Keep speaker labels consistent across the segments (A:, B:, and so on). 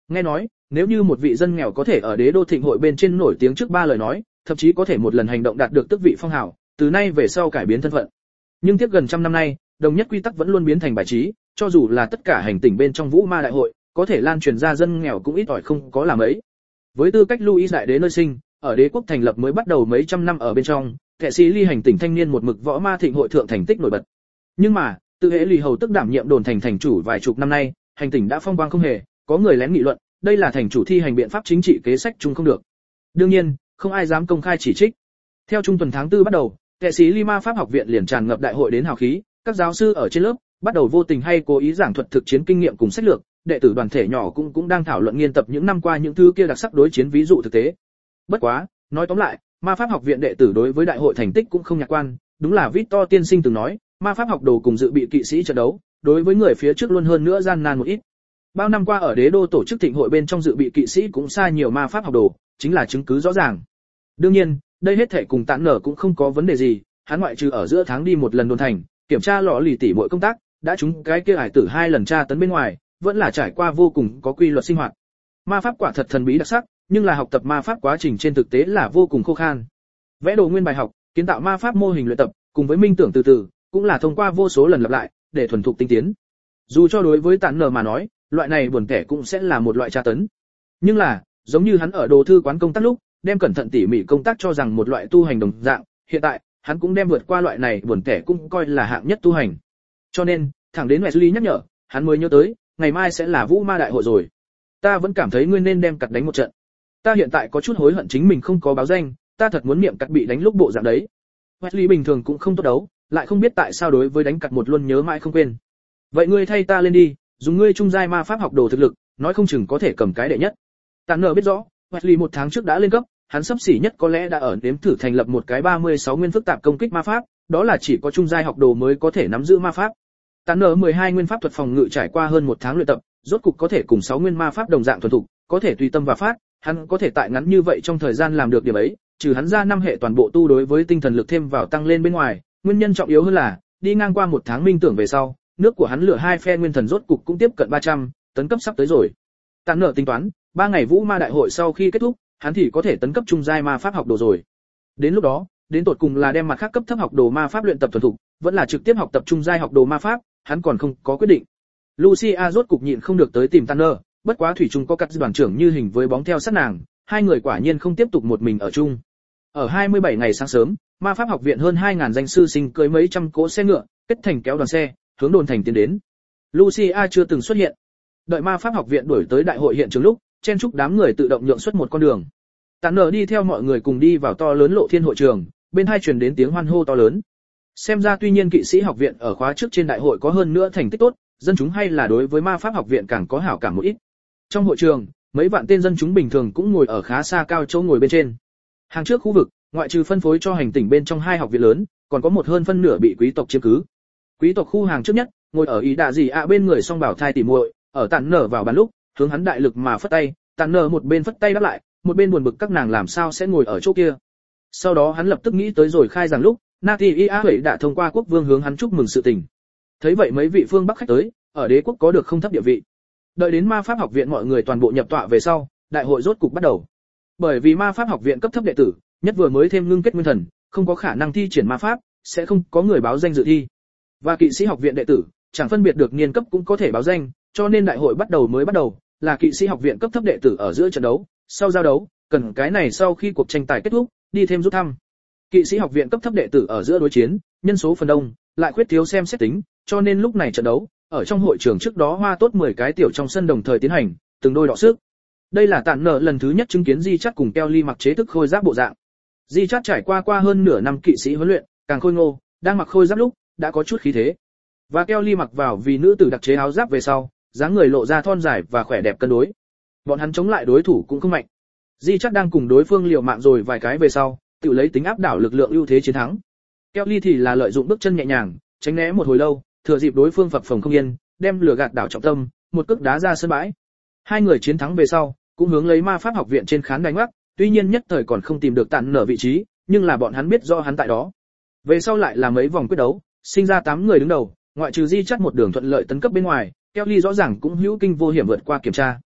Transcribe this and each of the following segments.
A: Nghe nói, nếu như một vị dân nghèo có thể ở đế đô thịnh hội bên trên nổi tiếng trước 3 lời nói, thậm chí có thể một lần hành động đạt được tước vị phong hào, từ nay về sau cải biến thân phận. Nhưng tiếp gần trăm năm nay, đồng nhất quy tắc vẫn luôn biến thành bài trí, cho dù là tất cả hành tinh bên trong Vũ Ma đại hội, có thể lan truyền ra dân nghèo cũng ít ỏi không có làm ấy. Với tư cách Louis đại đế nơi sinh, ở đế quốc thành lập mới bắt đầu mấy trăm năm ở bên trong, kẻ sĩ ly hành tinh thanh niên một mực võ ma thịnh hội thượng thành tích nổi bật. Nhưng mà, tự hệ lì hầu tức đảm nhiệm đồn thành thành chủ vài chục năm nay, hành tinh đã phong quang không hề, có người lén nghị luận, đây là thành chủ thi hành biện pháp chính trị kế sách chung không được. Đương nhiên, không ai dám công khai chỉ trích. Theo trung tuần tháng 4 bắt đầu, kẻ sĩ ly ma pháp học viện liền tràn ngập đại hội đến hào khí, các giáo sư ở trên lớp bắt đầu vô tình hay cố ý giảng thuật thực chiến kinh nghiệm cùng sách lược, đệ tử đoàn thể nhỏ cũng đang thảo luận nghiên tập những năm qua những thứ kia đặc sắc đối chiến ví dụ thực tế. Bất quá, nói tóm lại, ma pháp học viện đệ tử đối với đại hội thành tích cũng không nhạc quan, đúng là Victor tiên sinh từng nói, ma pháp học đồ cùng dự bị kỵ sĩ trận đấu, đối với người phía trước luôn hơn nữa gian nan một ít. Bao năm qua ở đế đô tổ chức thịnh hội bên trong dự bị kỵ sĩ cũng xa nhiều ma pháp học đồ, chính là chứng cứ rõ ràng. Đương nhiên, đây hết thảy cùng Tản Nở cũng không có vấn đề gì, hắn ngoại trừ ở giữa tháng đi một lần đồn thành, kiểm tra lọ lì tỉ mọi công tác, đã trúng cái kia hải tử 2 lần tra tấn bên ngoài, vẫn là trải qua vô cùng có quy luật sinh hoạt. Ma pháp quả thật thần bí đặc sắc, nhưng là học tập ma pháp quá trình trên thực tế là vô cùng khô khan. Vẽ đồ nguyên bài học, kiến tạo ma pháp mô hình luyện tập, cùng với minh tưởng từ từ, cũng là thông qua vô số lần lặp lại, để thuần thục tinh tiến. Dù cho đối với Tản Nở mà nói, loại này buồn kẻ cũng sẽ là một loại tra tấn. Nhưng là, giống như hắn ở đồ thư quán công tác lúc, đem cẩn thận tỉ mỉ công tác cho rằng một loại tu hành đồng dạng, hiện tại, hắn cũng đem vượt qua loại này buồn kẻ cũng coi là hạng nhất tu hành. Cho nên, thẳng đến Wesley nhắc nhở, hắn mới nhớ tới, ngày mai sẽ là Vũ Ma đại hội rồi. Ta vẫn cảm thấy ngươi nên đem cặt đánh một trận. Ta hiện tại có chút hối hận chính mình không có báo danh, ta thật muốn miệng cặt bị đánh lúc bộ dạng đấy. Wesley bình thường cũng không tốt đấu, lại không biết tại sao đối với đánh cặt một luôn nhớ mãi không quên. Vậy ngươi thay ta lên đi, dùng ngươi trung giai ma pháp học đồ thực lực, nói không chừng có thể cầm cái đệ nhất. Tản Nở biết rõ, Wesley 1 tháng trước đã lên cấp, hắn sắp xỉ nhất có lẽ đã ở nếm thử thành lập một cái 36 nguyên phức tạp công kích ma pháp, đó là chỉ có trung giai học đồ mới có thể nắm giữ ma pháp. Tản Nở 12 nguyên pháp thuật phòng ngự trải qua hơn 1 tháng luyện tập, rốt cục có thể cùng 6 nguyên ma pháp đồng dạng thuần thục, có thể tùy tâm và phát, hắn có thể tại ngắn như vậy trong thời gian làm được điểm ấy, trừ hắn ra 5 hệ toàn bộ tu đối với tinh thần lực thêm vào tăng lên bên ngoài, nguyên nhân trọng yếu hơn là, đi ngang qua 1 tháng minh tưởng về sau, nước của hắn lửa 2 phe nguyên thần rốt cục cũng tiếp cận 300, tấn cấp sắp tới rồi. Tản Nở tính toán, 3 ngày Vũ Ma đại hội sau khi kết thúc, hắn thì có thể tấn cấp trung giai ma pháp học đồ rồi. Đến lúc đó, đến tột cùng là đem mặt khác cấp thấp học đồ ma pháp luyện tập thuần thục, vẫn là trực tiếp học tập trung giai học đồ ma pháp, hắn còn không có quyết định. Lucia rốt cục nhịn không được tới tìm Tanner, bất quá thủy chung có cắt đoàn trưởng như hình với bóng theo sát nàng, hai người quả nhiên không tiếp tục một mình ở chung. Ở 27 ngày sáng sớm, ma pháp học viện hơn 2000 danh sư sinh cưỡi mấy trăm cỗ xe ngựa, kết thành kéo đoàn xe, hướng đồn thành tiến đến. Lucia chưa từng xuất hiện. Đợi ma pháp học viện đuổi tới đại hội hiện trường lúc, chen chúc đám người tự động nhượng xuất một con đường. Tanner đi theo mọi người cùng đi vào to lớn lộ thiên hội trường, bên hai truyền đến tiếng hoan hô to lớn. Xem ra tuy nhiên kỵ sĩ học viện ở khóa trước trên đại hội có hơn nữa thành tích tốt, dân chúng hay là đối với ma pháp học viện càng có hảo cảm một ít. Trong hội trường, mấy vạn tên dân chúng bình thường cũng ngồi ở khá xa cao chỗ ngồi bên trên. Hàng trước khu vực, ngoại trừ phân phối cho hành tỉnh bên trong 2 học viện lớn, còn có một hơn phân nửa bị quý tộc chiếm cứ. Quý tộc khu hàng trước nhất, ngồi ở ý đạ gì ạ bên người song bảo thai tỉ muội, ở Tản Nở vào bàn lúc, hướng hắn đại lực mà phất tay, Tản Nở một bên phất tay đáp lại, một bên buồn bực các nàng làm sao sẽ ngồi ở chỗ kia. Sau đó hắn lập tức nghĩ tới rồi khai rằng lúc, Natia Huệ đã thông qua quốc vương hướng hắn chúc mừng sự tình. Thấy vậy mấy vị phương Bắc khách tới, ở đế quốc có được không thấp địa vị. Đợi đến ma pháp học viện mọi người toàn bộ nhập tọa về sau, đại hội rốt cục bắt đầu. Bởi vì ma pháp học viện cấp thấp đệ tử, nhất vừa mới thêm ngưng kết nguyên thần, không có khả năng thi triển ma pháp, sẽ không có người báo danh dự thi. Và kỵ sĩ học viện đệ tử, chẳng phân biệt được niên cấp cũng có thể báo danh, cho nên đại hội bắt đầu, là kỵ sĩ học viện cấp thấp đệ tử ở giữa trận đấu, sau giao đấu, cần cái này sau khi cuộc tranh tài kết thúc, đi thêm rút thăm. Kỵ sĩ học viện cấp thấp đệ tử ở giữa đối chiến, nhân số phần đông, lại khuyết thiếu xem xét tính, cho nên lúc này trận đấu, ở trong hội trường trước đó hoa tốt 10 cái tiểu trong sân đồng thời tiến hành, từng đôi đọ sức. Đây là Tản Nở lần thứ nhất chứng kiến Di Chát cùng Kelly mặc chế thức khôi giáp bộ dạng. Di Chát trải qua hơn nửa năm kỵ sĩ huấn luyện, càng khôi ngô, đang mặc khôi giáp lúc, đã có chút khí thế. Và Kelly mặc vào vì nữ tử đặc chế áo giáp về sau, dáng người lộ ra thon dài và khỏe đẹp cân đối. Bọn hắn chống lại đối thủ cũng không mạnh. Di Chát đang cùng đối phương liều mạng rồi vài cái về sau, tự lấy tính áp đảo lực lượng ưu thế chiến thắng. Kelly thì là lợi dụng bước chân nhẹ nhàng, tránh né một hồi lâu, thừa dịp đối phương phập phồng không yên, đem lửa gạt đảo trọng tâm, một cước đá ra sân bãi. Hai người chiến thắng về sau, cũng hướng lấy ma pháp học viện trên khán đài ngoắc, tuy nhiên nhất thời còn không tìm được Tản Nở vị trí, nhưng là bọn hắn biết rõ hắn tại đó. Về sau lại là mấy vòng quyết đấu, sinh ra 8 người đứng đầu, ngoại trừ Di Chát một đường thuận lợi tấn cấp bên ngoài, Kelly rõ ràng cũng hữu kinh vô hiểm vượt qua kiểm tra.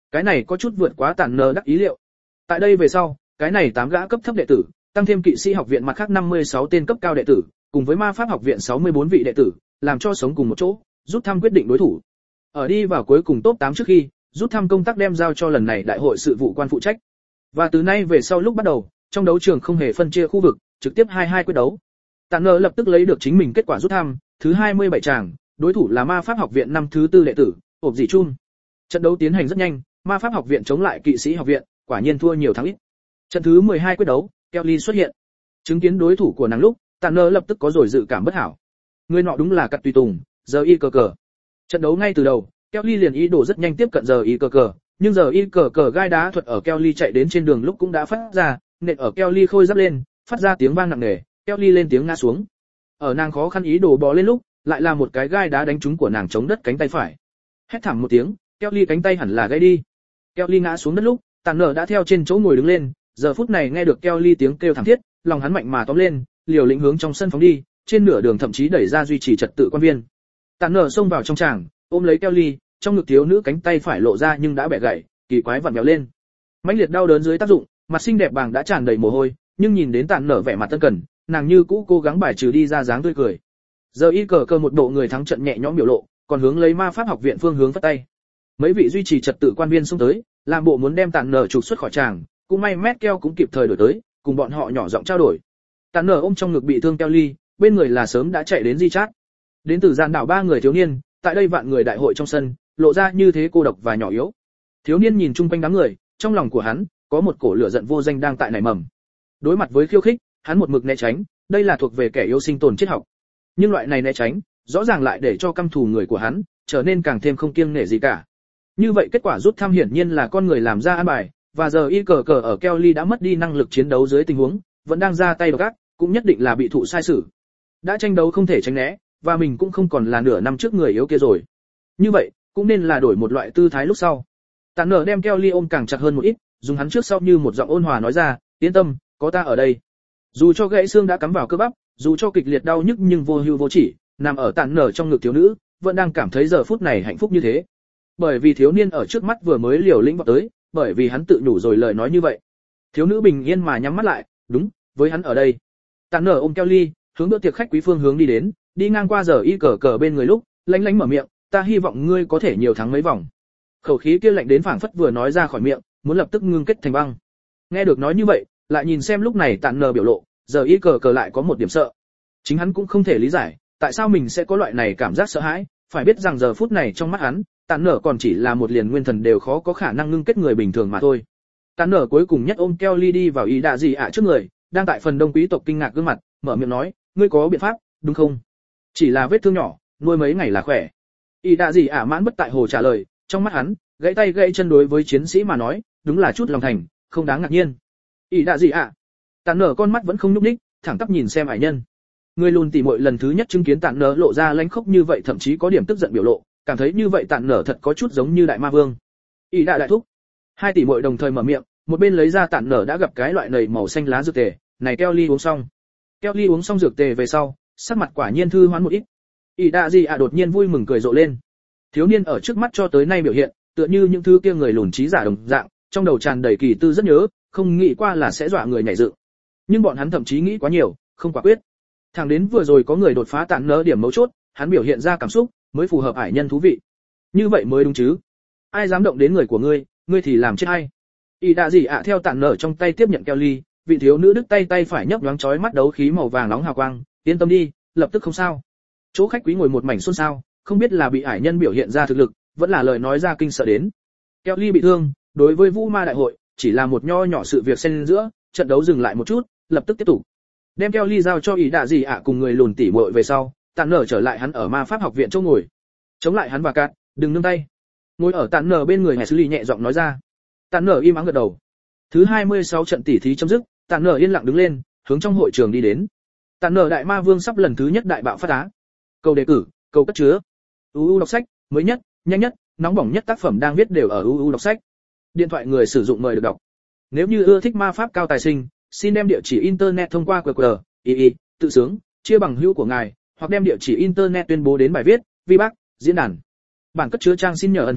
A: Cái này có chút vượt quá Tản Nờ đắc ý liệu. Tại đây về sau, cái này 8 gã cấp thấp đệ tử, tăng thêm kỵ sĩ học viện mặt khác 56 tên cấp cao đệ tử, cùng với ma pháp học viện 64 vị đệ tử, làm cho sống cùng một chỗ, rút thăm quyết định đối thủ. Ở đi vào cuối cùng top 8 trước khi, rút thăm công tác đem giao cho lần này đại hội sự vụ quan phụ trách. Và từ nay về sau lúc bắt đầu, trong đấu trường không hề phân chia khu vực, trực tiếp 2-2 quyết đấu. Tản Nờ lập tức lấy được chính mình kết quả rút thăm, thứ 27 tràng, đối thủ là ma pháp học viện năm thứ 4 đệ tử, ộp dị chun. Trận đấu tiến hành rất nhanh, ma pháp học viện chống lại kỵ sĩ học viện, quả nhiên thua nhiều thắng ít. Trận thứ 12 quyết đấu, Kelly xuất hiện. Chứng kiến đối thủ của nàng lúc, Tản Nờ lập tức có rồi dự cảm bất hảo. Người nọ đúng là Cật Tùy Tùng, giờ y cờ cờ. Trận đấu ngay từ đầu, Kelly liền ý đồ rất nhanh tiếp cận giờ y cờ cờ, nhưng giờ y cờ cờ gai đá thuật ở Kelly chạy đến trên đường lúc cũng đã phát ra, nện ở Kelly khôi giáp lên, phát ra tiếng vang nặng nề, Kelly lên tiếng ngã xuống. Ở nàng khó khăn ý đồ bò lên lúc, lại là một cái gai đá đánh trúng của nàng chống đất cánh tay phải. Hét thảm một tiếng, Kelly cánh tay hẳn là gãy đi. Kelly ngã xuống đất lúc, Tản Nờ đã theo trên chỗ ngồi đứng lên, giờ phút này nghe được Kelly tiếng kêu thảm thiết, lòng hắn mạnh mà tóm lên, liều lĩnh hướng trong sân phóng đi, trên nửa đường thậm chí đẩy ra duy trì trật tự quan viên. Tản Nờ xông vào trong tràng, ôm lấy Kelly, trong ngực thiếu nữ cánh tay phải lộ ra nhưng đã bẻ gãy, kỳ quái vặn vẹo lên. Mãnh liệt đau đớn dưới tác dụng, mặt xinh đẹp bàng đã tràn đầy mồ hôi, nhưng nhìn đến Tản Nờ vẻ mặt tân cần, nàng như cũ cố gắng bài trừ đi ra dáng tươi cười. Giờ y cờ cờ một bộ người thắng trận nhẹ nhõm biểu lộ, còn hướng lấy ma pháp học viện phương hướng vẫy tay. Mấy vị duy trì trật tự quan viên xông tới, làm bộ muốn đem Tản Nờ trục xuất khỏi tràng, cũng may Merkel cũng kịp thời đổi tới, cùng bọn họ nhỏ giọng trao đổi. Tản Nờ ôm trong ngực bị thương Kelly, bên người là sớm đã chạy đến Di Chát. Đến từ gian đảo 3 người thiếu niên, tại đây vạn người đại hội trong sân, lộ ra như thế cô độc và nhỏ yếu. Thiếu niên nhìn chung quanh đám người, trong lòng của hắn có một cổ lửa giận vô danh đang tại nảy mầm. Đối mặt với khiêu khích, hắn một mực né tránh, đây là thuộc về kẻ yếu sinh tồn triết học. Nhưng loại này né tránh, rõ ràng lại để cho căm thù người của hắn trở nên càng thêm không kiêng nể gì cả. Như vậy kết quả rút thăm hiển nhiên là con người làm ra an bài, và giờ y cờ cờ ở Kelly đã mất đi năng lực chiến đấu dưới tình huống, vẫn đang ra tay độc ác, cũng nhất định là bị thụ sai xử. Đã tranh đấu không thể tránh né, và mình cũng không còn là nửa năm trước người yếu kia rồi. Như vậy, cũng nên là đổi một loại tư thái lúc sau. Tản Nờ đem Kelly ôm càng chặt hơn một ít, dùng hắn trước sau như một giọng ôn hòa nói ra, yên tâm, có ta ở đây. Dù cho gãy xương đã cắm vào cơ bắp, dù cho kịch liệt đau nhức nhưng vô hưu vô chỉ, nằm ở Tản Nờ trong ngực thiếu nữ, vẫn đang cảm thấy giờ phút này hạnh phúc như thế. Bởi vì thiếu niên ở trước mắt vừa mới liều lĩnh vọt tới, bởi vì hắn tự nhủ rồi lời nói như vậy. Thiếu nữ bình yên mà nhắm mắt lại, đúng, với hắn ở đây. Tản Nờ ôm Kelly, hướng bữa tiệc khách quý phương hướng đi đến, đi ngang qua giờ y cờ cờ bên người lúc, lánh lánh mở miệng, ta hy vọng ngươi có thể nhiều thắng mấy vòng. Khẩu khí kia lạnh đến phảng phất vừa nói ra khỏi miệng, muốn lập tức ngưng kết thành băng. Nghe được nói như vậy, lại nhìn xem lúc này Tản Nờ biểu lộ, giờ y cờ cờ lại có một điểm sợ. Chính hắn cũng không thể lý giải, tại sao mình sẽ có loại này cảm giác sợ hãi, phải biết rằng giờ phút này trong mắt hắn, Tản Nờ còn chỉ là một liền nguyên thần đều khó có khả năng ngưng kết người bình thường mà thôi. Tản Nờ cuối cùng nhất ôm Kelly đi vào ý đạ gì ạ trước người, đang tại phần đông quý tộc kinh ngạc gương mặt, mở miệng nói, ngươi có biện pháp, đúng không? Chỉ là vết thương nhỏ, nuôi mấy ngày là khỏe. Ý đạ gì ạ mãn bất tại hồ trả lời, trong mắt hắn, gãy tay gãy chân đối với chiến sĩ mà nói, đúng là chút lòng thành, không đáng ngạc nhiên. Ý đạ gì ạ? Tản Nờ con mắt vẫn không nhúc nhích, thẳng tắp nhìn xem ải nhân. Người lùn tỉ muội lần thứ nhất chứng kiến Tản Nờ lộ ra lãnh khốc như vậy, thậm chí có điểm tức giận biểu lộ, cảm thấy như vậy Tản Nờ thật có chút giống như đại ma vương. Ý đạ đại thúc. Hai tỷ muội đồng thời mở miệng, một bên lấy ra Tản Nờ đã gặp cái loại nầy màu xanh lá dược tề, này Kelly uống xong. Kelly uống xong dược tề về sau, sắc mặt quả nhiên thư hoán một ít. Ý đạ gì ạ đột nhiên vui mừng cười rộ lên. Thiếu niên ở trước mắt cho tới nay biểu hiện, tựa như những thứ kia người lùn trí giả đồng dạng, trong đầu tràn đầy kỳ tư rất nhớ, không nghĩ qua là sẽ dọa người nhảy dựng. Nhưng bọn hắn thậm chí nghĩ quá nhiều, không quả quyết. Thẳng đến vừa rồi có người đột phá Tản Nờ điểm mấu chốt, hắn biểu hiện ra cảm xúc, mới phù hợp ải nhân thú vị. Như vậy mới đúng chứ? Ai dám động đến người của ngươi, ngươi thì làm chết hay? Ý đạ gì ạ theo Tản Nờ trong tay tiếp nhận Kelly, vị thiếu nữ đứt tay phải nhấp nhoáng chói mắt đấu khí màu vàng nóng hào quang, yên tâm đi, lập tức không sao. Chỗ khách quý ngồi một mảnh xôn xao, không biết là bị ải nhân biểu hiện ra thực lực, vẫn là lời nói ra kinh sợ đến. Kelly bị thương, đối với Vũ Ma đại hội, chỉ là một nho nhỏ sự việc xen giữa, trận đấu dừng lại một chút, lập tức tiếp tục. Đem Kelly giao cho ý đạ gì ạ cùng người lùn tỉ muội về sau, Tản Nờ trở lại hắn ở ma pháp học viện chỗ ngồi. Chống lại hắn và cát, đừng nương tay. Ngồi ở Tản Nờ bên người Hải Sư Lì nhẹ giọng nói ra. Tản Nờ im ắng gật đầu. Thứ 26 trận tỉ thí chấm dứt, Tản Nờ yên lặng đứng lên, hướng trong hội trường đi đến. Tản Nờ đại ma vương sắp lần thứ nhất đại bạo phát á. Cầu đề cử, cầu cất chứa. UU đọc sách, mới nhất, nhanh nhất, nóng bỏng nhất tác phẩm đang viết đều ở UU đọc sách. Điện thoại người sử dụng mời được đọc. Nếu như ưa thích ma pháp cao tài sinh, xin đem địa chỉ internet thông qua QR, tự sướng, chia bằng hữu của ngài, hoặc đem địa chỉ internet tuyên bố đến bài viết, vi bác, diễn đàn. Bản cất chứa trang xin nhờ ẩn dê,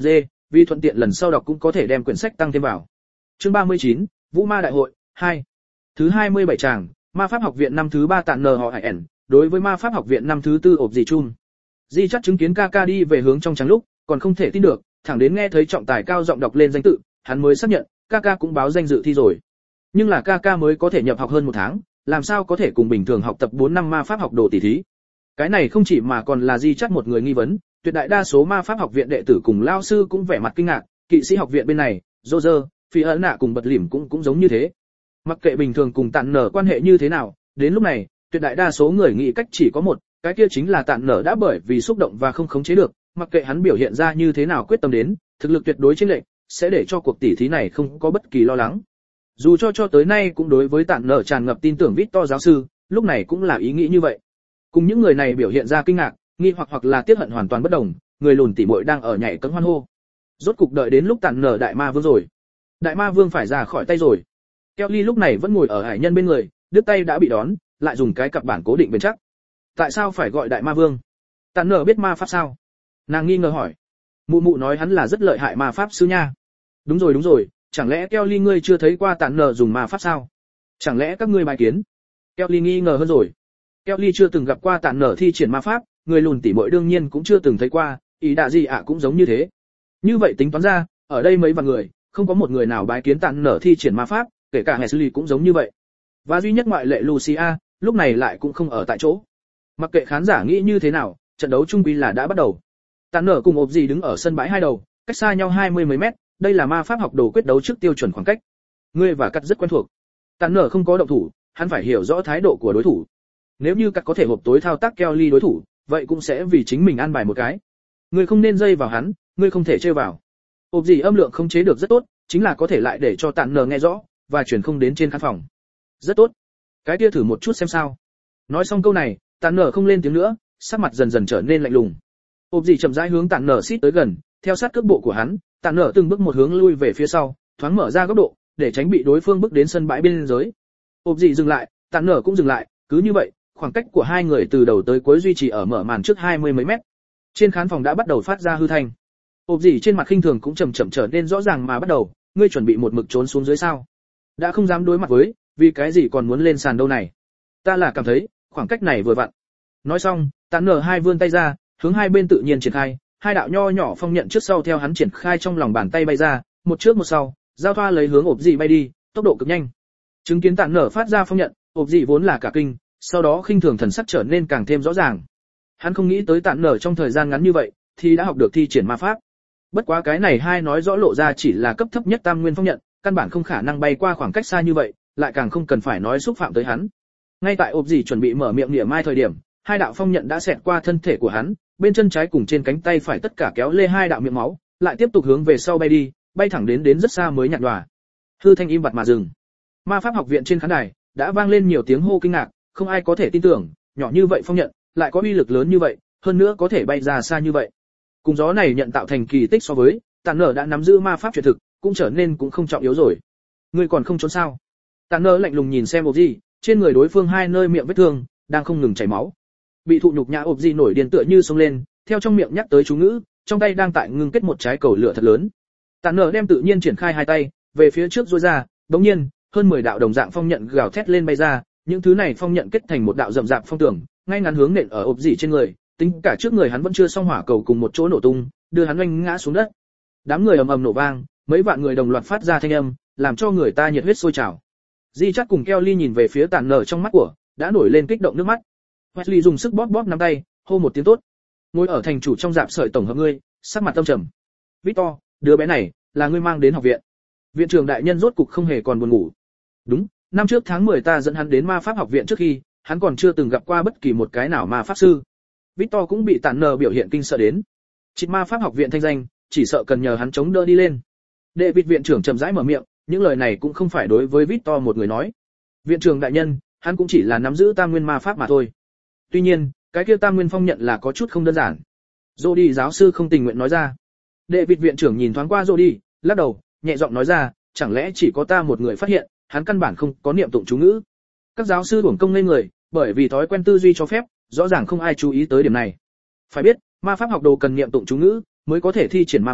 A: vì thuận tiện lần sau đọc cũng có thể đem quyển sách tăng thêm vào. Chương 39, Vũ Ma đại hội 2. Thứ 27 tràng, Ma pháp học viện năm thứ 3 tạn nờ họ hải ẩn, đối với Ma pháp học viện năm thứ 4 ộp gì chung. Di chắc chứng kiến Kaka đi về hướng trong trắng lúc, còn không thể tin được, thẳng đến nghe thấy trọng tài cao giọng đọc lên danh tự, hắn mới xác nhận, Kaka cũng báo danh dự thi rồi. Nhưng là Kaka mới có thể nhập học hơn 1 tháng, làm sao có thể cùng bình thường học tập 4 năm ma pháp học đồ tỷ thí. Cái này không chỉ mà còn là Di chắc một người nghi vấn, tuyệt đại đa số ma pháp học viện đệ tử cùng lao sư cũng vẻ mặt kinh ngạc, kỵ sĩ học viện bên này, Roger, Phi ấn nạ cùng bật lỉm cũng giống như thế. Mặc kệ bình thường cùng tạn nở quan hệ như thế nào, đến lúc này, tuyệt đại đa số người nghĩ cách chỉ có một, cái kia chính là tạn nở đã bởi vì xúc động và không khống chế được, mặc kệ hắn biểu hiện ra như thế nào quyết tâm đến, thực lực tuyệt đối chênh lệch, sẽ để cho cuộc tỷ thí này không có bất kỳ lo lắng. Dù cho tới nay cũng đối với tạn nở tràn ngập tin tưởng Victor giáo sư, lúc này cũng là ý nghĩ như vậy. Cùng những người này biểu hiện ra kinh ngạc, nghi hoặc là tiếc hận hoàn toàn bất đồng, người lùn tỉ muội đang ở nhảy cẫng hoan hô. Rốt cục đợi đến lúc tạn nở đại ma vương rồi. Đại ma vương phải ra khỏi tay rồi. Kelly lúc này vẫn ngồi ở hải nhân bên người, đứt tay đã bị đón, lại dùng cái cặp bản cố định bền chắc. Tại sao phải gọi đại ma vương? Tạn nở biết ma pháp sao? Nàng nghi ngờ hỏi. Mụ mụ nói hắn là rất lợi hại ma pháp sư nha. Đúng rồi, chẳng lẽ Kelly ngươi chưa thấy qua tạn nở dùng ma pháp sao? Chẳng lẽ các ngươi bài kiến? Kelly nghi ngờ hơn rồi. Kelly chưa từng gặp qua tạn nở thi triển ma pháp, người lùn tỉ muội đương nhiên cũng chưa từng thấy qua, ý đạ gì ạ cũng giống như thế. Như vậy tính toán ra, ở đây mấy vạn người, không có một người nào bái kiến tạn nở thi triển ma pháp, kể cả Wesley cũng giống như vậy. Và duy nhất ngoại lệ Lucia, lúc này lại cũng không ở tại chỗ. Mặc kệ khán giả nghĩ như thế nào, trận đấu chung quy là đã bắt đầu. Tạn nở cùng ộp gì đứng ở sân bãi hai đầu, cách xa nhau 20 mấy mét, đây là ma pháp học đồ quyết đấu trước tiêu chuẩn khoảng cách. Ngươi và Cắt rất quen thuộc. Tạn nở không có động thủ, hắn phải hiểu rõ thái độ của đối thủ. Nếu như Cắt có thể hộp tối thao tác Kelly đối thủ, vậy cũng sẽ vì chính mình an bài một cái. Ngươi không nên dây vào hắn, ngươi không thể chơi vào. Ộp gì âm lượng không chế được rất tốt, chính là có thể lại để cho tạn nở nghe rõ và truyền không đến trên khán phòng. Rất tốt. Cái kia thử một chút xem sao. Nói xong câu này, tạn nở không lên tiếng nữa, sắc mặt dần dần trở nên lạnh lùng. Ộp gì chậm rãi hướng tạn nở xít tới gần, theo sát cước bộ của hắn, tạn nở từng bước một hướng lui về phía sau, thoáng mở ra góc độ, để tránh bị đối phương bước đến sân bãi biên giới. Ộp gì dừng lại, tạn nở cũng dừng lại, cứ như vậy, khoảng cách của hai người từ đầu tới cuối duy trì ở mở màn trước 20 mấy mét. Trên khán phòng đã bắt đầu phát ra hư thanh. Ộp gì trên mặt khinh thường cũng chậm chậm trở nên rõ ràng mà bắt đầu, ngươi chuẩn bị một mực trốn xuống dưới sao? Đã không dám đối mặt với, vì cái gì còn muốn lên sàn đâu này? Ta là cảm thấy, khoảng cách này vừa vặn. Nói xong, tán nở hai vươn tay ra, hướng hai bên tự nhiên triển khai, hai đạo nho nhỏ phong nhận trước sau theo hắn triển khai trong lòng bàn tay bay ra, một trước một sau, giao thoa lấy hướng ộp gì bay đi, tốc độ cực nhanh. Chứng kiến tán nở phát ra phong nhận, ộp gì vốn là cả kinh, sau đó khinh thường thần sắc trở nên càng thêm rõ ràng. Hắn không nghĩ tới tán nở trong thời gian ngắn như vậy, thì đã học được thi triển ma pháp. Bất quá cái này hai nói rõ lộ ra chỉ là cấp thấp nhất tam nguyên phong nhận, căn bản không khả năng bay qua khoảng cách xa như vậy, lại càng không cần phải nói xúc phạm tới hắn. Ngay tại ộp gì chuẩn bị mở miệng niệm mai thời điểm, hai đạo phong nhận đã xẹt qua thân thể của hắn, bên chân trái cùng trên cánh tay phải tất cả kéo lê hai đạo miệng máu, lại tiếp tục hướng về sau bay đi, bay thẳng đến rất xa mới nhạt nhòa. Hư thanh im bặt mà dừng. Ma pháp học viện trên khán đài đã vang lên nhiều tiếng hô kinh ngạc, không ai có thể tin tưởng, nhỏ như vậy phong nhận, lại có uy lực lớn như vậy, hơn nữa có thể bay ra xa như vậy. Cùng gió này nhận tạo thành kỳ tích so với, Tạn nở đã nắm giữ ma pháp truyền thực, cũng trở nên cũng không trọng yếu rồi. Ngươi còn không trốn sao? Tạn nở lạnh lùng nhìn xem ộp gì, trên người đối phương hai nơi miệng vết thương đang không ngừng chảy máu. Bị thụ nhục nhã ộp gì nổi điên tựa như sông lên, theo trong miệng nhắc tới chú ngữ, trong tay đang tại ngưng kết một trái cầu lửa thật lớn. Tạn nở đem tự nhiên triển khai hai tay, về phía trước duỗi ra, đống nhiên, hơn 10 đạo đồng dạng phong nhận gào thét lên bay ra, những thứ này phong nhận kết thành một đạo rậm rạp phong tường, ngay ngắn hướng nện ở ộp gì trên người, tính cả trước người hắn vẫn chưa xong hỏa cầu cùng một chỗ nổ tung, đưa hắn oanh ngã xuống đất. Đám người ầm ầm nổ vang, mấy vạn người đồng loạt phát ra thanh âm, làm cho người ta nhiệt huyết sôi trào. Di chắc cùng Kelly nhìn về phía Tạn nở trong mắt của, đã nổi lên kích động nước mắt. Wesley dùng sức bóp bóp nắm tay, hô một tiếng tốt. Ngồi ở thành chủ trong dạp sợi tổng hợp ngươi, sắc mặt tâm trầm. Victor, đứa bé này là ngươi mang đến học viện. Viện trưởng đại nhân rốt cục không hề còn buồn ngủ. Đúng, năm trước tháng 10 ta dẫn hắn đến ma pháp học viện trước khi, hắn còn chưa từng gặp qua bất kỳ một cái nào ma pháp sư. Victor cũng bị Tạn nở biểu hiện kinh sợ đến. Chỉ ma pháp học viện thanh danh, chỉ sợ cần nhờ hắn chống đỡ đi lên. Đệ Vịt viện trưởng chậm rãi mở miệng, những lời này cũng không phải đối với Victor một người nói. Viện trưởng đại nhân, hắn cũng chỉ là nắm giữ tam nguyên ma pháp mà thôi. Tuy nhiên, cái kia tam nguyên phong nhận là có chút không đơn giản. Jody giáo sư không tình nguyện nói ra. Đệ Vịt viện trưởng nhìn thoáng qua Jody, lắc đầu, nhẹ giọng nói ra, chẳng lẽ chỉ có ta một người phát hiện, hắn căn bản không có niệm tụng chú ngữ. Các giáo sư uổng công lên người, bởi vì thói quen tư duy cho phép, rõ ràng không ai chú ý tới điểm này. Phải biết, ma pháp học đồ cần niệm tụng chú ngữ mới có thể thi triển ma pháp,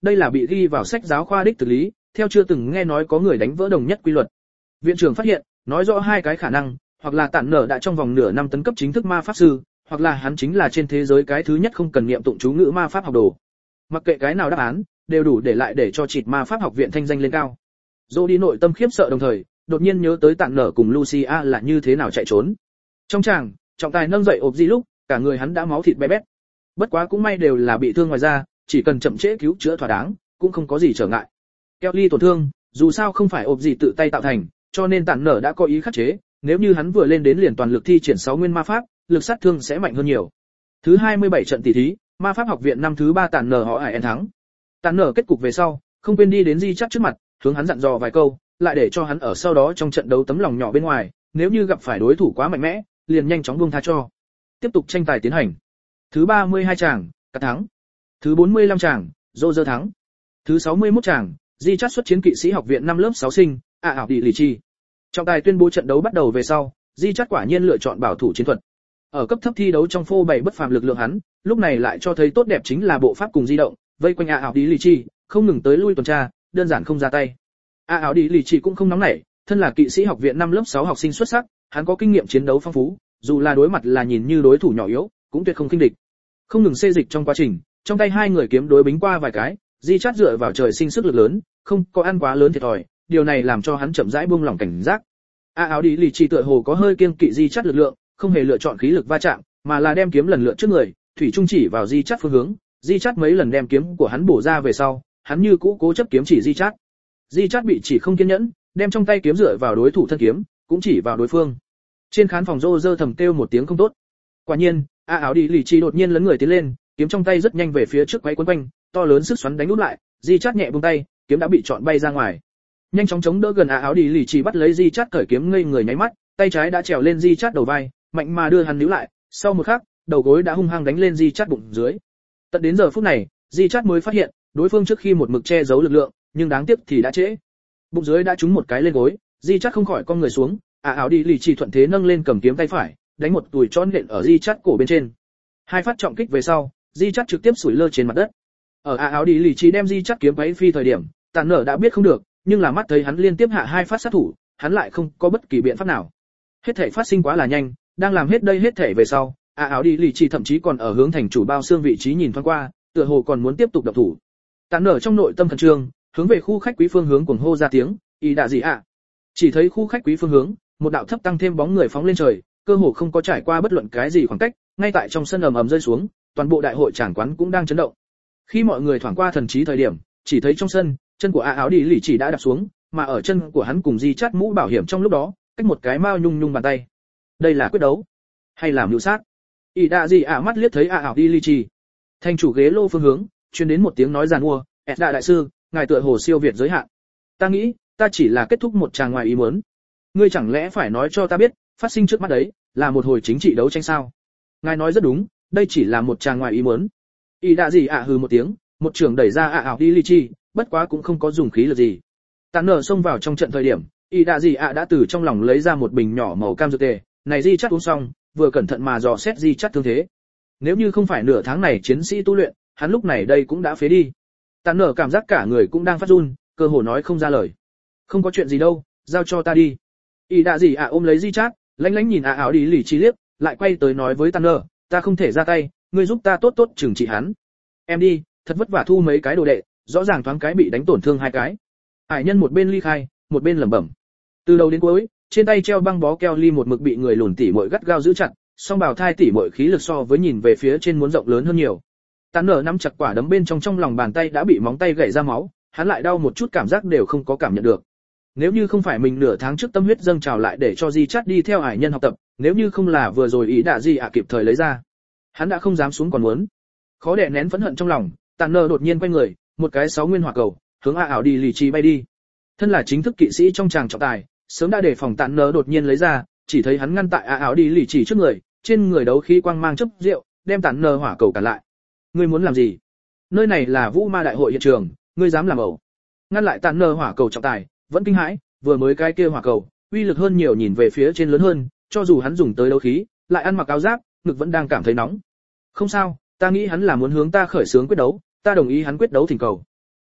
A: đây là bị ghi vào sách giáo khoa đích thực lý, theo chưa từng nghe nói có người đánh vỡ đồng nhất quy luật. Viện trưởng phát hiện, nói rõ hai cái khả năng, hoặc là Tản Nở đã trong vòng nửa năm tấn cấp chính thức ma pháp sư, hoặc là hắn chính là trên thế giới cái thứ nhất không cần niệm tụng chú ngữ ma pháp học đồ. Mặc kệ cái nào đáp án, đều đủ để lại để cho Trịt Ma Pháp học viện thanh danh lên cao. Dô đi nội tâm khiếp sợ đồng thời, đột nhiên nhớ tới Tản Nở cùng Lucia là như thế nào chạy trốn. Trong tràng, trọng tài nâng dậy ộp gì lúc, cả người hắn đã máu thịt bé bét. Bất quá cũng may đều là bị thương ngoài da, chỉ cần chậm trễ cứu chữa thỏa đáng, cũng không có gì trở ngại. Kelly tổn thương, dù sao không phải ộp gì tự tay tạo thành, cho nên Tản Nở đã có ý khắc chế, nếu như hắn vừa lên đến liền toàn lực thi triển 6 nguyên ma pháp, lực sát thương sẽ mạnh hơn nhiều. Thứ 27 trận tỷ thí, ma pháp học viện năm thứ 3 Tản Nở họ Ải thắng. Tản Nở kết cục về sau, không quên đi đến Di Chát trước mặt, hướng hắn dặn dò vài câu, lại để cho hắn ở sau đó trong trận đấu tấm lòng nhỏ bên ngoài, nếu như gặp phải đối thủ quá mạnh mẽ, liền nhanh chóng buông tha cho. Tiếp tục tranh tài tiến hành. Thứ 32 tràng, Cát thắng. Thứ 45 tràng, Roger thắng. Thứ 61 tràng, Di Chát xuất chiến kỵ sĩ học viện năm lớp 6 sinh, ảo đi lì chi. Trọng tài tuyên bố trận đấu bắt đầu về sau, Di Chát quả nhiên lựa chọn bảo thủ chiến thuật. Ở cấp thấp thi đấu trong phô bày bất phàm lực lượng hắn, lúc này lại cho thấy tốt đẹp chính là bộ pháp cùng di động, vây quanh ảo đi lì chi, không ngừng tới lui tuần tra, đơn giản không ra tay. Ảo đi lì chi cũng không nóng nảy, thân là kỵ sĩ học viện năm lớp 6 học sinh xuất sắc, hắn có kinh nghiệm chiến đấu phong phú, dù là đối mặt là nhìn như đối thủ nhỏ yếu, cũng tuyệt không khinh địch. Không ngừng xê dịch trong quá trình, trong tay hai người kiếm đối bính qua vài cái, Di Chát dựa vào trời sinh sức lực lớn, không có ăn quá lớn thiệt thòi, điều này làm cho hắn chậm rãi buông lỏng cảnh giác. Áo đi lì chỉ tựa hồ có hơi kiêng kỵ Di Chát lực lượng, không hề lựa chọn khí lực va chạm, mà là đem kiếm lần lượt trước người, thủy trung chỉ vào Di Chát phương hướng. Di Chát mấy lần đem kiếm của hắn bổ ra về sau, hắn như cũ cố chấp kiếm chỉ Di Chát. Di Chát bị chỉ không kiên nhẫn, đem trong tay kiếm dựa vào đối thủ thân kiếm, cũng chỉ vào đối phương. Trên khán phòng Roger thầm kêu một tiếng không tốt. Quả nhiên, áo đi lì chỉ đột nhiên lấn người tiến lên, kiếm trong tay rất nhanh về phía trước quay quấn quanh, to lớn sức xoắn đánh úp lại, Di Chát nhẹ buông tay, kiếm đã bị chọn bay ra ngoài. Nhanh chóng chống đỡ gần áo đi lì chỉ bắt lấy Di Chát cởi kiếm ngây người nháy mắt, tay trái đã trèo lên Di Chát đầu vai, mạnh mà đưa hắn níu lại, sau một khắc, đầu gối đã hung hăng đánh lên Di Chát bụng dưới. Tận đến giờ phút này, Di Chát mới phát hiện, đối phương trước khi một mực che giấu lực lượng, nhưng đáng tiếc thì đã trễ. Bụng dưới đã trúng một cái lên gối, Di Chát không khỏi cong người xuống, áo đi lì chỉ thuận thế nâng lên cầm kiếm tay phải, đánh một tùi tròn nện ở Di Chát cổ bên trên. Hai phát trọng kích về sau, Di Chát trực tiếp sủi lơ trên mặt đất. Ở áo đi lì chỉ đem Di Chát kiếm váy phi thời điểm, Tản Nở đã biết không được, nhưng là mắt thấy hắn liên tiếp hạ hai phát sát thủ, hắn lại không có bất kỳ biện pháp nào. Hết thể phát sinh quá là nhanh, đang làm hết đây hết thể về sau, áo đi lì chỉ thậm chí còn ở hướng thành chủ bao xương vị trí nhìn thoáng qua, tựa hồ còn muốn tiếp tục động thủ. Tản Nở trong nội tâm khẩn trương, hướng về khu khách quý phương hướng cuồng hô ra tiếng, "Ý đã gì ạ?" Chỉ thấy khu khách quý phương hướng, một đạo thấp tăng thêm bóng người phóng lên trời, cơ hồ không có trải qua bất luận cái gì khoảng cách, ngay tại trong sân ầm ầm rơi xuống, toàn bộ đại hội tràng quán cũng đang chấn động. Khi mọi người thoảng qua thần trí thời điểm, chỉ thấy trong sân, chân của áo đi lì chỉ đã đạp xuống, mà ở chân của hắn cùng Di Chát mũ bảo hiểm trong lúc đó, cách một cái mao nhung nhung bàn tay. Đây là quyết đấu, hay là mưu sát? Ý đã gì ạ mắt liếc thấy áo đi lì chỉ. Thành chủ ghế lô phương hướng, truyền đến một tiếng nói giàn mua, "Edda đại sư, ngài tựa hồ siêu việt giới hạn. Ta nghĩ, ta chỉ là kết thúc một tràng ngoài ý muốn. Ngươi chẳng lẽ phải nói cho ta biết, phát sinh trước mắt đấy, là một hồi chính trị đấu tranh sao?" Ngài nói rất đúng, đây chỉ là một tràng ngoài ý muốn. Ý đã gì ạ hừ một tiếng, một trường đẩy ra ảo đi lì chi, bất quá cũng không có dùng khí lực gì. Tản Nở xông vào trong trận thời điểm, ý đã gì ạ đã từ trong lòng lấy ra một bình nhỏ màu cam dược tề, này Di Chát uống xong, vừa cẩn thận mà dò xét Di Chát thương thế. Nếu như không phải nửa tháng này chiến sĩ tu luyện, hắn lúc này đây cũng đã phế đi. Tản Nở cảm giác cả người cũng đang phát run, cơ hồ nói không ra lời. "Không có chuyện gì đâu, giao cho ta đi." Ý đã gì ạ ôm lấy Di Chát, lánh lánh nhìn ảo đi lì chi liếc, lại quay tới nói với Tản Nở, "Ta không thể ra tay, ngươi giúp ta tốt tốt trừng trị hắn. Em đi, thật vất vả thu mấy cái đồ đệ, rõ ràng thoáng cái bị đánh tổn thương hai cái." Hải nhân một bên ly khai, một bên lẩm bẩm. Từ đầu đến cuối, trên tay treo băng bó keo ly một mực bị người lùn tỉ muội gắt gao giữ chặt, song bào thai tỉ muội khí lực so với nhìn về phía trên muốn rộng lớn hơn nhiều. Tản Nở nắm chặt quả đấm bên trong lòng bàn tay đã bị móng tay gãy ra máu, hắn lại đau một chút cảm giác đều không có cảm nhận được. Nếu như không phải mình nửa tháng trước tâm huyết dâng trào lại để cho Di Chát đi theo hải nhân học tập, nếu như không là vừa rồi ý đã gì ạ kịp thời lấy ra, hắn đã không dám xuống còn muốn. Khó đè nén phẫn hận trong lòng, Tản Nở đột nhiên quay người, một cái 6 nguyên hỏa cầu, hướng ảo đi lì chi bay đi. Thân là chính thức kỵ sĩ trong tràng trọng tài, sớm đã đề phòng Tản Nở đột nhiên lấy ra, chỉ thấy hắn ngăn tại ảo đi lì chỉ trước người, trên người đấu khí quang mang chớp rượu, đem Tản Nở hỏa cầu cản lại. "Ngươi muốn làm gì? Nơi này là Vũ Ma đại hội hiện trường, ngươi dám làm ẩu?" Ngăn lại Tản Nở hỏa cầu trọng tài, vẫn kinh hãi, vừa mới cái kia hỏa cầu, uy lực hơn nhiều nhìn về phía trên lớn hơn, cho dù hắn dùng tới đấu khí, lại ăn mặc áo giáp, ngực vẫn đang cảm thấy nóng. "Không sao, ta nghĩ hắn là muốn hướng ta khởi xướng quyết đấu, ta đồng ý hắn quyết đấu thỉnh cầu."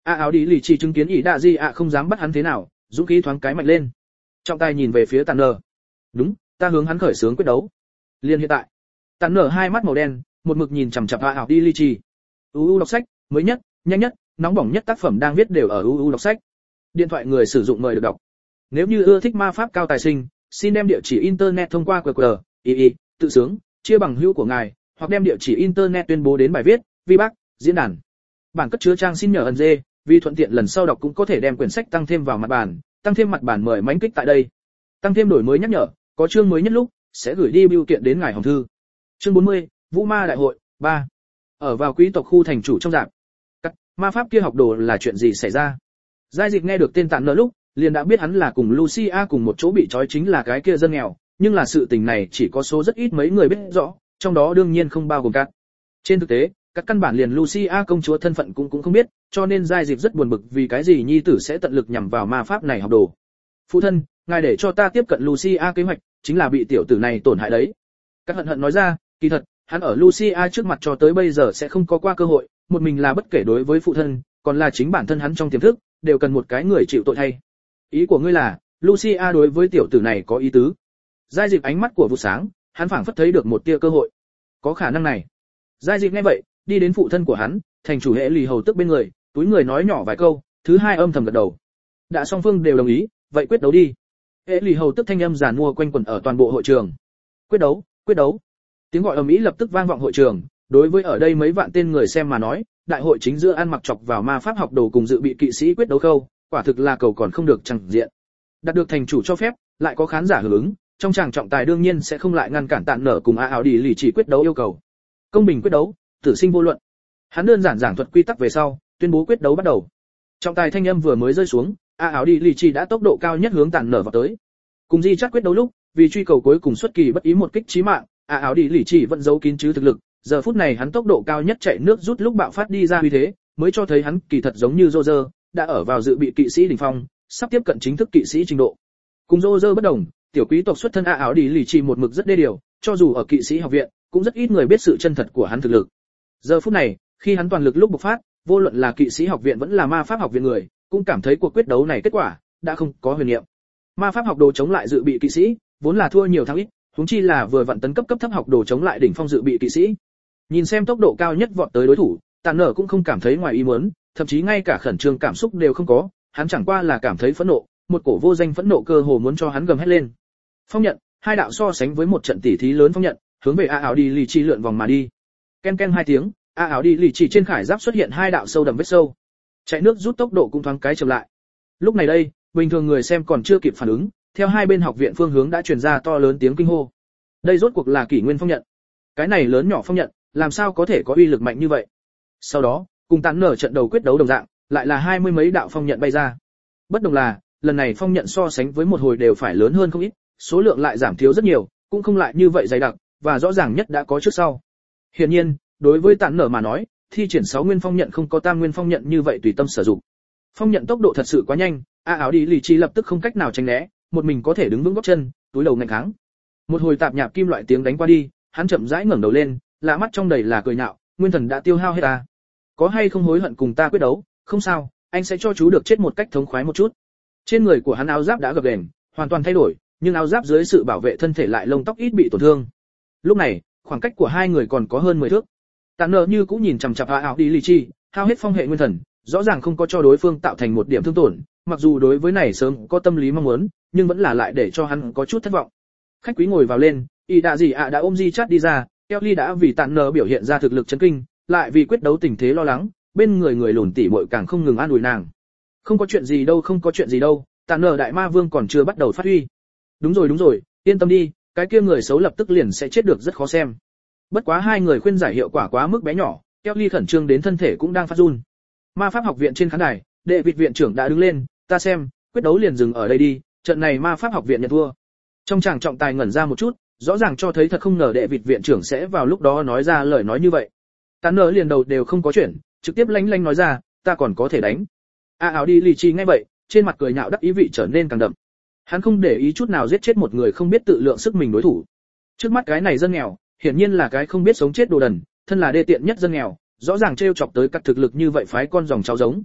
A: áo đi lì chỉ chứng kiến ỷ đạ gì không dám bắt hắn thế nào, dũng khí thoáng cái mạnh lên. Trọng tài nhìn về phía Tản Nở. Đúng, ta hướng hắn khởi xướng quyết đấu. Liên hiện tại. Tản Nở hai mắt màu đen, một mực nhìn chằm chằm áo đi lì chỉ. UU đọc sách, mới nhất, nhanh nhất, nóng bỏng nhất tác phẩm đang viết đều ở UU đọc sách. Điện thoại người sử dụng mời được đọc. Nếu như ưa thích ma pháp cao tài sinh, xin đem địa chỉ internet thông qua QR, tự sướng, chia bằng hữu của ngài, hoặc đem địa chỉ internet tuyên bố đến bài viết, VBAC, diễn đàn. Bản cất chứa trang xin nhờ ẩn dê, vì thuận tiện lần sau đọc cũng có thể đem quyển sách tăng thêm vào mặt bản, tăng thêm mặt bản mời mãnh kích tại đây. Tăng thêm đổi mới nhắc nhở, có chương mới nhất lúc sẽ gửi đi bưu kiện đến ngài hòm thư. Chương 40, Vũ Ma đại hội 3. Ở vào quý tộc khu thành chủ trong rạp. Ma pháp kia học đồ là chuyện gì xảy ra? Giai Dịch nghe được tên Tản Nở lúc, liền đã biết hắn là cùng Lucia cùng một chỗ bị trói chính là cái kia dân nghèo, nhưng là sự tình này chỉ có số rất ít mấy người biết rõ, trong đó đương nhiên không bao gồm Cát. Trên thực tế, các căn bản liền Lucia công chúa thân phận cũng không biết, cho nên Giai Dịch rất buồn bực vì cái gì nhi tử sẽ tận lực nhằm vào ma pháp này học đồ. Phụ thân, ngài để cho ta tiếp cận Lucia kế hoạch, chính là bị tiểu tử này tổn hại đấy. Các hận hận nói ra, kỳ thật, hắn ở Lucia trước mặt cho tới bây giờ sẽ không có qua cơ hội, một mình là bất kể đối với phụ thân, còn là chính bản thân hắn trong tiềm thức, đều cần một cái người chịu tội thay. Ý của ngươi là, Lucia đối với tiểu tử này có ý tứ? Giai Dịch ánh mắt của vụ sáng, hắn phảng phất thấy được một tia cơ hội. Có khả năng này. Giai Dịch nghe vậy, đi đến phụ thân của hắn, thành chủ hệ lì hầu tức bên người, túi người nói nhỏ vài câu, thứ hai âm thầm gật đầu. Đã song phương đều đồng ý, vậy quyết đấu đi. Hệ lì hầu tức thanh âm giàn mua quanh quẩn ở toàn bộ hội trường. Quyết đấu, quyết đấu. Tiếng gọi ầm ĩ lập tức vang vọng hội trường, đối với ở đây mấy vạn tên người xem mà nói, đại hội chính giữa ăn mặc chọc vào ma pháp học đồ cùng dự bị kỵ sĩ quyết đấu khâu, quả thực là cầu còn không được chẳng diện. Đạt được thành chủ cho phép, lại có khán giả hưởng ứng, trong tràng trọng tài đương nhiên sẽ không lại ngăn cản Tản Nở cùng áo đi lì chỉ quyết đấu yêu cầu. Công bình quyết đấu, tử sinh vô luận. Hắn đơn giản giảng thuật quy tắc về sau, tuyên bố quyết đấu bắt đầu. Trọng tài thanh âm vừa mới rơi xuống, áo đi lì chỉ đã tốc độ cao nhất hướng Tản Nở vào tới. Cùng Di Chát quyết đấu lúc, vì truy cầu cuối cùng xuất kỳ bất ý một kích chí mạng, áo đi lì chỉ vẫn giấu kín chứ thực lực. Giờ phút này hắn tốc độ cao nhất chạy nước rút lúc bạo phát đi ra uy thế, mới cho thấy hắn kỳ thật giống như Roger, đã ở vào dự bị kỵ sĩ đỉnh phong, sắp tiếp cận chính thức kỵ sĩ trình độ. Cùng Roger bất đồng, tiểu quý tộc xuất thân áo đi lì chỉ một mực rất đê điều, cho dù ở kỵ sĩ học viện, cũng rất ít người biết sự chân thật của hắn thực lực. Giờ phút này, khi hắn toàn lực lúc bộc phát, vô luận là kỵ sĩ học viện vẫn là ma pháp học viện người, cũng cảm thấy cuộc quyết đấu này kết quả đã không có huyền niệm. Ma pháp học đồ chống lại dự bị kỵ sĩ, vốn là thua nhiều thắng ít, huống chi là vừa vặn tấn cấp cấp thấp học đồ chống lại đỉnh phong dự bị kỵ sĩ. Nhìn xem tốc độ cao nhất vọt tới đối thủ, Tản Nở cũng không cảm thấy ngoài ý muốn, thậm chí ngay cả khẩn trương cảm xúc đều không có, hắn chẳng qua là cảm thấy phẫn nộ, một cổ vô danh phẫn nộ cơ hồ muốn cho hắn gầm hét lên. Phong nhận, hai đạo so sánh với một trận tỉ thí lớn phong nhận, hướng về áo đi lì chi lượn vòng mà đi. Ken ken hai tiếng, áo đi lì chỉ trên khải giáp xuất hiện hai đạo sâu đậm vết sâu. Chạy nước rút tốc độ cũng thoáng cái chậm lại. Lúc này đây, bình thường người xem còn chưa kịp phản ứng, theo hai bên học viện phương hướng đã truyền ra to lớn tiếng kinh hô. Đây rốt cuộc là kỷ nguyên phong nhận. Cái này lớn nhỏ phong nhận, làm sao có thể có uy lực mạnh như vậy? Sau đó, cùng Tản Nở trận đầu quyết đấu đồng dạng, lại là 20 mấy đạo phong nhận bay ra. Bất đồng là, lần này phong nhận so sánh với một hồi đều phải lớn hơn không ít, số lượng lại giảm thiếu rất nhiều, cũng không lại như vậy dày đặc, và rõ ràng nhất đã có trước sau. Hiển nhiên, đối với Tản Nở mà nói, thi triển 6 nguyên phong nhận không có tam nguyên phong nhận như vậy tùy tâm sử dụng. Phong nhận tốc độ thật sự quá nhanh, áo đi lì chỉ lập tức không cách nào tránh né, một mình có thể đứng vững gót chân, túi đầu nghênh kháng. Một hồi tạp nhạp kim loại tiếng đánh qua đi, hắn chậm rãi ngẩng đầu lên, lạ mắt trong đầy là cười nhạo, nguyên thần đã tiêu hao hết ta. Có hay không hối hận cùng ta quyết đấu? Không sao, anh sẽ cho chú được chết một cách thống khoái một chút. Trên người của hắn áo giáp đã gập ghềnh, hoàn toàn thay đổi, nhưng áo giáp dưới sự bảo vệ thân thể lại lông tóc ít bị tổn thương. Lúc này, khoảng cách của hai người còn có hơn 10 thước. Tản Nở như cũng nhìn chằm chằm áo đi lì chi, hao hết phong hệ nguyên thần, rõ ràng không có cho đối phương tạo thành một điểm thương tổn, mặc dù đối với này sớm có tâm lý mong muốn, nhưng vẫn là lại để cho hắn có chút thất vọng. Khách quý ngồi vào lên, y đã gì đã ôm Di Chát đi ra, Kelly đã vì Tản Nở biểu hiện ra thực lực chấn kinh, lại vì quyết đấu tình thế lo lắng, bên người người lùn tỉ muội càng không ngừng an ủi nàng. Không có chuyện gì đâu, không có chuyện gì đâu, Tản Nở đại ma vương còn chưa bắt đầu phát huy. Đúng rồi, yên tâm đi, cái kia người xấu lập tức liền sẽ chết được rất khó xem. Bất quá hai người khuyên giải hiệu quả quá mức bé nhỏ, Kelly khẩn trương đến thân thể cũng đang phát run. Ma pháp học viện trên khán đài, đệ vị viện trưởng đã đứng lên, ta xem, quyết đấu liền dừng ở đây đi, trận này ma pháp học viện nhận thua. Trong chàng trọng tài ngẩn ra một chút, rõ ràng cho thấy thật không ngờ đệ vị viện trưởng sẽ vào lúc đó nói ra lời nói như vậy. Tản Nở liền đầu đều không có chuyển, trực tiếp lanh lanh nói ra, ta còn có thể đánh. Áo đi lì chi nghe vậy, trên mặt cười nhạo đắc ý vị trở nên càng đậm. Hắn không để ý chút nào giết chết một người không biết tự lượng sức mình đối thủ. Trước mắt cái này dân nghèo, hiển nhiên là cái không biết sống chết đồ đần, thân là đê tiện nhất dân nghèo, rõ ràng trêu chọc tới các thực lực như vậy phái con dòng cháu giống.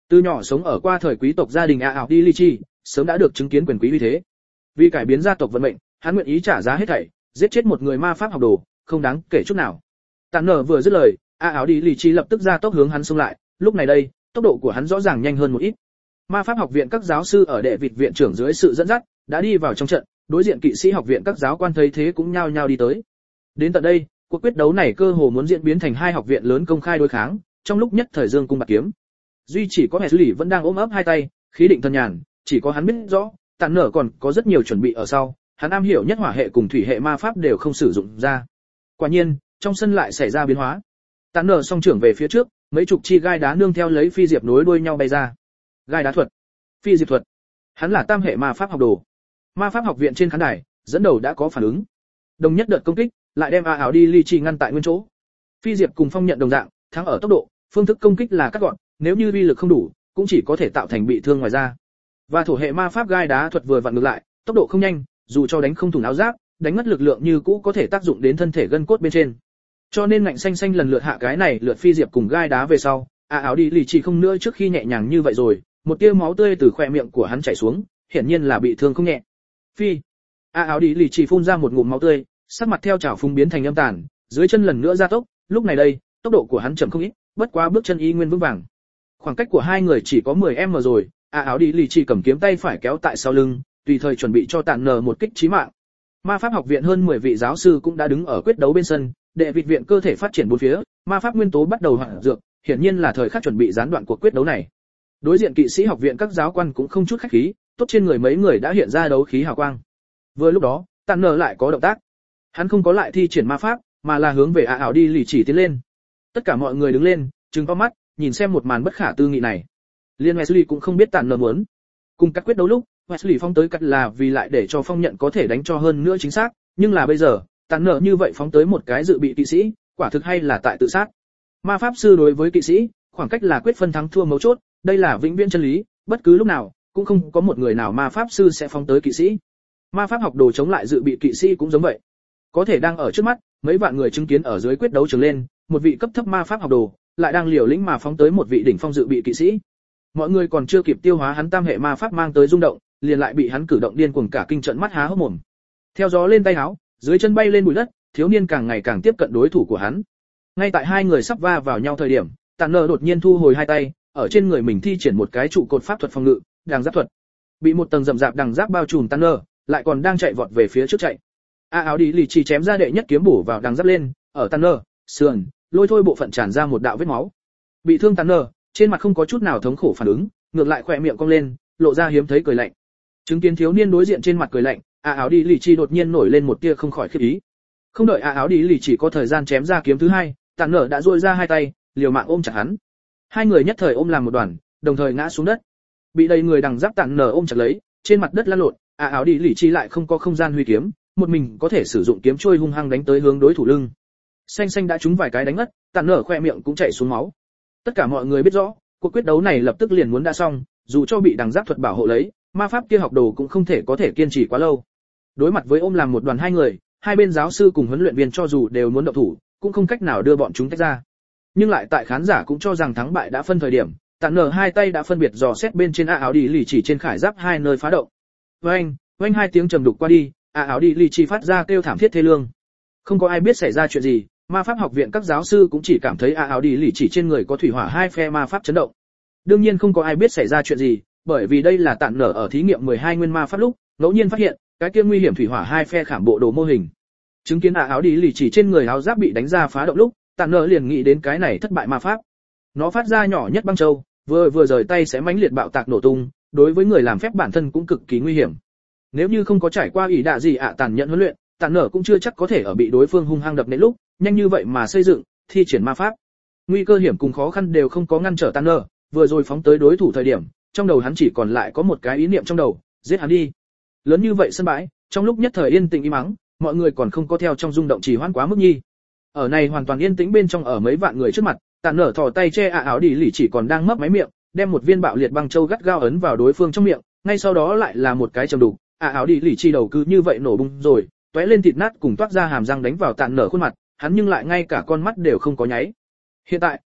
A: Từ nhỏ sống ở qua thời quý tộc gia đình ảo đi Lychi, sớm đã được chứng kiến quyền quý uy thế. Vì cải biến gia tộc vận mệnh, hắn nguyện ý trả giá hết thảy, giết chết một người ma pháp học đồ, không đáng kể chút nào. Tàn nở vừa dứt lời, ảo đi Lychi lập tức ra tốc hướng hắn xông lại, lúc này đây, tốc độ của hắn rõ ràng nhanh hơn một ít. Ma pháp học viện các giáo sư ở đệ vịt viện trưởng dưới sự dẫn dắt, đã đi vào trong trận, đối diện kỵ sĩ học viện các giáo quan thấy thế cũng nhao nhao đi tới. Đến tận đây, cuộc quyết đấu này cơ hồ muốn diễn biến thành hai học viện lớn công khai đối kháng, trong lúc nhất thời dương cung bạc kiếm. Duy chỉ có Wesley vẫn đang ôm ấp hai tay, khí định thần nhàn, chỉ có hắn biết rõ, Tàn nở còn có rất nhiều chuẩn bị ở sau, hắn am hiểu nhất hỏa hệ cùng thủy hệ ma pháp đều không sử dụng ra. Quả nhiên, trong sân lại xảy ra biến hóa. Tàn nở song trưởng về phía trước, mấy chục chi gai đá nương theo lấy phi diệp nối đuôi nhau bay ra. Gai đá thuật, phi diệp thuật. Hắn là tam hệ ma pháp học đồ. Ma pháp học viện trên khán đài, dẫn đầu đã có phản ứng. Đồng nhất đợt công kích, lại đem ảo đi Lychi ngăn tại nguyên chỗ. Phi diệp cùng phong nhận đồng dạng, thắng ở tốc độ, phương thức công kích là cắt gọn, nếu như uy lực không đủ, cũng chỉ có thể tạo thành bị thương ngoài da. Và thổ hệ ma pháp gai đá thuật vừa vặn ngược lại, tốc độ không nhanh, dù cho đánh không thủng áo giáp, đánh mất lực lượng như cũ có thể tác dụng đến thân thể gân cốt bên trên. Cho nên ngạnh xanh xanh lần lượt hạ cái này lượt phi diệp cùng gai đá về sau, ảo đi Lychi không nữa trước khi nhẹ nhàng như vậy rồi, một tia máu tươi từ khóe miệng của hắn chảy xuống, hiển nhiên là bị thương không nhẹ. Phi, ảo đi Lychi phun ra một ngụm máu tươi, sắc mặt theo chảo phúng biến thành âm tàn, dưới chân lần nữa gia tốc, lúc này đây, tốc độ của hắn chậm không ít, bất quá bước chân y nguyên vững vàng. Khoảng cách của hai người chỉ có 10m rồi, ảo đi Lychi cầm kiếm tay phải kéo tại sau lưng, tùy thời chuẩn bị cho Tàn nở một kích chí mạng. Ma pháp học viện hơn 10 vị giáo sư cũng đã đứng ở quyết đấu bên sân, đệ vịt viện cơ thể phát triển bốn phía, ma pháp nguyên tố bắt đầu hoạt dược, hiển nhiên là thời khắc chuẩn bị gián đoạn cuộc quyết đấu này. Đối diện kỵ sĩ học viện các giáo quan cũng không chút khách khí, tốt trên người mấy người đã hiện ra đấu khí hào quang. Vừa lúc đó, Tàn nở lại có động tác. Hắn không có lại thi triển ma pháp, mà là hướng về ảo đi Lychi tiến lên. Tất cả mọi người đứng lên, trừng to mắt, nhìn xem một màn bất khả tư nghị này. Liên Wesley cũng không biết Tàn nở muốn. Cùng các quyết đấu lúc, Wesley phóng tới cắt là vì lại để cho phong nhận có thể đánh cho hơn nữa chính xác, nhưng là bây giờ, Tàn nở như vậy phóng tới một cái dự bị kỵ sĩ, quả thực hay là tại tự sát. Ma pháp sư đối với kỵ sĩ, khoảng cách là quyết phân thắng thua mấu chốt, đây là vĩnh viễn chân lý, bất cứ lúc nào cũng không có một người nào ma pháp sư sẽ phóng tới kỵ sĩ. Ma pháp học đồ chống lại dự bị kỵ sĩ cũng giống vậy. Có thể đang ở trước mắt, mấy vạn người chứng kiến ở dưới quyết đấu trường lên, một vị cấp thấp ma pháp học đồ lại đang liều lĩnh mà phóng tới một vị đỉnh phong dự bị kỵ sĩ. Mọi người còn chưa kịp tiêu hóa hắn tam hệ ma pháp mang tới rung động, liền lại bị hắn cử động điên cuồng cả kinh trận mắt há hốc mồm. Theo gió lên tay áo, dưới chân bay lên bụi đất, thiếu niên càng ngày càng tiếp cận đối thủ của hắn. Ngay tại hai người sắp va vào nhau thời điểm, Tàn nở đột nhiên thu hồi hai tay, ở trên người mình thi triển một cái trụ cột pháp thuật phòng ngự, đằng giáp thuật. Bị một tầng rậm rạp đằng giáp bao trùm Tàn nở, lại còn đang chạy vọt về phía trước chạy. ảo đi Lychi chém ra đệ nhất kiếm bổ vào đằng giáp lên, ở Tàn nở, sườn, lôi thôi bộ phận tràn ra một đạo vết máu. Bị thương Tàn nở, trên mặt không có chút nào thống khổ phản ứng, ngược lại khỏe miệng cong lên, lộ ra hiếm thấy cười lạnh. Chứng kiến thiếu niên đối diện trên mặt cười lạnh, ảo đi Lychi đột nhiên nổi lên một tia không khỏi khiếp ý. Không đợi ảo đi Lychi có thời gian chém ra kiếm thứ hai, Tàn nở đã duỗi ra hai tay, liều mạng ôm chặt hắn. Hai người nhất thời ôm làm một đoàn, đồng thời ngã xuống đất. Bị đầy người đằng giáp Tàn nở ôm chặt lấy, trên mặt đất lăn lộn, ảo đi Lychi lại không có không gian huy kiếm, một mình có thể sử dụng kiếm trôi hung hăng đánh tới hướng đối thủ lưng. Xanh xanh đã trúng vài cái đánh ngất, Tàn nở khoe miệng cũng chảy xuống máu. Tất cả mọi người biết rõ, cuộc quyết đấu này lập tức liền muốn đã xong, dù cho bị đằng giáp thuật bảo hộ lấy, ma pháp kia học đồ cũng không thể có thể kiên trì quá lâu. Đối mặt với ôm làm một đoàn hai người, hai bên giáo sư cùng huấn luyện viên cho dù đều muốn động thủ, cũng không cách nào đưa bọn chúng tách ra. Nhưng lại tại khán giả cũng cho rằng thắng bại đã phân thời điểm, Tàn nở hai tay đã phân biệt dò xét bên trên ảo đi Lychi trên khải giáp hai nơi phá động. Oanh, oanh hai tiếng trầm đục qua đi, ảo đi Lychi phát ra kêu thảm thiết thê lương. Không có ai biết xảy ra chuyện gì, ma pháp học viện các giáo sư cũng chỉ cảm thấy ảo đi Lychi trên người có thủy hỏa hai phe ma pháp chấn động. Đương nhiên không có ai biết xảy ra chuyện gì, bởi vì đây là Tàn nở ở thí nghiệm 12 nguyên ma pháp lúc, ngẫu nhiên phát hiện, cái kia nguy hiểm thủy hỏa hai phe khảm bộ đồ mô hình. Chứng kiến ảo đi Lychi trên người áo giáp bị đánh ra phá động lúc, Tàn nở liền nghĩ đến cái này thất bại ma pháp. Nó phát ra nhỏ nhất băng châu, vừa rời tay sẽ mãnh liệt bạo tạc nổ tung, đối với người làm phép bản thân cũng cực kỳ nguy hiểm. Nếu như không có trải qua ỷ đạ gì tàn nhẫn huấn luyện, Tàn nở cũng chưa chắc có thể ở bị đối phương hung hăng đập nện lúc, nhanh như vậy mà xây dựng, thi triển ma pháp. Nguy cơ hiểm cùng khó khăn đều không có ngăn trở Tàn nở, vừa rồi phóng tới đối thủ thời điểm, trong đầu hắn chỉ còn lại có một cái ý niệm trong đầu, giết hắn đi. Lớn như vậy sân bãi, trong lúc nhất thời yên tĩnh im mắng, mọi người còn không có theo trong rung động trì hoãn quá mức nhi. Ở này hoàn toàn yên tĩnh bên trong ở mấy vạn người trước mặt, Tàn nở thò tay che ảo đi lì chỉ còn đang mấp máy miệng, đem một viên bạo liệt băng châu gắt gao ấn vào đối phương trong miệng, ngay sau đó lại là một cái trầm đục, ảo đi lì chỉ đầu cứ như vậy nổ bung rồi, tóe lên thịt nát cùng toát ra hàm răng đánh vào Tàn nở khuôn mặt, hắn nhưng lại ngay cả con mắt đều không có nháy. Hiện tại,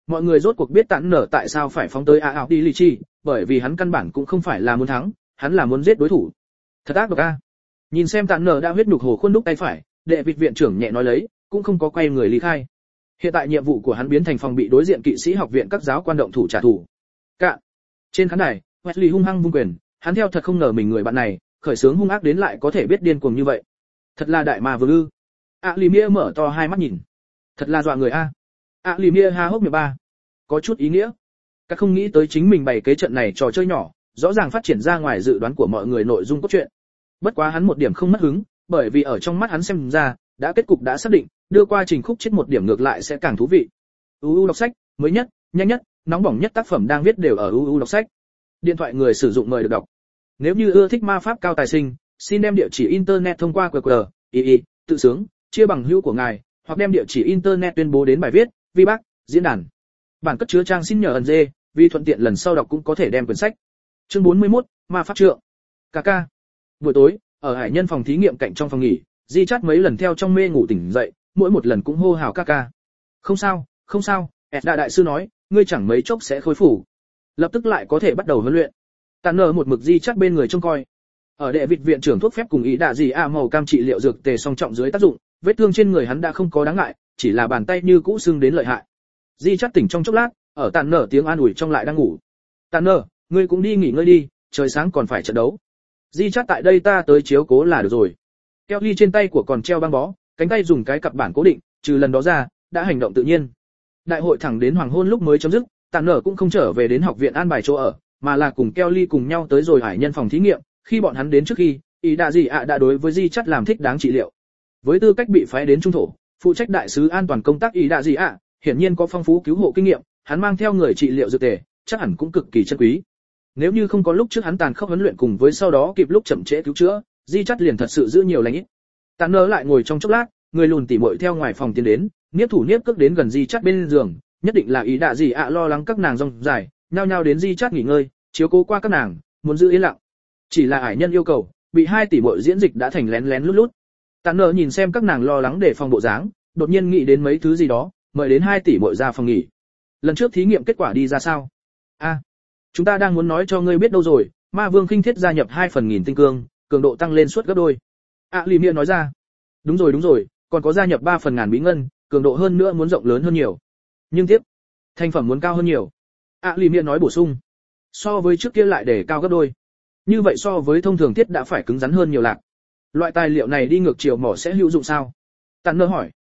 A: Mọi người rốt cuộc biết Tản Nở tại sao phải phóng tới ảo đi lì chi, bởi vì hắn căn bản cũng không phải là muốn thắng, hắn là muốn giết đối thủ. Thật ác độc a. Nhìn xem Tản Nở đã huyết nhục hồ khuôn đúc tay phải, đệ vịt viện trưởng nhẹ nói lấy, cũng không có quay người ly khai. Hiện tại nhiệm vụ của hắn biến thành phòng bị đối diện kỵ sĩ học viện các giáo quan động thủ trả thù. Cạn. Trên khán đài, Wesley hung hăng vung quyền, hắn theo thật không ngờ mình người bạn này, khởi sướng hung ác đến lại có thể biết điên cuồng như vậy. Thật là đại ma vương ư? Limia mở to hai mắt nhìn. Thật là dọa người a. Limia há hốc miệng ba. Có chút ý nghĩa. Các không nghĩ tới chính mình bày kế trận này trò chơi nhỏ, rõ ràng phát triển ra ngoài dự đoán của mọi người nội dung cốt truyện. Bất quá hắn một điểm không mất hứng, bởi vì ở trong mắt hắn xem ra, đã kết cục đã xác định, đưa qua trình khúc chết một điểm ngược lại sẽ càng thú vị. UU đọc sách, mới nhất, nhanh nhất, nóng bỏng nhất tác phẩm đang viết đều ở UU đọc sách. Điện thoại người sử dụng mời được đọc. Nếu như ưa thích ma pháp cao tài sinh, xin đem địa chỉ internet thông qua QR, tự sướng, chia bằng hữu của ngài, hoặc đem địa chỉ internet tuyên bố đến bài viết, VBAC, diễn đàn. Bản cất chứa trang xin nhờ ẩn dê, vì thuận tiện lần sau đọc cũng có thể đem quyển sách. Chương 41, ma pháp trượng. Kaka. Buổi tối, ở hải nhân phòng thí nghiệm cạnh trong phòng nghỉ, Di Chát mấy lần theo trong mê ngủ tỉnh dậy, mỗi một lần cũng hô hào Kaka. Không sao, không sao, Edda đại sư nói, ngươi chẳng mấy chốc sẽ khôi phục. Lập tức lại có thể bắt đầu huấn luyện. Tản Nở một mực Di Chát bên người trông coi. Ở đệ vịt viện trưởng thuốc phép cùng ý đạ gì màu cam trị liệu dược tề song trọng dưới tác dụng, vết thương trên người hắn đã không có đáng ngại, chỉ là bàn tay như cũ sưng đến lợi hại. Di Chát tỉnh trong chốc lát, ở Tản Nở tiếng an ủi trong lại đang ngủ. Tản Nở, ngươi cũng đi nghỉ ngơi đi, trời sáng còn phải trận đấu. Di Chát tại đây ta tới chiếu cố là được rồi. Kelly trên tay của còn treo băng bó, cánh tay dùng cái cặp bản cố định, trừ lần đó ra, đã hành động tự nhiên. Đại hội thẳng đến hoàng hôn lúc mới chấm dứt, Tản Nở cũng không trở về đến học viện an bài chỗ ở, mà là cùng Kelly cùng nhau tới rồi hải nhân phòng thí nghiệm. Khi bọn hắn đến trước khi, ý đạ gì đã đối với Di Chát làm thích đáng trị liệu. Với tư cách bị phái đến trung thổ, phụ trách đại sứ an toàn công tác ý đạ gì hiển nhiên có phong phú cứu hộ kinh nghiệm, hắn mang theo người trị liệu dược tề, chắc hẳn cũng cực kỳ chân quý. Nếu như không có lúc trước hắn tàn khốc huấn luyện cùng với sau đó kịp lúc chậm trễ cứu chữa, Di Chát liền thật sự giữ nhiều lành ít. Tản Nở lại ngồi trong chốc lát, người lùn tỉ muội theo ngoài phòng tiến đến, niếp thủ niếp cước đến gần Di Chát bên giường, nhất định là ý đạ gì lo lắng các nàng rong dài, nhao nhao đến Di Chát nghỉ ngơi, chiếu cố qua các nàng, muốn giữ yên lặng. Chỉ là ải nhân yêu cầu, bị hai tỷ muội diễn dịch đã thành lén lén lút lút. Tản Nở nhìn xem các nàng lo lắng để phòng bộ dáng, đột nhiên nghĩ đến mấy thứ gì đó, mời đến hai tỷ muội ra phòng nghỉ. Lần trước thí nghiệm kết quả đi ra sao? Chúng ta đang muốn nói cho ngươi biết đâu rồi, ma vương khinh thiết gia nhập 2/1000 tinh cương, cường độ tăng lên suốt gấp đôi. Limia nói ra. Đúng rồi, còn có gia nhập 3/1000 bí ngân, cường độ hơn nữa muốn rộng lớn hơn nhiều. Nhưng tiếp, thành phẩm muốn cao hơn nhiều. Limia nói bổ sung. So với trước kia lại để cao gấp đôi. Như vậy so với thông thường thiết đã phải cứng rắn hơn nhiều lạc. Loại tài liệu này đi ngược chiều mỏ sẽ hữu dụng sao? Tản Nở hỏi.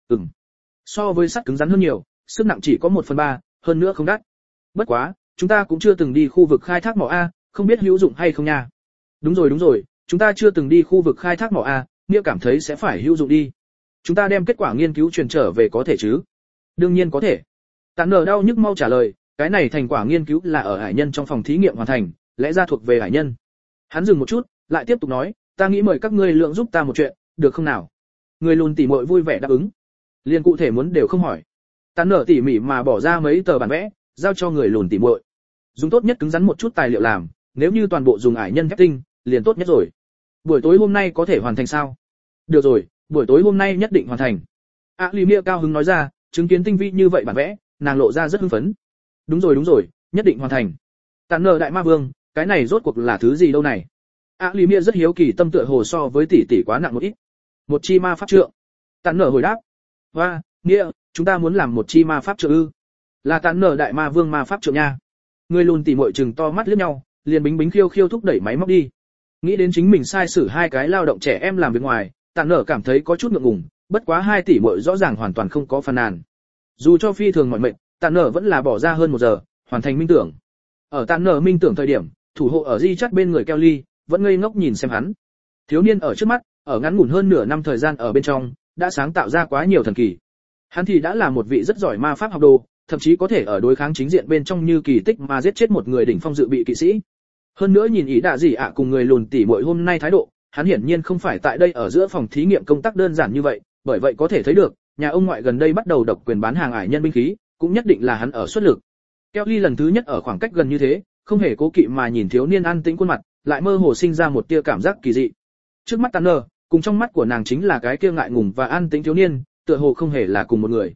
A: So với sắt cứng rắn hơn nhiều, sức nặng chỉ có 1/3, hơn nữa không đắt. Bất quá, chúng ta cũng chưa từng đi khu vực khai thác mỏ A, không biết hữu dụng hay không nha. Đúng rồi, chúng ta chưa từng đi khu vực khai thác mỏ A, nghĩa cảm thấy sẽ phải hữu dụng đi. Chúng ta đem kết quả nghiên cứu truyền trở về có thể chứ? Đương nhiên có thể. Tản Nở đau nhức mau trả lời, cái này thành quả nghiên cứu là ở hải nhân trong phòng thí nghiệm hoàn thành, lẽ ra thuộc về hải nhân. Hắn dừng một chút, lại tiếp tục nói, ta nghĩ mời các ngươi lượng giúp ta một chuyện, được không nào? Người lùn tỉ muội vui vẻ đáp ứng. Liên cụ thể muốn đều không hỏi. Tản Nở tỉ mỉ mà bỏ ra mấy tờ bản vẽ, giao cho người lùn tỉ muội. Dùng tốt nhất cứng rắn một chút tài liệu làm, nếu như toàn bộ dùng ải nhân thép tinh, liền tốt nhất rồi. Buổi tối hôm nay có thể hoàn thành sao? Được rồi, buổi tối hôm nay nhất định hoàn thành. Limia cao hứng nói ra, chứng kiến tinh vi như vậy bản vẽ, nàng lộ ra rất hưng phấn. Đúng rồi, nhất định hoàn thành. Tản Nở đại ma vương, cái này rốt cuộc là thứ gì đâu này? Limia rất hiếu kỳ, tâm tựa hồ so với tỷ quá nặng một ít. Một chi ma pháp trượng. Tản Nở hồi đáp. Và, nghĩa, chúng ta muốn làm một chi ma pháp trượng ư? Là Tản Nở đại ma vương ma pháp trượng nha. Người lùn tỉ muội trừng to mắt liếc nhau, liền bính khiêu thúc đẩy máy móc đi. Nghĩ đến chính mình sai sử hai cái lao động trẻ em làm việc ngoài, Tản Nở cảm thấy có chút ngượng ngùng, bất quá hai tỷ muội rõ ràng hoàn toàn không có phàn nàn. Dù cho phi thường mỏi mệt, Tản Nở vẫn là bỏ ra hơn 1 giờ, hoàn thành minh tưởng. Ở Tản Nở minh tưởng thời điểm, thủ hộ ở Di Chát bên người Kelly, vẫn ngây ngốc nhìn xem hắn. Thiếu niên ở trước mắt, ở ngắn ngủn hơn nửa năm thời gian ở bên trong, đã sáng tạo ra quá nhiều thần kỳ. Hắn thì đã là một vị rất giỏi ma pháp học đồ, thậm chí có thể ở đối kháng chính diện bên trong như kỳ tích mà giết chết một người đỉnh phong dự bị kỵ sĩ. Hơn nữa nhìn ý đạ gì cùng người lùn tỉ muội hôm nay thái độ, hắn hiển nhiên không phải tại đây ở giữa phòng thí nghiệm công tác đơn giản như vậy, bởi vậy có thể thấy được, nhà ông ngoại gần đây bắt đầu độc quyền bán hàng ải nhân binh khí, cũng nhất định là hắn ở xuất lực. Kelly lần thứ nhất ở khoảng cách gần như thế, không hề cố kỵ mà nhìn thiếu niên an tĩnh khuôn mặt, lại mơ hồ sinh ra một tia cảm giác kỳ dị. Trước mắt Tản Nở, cùng trong mắt của nàng chính là cái kia ngại ngùng và an tĩnh thiếu niên, tựa hồ không hề là cùng một người.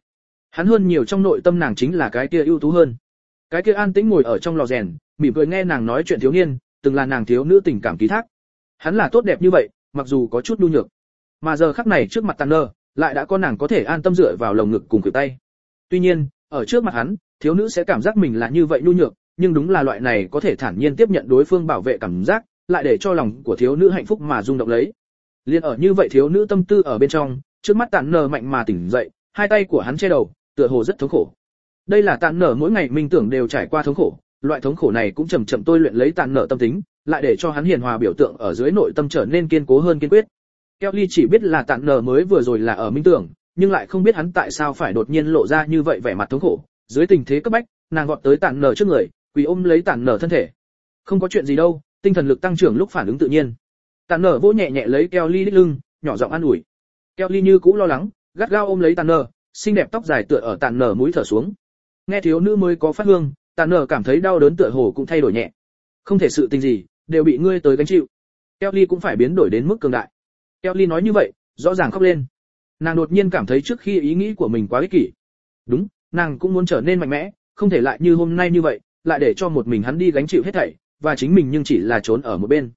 A: Hắn hơn nhiều trong nội tâm nàng chính là cái kia ưu tú hơn. Cái kia an tĩnh ngồi ở trong lò rèn, mỉm cười nghe nàng nói chuyện thiếu niên, từng là nàng thiếu nữ tình cảm ký thác. Hắn là tốt đẹp như vậy, mặc dù có chút nhu nhược. Mà giờ khắc này trước mặt Tanner, lại đã có nàng có thể an tâm dựa vào lồng ngực cùng khuỷu tay. Tuy nhiên, ở trước mặt hắn, thiếu nữ sẽ cảm giác mình là như vậy nhu nhược, nhưng đúng là loại này có thể thản nhiên tiếp nhận đối phương bảo vệ cảm giác, lại để cho lòng của thiếu nữ hạnh phúc mà rung động lấy. Liên ở như vậy thiếu nữ tâm tư ở bên trong, trước mắt Tanner mạnh mà tỉnh dậy, hai tay của hắn che đầu, tựa hồ rất thống khổ. Đây là Tanner mỗi ngày minh tưởng đều trải qua thống khổ, loại thống khổ này cũng chậm chậm tôi luyện lấy Tanner tâm tính, lại để cho hắn hiền hòa biểu tượng ở dưới nội tâm trở nên kiên cố hơn kiên quyết. Kelly chỉ biết là Tanner mới vừa rồi là ở minh tưởng, nhưng lại không biết hắn tại sao phải đột nhiên lộ ra như vậy vẻ mặt thống khổ. Dưới tình thế cấp bách, nàng vọt tới Tanner trước người, quỳ ôm lấy Tanner thân thể. Không có chuyện gì đâu, tinh thần lực tăng trưởng lúc phản ứng tự nhiên. Tanner vỗ nhẹ nhẹ lấy Kelly đít lưng, nhỏ giọng an ủi. Kelly như cũ lo lắng, gắt gao ôm lấy Tanner, xinh đẹp tóc dài tựa ở Tanner mũi thở xuống. Nghe thiếu nữ mới có phát hương, Tanner cảm thấy đau đớn tựa hồ cũng thay đổi nhẹ. Không thể sự tình gì, đều bị ngươi tới gánh chịu. Kelly cũng phải biến đổi đến mức cường đại. Kelly nói như vậy, rõ ràng khóc lên. Nàng đột nhiên cảm thấy trước khi ý nghĩ của mình quá ích kỷ. Đúng, nàng cũng muốn trở nên mạnh mẽ, không thể lại như hôm nay như vậy, lại để cho một mình hắn đi gánh chịu hết thảy, và chính mình nhưng chỉ là trốn ở một bên.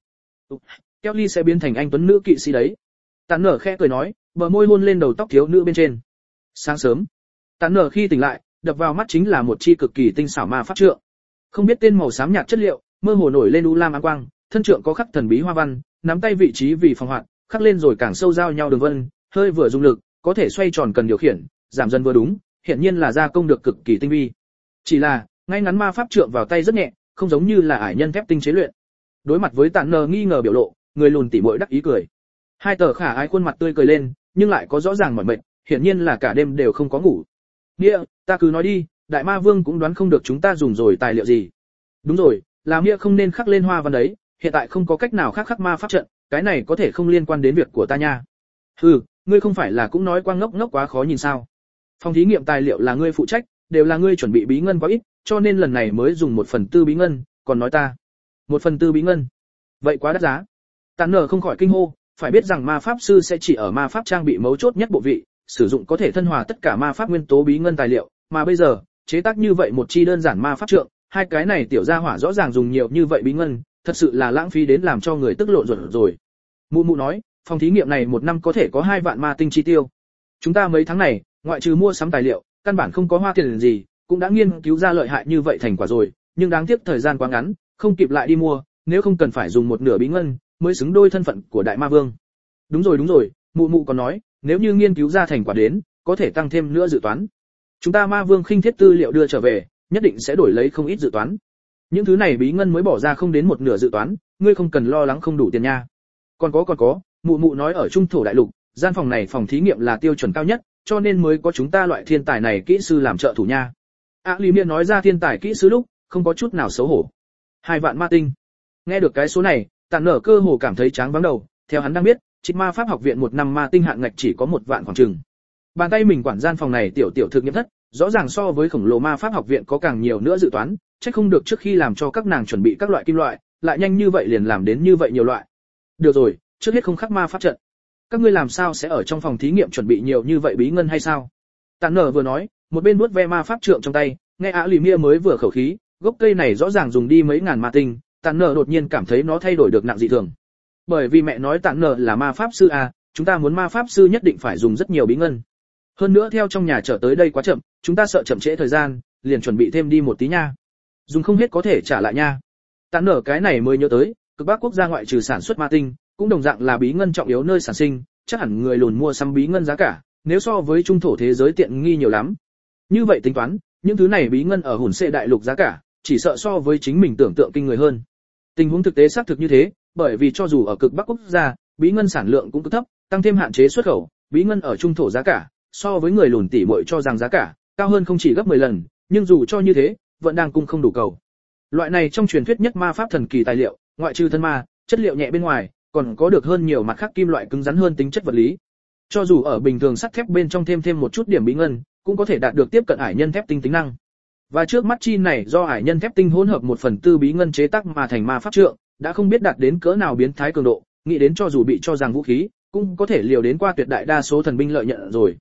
A: Kelly sẽ biến thành anh tuấn nữ kỵ sĩ đấy. Tanner khẽ cười nói, bờ môi hôn lên đầu tóc thiếu nữ bên trên. Sáng sớm, Tanner khi tỉnh lại, đập vào mắt chính là một chi cực kỳ tinh xảo ma pháp trượng. Không biết tên màu xám nhạt chất liệu, mơ hồ nổi lên u lam áng quang, thân trượng có khắc thần bí hoa văn, nắm tay vị trí vì phòng hoạt, khắc lên rồi càng sâu giao nhau đường vân, hơi vừa dùng lực, có thể xoay tròn cần điều khiển, giảm dần vừa đúng, hiển nhiên là gia công được cực kỳ tinh vi. Chỉ là, ngay ngắn ma pháp trượng vào tay rất nhẹ, không giống như là ải nhân thép tinh chế luyện. Đối mặt với Tanner nghi ngờ biểu lộ, người lùn tỉ muội đắc ý cười. Hai tờ khả ái khuôn mặt tươi cười lên, nhưng lại có rõ ràng mỏi mệt, hiển nhiên là cả đêm đều không có ngủ. Nghĩa, ta cứ nói đi, đại ma vương cũng đoán không được chúng ta dùng rồi tài liệu gì. Đúng rồi, là Nghĩa không nên khắc lên hoa văn đấy, hiện tại không có cách nào khác khắc ma pháp trận, cái này có thể không liên quan đến việc của ta nha. Hừ, ngươi không phải là cũng nói quang ngốc ngốc quá khó nhìn sao? Phòng thí nghiệm tài liệu là ngươi phụ trách, đều là ngươi chuẩn bị bí ngân quá ít, cho nên lần này mới dùng 1/4 bí ngân, còn nói ta 1/4 bí ngân. Vậy quá đắt giá. Tanner không khỏi kinh hô, phải biết rằng ma pháp sư sẽ chỉ ở ma pháp trang bị mấu chốt nhất bộ vị, sử dụng có thể thân hòa tất cả ma pháp nguyên tố bí ngân tài liệu, mà bây giờ, chế tác như vậy một chi đơn giản ma pháp trượng, hai cái này tiểu gia hỏa rõ ràng dùng nhiều như vậy bí ngân, thật sự là lãng phí đến làm cho người tức lộn ruột rồi. Mụ mụ nói, phòng thí nghiệm này một năm có thể có 2 vạn ma tinh chi tiêu. Chúng ta mấy tháng này, ngoại trừ mua sắm tài liệu, căn bản không có hoa tiền gì, cũng đã nghiên cứu ra lợi hại như vậy thành quả rồi, nhưng đáng tiếc thời gian quá ngắn, không kịp lại đi mua, nếu không cần phải dùng một nửa bí ngân, mới xứng đôi thân phận của đại ma vương. Đúng rồi, mụ mụ còn nói, nếu như nghiên cứu ra thành quả đến, có thể tăng thêm nữa dự toán. Chúng ta ma vương khinh thiết tư liệu đưa trở về, nhất định sẽ đổi lấy không ít dự toán. Những thứ này bí ngân mới bỏ ra không đến một nửa dự toán, ngươi không cần lo lắng không đủ tiền nha. Còn có, mụ mụ nói ở trung thổ đại lục, gian phòng này phòng thí nghiệm là tiêu chuẩn cao nhất, cho nên mới có chúng ta loại thiên tài này kỹ sư làm trợ thủ nha. Lý Miên nói ra thiên tài kỹ sư lúc, không có chút nào xấu hổ. 2 vạn ma tinh. Nghe được cái số này, Tanner cơ hồ cảm thấy tráng váng đầu, theo hắn đang biết, trích ma pháp học viện một năm ma tinh hạn ngạch chỉ có 1 vạn khoảng chừng. Bàn tay mình quản gian phòng này tiểu thực nghiệm thất, rõ ràng so với khổng lồ ma pháp học viện có càng nhiều nữa dự toán, chắc không được trước khi làm cho các nàng chuẩn bị các loại kim loại, lại nhanh như vậy liền làm đến như vậy nhiều loại. Được rồi, trước hết không khắc ma pháp trận. Các ngươi làm sao sẽ ở trong phòng thí nghiệm chuẩn bị nhiều như vậy bí ngân hay sao? Tanner vừa nói, một bên nuốt ve ma pháp trượng trong tay, nghe Lý Mia mới vừa khẩu khí, gốc cây này rõ ràng dùng đi mấy ngàn ma tinh, Tanner đột nhiên cảm thấy nó thay đổi được nặng dị thường. Bởi vì mẹ nói Tanner là ma pháp sư à, chúng ta muốn ma pháp sư nhất định phải dùng rất nhiều bí ngân. Hơn nữa theo trong nhà trở tới đây quá chậm, chúng ta sợ chậm trễ thời gian, liền chuẩn bị thêm đi một tí nha. Dùng không hết có thể trả lại nha. Tanner cái này mới nhớ tới, cực Bắc quốc gia ngoại trừ sản xuất ma tinh, cũng đồng dạng là bí ngân trọng yếu nơi sản sinh, chắc hẳn người lùn mua sắm bí ngân giá cả, nếu so với trung thổ thế giới tiện nghi nhiều lắm. Như vậy tính toán, những thứ này bí ngân ở hồn xệ đại lục giá cả, chỉ sợ so với chính mình tưởng tượng kinh người hơn. Tình huống thực tế xác thực như thế, bởi vì cho dù ở cực Bắc quốc gia, bí ngân sản lượng cũng cực thấp, tăng thêm hạn chế xuất khẩu, bí ngân ở trung thổ giá cả, so với người lùn tỉ muội cho rằng giá cả cao hơn không chỉ gấp 10 lần, nhưng dù cho như thế, vẫn đang cung không đủ cầu. Loại này trong truyền thuyết nhất ma pháp thần kỳ tài liệu, ngoại trừ thân ma, chất liệu nhẹ bên ngoài, còn có được hơn nhiều mặt khác kim loại cứng rắn hơn tính chất vật lý. Cho dù ở bình thường sắt thép bên trong thêm một chút điểm bí ngân, cũng có thể đạt được tiếp cận ải nhân thép tinh tính năng. Và trước mắt chi này do ải nhân thép tinh hỗn hợp 1/4 bí ngân chế tác mà thành ma pháp trượng, đã không biết đạt đến cỡ nào biến thái cường độ, nghĩ đến cho dù bị cho rằng vũ khí, cũng có thể liều đến qua tuyệt đại đa số thần binh lợi nhận rồi.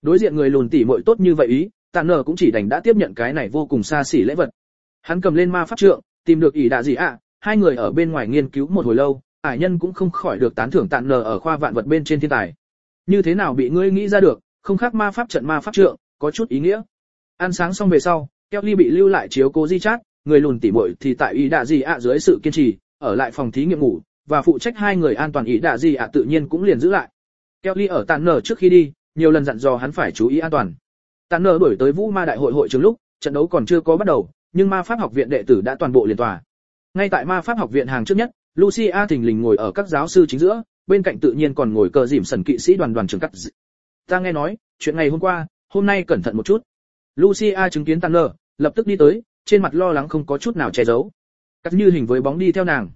A: Đối diện người lùn tỉ muội tốt như vậy ý, Tạn Nở cũng chỉ đành đã tiếp nhận cái này vô cùng xa xỉ lễ vật. Hắn cầm lên ma pháp trượng, tìm được ỷ đạ gì ạ, hai người ở bên ngoài nghiên cứu một hồi lâu, ải nhân cũng không khỏi được tán thưởng Tạn Nở ở khoa vạn vật bên trên thiên tài. Như thế nào bị ngươi nghĩ ra được, không khác ma pháp trận ma pháp trượng, có chút ý nghĩa. Ăn sáng xong về sau, Kelly bị lưu lại chiếu cố Di Chát, người lùn tỉ muội thì tại ỷ đạ gì ạ dưới sự kiên trì, ở lại phòng thí nghiệm ngủ, và phụ trách hai người an toàn ỷ đạ gì ạ tự nhiên cũng liền giữ lại. Kelly ở Tạn Nở trước khi đi, nhiều lần dặn dò hắn phải chú ý an toàn. Tạn Nở đuổi tới Vũ Ma đại hội hội trường lúc, trận đấu còn chưa có bắt đầu, nhưng ma pháp học viện đệ tử đã toàn bộ liền tòa. Ngay tại ma pháp học viện hàng trước nhất, Lucia thình lình ngồi ở các giáo sư chính giữa, bên cạnh tự nhiên còn ngồi cờ dìm sần kỵ sĩ đoàn trưởng cắt. Ta nghe nói, chuyện ngày hôm qua, hôm nay cẩn thận một chút. Lucia chứng kiến Tạn Nở, lập tức đi tới, trên mặt lo lắng không có chút nào che giấu. Cắt như hình với bóng đi theo nàng.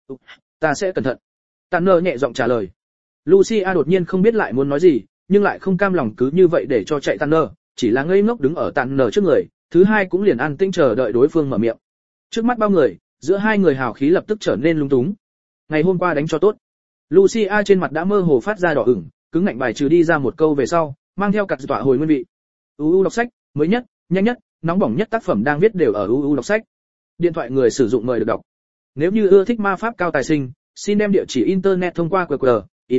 A: Ta sẽ cẩn thận. Tạn Nở nhẹ giọng trả lời. Lucia đột nhiên không biết lại muốn nói gì, nhưng lại không cam lòng cứ như vậy để cho chạy Tạn Nở, chỉ là ngây ngốc đứng ở Tạn Nở trước người, thứ hai cũng liền an tĩnh chờ đợi đối phương mở miệng. Trước mắt bao người, giữa hai người hào khí lập tức trở nên lung túng. Ngày hôm qua đánh cho tốt. Lucia trên mặt đã mơ hồ phát ra đỏ ửng, cứng ngạnh bài trừ đi ra một câu về sau, mang theo cặt tọa hồi nguyên vị. UU đọc sách, mới nhất, nhanh nhất, nóng bỏng nhất tác phẩm đang viết đều ở UU đọc sách. Điện thoại người sử dụng mời được đọc. Nếu như ưa thích ma pháp cao tài sinh, xin đem địa chỉ internet thông qua QR,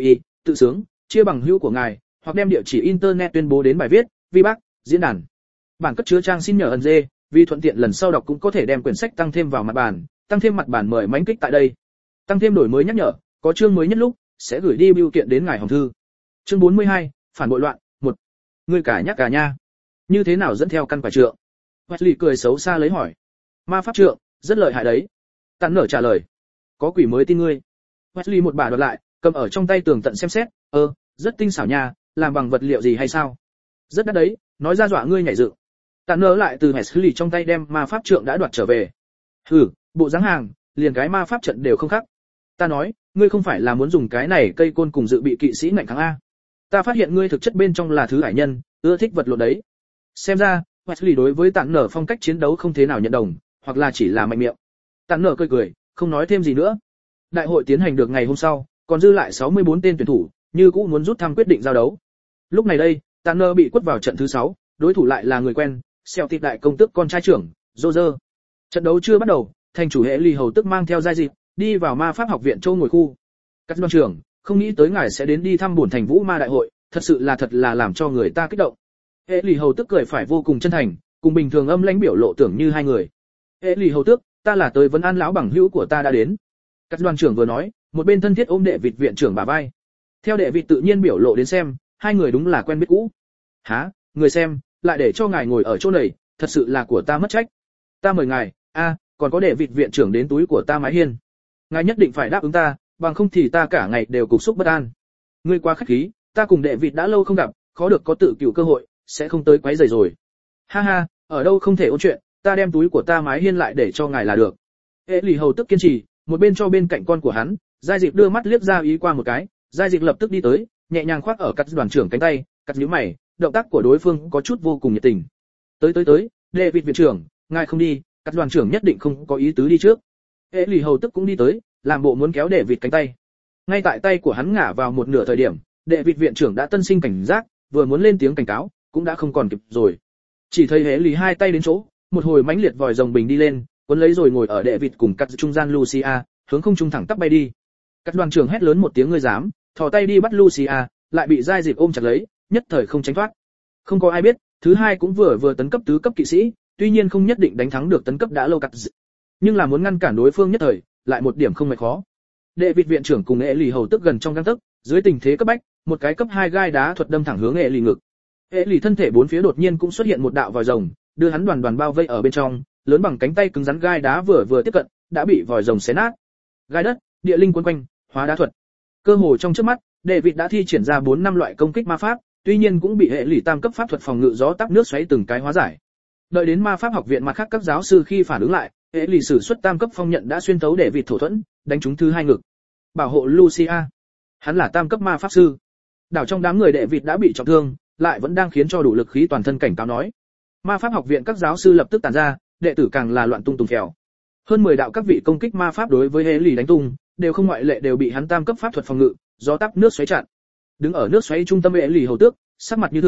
A: tự sướng, chia bằng hữu của ngài, hoặc đem địa chỉ internet tuyên bố đến bài viết, VBAC, diễn đàn. Bản cất chứa trang xin nhờ ẩn dê, vì thuận tiện lần sau đọc cũng có thể đem quyển sách tăng thêm vào mặt bản, tăng thêm mặt bản mời mánh kích tại đây. Tăng thêm đổi mới nhắc nhở, có chương mới nhất lúc sẽ gửi đi bưu kiện đến ngài hồng thư. Chương 42, phản bội loạn, 1. Ngươi cả nhắc cả nha. Như thế nào dẫn theo căn quả trượng? Wesley cười xấu xa lấy hỏi. Ma pháp trượng, rất lợi hại đấy. Tạn Nở trả lời. Có quỷ mới tin ngươi. Wesley một bà đoạt lại, cầm ở trong tay tường tận xem xét, rất tinh xảo nha, làm bằng vật liệu gì hay sao? Rất đắt đấy, nói ra dọa ngươi nhảy dựng. Tạn Nở lại từ Wesley trong tay đem ma pháp trượng đã đoạt trở về. Hừ, bộ dáng hàng, liền cái ma pháp trận đều không khác. Ta nói, ngươi không phải là muốn dùng cái này cây côn cùng dự bị kỵ sĩ ngạnh kháng a? Ta phát hiện ngươi thực chất bên trong là thứ hải nhân, ưa thích vật lộn đấy. Xem ra, Wesley đối với Tạn Nở phong cách chiến đấu không thế nào nhận đồng, hoặc là chỉ là mạnh miệng. Tạn Nở cười cười, không nói thêm gì nữa. Đại hội tiến hành được ngày hôm sau, còn dư lại 64 tên tuyển thủ, như cũ muốn rút thăm quyết định giao đấu. Lúc này đây, Tạn Nở bị quất vào trận thứ 6, đối thủ lại là người quen, Celtic đại công tước con trai trưởng, Roger. Trận đấu chưa bắt đầu, thành chủ hệ Ly hầu tức mang theo giai dịp, đi vào ma pháp học viện châu ngồi khu. Các đoàn trưởng, không nghĩ tới ngài sẽ đến đi thăm bổn thành Vũ Ma đại hội, thật là làm cho người ta kích động. Hệ Ly hầu tức cười phải vô cùng chân thành, cùng bình thường âm lãnh biểu lộ tưởng như hai người. Hệ Ly hầu tước, ta là tới vấn an lão bằng hữu của ta đã đến. Các đoàn trưởng vừa nói, một bên thân thiết ôm đệ vịt viện trưởng bả vai. Theo đệ vịt tự nhiên biểu lộ đến xem, hai người đúng là quen biết cũ. Hả, người xem, lại để cho ngài ngồi ở chỗ này, thật sự là của ta mất trách. Ta mời ngài, còn có đệ vịt viện trưởng đến túi của ta mái hiên. Ngài nhất định phải đáp ứng ta, bằng không thì ta cả ngày đều cục xúc bất an. Ngươi quá khách khí, ta cùng đệ vịt đã lâu không gặp, khó được có tự cựu cơ hội, sẽ không tới quấy rầy rồi. Ha ha, ở đâu không thể ôn chuyện, ta đem túi của ta mái hiên lại để cho ngài là được. Hệ Lì hầu tức kiên trì, một bên cho bên cạnh con của hắn, Giai Dịp đưa mắt liếc ra ý qua một cái, Giai Dịp lập tức đi tới, nhẹ nhàng khoác ở cắt đoàn trưởng cánh tay, cắt nhíu mày, động tác của đối phương có chút vô cùng nhiệt tình. Tới, đệ vịt viện trưởng, ngài không đi, cắt đoàn trưởng nhất định không có ý tứ đi trước. Hệ Lì hầu tức cũng đi tới, làm bộ muốn kéo đệ vịt cánh tay. Ngay tại tay của hắn ngả vào một nửa thời điểm, đệ vịt viện trưởng đã tân sinh cảnh giác, vừa muốn lên tiếng cảnh cáo, cũng đã không còn kịp rồi. Chỉ thấy Hệ Lì hai tay đến chỗ, một hồi mãnh liệt vòi rồng bình đi lên, cuốn lấy rồi ngồi ở đệ vịt cùng cắt trung gian Lucia, hướng không trung thẳng tắp bay đi. Cắt đoàn trưởng hét lớn một tiếng ngươi dám, thò tay đi bắt Lucia, lại bị Giai Dịp ôm chặt lấy, nhất thời không tránh thoát. Không có ai biết, thứ hai cũng vừa tấn cấp tứ cấp kỵ sĩ, tuy nhiên không nhất định đánh thắng được tấn cấp đã lâu cắt, nhưng là muốn ngăn cản đối phương nhất thời, lại một điểm không mệt khó. Đệ vịt viện trưởng cùng Hệ Lì hầu tức gần trong gang tấc, dưới tình thế cấp bách, một cái cấp 2 gai đá thuật đâm thẳng hướng Hệ Lì ngực. Hệ Lì thân thể bốn phía đột nhiên cũng xuất hiện một đạo vòi rồng, đưa hắn đoàn bao vây ở bên trong, lớn bằng cánh tay cứng rắn gai đá vừa tiếp cận, đã bị vòi rồng xé nát. Gai đất, địa linh quấn quanh, hóa đá thuật. Cơ hồ trong trước mắt, đệ vịt đã thi triển ra 4 năm loại công kích ma pháp, tuy nhiên cũng bị Hệ Lì tam cấp pháp thuật phòng ngự gió táp nước xoáy từng cái hóa giải. Đợi đến ma pháp học viện mặt khác các giáo sư khi phản ứng lại, Hệ Lì sử xuất tam cấp phong nhận đã xuyên thấu đệ vịt thổ thuẫn, đánh trúng thứ hai ngực. Bảo hộ Lucia. Hắn là tam cấp ma pháp sư. Đảo trong đám người đệ vịt đã bị trọng thương, lại vẫn đang khiến cho đủ lực khí toàn thân cảnh cáo nói. Ma pháp học viện các giáo sư lập tức tản ra, đệ tử càng là loạn tung tùng phèo. Hơn 10 đạo các vị công kích ma pháp đối với Hệ Lì đánh tung, đều không ngoại lệ đều bị hắn tam cấp pháp thuật phòng ngự, gió táp nước xoáy chặn. Đứng ở nước xoáy trung tâm Hệ Lì hầu tước, sắc mặt như thường,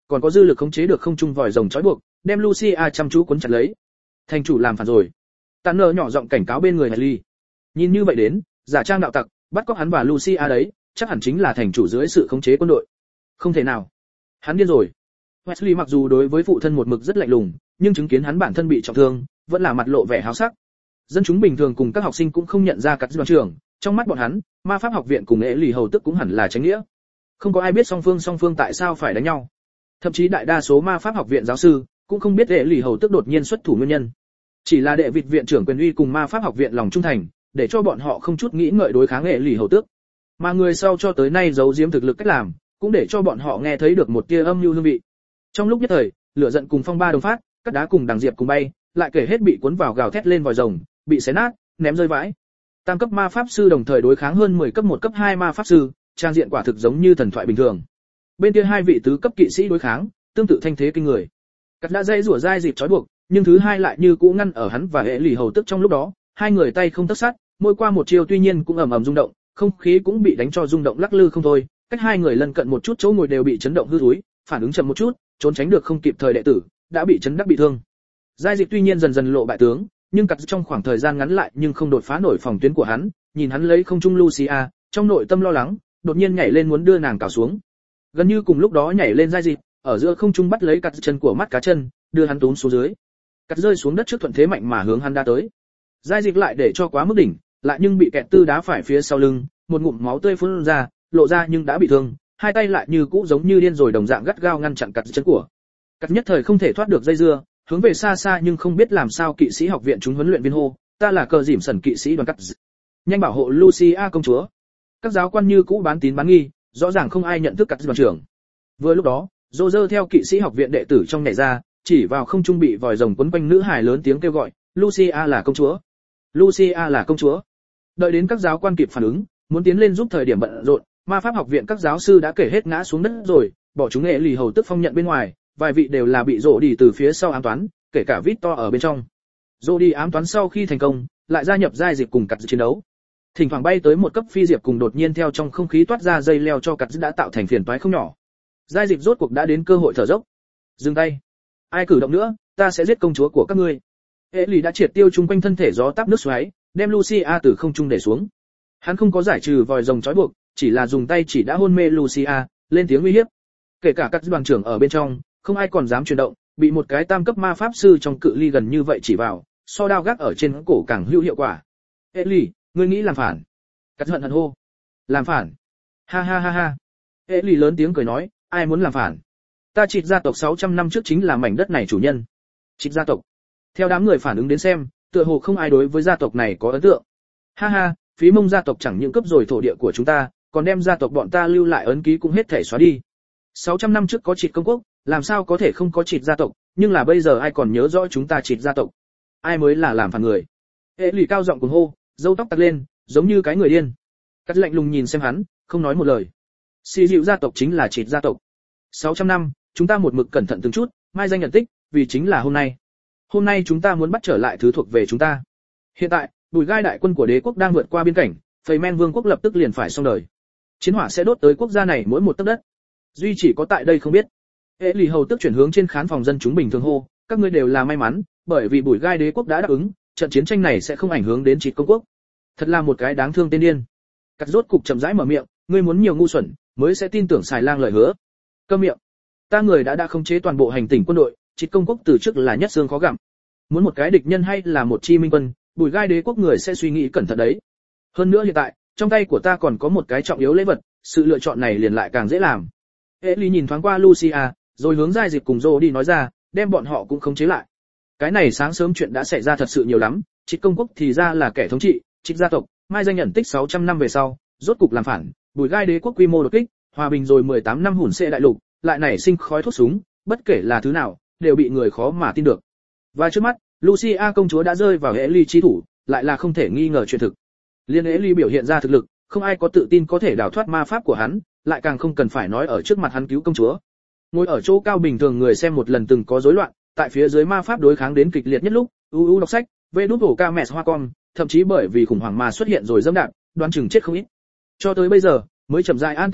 A: còn có dư lực khống chế được không trung vòi rồng trói buộc, đem Lucia chăm chú cuốn chặt lấy. Thành chủ làm phản rồi. Tạn nở nhỏ giọng cảnh cáo bên người Harry. Nhìn như vậy đến, giả trang đạo tặc, bắt cóc hắn và Lucia đấy, chắc hẳn chính là thành chủ dưới sự khống chế quân đội. Không thể nào. Hắn điên rồi. Wesley mặc dù đối với phụ thân một mực rất lạnh lùng, nhưng chứng kiến hắn bản thân bị trọng thương, vẫn là mặt lộ vẻ háo sắc. Dân chúng bình thường cùng các học sinh cũng không nhận ra các đoàn trưởng, trong mắt bọn hắn, ma pháp học viện cùng ế lì hầu tức cũng hẳn là tránh nghĩa. Không có ai biết song phương tại sao phải đánh nhau. Thậm chí đại đa số ma pháp học viện giáo sư cũng không biết ế lì hầu tức đột nhiên xuất thủ nguyên nhân. Chỉ là đệ vịt viện trưởng quyền uy cùng ma pháp học viện lòng trung thành, để cho bọn họ không chút nghĩ ngợi đối kháng ế lì hầu tước. Mà người sau cho tới nay giấu giếm thực lực cách làm, cũng để cho bọn họ nghe thấy được một tia âm mưu hương vị. Trong lúc nhất thời, lửa giận cùng phong ba đồng phát, cát đá cùng đằng diệp cùng bay, lại kể hết bị cuốn vào gào thét lên vòi rồng, bị xé nát, ném rơi vãi. Tam cấp ma pháp sư đồng thời đối kháng hơn 10 cấp 1 cấp 2 ma pháp sư, trang diện quả thực giống như thần thoại bình thường. Bên kia hai vị tứ cấp kỵ sĩ đối kháng, tương tự thanh thế kinh người. Cắt đã dây rủa dai dịp trói buộc, nhưng thứ hai lại như cũ ngăn ở hắn và hệ lì hầu tức trong lúc đó, hai người tay không tấc sắt, mỗi qua một chiêu tuy nhiên cũng ầm ầm rung động, không khí cũng bị đánh cho rung động lắc lư không thôi, cách hai người lân cận một chút chỗ ngồi đều bị chấn động hư túi, phản ứng chậm một chút, trốn tránh được không kịp thời đệ tử, đã bị chấn đắc bị thương. Giai Dịch tuy nhiên dần dần lộ bại tướng, nhưng cắt trong khoảng thời gian ngắn lại nhưng không đột phá nổi phòng tuyến của hắn, nhìn hắn lấy không trung Lucia, trong nội tâm lo lắng, đột nhiên nhảy lên muốn đưa nàng cào xuống. Gần như cùng lúc đó nhảy lên Giai Dịch, ở giữa không trung bắt lấy cắt chân của mắt cá chân, đưa hắn túm xuống dưới. Cắt rơi xuống đất trước thuận thế mạnh mà hướng hắn đá tới. Giai Dịch lại để cho quá mức đỉnh, lại nhưng bị kẹt tư đá phải phía sau lưng, một ngụm máu tươi phun ra, lộ ra nhưng đã bị thương, hai tay lại như cũ giống như điên rồi đồng dạng gắt gao ngăn chặn cắt chân của. Cắt nhất thời không thể thoát được dây dưa, hướng về xa xa nhưng không biết làm sao kỵ sĩ học viện chúng huấn luyện viên hô, ta là cờ dỉm sần kỵ sĩ đoàn cắt. Nhanh bảo hộ Lucia công chúa. Các giáo quan như cũ bán tín bán nghi, rõ ràng không ai nhận thức cắt đoàn trưởng. Vừa lúc đó, Roger theo kỵ sĩ học viện đệ tử trong nhảy ra, chỉ vào không trung bị vòi rồng quấn quanh nữ hài lớn tiếng kêu gọi, Lucia là công chúa. Lucia là công chúa. Đợi đến các giáo quan kịp phản ứng, muốn tiến lên giúp thời điểm bận rộn, ma pháp học viện các giáo sư đã kể hết ngã xuống đất rồi, bỏ chúng nghệ lì hầu tức phong nhận bên ngoài, vài vị đều là bị rộ đi từ phía sau ám toán, kể cả Victor ở bên trong. Rộ đi ám toán sau khi thành công, lại gia nhập giai diệp cùng cắt chiến đấu. Thỉnh thoảng bay tới một cấp phi diệp cùng đột nhiên theo trong không khí toát ra dây leo cho cắt đã tạo thành phiền toái không nhỏ. Giai diệp rốt cuộc đã đến cơ hội thở dốc. Dừng tay. Ai cử động nữa, ta sẽ giết công chúa của các ngươi. Hệ lì đã triệt tiêu chung quanh thân thể gió táp nước xoáy, đem Lucia từ không trung để xuống. Hắn không có giải trừ vòi rồng trói buộc, chỉ là dùng tay chỉ đã hôn mê Lucia, lên tiếng uy hiếp. Kể cả các đoàn trưởng ở bên trong, không ai còn dám chuyển động, bị một cái tam cấp ma pháp sư trong cự ly gần như vậy chỉ vào, so đao gác ở trên cổ càng hữu hiệu quả. Ellie, ngươi nghĩ làm phản? Cắt hận hận hô. Làm phản? Ha ha ha ha. Ellie lớn tiếng cười nói, ai muốn làm phản? Ta Trịt gia tộc 600 năm trước chính là mảnh đất này chủ nhân. Trịt gia tộc. Theo đám người phản ứng đến xem, tựa hồ không ai đối với gia tộc này có ấn tượng. Ha ha, phí mông gia tộc chẳng những cấp rồi thổ địa của chúng ta, còn đem gia tộc bọn ta lưu lại ấn ký cũng hết thể xóa đi. 600 năm trước có Trịt công quốc, làm sao có thể không có Trịt gia tộc, nhưng là bây giờ ai còn nhớ rõ chúng ta Trịt gia tộc? Ai mới là làm phản người? Hệ lì cao giọng cuồng hô, râu tóc tặc lên, giống như cái người điên. Cắt lạnh lùng nhìn xem hắn, không nói một lời. Xì dịu gia tộc chính là Trịt gia tộc. 600 năm, chúng ta một mực cẩn thận từng chút, mai danh nhận tích, vì chính là hôm nay. Hôm nay chúng ta muốn bắt trở lại thứ thuộc về chúng ta. Hiện tại, bùi gai đại quân của đế quốc đang vượt qua biên cảnh, phầy men vương quốc lập tức liền phải xong đời. Chiến hỏa sẽ đốt tới quốc gia này mỗi một tấc đất. Duy chỉ có tại đây không biết. Hệ lì hầu tức chuyển hướng trên khán phòng dân chúng bình thường hô, các ngươi đều là may mắn, bởi vì bùi gai đế quốc đã đáp ứng, trận chiến tranh này sẽ không ảnh hưởng đến Trịt công quốc. Thật là một cái đáng thương tên điên. Cắt rốt cục chậm rãi mở miệng, ngươi muốn nhiều ngu xuẩn, mới sẽ tin tưởng xài lang lời hứa. Câm miệng. Ta người đã khống chế toàn bộ hành tỉnh quân đội, Trịt công quốc từ trước là nhất xương khó gặm. Muốn một cái địch nhân hay là một chi minh quân, bùi gai đế quốc người sẽ suy nghĩ cẩn thận đấy. Hơn nữa hiện tại, trong tay của ta còn có một cái trọng yếu lễ vật, sự lựa chọn này liền lại càng dễ làm. Ellie nhìn thoáng qua Lucia, rồi hướng Giai Dịch cùng Rô đi nói ra, đem bọn họ cũng khống chế lại. Cái này sáng sớm chuyện đã xảy ra thật sự nhiều lắm, Trịt công quốc thì ra là kẻ thống trị, Trịt gia tộc, mai danh nhận tích 600 năm về sau, rốt cục làm phản, bùi gai đế quốc quy mô đột kích, hòa bình rồi 18 năm hủn xệ đại lục, lại nảy sinh khói thuốc súng, bất kể là thứ nào, đều bị người khó mà tin được. Và trước mắt, Lucia công chúa đã rơi vào Ellie chi thủ, lại là không thể nghi ngờ chuyện thực. Liên Ellie biểu hiện ra thực lực, không ai có tự tin có thể đào thoát ma pháp của hắn, lại càng không cần phải nói ở trước mặt hắn cứu công chúa. Ngồi ở chỗ cao bình thường người xem một lần từng có rối loạn, tại phía dưới ma pháp đối kháng đến kịch liệt nhất lúc, đọc sách, vđcams hoa con, thậm chí bởi vì khủng hoảng mà xuất hiện rồi dẫm đạp, đoán chừng chết không ít. Cho tới bây giờ, mới chậm rãi an tĩnh lại,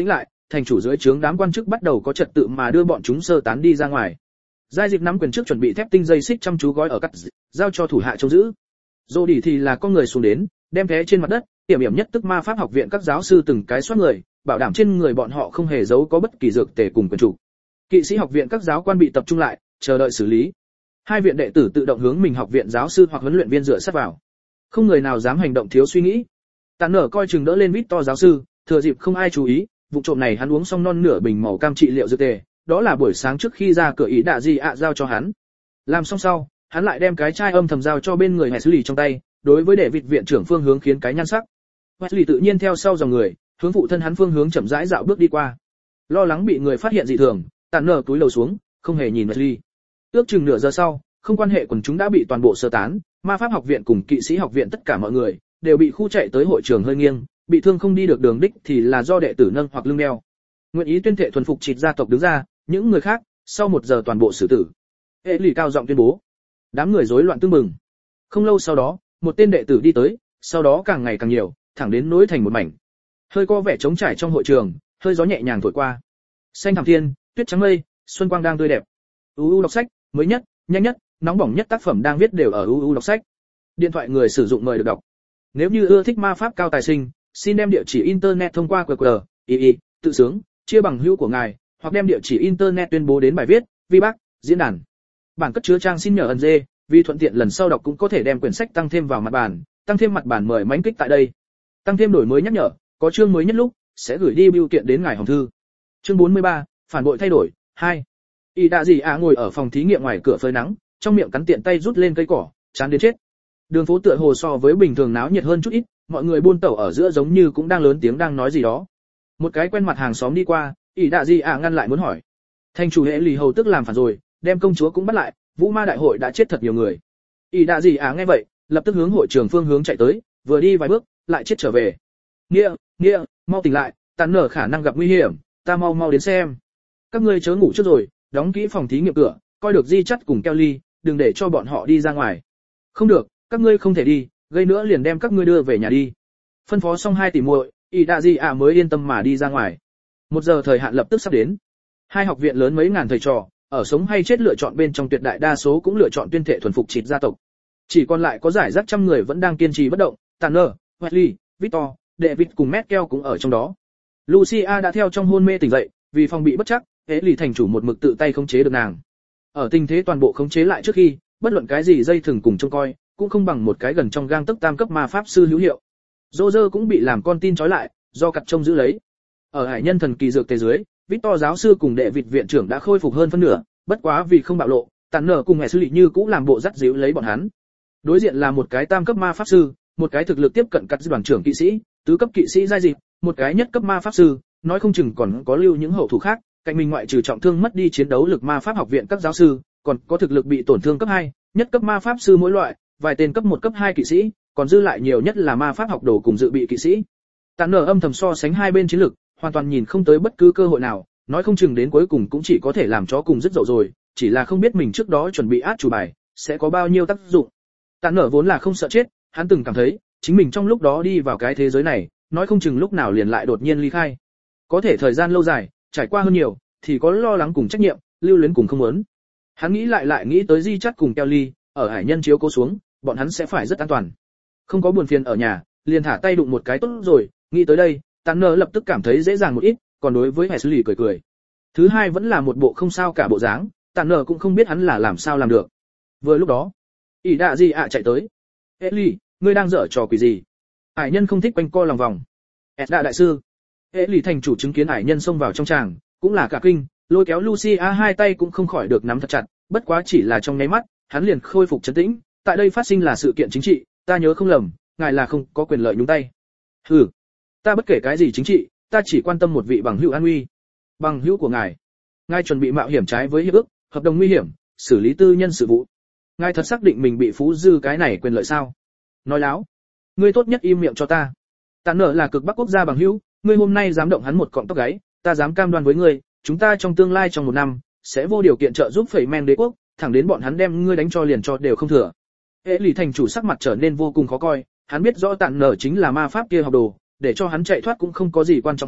A: thành chủ dưới trướng đám quan chức bắt đầu có trật tự mà đưa bọn chúng sơ tán đi ra ngoài. Giai Dịp nắm quyền trước chuẩn bị thép tinh dây xích chăm chú gói ở cắt, giao cho thủ hạ trông giữ. Dô Đỉ thì là con người xuống đến, đem thế trên mặt đất, hiểm nhất tức ma pháp học viện các giáo sư từng cái soát người, bảo đảm trên người bọn họ không hề giấu có bất kỳ dược tề cùng quyền chủ. Kỵ sĩ học viện các giáo quan bị tập trung lại, chờ đợi xử lý. Hai viện đệ tử tự động hướng mình học viện giáo sư hoặc huấn luyện viên dựa sát vào. Không người nào dám hành động thiếu suy nghĩ. Tàn nở coi chừng đỡ lên Victor giáo sư, thừa dịp không ai chú ý, vụ trộm này hắn uống xong non nửa bình màu cam trị liệu dược tề, đó là buổi sáng trước khi ra cửa ý đạ gì ạ giao cho hắn. Làm xong sau, hắn lại đem cái chai âm thầm giao cho bên người Wesley trong tay, đối với David viện trưởng phương hướng khiến cái nhan sắc. Wesley tự nhiên theo sau dòng người, hướng phụ thân hắn phương hướng chậm rãi dạo bước đi qua. Lo lắng bị người phát hiện dị thường, Tàn nở túi lầu xuống, không hề nhìn Wesley. Ước chừng nửa giờ sau, không quan hệ quần chúng đã bị toàn bộ sơ tán, ma pháp học viện cùng kỵ sĩ học viện tất cả mọi người đều bị khu chạy tới hội trường hơi nghiêng, bị thương không đi được đường đích thì là do đệ tử nâng hoặc lưng đeo. Nguyện ý tuyên thệ thuần phục Trịt gia tộc đứng ra, những người khác sau 1 giờ toàn bộ xử tử. Hệ lì cao giọng tuyên bố. Đám người rối loạn tương mừng. Không lâu sau đó, một tên đệ tử đi tới, sau đó càng ngày càng nhiều, thẳng đến nối thành một mảnh. Hơi có vẻ trống trải trong hội trường, hơi gió nhẹ nhàng thổi qua. Xanh thẳm thiên, tuyết trắng mây, xuân quang đang tươi đẹp. UU đọc sách, mới nhất, nhanh nhất, nóng bỏng nhất tác phẩm đang viết đều ở UU đọc sách. Điện thoại người sử dụng mời được đọc. Nếu như ưa thích ma pháp cao tài sinh, xin đem địa chỉ internet thông qua QR, tự sướng, chia bằng hữu của ngài, hoặc đem địa chỉ internet tuyên bố đến bài viết, vi bác, diễn đàn. Bản cất chứa trang xin nhờ ẩn dê, vì thuận tiện lần sau đọc cũng có thể đem quyển sách tăng thêm vào mặt bản, tăng thêm mặt bản mời mãnh kích tại đây. Tăng thêm đổi mới nhắc nhở, có chương mới nhất lúc sẽ gửi đi bưu kiện đến ngài hòm thư. Chương 43, phản bội thay đổi 2. Y đã gì ngồi ở phòng thí nghiệm ngoài cửa phơi nắng, trong miệng cắn tiện tay rút lên cây cỏ, chán đến chết. Đường phố tựa hồ so với bình thường náo nhiệt hơn chút ít, mọi người buôn tẩu ở giữa giống như cũng đang lớn tiếng đang nói gì đó. Một cái quen mặt hàng xóm đi qua, Y đã gì ngăn lại muốn hỏi. Thành chủ hệ lì hầu tức làm phản rồi, đem công chúa cũng bắt lại, Vũ Ma đại hội đã chết thật nhiều người. Y đã gì nghe vậy, lập tức hướng hội trường phương hướng chạy tới, vừa đi vài bước, lại chết trở về. Nghĩa, mau tỉnh lại, Tàn nở khả năng gặp nguy hiểm, ta mau đến xem. Các ngươi chớ ngủ trước rồi, đóng kỹ phòng thí nghiệm cửa, coi được Di Chắt cùng Kelly, đừng để cho bọn họ đi ra ngoài. Không được, các ngươi không thể đi, gây nữa liền đem các ngươi đưa về nhà đi. Phân phó xong 2 tỷ muội, Y đã gì mới yên tâm mà đi ra ngoài. 1 giờ thời hạn lập tức sắp đến. Hai học viện lớn mấy ngàn thầy trò, ở sống hay chết lựa chọn bên trong tuyệt đại đa số cũng lựa chọn tuyên thệ thuần phục Trịt gia tộc. Chỉ còn lại có giải rác trăm người vẫn đang kiên trì bất động, Tanner, Wesley, Victor, David cùng Michael cũng ở trong đó. Lucia đã theo trong hôn mê tỉnh dậy, vì phòng bị bất chắc, hệ lì thành chủ một mực tự tay khống chế được nàng. Ở tình thế toàn bộ khống chế lại trước khi, bất luận cái gì dây thừng cùng trông coi, cũng không bằng một cái gần trong gang tấc tam cấp ma pháp sư hữu hiệu. Roger cũng bị làm con tin trói lại, do cặt trông giữ lấy. Ở hải nhân thần kỳ dược tề dưới, Victor giáo sư cùng đệ vịt viện trưởng đã khôi phục hơn phân nửa, bất quá vì không bạo lộ, Tàn nở cùng Wesley như cũ làm bộ dắt díu lấy bọn hắn. Đối diện là một cái tam cấp ma pháp sư, một cái thực lực tiếp cận cắt đoàn trưởng kỵ sĩ, tứ cấp kỵ sĩ giai dịp, một cái nhất cấp ma pháp sư, nói không chừng còn có lưu những hậu thủ khác, cạnh mình ngoại trừ trọng thương mất đi chiến đấu lực ma pháp học viện các giáo sư, còn có thực lực bị tổn thương cấp 2, nhất cấp ma pháp sư mỗi loại, vài tên cấp 1 cấp 2 kỵ sĩ, còn dư lại nhiều nhất là ma pháp học đồ cùng dự bị kỵ sĩ. Tàn nở âm thầm so sánh hai bên chiến lực, hoàn toàn nhìn không tới bất cứ cơ hội nào, nói không chừng đến cuối cùng cũng chỉ có thể làm chó cùng dứt dậu rồi, chỉ là không biết mình trước đó chuẩn bị át chủ bài sẽ có bao nhiêu tác dụng. Tàn nở vốn là không sợ chết, hắn từng cảm thấy chính mình trong lúc đó đi vào cái thế giới này, nói không chừng lúc nào liền lại đột nhiên ly khai. Có thể thời gian lâu dài, trải qua hơn nhiều, thì có lo lắng cùng trách nhiệm, lưu luyến cùng không muốn. Hắn nghĩ lại nghĩ tới Di Chắt cùng Kelly, ở hải nhân chiếu cố xuống, bọn hắn sẽ phải rất an toàn. Không có buồn phiền ở nhà, liền thả tay đụng một cái tốt rồi, nghĩ tới đây, Tàn nở lập tức cảm thấy dễ dàng một ít, còn đối với Wesley cười. Thứ hai vẫn là một bộ không sao cả bộ dáng, Tàn nở cũng không biết hắn là làm sao làm được. Vừa lúc đó, ỷ đạ gì chạy tới. Ellie, ngươi đang dở trò quỷ gì? Hải nhân không thích quanh co lòng vòng. Edda đại sư. Ellie thành chủ chứng kiến hải nhân xông vào trong tràng, cũng là cả kinh, lôi kéo Lucia hai tay cũng không khỏi được nắm thật chặt, bất quá chỉ là trong nháy mắt, hắn liền khôi phục trấn tĩnh. Tại đây phát sinh là sự kiện chính trị, ta nhớ không lầm, ngài là không có quyền lợi nhúng tay. Hừ, ta bất kể cái gì chính trị, ta chỉ quan tâm một vị bằng hữu an nguy. Bằng hữu của ngài chuẩn bị mạo hiểm trái với hiệp ước, hợp đồng nguy hiểm, xử lý tư nhân sự vụ. Ngài thật xác định mình bị phú dư cái này quyền lợi sao? Nói láo, ngươi tốt nhất im miệng cho ta. Tàn nở là cực bắc quốc gia bằng hữu, ngươi hôm nay dám động hắn một cọng tóc gáy, ta dám cam đoan với ngươi, chúng ta trong tương lai trong 1 năm sẽ vô điều kiện trợ giúp phẩy men đế quốc, thẳng đến bọn hắn đem ngươi đánh cho liền cho đều không thừa. Hệ lì thành chủ sắc mặt trở nên vô cùng khó coi, hắn biết rõ Tàn nở chính là ma pháp kia học đồ, để cho hắn chạy thoát cũng không có gì quan trọng hơn,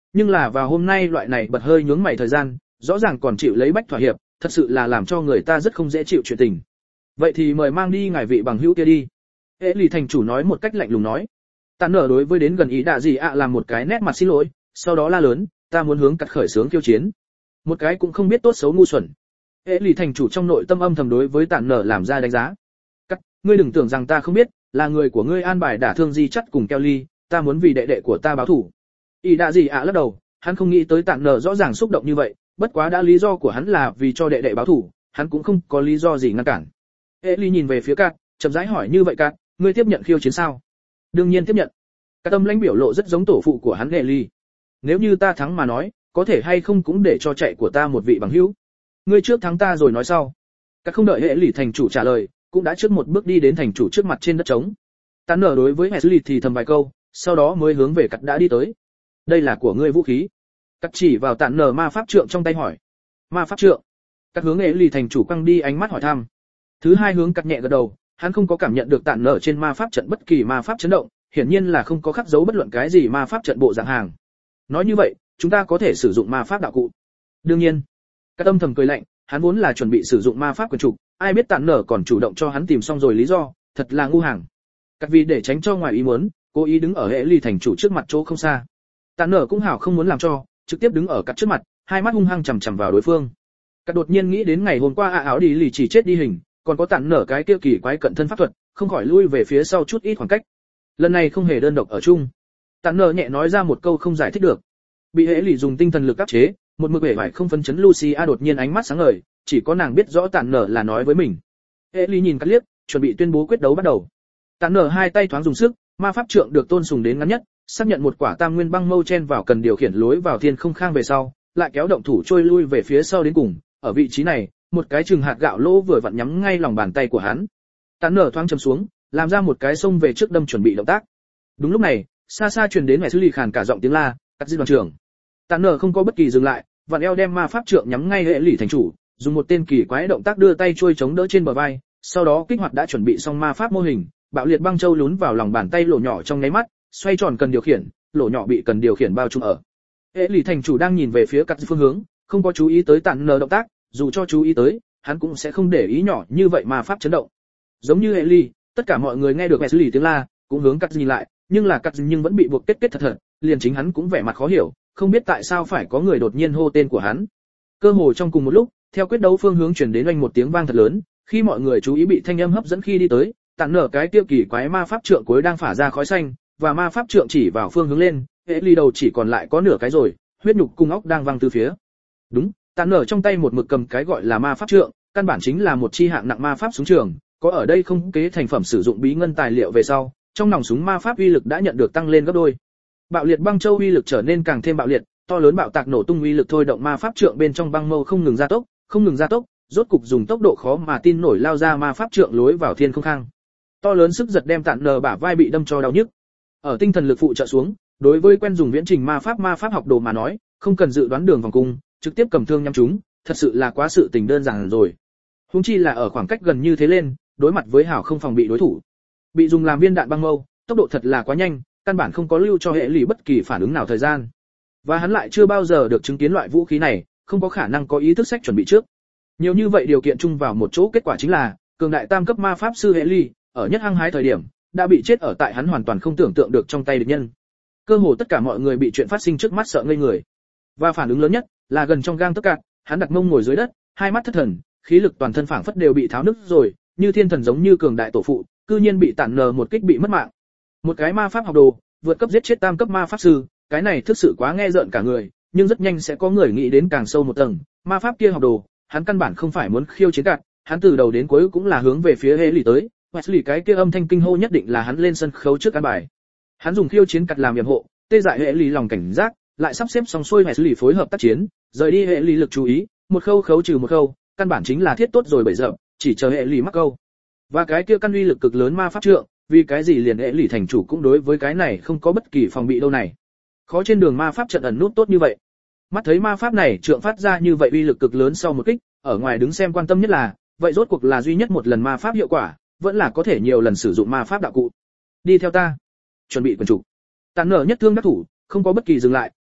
A: nhưng là vào hôm nay loại này bật hơi nhướng mày thời gian, rõ ràng còn chịu lấy bách thỏa hiệp, thật sự là làm cho người ta rất không dễ chịu chuyện tình. Vậy thì mời mang đi ngài vị bằng hữu kia đi. Hệ lì thành chủ nói một cách lạnh lùng nói. Tàn nở đối với đến gần ý đạ gì ạ làm một cái nét mặt xin lỗi, sau đó la lớn, ta muốn hướng cắt khởi sướng khiêu chiến. Một cái cũng không biết tốt xấu ngu xuẩn. Hệ lì thành chủ trong nội tâm âm thầm đối với tàn nở làm ra đánh giá. Cắt, ngươi đừng tưởng rằng ta không biết, là người của ngươi an bài đả thương di chắt cùng Kelly, ta muốn vì đệ đệ của ta báo thù. Ý đạ gì ạ lắc đầu, hắn không nghĩ tới tàn nở rõ ràng xúc động như vậy, bất quá đã lý do của hắn là vì cho đệ đệ báo thù, hắn cũng không có lý do gì ngăn cản. Hệ lì nhìn về phía Cát, chậm rãi hỏi như vậy Cát, ngươi tiếp nhận khiêu chiến sao? Đương nhiên tiếp nhận. Cát tâm lãnh biểu lộ rất giống tổ phụ của hắn Hệ lì. Nếu như ta thắng mà nói, có thể hay không cũng để cho chạy của ta một vị bằng hữu. Ngươi trước thắng ta rồi nói sau. Cát không đợi Hệ lì thành chủ trả lời, cũng đã trước một bước đi đến thành chủ trước mặt trên đất trống. Tán nở đối với Hệ lì thì thầm vài câu, sau đó mới hướng về Cát đã đi tới. Đây là của ngươi vũ khí. Cát chỉ vào tản nở ma pháp trượng trong tay hỏi. Ma pháp trượng? Cát hướng Hệ lì thành chủ quăng đi ánh mắt hỏi thăm. Thứ hai hướng Cát nhẹ gật đầu, hắn không có cảm nhận được tản nở trên ma pháp trận bất kỳ ma pháp chấn động, hiển nhiên là không có khắc dấu bất luận cái gì ma pháp trận bộ dạng hàng. Nói như vậy, chúng ta có thể sử dụng ma pháp đạo cụ. Đương nhiên. Cát âm thầm cười lạnh, hắn vốn là chuẩn bị sử dụng ma pháp quyền trục, ai biết tản nở còn chủ động cho hắn tìm xong rồi lý do, thật là ngu hàng. Cát vì để tránh cho ngoài ý muốn, cố ý đứng ở Hệ lì thành chủ trước mặt chỗ không xa. Tản nở cũng hảo không muốn làm cho, trực tiếp đứng ở Cát trước mặt, hai mắt hung hăng chằm chằm vào đối phương. Cát đột nhiên nghĩ đến ngày hôm qua áo đi lì chỉ chết đi hình, còn có tản nở cái kia kỳ quái cận thân pháp thuật, không khỏi lui về phía sau chút ít khoảng cách. Lần này không hề đơn độc ở chung. Tản nở nhẹ nói ra một câu không giải thích được. Bị Hệ lì dùng tinh thần lực áp chế, một mực vẻ vải không phấn chấn Lucia đột nhiên ánh mắt sáng ngời, chỉ có nàng biết rõ tản nở là nói với mình. Hệ lì nhìn Cát liếc, chuẩn bị tuyên bố quyết đấu bắt đầu. Tản nở hai tay thoáng dùng sức, ma pháp trượng được tôn sùng đến ngắn nhất, xác nhận một quả tam nguyên băng mâu chen vào cần điều khiển lối vào thiên không khang về sau, lại kéo động thủ trôi lui về phía sau đến cùng, ở vị trí này, một cái chừng hạt gạo lỗ vừa vặn nhắm ngay lòng bàn tay của hắn. Tán nở thoáng chầm xuống, làm ra một cái xông về trước đâm chuẩn bị động tác. Đúng lúc này, xa xa truyền đến mẹ xử lý khàn cả giọng tiếng la, Cắt giết đoàn trưởng. Tán nở không có bất kỳ dừng lại, vặn eo đem ma pháp trượng nhắm ngay Hệ lì thành chủ, dùng một tên kỳ quái động tác đưa tay trôi chống đỡ trên bờ vai, sau đó kích hoạt đã chuẩn bị xong ma pháp mô hình, bạo liệt băng châu lún vào lòng bàn tay lỗ nhỏ trong nháy mắt, xoay tròn cần điều khiển, lỗ nhỏ bị cần điều khiển bao trùm ở. Hệ lì thành chủ đang nhìn về phía Cắt phương hướng, không có chú ý tới tản nở động tác, dù cho chú ý tới, hắn cũng sẽ không để ý nhỏ như vậy mà pháp chấn động. Giống như Hệ lì, tất cả mọi người nghe được mẹ xử lý tiếng la, cũng hướng Cắt nhìn lại, nhưng là Cắt nhưng vẫn bị buộc kết thật thật, liền chính hắn cũng vẻ mặt khó hiểu, không biết tại sao phải có người đột nhiên hô tên của hắn. Cơ hồ trong cùng một lúc, theo quyết đấu phương hướng truyền đến oanh một tiếng vang thật lớn, khi mọi người chú ý bị thanh âm hấp dẫn khi đi tới, tản nở cái tiêu kỳ quái ma pháp trượng cuối đang phả ra khói xanh, và ma pháp trượng chỉ vào phương hướng lên, Hệ lì đầu chỉ còn lại có nửa cái rồi, huyết nhục cùng óc đang văng từ phía. Đúng, tản nở trong tay một mực cầm cái gọi là ma pháp trượng, căn bản chính là một chi hạng nặng ma pháp súng trường, có ở đây không kế thành phẩm sử dụng bí ngân tài liệu về sau, trong nòng súng ma pháp uy lực đã nhận được tăng lên gấp đôi. Bạo liệt băng châu uy lực trở nên càng thêm bạo liệt, to lớn bạo tạc nổ tung uy lực thôi động ma pháp trượng bên trong băng mâu không ngừng gia tốc, rốt cục dùng tốc độ khó mà tin nổi lao ra ma pháp trượng lối vào thiên không khang. To lớn sức giật đem tản nở bả vai bị đâm cho đau nhức. Ở tinh thần lực phụ trợ xuống, đối với quen dùng viễn trình ma pháp học đồ mà nói, không cần dự đoán đường vòng cung, trực tiếp cầm thương nhắm chúng, thật sự là quá sự tình đơn giản rồi. Huống chi là ở khoảng cách gần như thế lên, đối mặt với hảo không phòng bị đối thủ. Bị dùng làm viên đạn băng mâu, tốc độ thật là quá nhanh, căn bản không có lưu cho Hệ lì bất kỳ phản ứng nào thời gian. Và hắn lại chưa bao giờ được chứng kiến loại vũ khí này, không có khả năng có ý thức sách chuẩn bị trước. Nhiều như vậy điều kiện chung vào một chỗ, kết quả chính là cường đại tam cấp ma pháp sư Hệ lì, ở nhất hăng hái thời điểm, đã bị chết ở tại hắn hoàn toàn không tưởng tượng được trong tay địch nhân. Cơ hồ tất cả mọi người bị chuyện phát sinh trước mắt sợ ngây người. Và phản ứng lớn nhất là gần trong gang tất cả, hắn đặt mông ngồi dưới đất, hai mắt thất thần, khí lực toàn thân phảng phất đều bị tháo nứt rồi, như thiên thần giống như cường đại tổ phụ, cư nhiên bị tản nở một kích bị mất mạng. Một cái ma pháp học đồ, vượt cấp giết chết tam cấp ma pháp sư, cái này thực sự quá nghe rợn cả người, nhưng rất nhanh sẽ có người nghĩ đến càng sâu một tầng, ma pháp kia học đồ, hắn căn bản không phải muốn khiêu chiến Cát, hắn từ đầu đến cuối cũng là hướng về phía Hệ lì tới, Wesley cái kia âm thanh kinh hô nhất định là hắn lên sân khấu trước căn bài. Hắn dùng khiêu chiến Cát làm yểm hộ, tê dại Hệ lì lòng cảnh giác, lại sắp xếp xong xuôi Wesley phối hợp tác chiến, rời đi Hệ lì lực chú ý, một khâu khấu trừ một khâu, căn bản chính là thiết tốt rồi bậy dập, chỉ chờ Hệ lì mắc câu. Và cái kia căn uy lực cực lớn ma pháp trượng, vì cái gì liền Hệ lì thành chủ cũng đối với cái này không có bất kỳ phòng bị đâu này. Khó trên đường ma pháp trận ẩn nút tốt như vậy. Mắt thấy ma pháp này trượng phát ra như vậy uy lực cực lớn sau một kích, ở ngoài đứng xem quan tâm nhất là, vậy rốt cuộc là duy nhất một lần ma pháp hiệu quả, vẫn là có thể nhiều lần sử dụng ma pháp đạo cụ. Đi theo ta. Chuẩn bị quần chủ. Tản nở nhất thương đắc thủ, không có bất kỳ dừng lại,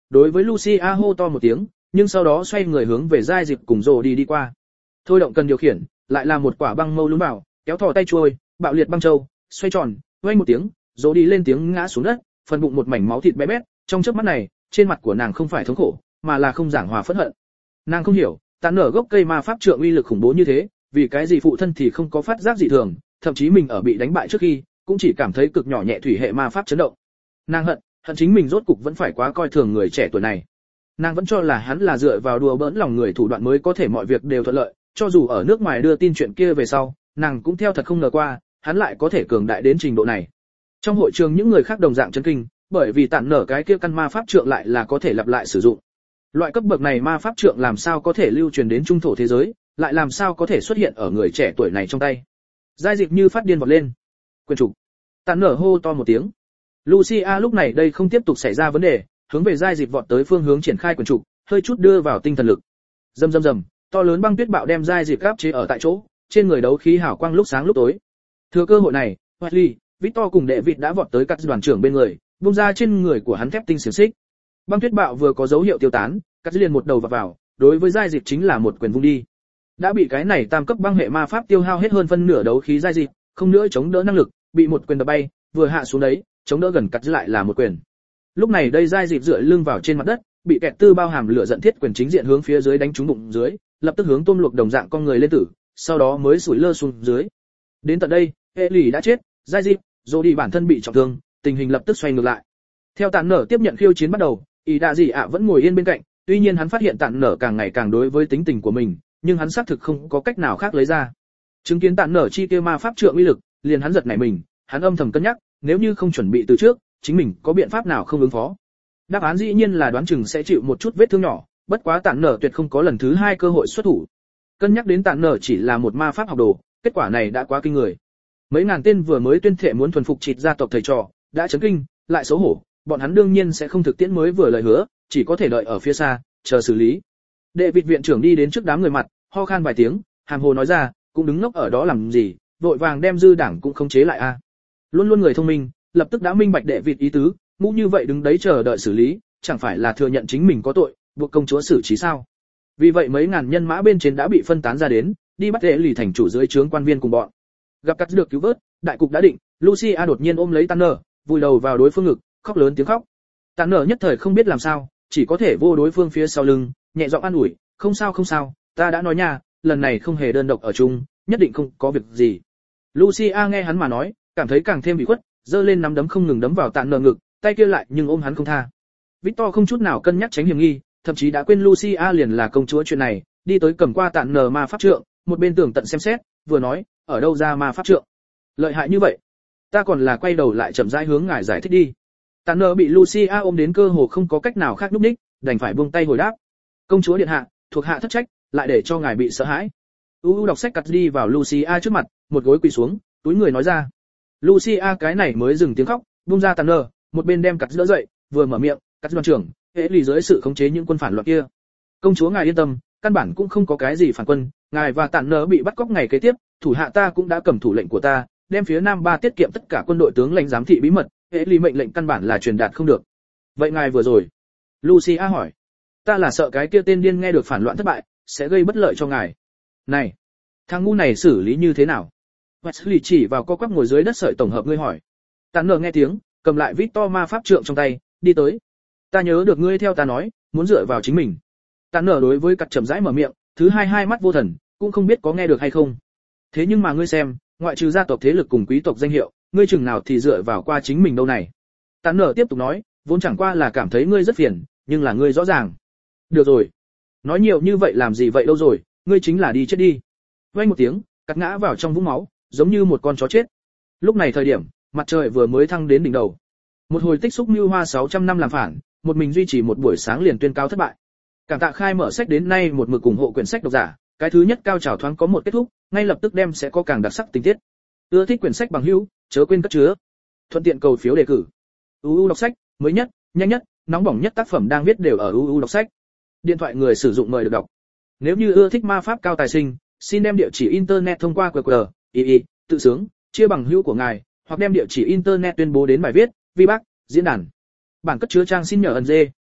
A: đối với Lucia hô to một tiếng, nhưng sau đó xoay người hướng về Giai Dịp cùng Rồ đi qua. Thôi động cần điều khiển, lại là một quả băng mâu lún vào, kéo thò tay trôi, bạo liệt băng châu, xoay tròn, vang một tiếng, Rồ đi lên tiếng ngã xuống đất, phần bụng một mảnh máu thịt bé bét, trong chớp mắt này, trên mặt của nàng không phải thống khổ, mà là không giảng hòa phẫn hận. Nàng không hiểu, tán nở gốc cây ma pháp trượng uy lực khủng bố như thế, vì cái gì phụ thân thì không có phát giác dị thường, thậm chí mình ở bị đánh bại trước khi, cũng chỉ cảm thấy cực nhỏ nhẹ thủy hệ ma pháp chấn động. Nàng hận chính mình rốt cục vẫn phải quá coi thường người trẻ tuổi này. Nàng vẫn cho là hắn là dựa vào đùa bỡn lòng người thủ đoạn mới có thể mọi việc đều thuận lợi, cho dù ở nước ngoài đưa tin chuyện kia về sau, nàng cũng theo thật không ngờ qua, hắn lại có thể cường đại đến trình độ này. Trong hội trường những người khác đồng dạng chấn kinh, bởi vì tản nở cái kia căn ma pháp trượng lại là có thể lặp lại sử dụng. Loại cấp bậc này ma pháp trượng làm sao có thể lưu truyền đến trung thổ thế giới, lại làm sao có thể xuất hiện ở người trẻ tuổi này trong tay. Giai Dịch như phát điên vọt lên. Quyền chủ. Tản nở hô to một tiếng. Lucia lúc này đây không tiếp tục xảy ra vấn đề, hướng về Giai Dịch vọt tới phương hướng triển khai quyền trục, hơi chút đưa vào tinh thần lực. Rầm rầm rầm, to lớn băng tuyết bạo đem Giai Dịch áp chế ở tại chỗ, trên người đấu khí hào quang lúc sáng lúc tối. Thừa cơ hội này, Wesley, Victor cùng đệ vịt đã vọt tới các đoàn trưởng bên người, bung ra trên người của hắn thép tinh xiềng xích. Băng tuyết bạo vừa có dấu hiệu tiêu tán, cắt liền một đầu vào, đối với Giai Dịch chính là một quyền vung đi. Đã bị cái này tam cấp băng hệ ma pháp tiêu hao hết hơn phân nửa đấu khí Giai Dịch, không nữa chống đỡ năng lực, bị một quyền đập bay, vừa hạ xuống đấy, chống đỡ gần cắt lại là một quyền. Lúc này đây Giai Dịch dựa lưng vào trên mặt đất, bị kẹt tư bao hàm lửa giận thiết quyền chính diện hướng phía dưới đánh trúng bụng dưới, lập tức hướng tôm luộc đồng dạng con người lên tử, sau đó mới sủi lơ xuống dưới. Đến tận đây, hệ lì đã chết, Giai Dịch, Jody bản thân bị trọng thương, tình hình lập tức xoay ngược lại. Theo Tản Nở tiếp nhận khiêu chiến bắt đầu, ý đạ gì ạ vẫn ngồi yên bên cạnh, tuy nhiên hắn phát hiện Tản Nở càng ngày càng đối với tính tình của mình, nhưng hắn xác thực không có cách nào khác lấy ra. Chứng kiến Tản Nở chi tiêu ma pháp trượng uy lực, liền hắn giật nảy mình, hắn âm thầm cân nhắc, nếu như không chuẩn bị từ trước, chính mình có biện pháp nào không ứng phó. Đáp án dĩ nhiên là đoán chừng sẽ chịu một chút vết thương nhỏ, bất quá Tản Nở tuyệt không có lần thứ hai cơ hội xuất thủ. Cân nhắc đến Tản Nở chỉ là một ma pháp học đồ, kết quả này đã quá kinh người. Mấy ngàn tên vừa mới tuyên thệ muốn thuần phục Trịt gia tộc thầy trò, đã chấn kinh, lại xấu hổ, bọn hắn đương nhiên sẽ không thực tiễn mới vừa lời hứa, chỉ có thể đợi ở phía xa, chờ xử lý. Đệ vịt viện trưởng đi đến trước đám người mặt, ho khan vài tiếng, hàm hồ nói ra, cũng đứng ngốc ở đó làm gì, vội vàng đem dư đảng cũng khống chế lại a. Luôn luôn người thông minh, lập tức đã minh bạch đệ vịt ý tứ, ngu như vậy đứng đấy chờ đợi xử lý, chẳng phải là thừa nhận chính mình có tội, buộc công chúa xử trí sao? Vì vậy mấy ngàn nhân mã bên trên đã bị phân tán ra đến, đi bắt đệ lì thành chủ dưới trướng quan viên cùng bọn. Gặp cắt được cứu vớt, đại cục đã định, Lucia đột nhiên ôm lấy Tanner, vùi đầu vào đối phương ngực, khóc lớn tiếng khóc. Tanner nhất thời không biết làm sao, chỉ có thể vô đối phương phía sau lưng, nhẹ giọng an ủi, không sao, ta đã nói nha, lần này không hề đơn độc ở chung, nhất định không có việc gì. Lucia nghe hắn mà nói, cảm thấy càng thêm bị khuất, giơ lên nắm đấm không ngừng đấm vào Tanner ngực, tay kia lại nhưng ôm hắn không tha. Victor không chút nào cân nhắc tránh hiểm nghi, thậm chí đã quên Lucia liền là công chúa chuyện này, đi tới cầm qua Tanner ma pháp trượng, một bên tường tận xem xét, vừa nói, ở đâu ra ma pháp trượng? Lợi hại như vậy? Ta còn là quay đầu lại chậm rãi hướng ngài giải thích đi. Tanner bị Lucia ôm đến cơ hồ không có cách nào khác lúc ních, đành phải buông tay hồi đáp. Công chúa điện hạ, thuộc hạ thất trách, lại để cho ngài bị sợ hãi. Đọc sách cắt đi vào Lucia trước mặt, một gối quỳ xuống, túi người nói ra. Lucia cái này mới dừng tiếng khóc, buông ra Tanner, một bên đem cắt đỡ dậy, vừa mở miệng, cắt đoàn trưởng, hễ lì dưới sự khống chế những quân phản loạn kia. Công chúa ngài yên tâm, căn bản cũng không có cái gì phản quân, ngài và Tanner bị bắt cóc ngày kế tiếp, thủ hạ ta cũng đã cầm thủ lệnh của ta, đem phía Nam Ba tiết kiệm tất cả quân đội tướng lãnh giám thị bí mật, hễ lì mệnh lệnh căn bản là truyền đạt không được. Vậy ngài vừa rồi? Lucia hỏi. Ta là sợ cái kia tên điên nghe được phản loạn thất bại, sẽ gây bất lợi cho ngài. Này, thằng ngu này xử lý như thế nào? Wesley chỉ vào co quắp ngồi dưới đất sợi tổng hợp ngươi hỏi. Tanner nghe tiếng, cầm lại Victor ma pháp trượng trong tay, đi tới. Ta nhớ được ngươi theo ta nói, muốn dựa vào chính mình. Tanner đối với cắt chậm rãi mở miệng, thứ hai mắt vô thần, cũng không biết có nghe được hay không. Thế nhưng mà ngươi xem, ngoại trừ gia tộc thế lực cùng quý tộc danh hiệu, ngươi chừng nào thì dựa vào qua chính mình đâu này. Tanner tiếp tục nói, vốn chẳng qua là cảm thấy ngươi rất phiền, nhưng là ngươi rõ ràng. Được rồi, nói nhiều như vậy làm gì vậy đâu rồi, ngươi chính là đi chết đi. Vang một tiếng, cắt ngã vào trong vũng máu, giống như một con chó chết. Lúc này thời điểm, mặt trời vừa mới thăng đến đỉnh đầu. Một hồi tích xúc mưu hoa 600 năm làm phản, một mình duy trì một buổi sáng liền tuyên cáo thất bại. Cảm tạ khai mở sách đến nay một mực ủng hộ quyển sách độc giả, cái thứ nhất cao trào thoáng có một kết thúc, ngay lập tức đem sẽ có càng đặc sắc tình tiết. Ưa thích quyển sách bằng hữu, chớ quên cất chứa. Thuận tiện cầu phiếu đề cử. Đọc sách, mới nhất, nhanh nhất, nóng bỏng nhất tác phẩm đang viết đều ở đọc sách. Điện thoại người sử dụng mời được đọc. Nếu như ưa thích ma pháp cao tài sinh, xin đem địa chỉ internet thông qua QR, tự sướng, chia bằng hữu của ngài, hoặc đem địa chỉ internet tuyên bố đến bài viết, vi bác, diễn đàn. Bản cất chứa trang xin nhờ ẩn dê,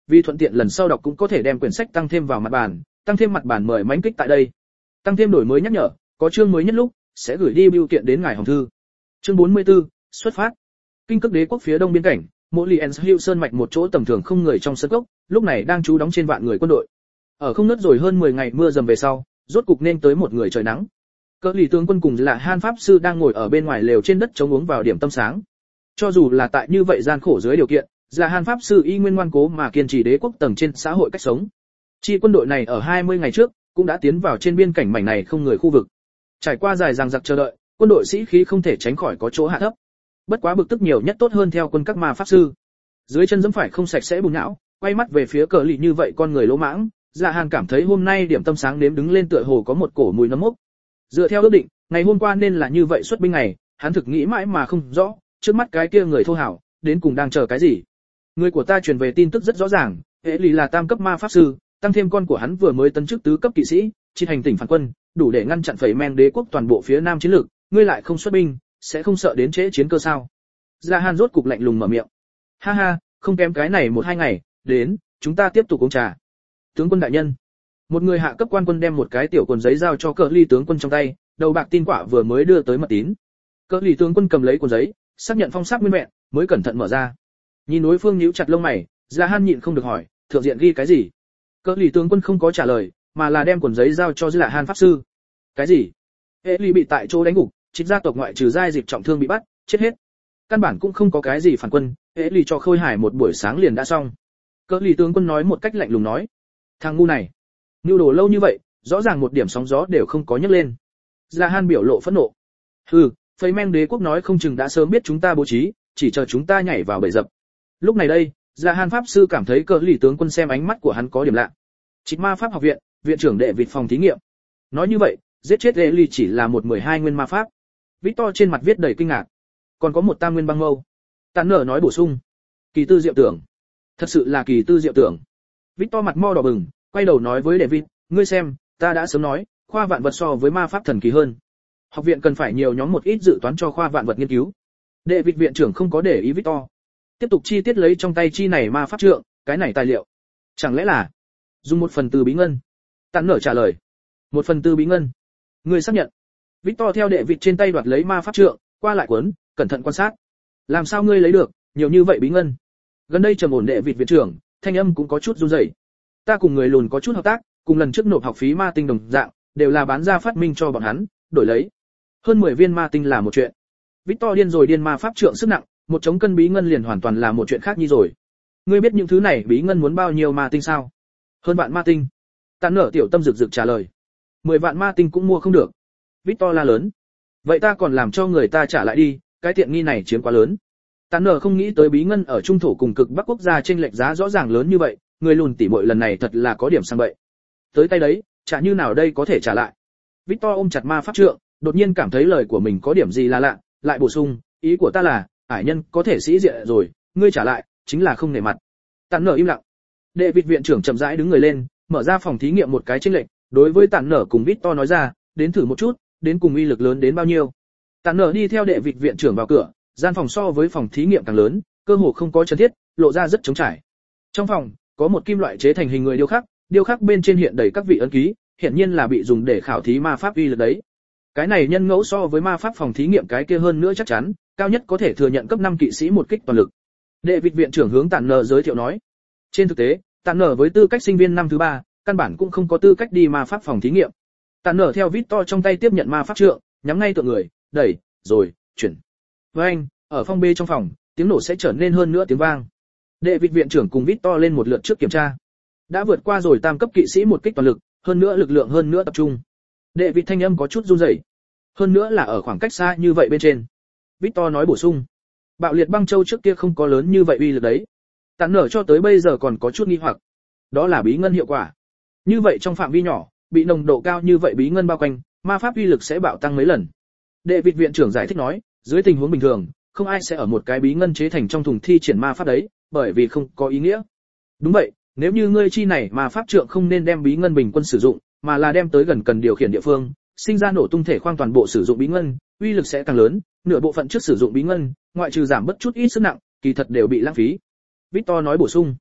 A: vì thuận tiện lần sau đọc cũng có thể đem quyển sách tăng thêm vào mặt bản, tăng thêm mặt bản mời mãnh kích tại đây. Tăng thêm đổi mới nhắc nhở, có chương mới nhất lúc sẽ gửi đi bưu kiện đến ngài hồng thư. Chương 44, xuất phát. Kinh Cực Đế quốc phía đông biên cảnh, Moliens Hill sơn mạch một chỗ tầm thường không người trong sân cốc, lúc này đang trú đóng trên vạn người quân đội. Ở không nứt rồi hơn 10 ngày mưa dầm về sau, rốt cục nên tới một người trời nắng. Cỡ lì tướng quân cùng là Han pháp sư đang ngồi ở bên ngoài lều trên đất chống uống vào điểm tâm sáng. Cho dù là tại như vậy gian khổ dưới điều kiện, là Han pháp sư y nguyên ngoan cố mà kiên trì đế quốc tầng trên xã hội cách sống. Chi quân đội này ở 20 ngày trước cũng đã tiến vào trên biên cảnh mảnh này không người khu vực. Trải qua dài dằng dặc chờ đợi, quân đội sĩ khí không thể tránh khỏi có chỗ hạ thấp. Bất quá bực tức nhiều nhất tốt hơn theo quân các ma pháp sư. Dưới chân dẫm phải không sạch sẽ bùn não, quay mắt về phía cờ lì như vậy con người lỗ mãng, Dạ Hàn cảm thấy hôm nay điểm tâm sáng nếm đứng lên tựa hồ có một cổ mùi nấm mốc. Dựa theo ước định, ngày hôm qua nên là như vậy xuất binh ngày, hắn thực nghĩ mãi mà không rõ, trước mắt cái kia người thô hảo, đến cùng đang chờ cái gì. Người của ta truyền về tin tức rất rõ ràng, hệ lì là tam cấp ma pháp sư, tăng thêm con của hắn vừa mới tấn chức tứ cấp kỵ sĩ, trên hành tỉnh phản quân, đủ để ngăn chặn phẩy men đế quốc toàn bộ phía nam chiến lược, ngươi lại không xuất binh, sẽ không sợ đến trễ chiến cơ sao? Dạ Hàn rốt cục lạnh lùng mở miệng. Ha ha, không kém cái này 1-2 ngày, đến, chúng ta tiếp tục uống trà. Tướng quân đại nhân. Một người hạ cấp quan quân đem một cái tiểu cuộn giấy giao cho Cờ Ly tướng quân trong tay, đầu bạc tin quả vừa mới đưa tới mật tín. Cờ Ly tướng quân cầm lấy cuộn giấy, xác nhận phong sắc nguyên vẹn, mới cẩn thận mở ra. Nhìn đối phương nhíu chặt lông mày, Dạ Hàn nhịn không được hỏi, thượng diện ghi cái gì? Cờ Ly tướng quân không có trả lời, mà là đem cuộn giấy giao cho Dạ Hàn pháp sư. Cái gì? Hệ Ly bị tại chỗ đánh gục, chính gia tộc ngoại trừ giai dịp trọng thương bị bắt, chết hết. Căn bản cũng không có cái gì phản quân, Hệ Ly cho Khôi Hải một buổi sáng liền đã xong. Cờ Ly tướng quân nói một cách lạnh lùng nói, thằng ngu này, nưu đồ lâu như vậy, rõ ràng một điểm sóng gió đều không có nhấc lên. Dạ Hàn biểu lộ phẫn nộ. Hừ, phây men đế quốc nói không chừng đã sớm biết chúng ta bố trí, chỉ chờ chúng ta nhảy vào bẫy dập. Lúc này đây, Dạ Hàn pháp sư cảm thấy Cờ Ly tướng quân xem ánh mắt của hắn có điểm lạ. Trích ma pháp học viện, viện trưởng đệ vịt phòng thí nghiệm. Nói như vậy, giết chết Hệ Ly chỉ là một 12 nguyên ma pháp. Victor trên mặt viết đầy kinh ngạc. Còn có một tam nguyên băng mâu. Tán nở nói bổ sung. Kỳ tư diệu tưởng. Thật sự là kỳ tư diệu tưởng. Victor mặt mo đỏ bừng, quay đầu nói với David, ngươi xem, ta đã sớm nói, khoa vạn vật so với ma pháp thần kỳ hơn. Học viện cần phải nhiều nhóm một ít dự toán cho khoa vạn vật nghiên cứu. David viện trưởng không có để ý Victor. Tiếp tục chi tiết lấy trong tay chi này ma pháp trượng, cái này tài liệu. Chẳng lẽ là dùng 1/4 bí ngân? Tán nở trả lời. 1/4 bí ngân. Ngươi xác nhận. Victor theo David trên tay đoạt lấy ma pháp trượng, qua lại cuốn, cẩn thận quan sát. Làm sao ngươi lấy được nhiều như vậy bí ngân? Gần đây trầm ổn David viện trưởng, thanh âm cũng có chút run rẩy. Ta cùng người lùn có chút hợp tác, cùng lần trước nộp học phí ma tinh đồng dạng, đều là bán ra phát minh cho bọn hắn, đổi lấy hơn 10 viên ma tinh là một chuyện. Victor điên rồi điên ma pháp trượng sức nặng, một chống cân bí ngân liền hoàn toàn là một chuyện khác nhi rồi. Ngươi biết những thứ này bí ngân muốn bao nhiêu ma tinh sao? Hơn vạn ma tinh. Tán nở tiểu tâm rực rực trả lời. 10 vạn ma tinh cũng mua không được. Victor la lớn. Vậy ta còn làm cho người ta trả lại đi, cái tiện nghi này chiếm quá lớn. Tán nở không nghĩ tới bí ngân ở trung thổ cùng cực bắc quốc gia chênh lệch giá rõ ràng lớn như vậy, người lùn tỉ muội lần này thật là có điểm sang bậy. Tới tay đấy, trả như nào đây có thể trả lại. Victor ôm chặt ma pháp trượng, đột nhiên cảm thấy lời của mình có điểm gì là lạ, lại bổ sung, ý của ta là, ải nhân có thể sĩ diện rồi, ngươi trả lại, chính là không nể mặt. Tán nở im lặng. Đệ vịt viện trưởng chậm rãi đứng người lên, mở ra phòng thí nghiệm một cái chênh lệch, đối với Tán nở cùng Victor nói ra, đến thử một chút, đến cùng uy lực lớn đến bao nhiêu. Tán nở đi theo đệ vịt viện trưởng vào cửa, gian phòng so với phòng thí nghiệm càng lớn, cơ hồ không có chân thiết, lộ ra rất trống trải. Trong phòng có một kim loại chế thành hình người điêu khắc bên trên hiện đầy các vị ấn ký, hiển nhiên là bị dùng để khảo thí ma pháp uy lực đấy. Cái này nhân ngẫu so với ma pháp phòng thí nghiệm cái kia hơn nữa chắc chắn, cao nhất có thể thừa nhận cấp 5 kỵ sĩ một kích toàn lực. Đệ vịt viện trưởng hướng Tản Nở giới thiệu nói. Trên thực tế, Tản Nở với tư cách sinh viên năm thứ 3, căn bản cũng không có tư cách đi ma pháp phòng thí nghiệm. Tản Nở theo Victor trong tay tiếp nhận ma pháp trượng, nhắm ngay tượng người, đẩy, rồi chuyển. Với anh, ở phong bê trong phòng, tiếng nổ sẽ trở nên hơn nữa tiếng vang. Đệ vịt viện trưởng cùng Victor lên một lượt trước kiểm tra. Đã vượt qua rồi tam cấp kỵ sĩ một kích toàn lực, hơn nữa lực lượng hơn nữa tập trung. Đệ vịt thanh âm có chút run rẩy. Hơn nữa là ở khoảng cách xa như vậy bên trên. Victor nói bổ sung. Bạo liệt băng châu trước kia không có lớn như vậy uy lực đấy. Tản Nở cho tới bây giờ còn có chút nghi hoặc. Đó là bí ngân hiệu quả. Như vậy trong phạm vi nhỏ, bị nồng độ cao như vậy bí ngân bao quanh, ma pháp uy lực sẽ bạo tăng mấy lần. Đệ vịt viện trưởng giải thích nói, dưới tình huống bình thường, không ai sẽ ở một cái bí ngân chế thành trong thùng thi triển ma pháp đấy, bởi vì không có ý nghĩa. Đúng vậy, nếu như ngươi chi này mà pháp trượng không nên đem bí ngân bình quân sử dụng, mà là đem tới gần cần điều khiển địa phương, sinh ra nổ tung thể khoang toàn bộ sử dụng bí ngân, uy lực sẽ càng lớn, nửa bộ phận trước sử dụng bí ngân, ngoại trừ giảm bất chút ít sức nặng, kỳ thật đều bị lãng phí. Victor nói bổ sung.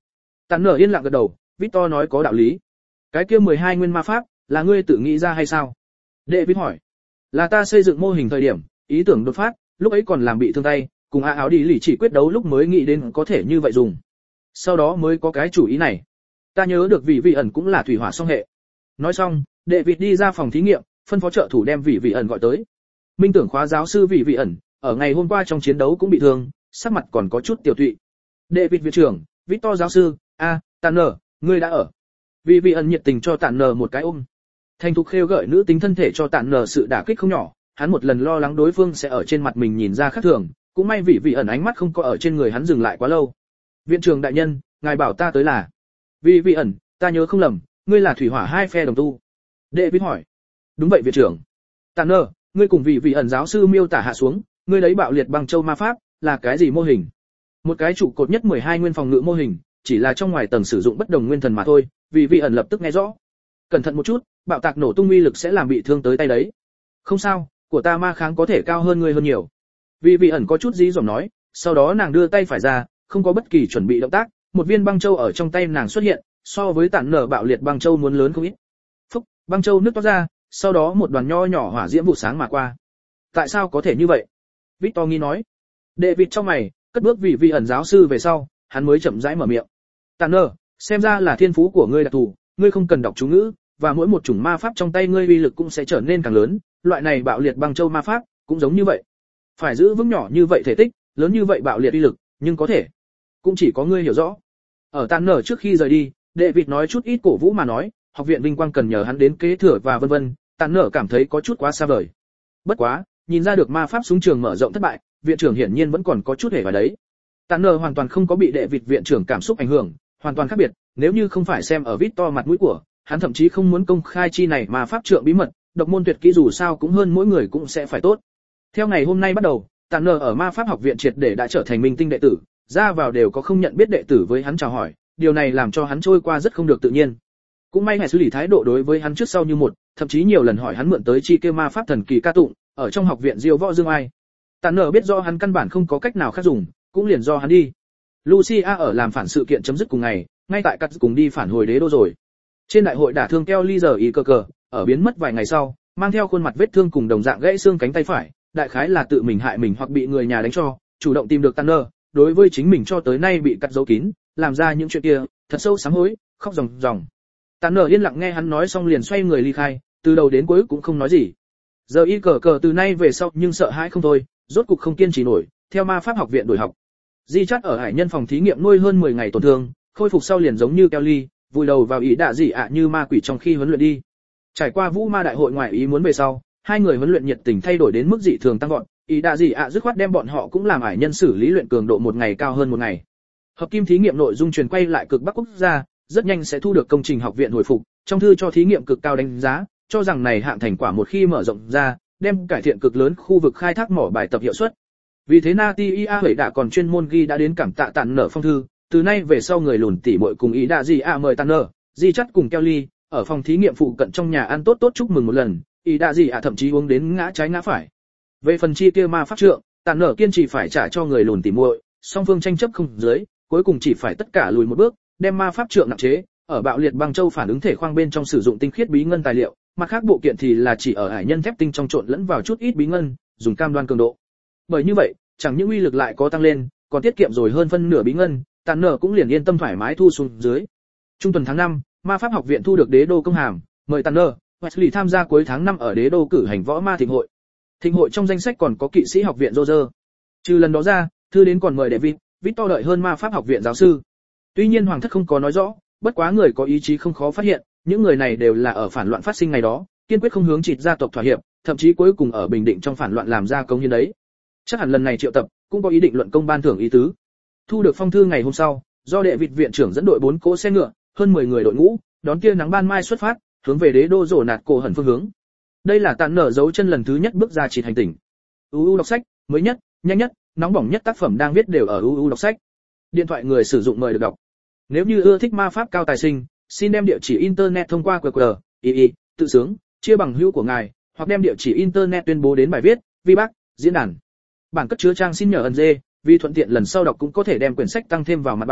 A: Tản nở yên lặng gật đầu, Victor nói có đạo lý. Cái kia 12 nguyên ma pháp, là ngươi tự nghĩ ra hay sao? David hỏi. Là ta xây dựng mô hình thời điểm, ý tưởng đột phát, lúc ấy còn làm bị thương tay, cùng áo đi lì chỉ quyết đấu lúc mới nghĩ đến có thể như vậy dùng. Sau đó mới có cái chủ ý này. Ta nhớ được vị ẩn cũng là thủy hỏa song hệ. Nói xong, David đi ra phòng thí nghiệm, phân phó trợ thủ đem vị ẩn gọi tới. Minh tưởng khóa giáo sư vị ẩn, ở ngày hôm qua trong chiến đấu cũng bị thương, sắc mặt còn có chút tiểu tụy. David viện trưởng, Victor giáo sư, Tanner, ngươi đã ở. Vị ẩn nhiệt tình cho Tanner một cái ôm. Thành thục khêu gợi nữ tính thân thể cho Tanner sự đả kích không nhỏ, hắn một lần lo lắng đối phương sẽ ở trên mặt mình nhìn ra khác thường, cũng may vị ẩn ánh mắt không có ở trên người hắn dừng lại quá lâu. Viện trưởng đại nhân, ngài bảo ta tới là. Vị ẩn, ta nhớ không lầm, ngươi là thủy hỏa hai phe đồng tu. David hỏi. Đúng vậy viện trưởng. Tanner, ngươi cùng vị ẩn giáo sư miêu tả hạ xuống, ngươi lấy bạo liệt băng châu ma pháp, là cái gì mô hình? Một cái trụ cột nhất 12 nguyên phòng ngự mô hình, chỉ là trong ngoài tầng sử dụng bất đồng nguyên thần mà thôi, vị ẩn lập tức nghe rõ. Cẩn thận một chút, bạo tạc nổ tung uy lực sẽ làm bị thương tới tay đấy. Không sao, của ta ma kháng có thể cao hơn ngươi hơn nhiều. Vị ẩn có chút dí dỏm nói, sau đó nàng đưa tay phải ra, không có bất kỳ chuẩn bị động tác, một viên băng châu ở trong tay nàng xuất hiện, so với tản nở bạo liệt băng châu muốn lớn không ít. Phúc, băng châu nứt toát ra, sau đó một đoàn nho nhỏ hỏa diễm vụ sáng mà qua. Tại sao có thể như vậy? Victor nghi nói. David trong mày, cất bước vị ẩn giáo sư về sau, hắn mới chậm rãi mở miệng. Tanner, xem ra là thiên phú của ngươi đặc thù, ngươi không cần đọc chú ngữ, và mỗi một chủng ma pháp trong tay ngươi uy lực cũng sẽ trở nên càng lớn, loại này bạo liệt băng châu ma pháp cũng giống như vậy. Phải giữ vững nhỏ như vậy thể tích, lớn như vậy bạo liệt uy lực, nhưng có thể cũng chỉ có ngươi hiểu rõ. Ở Tanner trước khi rời đi, David nói chút ít cổ vũ mà nói, học viện vinh quang cần nhờ hắn đến kế thừa và vân vân, Tanner cảm thấy có chút quá xa vời. Bất quá, nhìn ra được ma pháp súng trường mở rộng thất bại, viện trưởng hiển nhiên vẫn còn có chút hề vào đấy. Tanner hoàn toàn không có bị David viện trưởng cảm xúc ảnh hưởng, hoàn toàn khác biệt, nếu như không phải xem ở Victor mặt mũi của, hắn thậm chí không muốn công khai chi này mà pháp trượng bí mật, độc môn tuyệt kỹ dù sao cũng hơn mỗi người cũng sẽ phải tốt. Theo ngày hôm nay bắt đầu, Tanner ở ma pháp học viện triệt để đã trở thành minh tinh đệ tử, ra vào đều có không nhận biết đệ tử với hắn chào hỏi, điều này làm cho hắn trôi qua rất không được tự nhiên. Cũng may hệ xử lý thái độ đối với hắn trước sau như một, thậm chí nhiều lần hỏi hắn mượn tới chi kêu ma pháp thần kỳ ca tụng, ở trong học viện diêu võ dương ai. Tanner biết do hắn căn bản không có cách nào khác dùng, cũng liền do hắn đi. Lucia ở làm phản sự kiện chấm dứt cùng ngày, ngay tại cắt cùng đi phản hồi đế đô rồi. Trên đại hội đả thương Kelly giờ ý cờ, ở biến mất vài ngày sau, mang theo khuôn mặt vết thương cùng đồng dạng gãy xương cánh tay phải, đại khái là tự mình hại mình hoặc bị người nhà đánh cho, chủ động tìm được Tanner, đối với chính mình cho tới nay bị cắt giấu kín, làm ra những chuyện kia, thật sâu sám hối, khóc ròng ròng. Tanner yên lặng nghe hắn nói xong liền xoay người ly khai, từ đầu đến cuối cũng không nói gì. Giờ y cờ từ nay về sau nhưng sợ hãi không thôi, rốt cục không kiên trì nổi, theo ma pháp học viện đổi học. Di Chát ở hải nhân phòng thí nghiệm nuôi hơn 10 ngày tổn thương, khôi phục sau liền giống như Kelly, vùi đầu vào ý đạ dị ạ như ma quỷ trong khi huấn luyện đi. Trải qua vũ ma đại hội ngoại ý muốn về sau, hai người huấn luyện nhiệt tình thay đổi đến mức dị thường tăng vọt, ý đạ dị ạ dứt khoát đem bọn họ cũng làm hải nhân xử lý luyện cường độ một ngày cao hơn một ngày. Hợp kim thí nghiệm nội dung truyền quay lại cực Bắc quốc gia, rất nhanh sẽ thu được công trình học viện hồi phục, trong thư cho thí nghiệm cực cao đánh giá, cho rằng này hạng thành quả một khi mở rộng ra, đem cải thiện cực lớn khu vực khai thác mỏ bài tập hiệu suất. Vì thế Natia Hủy đã còn chuyên môn ghi đã đến cảm tạ Tanner phong thư, từ nay về sau người lùn tỉ muội cùng ý đạ gì mời Tanner, Di Chắt cùng Kelly, ở phòng thí nghiệm phụ cận trong nhà ăn tốt tốt chúc mừng một lần, ý đạ gì thậm chí uống đến ngã trái ngã phải. Về phần chi kia ma pháp trượng, Tanner kiên trì phải trả cho người lùn tỉ muội, song phương tranh chấp không dưới, cuối cùng chỉ phải tất cả lùi một bước, đem ma pháp trượng nặng chế, ở bạo liệt băng châu phản ứng thể khoang bên trong sử dụng tinh khiết bí ngân tài liệu, mặt khác bộ kiện thì là chỉ ở hải nhân thép tinh trong trộn lẫn vào chút ít bí ngân, dùng cam đoan cường độ. Bởi như vậy, chẳng những uy lực lại có tăng lên, còn tiết kiệm rồi hơn phân nửa bí ngân, Tanner cũng liền yên tâm thoải mái thu xuống dưới. Trung tuần tháng 5, ma pháp học viện thu được đế đô công hàm, mời Tanner, Wesley tham gia cuối tháng 5 ở đế đô cử hành võ ma thịnh hội. Thịnh hội trong danh sách còn có kỵ sĩ học viện Roger. Trừ lần đó ra, thư đến còn mời David, Victor đợi hơn ma pháp học viện giáo sư. Tuy nhiên hoàng thất không có nói rõ, bất quá người có ý chí không khó phát hiện, những người này đều là ở phản loạn phát sinh ngày đó, kiên quyết không hướng chịt gia tộc thỏa hiệp, thậm chí cuối cùng ở bình định trong phản loạn làm ra công hiến đấy. Chắc hẳn lần này triệu tập cũng có ý định luận công ban thưởng ý tứ. Thu được phong thư ngày hôm sau, do đệ vịt viện trưởng dẫn đội 4 cỗ xe ngựa, hơn 10 người đội ngũ, đón tia nắng ban mai xuất phát, hướng về đế đô rổ nạt cổ hẩn phương hướng. Đây là Tanner dấu chân lần thứ nhất bước ra chịt hành tinh. UU đọc sách, mới nhất, nhanh nhất, nóng bỏng nhất tác phẩm đang viết đều ở UU đọc sách. Điện thoại người sử dụng mời được đọc. Nếu như ưa thích ma pháp cao tài sinh, xin đem địa chỉ internet thông qua QR, tự sướng, chia bằng hữu của ngài, hoặc đem địa chỉ internet tuyên bố đến bài viết, VBAC, diễn đàn. Bản cất chứa trang xin nhờ ẩn dê, vì thuận tiện lần sau đọc cũng có thể đem quyển sách tăng thêm vào mặt bản,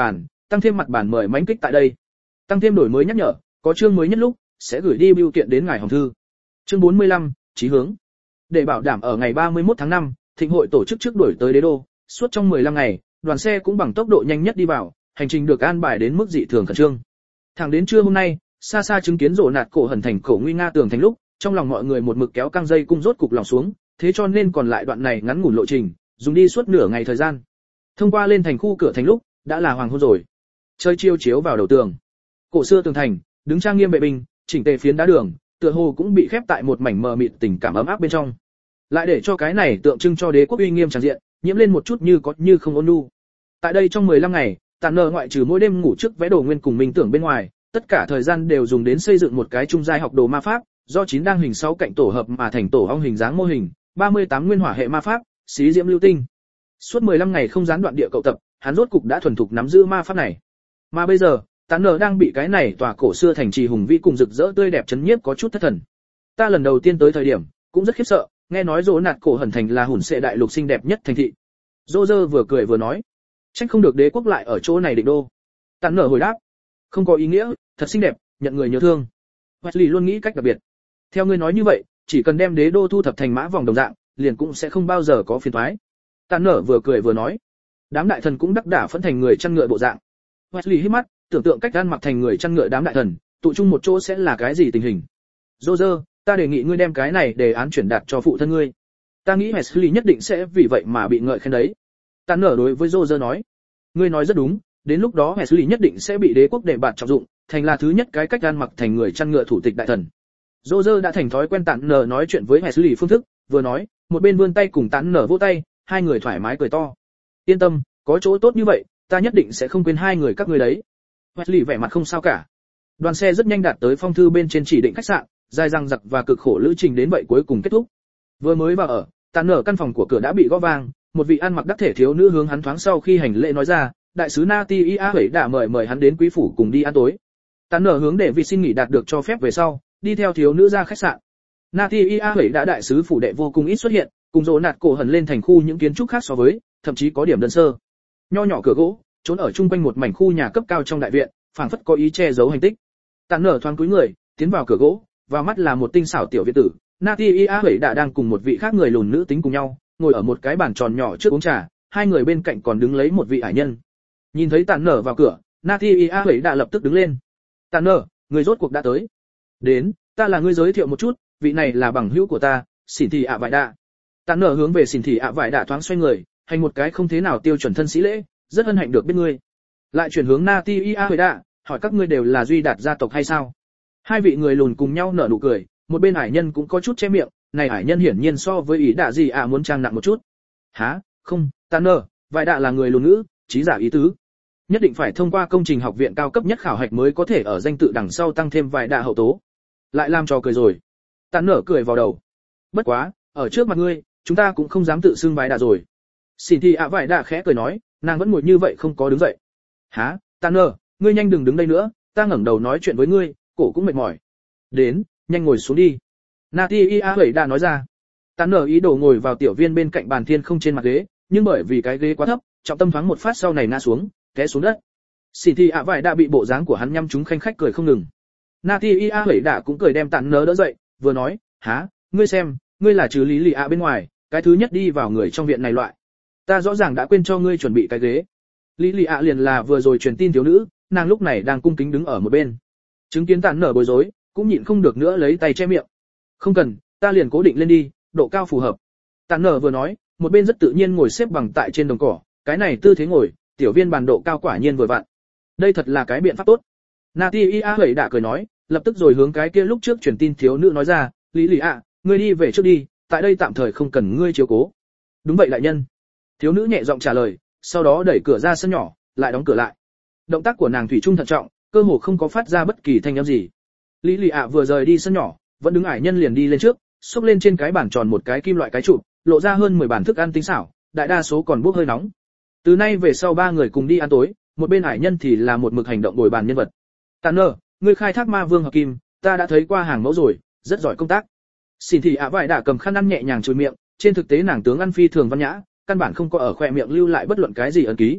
A: tăng thêm mặt bản mời mãnh kích tại đây. Tăng thêm đổi mới nhắc nhở, có chương mới nhất lúc sẽ gửi đi bưu kiện đến ngài hòm thư. Chương 45, chí hướng. Để bảo đảm ở ngày 31 tháng 5, thịnh hội tổ chức trước đuổi tới đế đô, suốt trong 15 ngày, đoàn xe cũng bằng tốc độ nhanh nhất đi vào, hành trình được an bài đến mức dị thường khẩn trương. Thẳng đến trưa hôm nay, xa xa chứng kiến rộ nạt cổ hẩn thành cổ nguy nga tường thành lúc, trong lòng mọi người một mực kéo căng dây cung rốt cục lòng xuống, thế cho nên còn lại đoạn này ngắn ngủn lộ trình, dùng đi suốt nửa ngày thời gian. Thông qua lên thành khu cửa thành lúc, đã là hoàng hôn rồi. Trời chiêu chiếu vào đầu tường. Cổ xưa tường thành, đứng trang nghiêm vệ binh, chỉnh tề phiến đá đường, tựa hồ cũng bị khép tại một mảnh mờ mịt tình cảm ấm áp bên trong. Lại để cho cái này tượng trưng cho đế quốc uy nghiêm tràn diện, nhiễm lên một chút như có như không ôn nhu. Tại đây trong 15 ngày, Tản Nở ngoại trừ mỗi đêm ngủ trước vẽ đồ nguyên cùng minh tưởng bên ngoài, tất cả thời gian đều dùng đến xây dựng một cái trung giai học đồ ma pháp, do 9 đăng hình 6 cạnh tổ hợp mà thành tổ ong hình dáng mô hình, 38 nguyên hỏa hệ ma pháp, xí diễm lưu tinh. Suốt 15 ngày không gián đoạn địa cậu tập, hắn rốt cục đã thuần thục nắm giữ ma pháp này. Mà bây giờ, Tản Nở đang bị cái này tòa cổ xưa thành trì hùng vĩ cùng rực rỡ tươi đẹp chấn nhiếp có chút thất thần. Ta lần đầu tiên tới thời điểm, cũng rất khiếp sợ, nghe nói rỗ nạt cổ hẩn thành là hùn xệ đại lục xinh đẹp nhất thành thị. Roger vừa cười vừa nói, trách không được đế quốc lại ở chỗ này định đô. Tản Nở hồi đáp, không có ý nghĩa, thật xinh đẹp, nhận người nhớ thương. Wesley luôn nghĩ cách đặc biệt. Theo ngươi nói như vậy, chỉ cần đem đế đô thu thập thành mã vòng đồng dạng, liền cũng sẽ không bao giờ có phiền toái. Tản Nở vừa cười vừa nói, đám đại thần cũng đắc đả phẫn thành người chăn ngựa bộ dạng. Wesley hít mắt, tưởng tượng cách ăn mặc thành người chăn ngựa đám đại thần, tụ chung một chỗ sẽ là cái gì tình hình. Roger, ta đề nghị ngươi đem cái này đề án chuyển đạt cho phụ thân ngươi. Ta nghĩ Wesley nhất định sẽ vì vậy mà bị ngợi khen đấy. Tản Nở đối với Roger nói, ngươi nói rất đúng, đến lúc đó Wesley nhất định sẽ bị đế quốc đề bạt trọng dụng, thành là thứ nhất cái cách ăn mặc thành người chăn ngựa thủ tịch đại thần. Roger đã thành thói quen Tản Nở nói chuyện với Wesley phương thức, vừa nói, một bên vươn tay cùng Tản Nở vỗ tay, hai người thoải mái cười to. Yên tâm, có chỗ tốt như vậy, ta nhất định sẽ không quên hai người các ngươi đấy. Wesley vẻ mặt không sao cả. Đoàn xe rất nhanh đạt tới phong thư bên trên chỉ định khách sạn, dài dằng dặc và cực khổ lữ trình đến vậy cuối cùng kết thúc. Vừa mới vào ở, Tản Nở căn phòng của cửa đã bị gõ vang, một vị ăn mặc đắc thể thiếu nữ hướng hắn thoáng sau khi hành lễ nói ra, đại sứ Natia Hủy đã mời hắn đến quý phủ cùng đi ăn tối. Tản Nở hướng để vị xin nghỉ đạt được cho phép về sau, đi theo thiếu nữ ra khách sạn. Natia Hủy đã đại sứ phủ đệ vô cùng ít xuất hiện, cùng rồ nạt cổ hẩn lên thành khu những kiến trúc khác so với, thậm chí có điểm đơn sơ. Nho nhỏ cửa gỗ, trốn ở trung quanh một mảnh khu nhà cấp cao trong đại viện, phảng phất có ý che giấu hành tích. Tản Nở thoáng cúi người, tiến vào cửa gỗ, vào mắt là một tinh xảo tiểu viện tử. Natia Hủy đã đang cùng một vị khác người lùn nữ tính cùng nhau, ngồi ở một cái bàn tròn nhỏ trước uống trà, hai người bên cạnh còn đứng lấy một vị ải nhân. Nhìn thấy Tản Nở vào cửa, Natia Hủy đã lập tức đứng lên. Tản Nở, người rốt cuộc đã tới. Đến, ta là người giới thiệu một chút, vị này là bằng hữu của ta, Xỉn Thị ạ Vải Đạ. Tản Nở hướng về Xỉn Thị ạ Vải Đạ thoáng xoay người, hành một cái không thế nào tiêu chuẩn thân sĩ lễ, rất hân hạnh được biết ngươi. Lại chuyển hướng Natia Hủy Đạ, hỏi các ngươi đều là Duy Đạt gia tộc hay sao? Hai vị người lùn cùng nhau nở nụ cười, một bên ải nhân cũng có chút che miệng, này ải nhân hiển nhiên so với ý đạ gì ạ muốn trang nặng một chút. Hả, không, Tản Nở, Vải Đạ là người lùn ngữ, trí giả ý tứ. Nhất định phải thông qua công trình học viện cao cấp nhất khảo hạch mới có thể ở danh tự đằng sau tăng thêm vài đạ hậu tố. Lại làm trò cười rồi. Tản Nở cười vào đầu. Bất quá, ở trước mặt ngươi, chúng ta cũng không dám tự xưng vài đạ rồi. Xỉn Thị ạ Vải Đạ khẽ cười nói, nàng vẫn ngồi như vậy không có đứng dậy. Hả, Tản Nở, ngươi nhanh đừng đứng đây nữa, ta ngẩng đầu nói chuyện với ngươi, cổ cũng mệt mỏi. Đến, nhanh ngồi xuống đi. Natia Hủy đã nói ra. Tản Nở ý đồ ngồi vào tiểu viên bên cạnh bàn thiên không trên mặt ghế, nhưng bởi vì cái ghế quá thấp, trọng tâm thoáng một phát sau này ngã xuống, té xuống đất. Xỉn Thị ạ Vải đã bị bộ dáng của hắn nhăm chúng khanh khách cười không ngừng. Natia Hủy đã cũng cười đem Tản Nở đỡ dậy, vừa nói, hả, ngươi xem, ngươi là trừ lý lì ạ bên ngoài, cái thứ nhất đi vào người trong viện này loại. Ta rõ ràng đã quên cho ngươi chuẩn bị cái ghế. Lý lì ạ liền là vừa rồi truyền tin thiếu nữ, nàng lúc này đang cung kính đứng ở một bên. Chứng kiến Tản Nở bối rối, cũng nhịn không được nữa lấy tay che miệng. Không cần, ta liền cố định lên đi, độ cao phù hợp. Tản Nở vừa nói, một bên rất tự nhiên ngồi xếp bằng tại trên đồng cỏ, cái này tư thế ngồi, tiểu viên bàn độ cao quả nhiên vừa vặn. Đây thật là cái biện pháp tốt. Natia Hủy đã cười nói, lập tức rồi hướng cái kia lúc trước truyền tin thiếu nữ nói ra, Lý lì ạ, ngươi đi về trước đi, tại đây tạm thời không cần ngươi chiếu cố. Đúng vậy đại nhân. Thiếu nữ nhẹ giọng trả lời, sau đó đẩy cửa ra sân nhỏ, lại đóng cửa lại. Động tác của nàng thủy chung thận trọng, cơ hồ không có phát ra bất kỳ thanh âm gì. Lý lì ạ vừa rời đi sân nhỏ, vẫn đứng ải nhân liền đi lên trước, xúc lên trên cái bàn tròn một cái kim loại cái trụ, lộ ra hơn 10 bản thức ăn tinh xảo, đại đa số còn bốc hơi nóng. Từ nay về sau ba người cùng đi ăn tối, một bên ải nhân thì là một mực hành động bồi bàn nhân vật. Tản Nở, ngươi khai thác ma vương hợp kim, ta đã thấy qua hàng mẫu rồi, rất giỏi công tác. Xỉn Thị ạ Vải đã cầm khăn ăn nhẹ nhàng chùi miệng, trên thực tế nàng tướng ăn phi thường văn nhã, căn bản không có ở khóe miệng lưu lại bất luận cái gì ấn ký.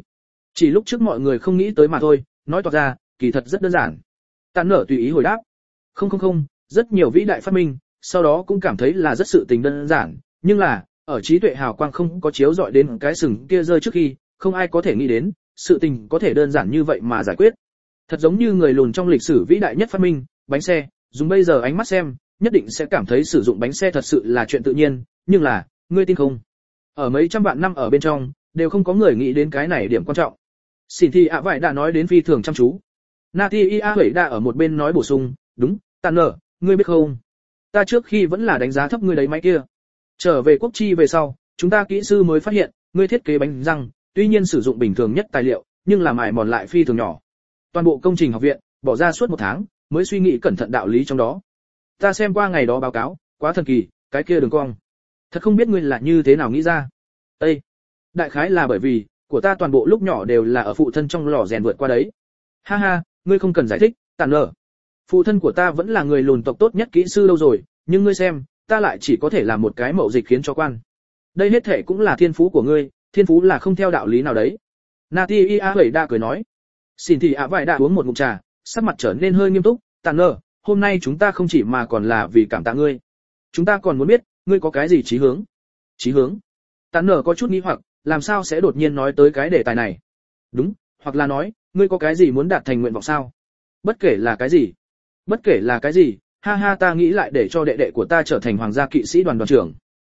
A: Chỉ lúc trước mọi người không nghĩ tới mà thôi, nói toạc ra, kỳ thật rất đơn giản. Tàn nở tùy ý hồi đáp. Không, rất nhiều vĩ đại phát minh, sau đó cũng cảm thấy là rất sự tình đơn giản, nhưng là, ở trí tuệ hào quang không có chiếu rọi đến cái sừng kia rơi trước khi, không ai có thể nghĩ đến, sự tình có thể đơn giản như vậy mà giải quyết. Thật giống như người lùn trong lịch sử vĩ đại nhất phát minh, bánh xe, dùng bây giờ ánh mắt xem, nhất định sẽ cảm thấy sử dụng bánh xe thật sự là chuyện tự nhiên, nhưng là, ngươi tin không? Ở mấy trăm vạn năm ở bên trong, đều không có người nghĩ đến cái này điểm quan trọng. Xin thì ạ vải đã nói đến phi thường chăm chú. Natia Huệ đã ở một bên nói bổ sung, đúng, Tàn nở, ngươi biết không? Ta trước khi vẫn là đánh giá thấp ngươi đấy máy kia. Trở về quốc chi về sau, chúng ta kỹ sư mới phát hiện, ngươi thiết kế bánh răng, tuy nhiên sử dụng bình thường nhất tài liệu, nhưng là mài mòn lại phi thường nhỏ. Toàn bộ công trình học viện, bỏ ra suốt 1 tháng, mới suy nghĩ cẩn thận đạo lý trong đó. Ta xem qua ngày đó báo cáo, quá thần kỳ, cái kia đường cong. Thật không biết ngươi là như thế nào nghĩ ra. Ê! Đại khái là bởi vì, của ta toàn bộ lúc nhỏ đều là ở phụ thân trong lò rèn vượt qua đấy. Ha ha, ngươi không cần giải thích, Tàn nở. Phụ thân của ta vẫn là người lùn tộc tốt nhất kỹ sư lâu rồi, nhưng ngươi xem, ta lại chỉ có thể làm một cái mậu dịch khiến cho quan. Đây hết thể cũng là thiên phú của ngươi, thiên phú là không theo đạo lý nào đấy. Natia Huệ đa cười nói. Xin thì ạ vải đã uống một ngụm trà, sắc mặt trở nên hơi nghiêm túc, Tàn nở, hôm nay chúng ta không chỉ mà còn là vì cảm tạ ngươi. Chúng ta còn muốn biết, ngươi có cái gì chí hướng? Chí hướng? Tàn nở có chút nghi hoặc, làm sao sẽ đột nhiên nói tới cái đề tài này? Đúng, hoặc là nói, ngươi có cái gì muốn đạt thành nguyện vọng sao? Bất kể là cái gì? Bất kể là cái gì, ha ha, ta nghĩ lại để cho đệ đệ của ta trở thành hoàng gia kỵ sĩ đoàn đoàn trưởng.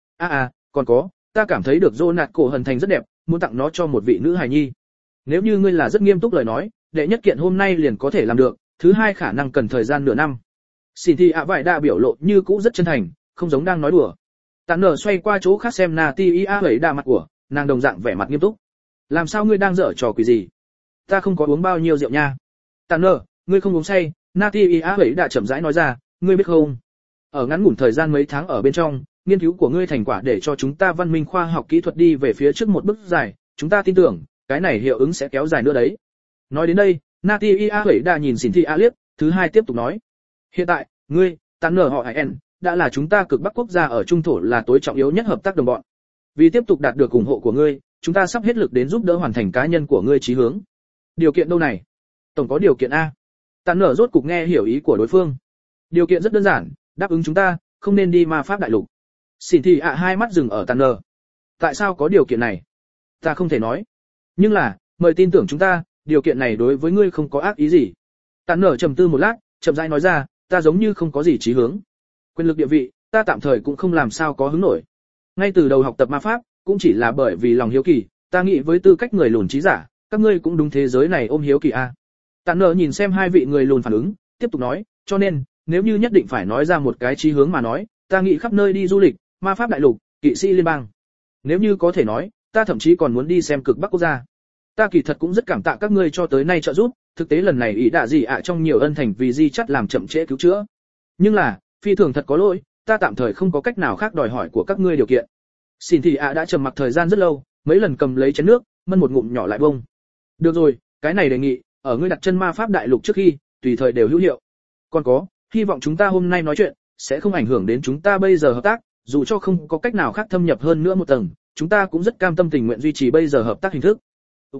A: Còn có, ta cảm thấy được Jonat cổ hần thành rất đẹp, muốn tặng nó cho một vị nữ hài nhi. Nếu như ngươi là rất nghiêm túc lời nói, đệ nhất kiện hôm nay liền có thể làm được, thứ hai khả năng cần thời gian nửa năm. Xin thì ạ vải đã biểu lộ như cũ rất chân thành, không giống đang nói đùa. Tàn nở xoay qua chỗ khác xem Natia Huệ đa mặt của, nàng đồng dạng vẻ mặt nghiêm túc. Làm sao ngươi đang dở trò quỷ gì? Ta không có uống bao nhiêu rượu nha. Tàn nở, ngươi không uống say, Natia Huệ đã chậm rãi nói ra, ngươi biết không? Ở ngắn ngủn thời gian mấy tháng ở bên trong, nghiên cứu của ngươi thành quả để cho chúng ta văn minh khoa học kỹ thuật đi về phía trước một bước dài, chúng ta tin tưởng, cái này hiệu ứng sẽ kéo dài nữa đấy. Nói đến đây, Natia Huệ đã nhìn Xin Thị A liếc, thứ hai tiếp tục nói. Hiện tại, ngươi, Tàn nở họ N, đã là chúng ta cực Bắc quốc gia ở trung thổ là tối trọng yếu nhất hợp tác đồng bọn. Vì tiếp tục đạt được ủng hộ của ngươi, chúng ta sắp hết lực đến giúp đỡ hoàn thành cá nhân của ngươi chí hướng. Điều kiện đâu này? Tổng có điều kiện a. Tàn nở rốt cục nghe hiểu ý của đối phương. Điều kiện rất đơn giản, đáp ứng chúng ta, không nên đi ma pháp đại lục. Xin thì hai mắt dừng ở Tàn nở. Tại sao có điều kiện này? Ta không thể nói. Nhưng là, mời tin tưởng chúng ta, điều kiện này đối với ngươi không có ác ý gì. Tàn nở trầm tư một lát, chậm rãi nói ra, ta giống như không có gì chí hướng. Quyền lực địa vị, ta tạm thời cũng không làm sao có hứng nổi. Ngay từ đầu học tập ma pháp, cũng chỉ là bởi vì lòng hiếu kỳ, ta nghĩ với tư cách người lùn trí giả, các ngươi cũng đúng thế giới này ôm hiếu kỳ a. Tàn nở nhìn xem hai vị người lùn phản ứng, tiếp tục nói, cho nên, nếu như nhất định phải nói ra một cái chí hướng mà nói, ta nghĩ khắp nơi đi du lịch, ma pháp đại lục, kỵ sĩ liên bang. Nếu như có thể nói, ta thậm chí còn muốn đi xem cực Bắc quốc gia. Ta kỳ thật cũng rất cảm tạ các ngươi cho tới nay trợ giúp, thực tế lần này ý đã gì ạ trong nhiều ân thành vì di chắt làm chậm trễ cứu chữa. Nhưng là, phi thường thật có lỗi, ta tạm thời không có cách nào khác đòi hỏi của các ngươi điều kiện. Xin thì đã trầm mặc thời gian rất lâu, mấy lần cầm lấy chén nước, mân một ngụm nhỏ lại bông. Được rồi, cái này đề nghị, ở ngươi đặt chân ma pháp đại lục trước khi, tùy thời đều hữu hiệu. Còn có, hy vọng chúng ta hôm nay nói chuyện, sẽ không ảnh hưởng đến chúng ta bây giờ hợp tác, dù cho không có cách nào khác thâm nhập hơn nữa một tầng, chúng ta cũng rất cam tâm tình nguyện duy trì bây giờ hợp tác hình thức.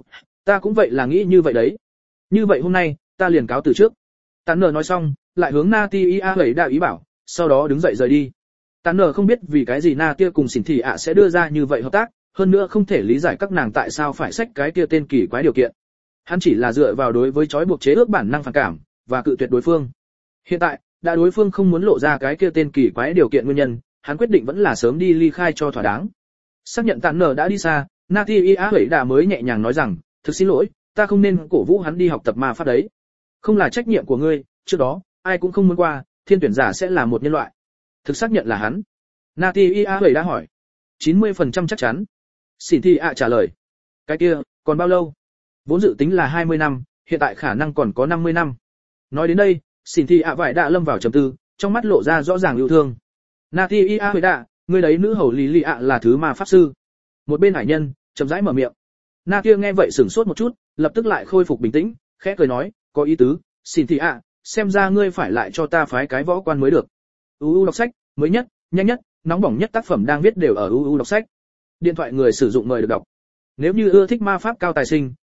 A: Ta cũng vậy là nghĩ như vậy đấy. Như vậy hôm nay, ta liền cáo từ trước. Tàn nở nói xong, lại hướng Natia Huệ đã ý bảo, sau đó đứng dậy rời đi. Tàn nở không biết vì cái gì Natia cùng Xin Thị sẽ đưa ra như vậy hợp tác, hơn nữa không thể lý giải các nàng tại sao phải xách cái kia tên kỳ quái điều kiện. Hắn chỉ là dựa vào đối với trói buộc chế ước bản năng phản cảm và cự tuyệt đối phương. Hiện tại, đã đối phương không muốn lộ ra cái kia tên kỳ quái điều kiện nguyên nhân, hắn quyết định vẫn là sớm đi ly khai cho thỏa đáng. Xác nhận Tàn nở đã đi xa, Natia Huệ đã mới nhẹ nhàng nói rằng, thực xin lỗi, ta không nên cổ vũ hắn đi học tập ma pháp đấy. Không là trách nhiệm của ngươi, trước đó, ai cũng không muốn qua, thiên tuyển giả sẽ là một nhân loại. Thực xác nhận là hắn. Natia Huệ đã hỏi. 90% chắc chắn. Xin Thị trả lời. Cái kia, còn bao lâu? Vốn dự tính là 20 năm, hiện tại khả năng còn có 50 năm. Nói đến đây, Xin Thị vải đã lâm vào trầm tư, trong mắt lộ ra rõ ràng yêu thương. Natia Huệ đã, ngươi đấy nữ hầu Lý là thứ ma pháp sư. Một bên hải nhân, chậm rãi mở miệng. Natia nghe vậy sửng sốt một chút, lập tức lại khôi phục bình tĩnh, khẽ cười nói, có ý tứ, Xin Thị xem ra ngươi phải lại cho ta phái cái võ quan mới được. UU đọc sách, mới nhất, nhanh nhất, nóng bỏng nhất tác phẩm đang viết đều ở UU đọc sách. Điện thoại người sử dụng mời được đọc. Nếu như ưa thích ma pháp cao tài sinh,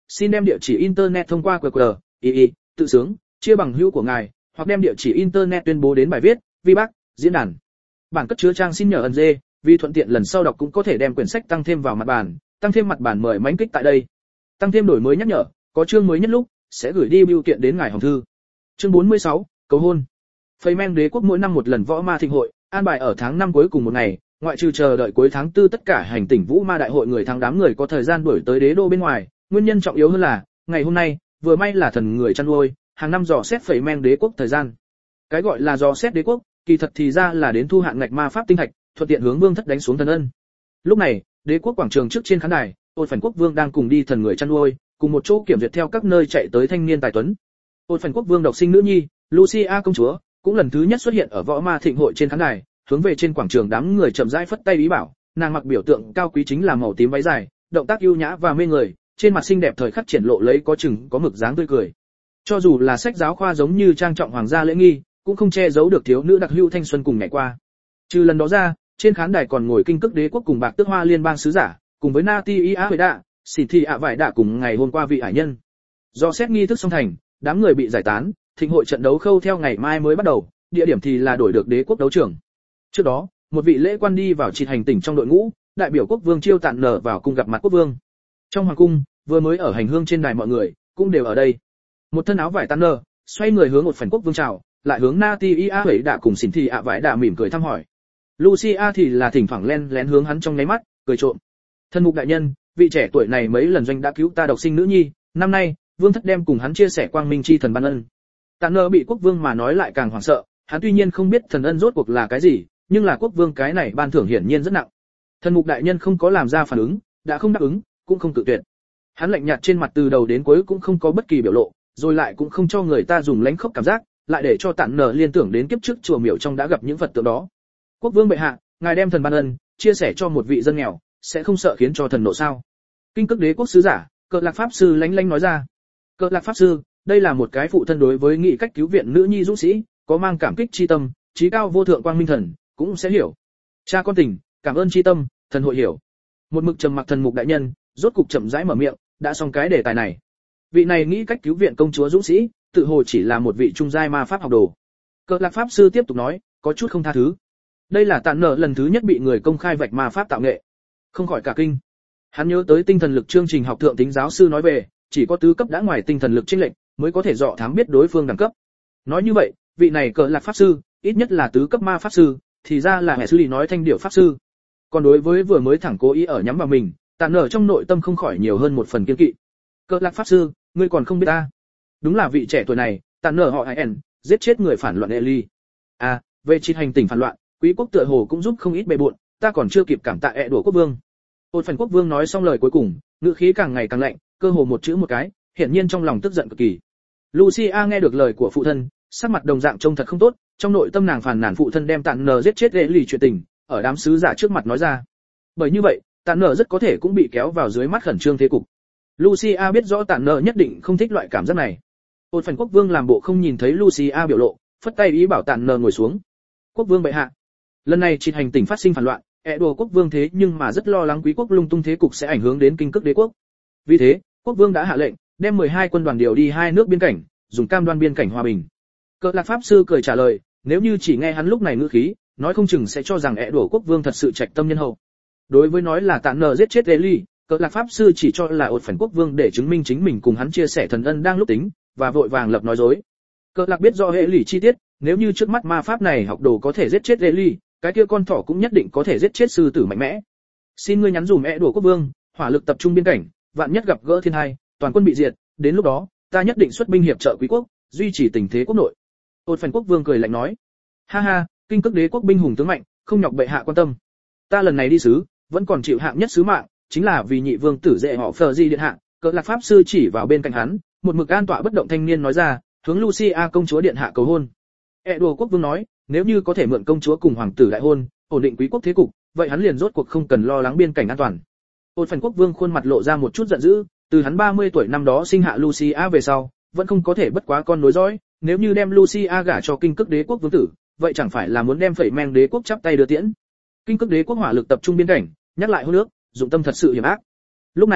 A: xin đem địa chỉ internet thông qua QR, tự sướng, chia bằng hữu của ngài, hoặc đem địa chỉ internet tuyên bố đến bài viết, VBAC, diễn đàn. Bản cất chứa trang xin nhờ ẩn dê, vì thuận tiện lần sau đọc cũng có thể đem quyển sách tăng thêm vào mặt bản, tăng thêm mặt bản mời mãnh kích tại đây. Tăng thêm đổi mới nhắc nhở, có chương mới nhất lúc sẽ gửi đi bưu kiện đến ngài hòm thư. Chương 46, cầu hôn. Phây-men đế quốc mỗi năm một lần võ ma thịnh hội, an bài ở tháng 5 cuối cùng một ngày, ngoại trừ chờ đợi cuối tháng 4 tất cả hành tỉnh vũ ma đại hội người thắng đám người có thời gian đuổi tới đế đô bên ngoài, nguyên nhân trọng yếu hơn là, ngày hôm nay, vừa may là thần người chăn nuôi, hàng năm dò xét Phây-men đế quốc thời gian. Cái gọi là dò xét đế quốc, kỳ thật thì ra là đến thu hạn ngạch ma pháp tinh thạch, thuận tiện hướng vương thất đánh xuống thần ân. Lúc này, đế quốc quảng trường trước trên khán đài, Ôn Phản Quốc Vương đang cùng đi thần người chăn nuôi, cùng một chỗ kiểm duyệt theo các nơi chạy tới thanh niên tài tuấn. Ôn Phản Quốc Vương độc sinh nữ nhi, Lucia công chúa, cũng lần thứ nhất xuất hiện ở võ ma thịnh hội trên khán đài, hướng về trên quảng trường đám người chậm rãi phất tay ý bảo, nàng mặc biểu tượng cao quý chính là màu tím váy dài, động tác ưu nhã và mê người, trên mặt xinh đẹp thời khắc triển lộ lấy có chừng có mực dáng tươi cười. Cho dù là sách giáo khoa giống như trang trọng hoàng gia lễ nghi, cũng không che giấu được thiếu nữ đặc hữu thanh xuân cùng ngày qua. Trừ lần đó ra, trên khán đài còn ngồi kinh cước đế quốc cùng bạc tước hoa liên bang sứ giả, cùng với Nati Ia Đạ, Xỉn Thị ạ vải đạ cùng ngày hôm qua vị hải nhân. Do xét nghi thức xong thành, đám người bị giải tán, thịnh hội trận đấu khâu theo ngày mai mới bắt đầu, địa điểm thì là đổi được đế quốc đấu trường. Trước đó, một vị lễ quan đi vào trịt hành tỉnh trong đội ngũ, đại biểu quốc vương Chiêu Tạn Nở vào cung gặp mặt quốc vương. Trong hoàng cung, vừa mới ở hành hương trên đài mọi người cũng đều ở đây. Một thân áo vải Tạn Nở, xoay người hướng một phần quốc vương chào, lại hướng Nati Ia Đạ cùng Xỉn Thị ạ vải đạ mỉm cười thăm hỏi. Lucia thì là thỉnh thoảng len lén hướng hắn trong nháy mắt, cười trộm. Thân mục đại nhân, vị trẻ tuổi này mấy lần doanh đã cứu ta độc sinh nữ nhi, năm nay, vương thất đem cùng hắn chia sẻ quang minh chi thần ban ân. Tạn Nơ bị quốc vương mà nói lại càng hoảng sợ, hắn tuy nhiên không biết thần ân rốt cuộc là cái gì, nhưng là quốc vương cái này ban thưởng hiển nhiên rất nặng. Thân mục đại nhân không có làm ra phản ứng, đã không đáp ứng, cũng không tự tuyệt. Hắn lạnh nhạt trên mặt từ đầu đến cuối cũng không có bất kỳ biểu lộ, rồi lại cũng không cho người ta dùng lãnh khốc cảm giác, lại để cho Tạn Nơ liên tưởng đến kiếp trước chùa miểu trong đã gặp những vật tượng đó. Quốc vương bệ hạ, ngài đem thần ban ân chia sẻ cho một vị dân nghèo, sẽ không sợ khiến cho thần nộ sao? Kinh cước đế quốc sứ giả, Cờ Lạc pháp sư lánh lánh nói ra. Cờ Lạc pháp sư, đây là một cái phụ thân đối với nghị cách cứu viện nữ nhi dũng sĩ, có mang cảm kích chi tâm, trí cao vô thượng quang minh thần, cũng sẽ hiểu. Cha con tình, cảm ơn chi tâm, thần hội hiểu. Một mực trầm mặc thần mục đại nhân, rốt cục chậm rãi mở miệng, đã xong cái đề tài này. Vị này nghĩ cách cứu viện công chúa dũng sĩ, tự hồ chỉ là một vị trung giai ma pháp học đồ. Cờ Lạc pháp sư tiếp tục nói, có chút không tha thứ. Đây là Tạn Nở lần thứ nhất bị người công khai vạch ma pháp tạo nghệ, không khỏi cả kinh. Hắn nhớ tới tinh thần lực chương trình học thượng tính giáo sư nói về, chỉ có tứ cấp đã ngoài tinh thần lực chênh lệch mới có thể dọ thám biết đối phương đẳng cấp. Nói như vậy, vị này Cờ Lạc pháp sư, ít nhất là tứ cấp ma pháp sư, thì ra là hệ sư lý nói thanh điệu pháp sư. Còn đối với vừa mới thẳng cố ý ở nhắm vào mình, Tạn Nở trong nội tâm không khỏi nhiều hơn một phần kiên kỵ. Cờ Lạc pháp sư, ngươi còn không biết ta? Đúng là vị trẻ tuổi này, Tạn Nở họ Ien, giết chết người phản loạn Eli. À, về chi hành tỉnh phản loạn, quý quốc tựa hồ cũng giúp không ít bề bộn, ta còn chưa kịp cảm tạ đùa quốc vương. Ôn Phản Quốc vương nói xong lời cuối cùng, ngữ khí càng ngày càng lạnh, cơ hồ một chữ một cái, hiển nhiên trong lòng tức giận cực kỳ. Lucia nghe được lời của phụ thân, sắc mặt đồng dạng trông thật không tốt, trong nội tâm nàng phàn nàn phụ thân đem Tạn Nở giết chết Eli chuyện tình, ở đám sứ giả trước mặt nói ra. Bởi như vậy, Tạn Nở rất có thể cũng bị kéo vào dưới mắt khẩn trương thế cục. Lucia biết rõ Tạn Nở nhất định không thích loại cảm giác này. Ôn Phản Quốc vương làm bộ không nhìn thấy Lucia biểu lộ, phất tay ý bảo Tạn Nở ngồi xuống. Quốc vương bệ hạ, lần này trịt hành tỉnh phát sinh phản loạn, đùa quốc vương thế nhưng mà rất lo lắng quý quốc lung tung thế cục sẽ ảnh hưởng đến kinh cước đế quốc. Vì thế, quốc vương đã hạ lệnh đem 12 quân đoàn điều đi hai nước biên cảnh, dùng cam đoan biên cảnh hòa bình. Cờ Lạc pháp sư cười trả lời, nếu như chỉ nghe hắn lúc này ngữ khí, nói không chừng sẽ cho rằng đùa quốc vương thật sự trạch tâm nhân hậu. Đối với nói là Tạn Nở giết chết Eli, Cờ Lạc pháp sư chỉ cho là Ôn Phản Quốc vương để chứng minh chính mình cùng hắn chia sẻ thần ân đang lúc tính, và vội vàng lập nói dối. Cờ Lạc biết rõ Eli chi tiết, nếu như trước mắt ma pháp này học đồ có thể giết chết Eli, cái kia con thỏ cũng nhất định có thể giết chết sư tử mạnh mẽ. Xin ngươi nhắn dùm đùa quốc vương, hỏa lực tập trung biên cảnh, vạn nhất gặp gỡ thiên tai, toàn quân bị diệt, đến lúc đó, ta nhất định xuất binh hiệp trợ quý quốc, duy trì tình thế quốc nội. Ôn Phản Quốc vương cười lạnh nói, ha ha, kinh cước đế quốc binh hùng tướng mạnh, không nhọc bệ hạ quan tâm. Ta lần này đi sứ, vẫn còn chịu hạng nhất sứ mạng, chính là vì nhị vương tử dễ họ Phờ Di điện hạ. Cờ Lạc pháp sư chỉ vào bên cạnh hắn, một mực an tọa bất động thanh niên nói ra, hướng Lucia công chúa điện hạ cầu hôn. Đùa quốc vương nói, nếu như có thể mượn công chúa cùng hoàng tử đại hôn, ổn định quý quốc thế cục, vậy hắn liền rốt cuộc không cần lo lắng biên cảnh an toàn. Ôn Phản Quốc vương khuôn mặt lộ ra một chút giận dữ, từ hắn 30 tuổi năm đó sinh hạ Lucia về sau, vẫn không có thể bất quá con nối dõi, nếu như đem Lucia gả cho kinh cước đế quốc vương tử, vậy chẳng phải là muốn đem phẩy men đế quốc chắp tay đưa tiễn. Kinh cước đế quốc hỏa lực tập trung biên cảnh, nhắc lại hôn nước, dụng tâm thật sự hiểm ác. Lúc này,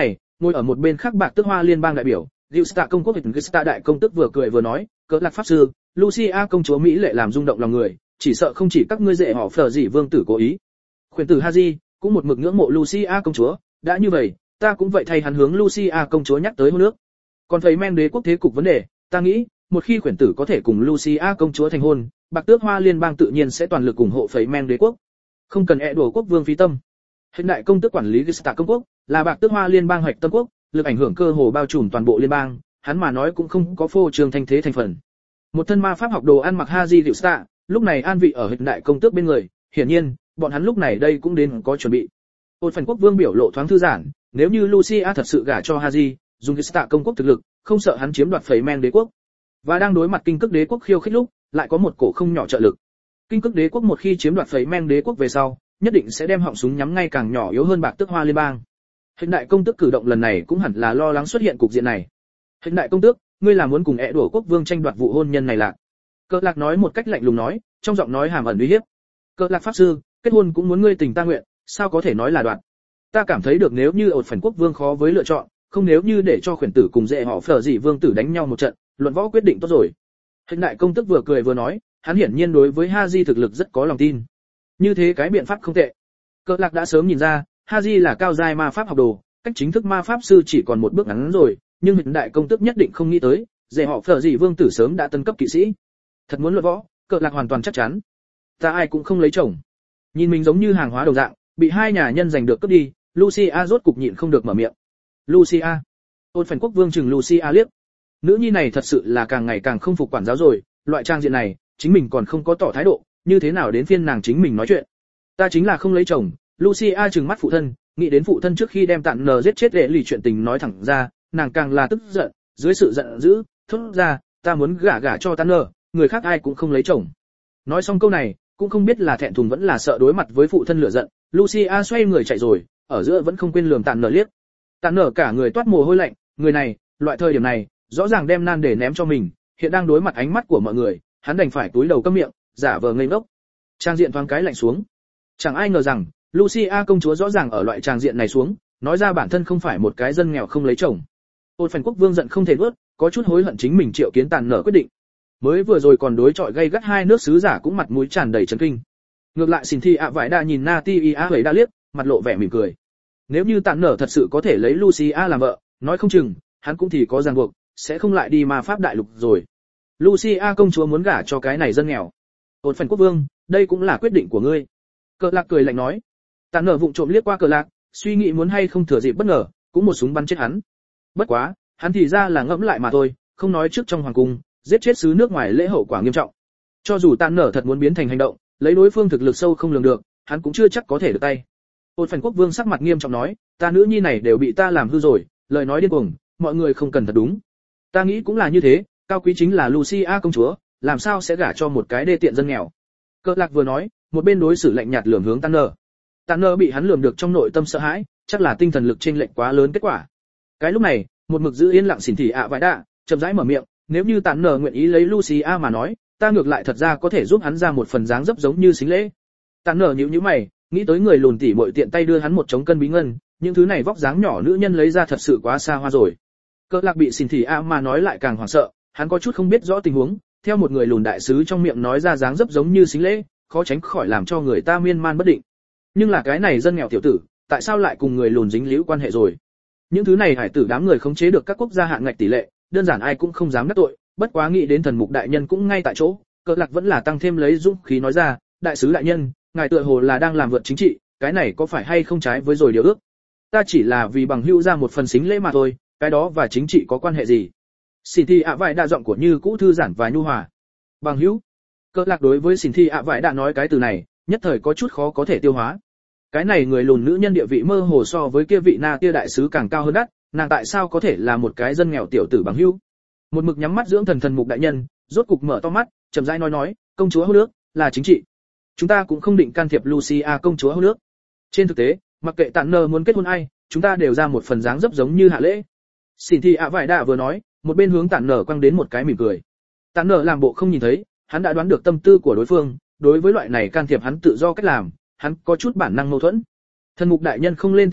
A: Ngồi ở một bên khác Bạc Tước Hoa Liên bang đại biểu, Gilsta công quốc Gilsta đại công tước vừa cười vừa nói, cỡ lạc pháp sư, Lucia công chúa mỹ lệ làm rung động lòng người, chỉ sợ không chỉ các ngươi dễ họ phở gì vương tử cố ý. Khuyển tử Haji cũng một mực ngưỡng mộ Lucia công chúa, đã như vậy, ta cũng vậy thay hắn hướng Lucia công chúa nhắc tới hôn nước. Còn thấy men đế quốc thế cục vấn đề, ta nghĩ, một khi khuyển tử có thể cùng Lucia công chúa thành hôn, Bạc Tước Hoa Liên bang tự nhiên sẽ toàn lực ủng hộ phẩy men đế quốc. Không cần đùa quốc vương phí tâm. Hiện đại công tước quản lý Gilsta công quốc, là Bạc Tước Hoa Liên bang hoạch tâm quốc, lực ảnh hưởng cơ hồ bao trùm toàn bộ liên bang, hắn mà nói cũng không có phô trương thanh thế thành phần. Một thân ma pháp học đồ ăn mặc Haji Gilsta, lúc này an vị ở hiện đại công tước bên người, hiển nhiên, bọn hắn lúc này đây cũng đến có chuẩn bị. Ôn phần quốc vương biểu lộ thoáng thư giãn, nếu như Lucia thật sự gả cho Haji, dùng Gilsta công quốc thực lực, không sợ hắn chiếm đoạt phẩy men đế quốc. Và đang đối mặt kinh cức đế quốc khiêu khích lúc, lại có một cổ không nhỏ trợ lực. Kinh cức đế quốc một khi chiếm đoạt phẩy men đế quốc về sau, nhất định sẽ đem họng súng nhắm ngay càng nhỏ yếu hơn Bạc Tước Hoa Liên bang. Hiện đại công tước cử động lần này cũng hẳn là lo lắng xuất hiện cục diện này. Hiện đại công tước, ngươi là muốn cùng đùa quốc vương tranh đoạt vụ hôn nhân này lạc? Cờ Lạc nói một cách lạnh lùng nói, trong giọng nói hàm ẩn uy hiếp. Cờ Lạc pháp sư, kết hôn cũng muốn ngươi tình ta nguyện, sao có thể nói là đoạt? Ta cảm thấy được nếu như ột phần quốc vương khó với lựa chọn, không nếu như để cho khuyển tử cùng dễ họ phở dị vương tử đánh nhau một trận, luận võ quyết định tốt rồi. Hiện đại công tước vừa cười vừa nói, hắn hiển nhiên đối với Haji thực lực rất có lòng tin. Như thế cái biện pháp không tệ. Cờ Lạc đã sớm nhìn ra, Haji là cao giai ma pháp học đồ, cách chính thức ma pháp sư chỉ còn một bước ngắn rồi, nhưng hiện đại công tước nhất định không nghĩ tới, dễ họ phở dị vương tử sớm đã tân cấp kỵ sĩ. Thật muốn luận võ, Cờ Lạc hoàn toàn chắc chắn. Ta ai cũng không lấy chồng. Nhìn mình giống như hàng hóa đồng dạng, bị hai nhà nhân giành được cướp đi, Lucia rốt cục nhịn không được mở miệng. Lucia. Ôn phần quốc vương chừng Lucia liếc. Nữ nhi này thật sự là càng ngày càng không phục quản giáo rồi, loại trang diện này, chính mình còn không có tỏ thái độ, như thế nào đến phiên nàng chính mình nói chuyện. Ta chính là không lấy chồng. Lucia trừng mắt phụ thân, nghĩ đến phụ thân trước khi đem Tạn Nờ giết chết để lì chuyện tình nói thẳng ra, nàng càng là tức giận, dưới sự giận dữ, thốt ra, ta muốn gả cho Tạn Nờ, người khác ai cũng không lấy chồng. Nói xong câu này, cũng không biết là thẹn thùng vẫn là sợ đối mặt với phụ thân lửa giận, Lucia xoay người chạy rồi, ở giữa vẫn không quên lườm Tạn Nờ liếc. Tạn Nờ cả người toát mồ hôi lạnh, người này, loại thời điểm này, rõ ràng đem nan để ném cho mình, hiện đang đối mặt ánh mắt của mọi người, hắn đành phải túi đầu câm miệng, giả vờ ngây ngốc. Trang diện thoáng cái lạnh xuống. Chẳng ai ngờ rằng, Lucia công chúa rõ ràng ở loại trang diện này xuống, nói ra bản thân không phải một cái dân nghèo không lấy chồng. Ôn phần quốc vương giận không thể nuốt, có chút hối hận chính mình triệu kiến Tạn Nờ quyết định. Mới vừa rồi còn đối chọi gay gắt hai nước sứ giả cũng mặt mũi tràn đầy chấn kinh. Ngược lại xin thi ạ vải đa nhìn Nati A Huệ đa liếc, mặt lộ vẻ mỉm cười. Nếu như Tạn Nờ thật sự có thể lấy Lucia làm vợ, nói không chừng, hắn cũng thì có ràng buộc, sẽ không lại đi ma pháp đại lục rồi. Lucia công chúa muốn gả cho cái này dân nghèo. Ôn phần quốc vương, đây cũng là quyết định của ngươi. Cờ Lạc cười lạnh nói. Tạn Nờ vụng trộm liếc qua Cờ Lạc, suy nghĩ muốn hay không thừa dịp bất ngờ, cũng một súng bắn chết hắn. Bất quá, hắn thì ra là ngẫm lại mà thôi, không nói trước trong hoàng cung, giết chết sứ nước ngoài lễ hậu quả nghiêm trọng. Cho dù Tạn Nờ thật muốn biến thành hành động, lấy đối phương thực lực sâu không lường được, hắn cũng chưa chắc có thể được tay. Ôn phần quốc vương sắc mặt nghiêm trọng nói, ta nữ nhi này đều bị ta làm hư rồi, lời nói điên cuồng, mọi người không cần thật đúng. Ta nghĩ cũng là như thế, cao quý chính là Lucia công chúa, làm sao sẽ gả cho một cái đê tiện dân nghèo. Cờ Lạc vừa nói, một bên đối xử lạnh nhạt lườm hướng Tạn Nờ. Tạn Nờ bị hắn lườm được trong nội tâm sợ hãi, chắc là tinh thần lực chênh lệch quá lớn kết quả. Cái lúc này, một mực giữ yên lặng xỉn thị ạ vải đạ, chậm rãi mở miệng, nếu như Tạn Nờ nguyện ý lấy Lucia mà nói, ta ngược lại thật ra có thể giúp hắn ra một phần dáng dấp giống như xính lễ. Tạn Nờ nhíu mày, nghĩ tới người lùn tỉ muội tiện tay đưa hắn một trống cân bí ngân, những thứ này vóc dáng nhỏ nữ nhân lấy ra thật sự quá xa hoa rồi. Cờ Lạc bị xỉn thị ạ mà nói lại càng hoảng sợ, hắn có chút không biết rõ tình huống, theo một người lùn đại sứ trong miệng nói ra dáng dấp giống như xính lễ, khó tránh khỏi làm cho người ta miên man bất định. Nhưng là cái này dân nghèo tiểu tử, tại sao lại cùng người lùn dính líu quan hệ rồi? Những thứ này hải tử đám người khống chế được các quốc gia hạn ngạch tỷ lệ, đơn giản ai cũng không dám đắc tội, bất quá nghĩ đến thần mục đại nhân cũng ngay tại chỗ, Cờ Lạc vẫn là tăng thêm lấy dũng khí nói ra, đại sứ đại nhân, ngài tựa hồ là đang làm vượt chính trị, cái này có phải hay không trái với rồi điều ước? Ta chỉ là vì bằng hữu ra một phần xính lễ mà thôi, cái đó và chính trị có quan hệ gì? Xin thi ạ vải đa giọng của như cũ thư giản và nhu hòa. Bằng hữu. Cờ Lạc đối với xin thi ạ vải đa nói cái từ này, nhất thời có chút khó có thể tiêu hóa. Cái này người lùn nữ nhân địa vị mơ hồ so với kia vị na tia đại sứ càng cao hơn đắt, nàng tại sao có thể là một cái dân nghèo tiểu tử bằng hữu? Một mực nhắm mắt dưỡng thần mục đại nhân, rốt cục mở to mắt, chậm rãi nói, công chúa hôn nước là chính trị. Chúng ta cũng không định can thiệp Lucia công chúa hôn nước. Trên thực tế, mặc kệ Tạn Nờ muốn kết hôn ai, chúng ta đều ra một phần dáng dấp giống như hạ lễ. Xin thì ạ vải đạ vừa nói, một bên hướng Tạn Nờ quăng đến một cái mỉm cười. Tạn Nờ làm bộ không nhìn thấy, hắn đã đoán được tâm tư của đối phương, đối với loại này can thiệp hắn tự do cách làm, hắn có chút bản năng mâu thuẫn. Thần mục đại nhân không lên tiếng nữa,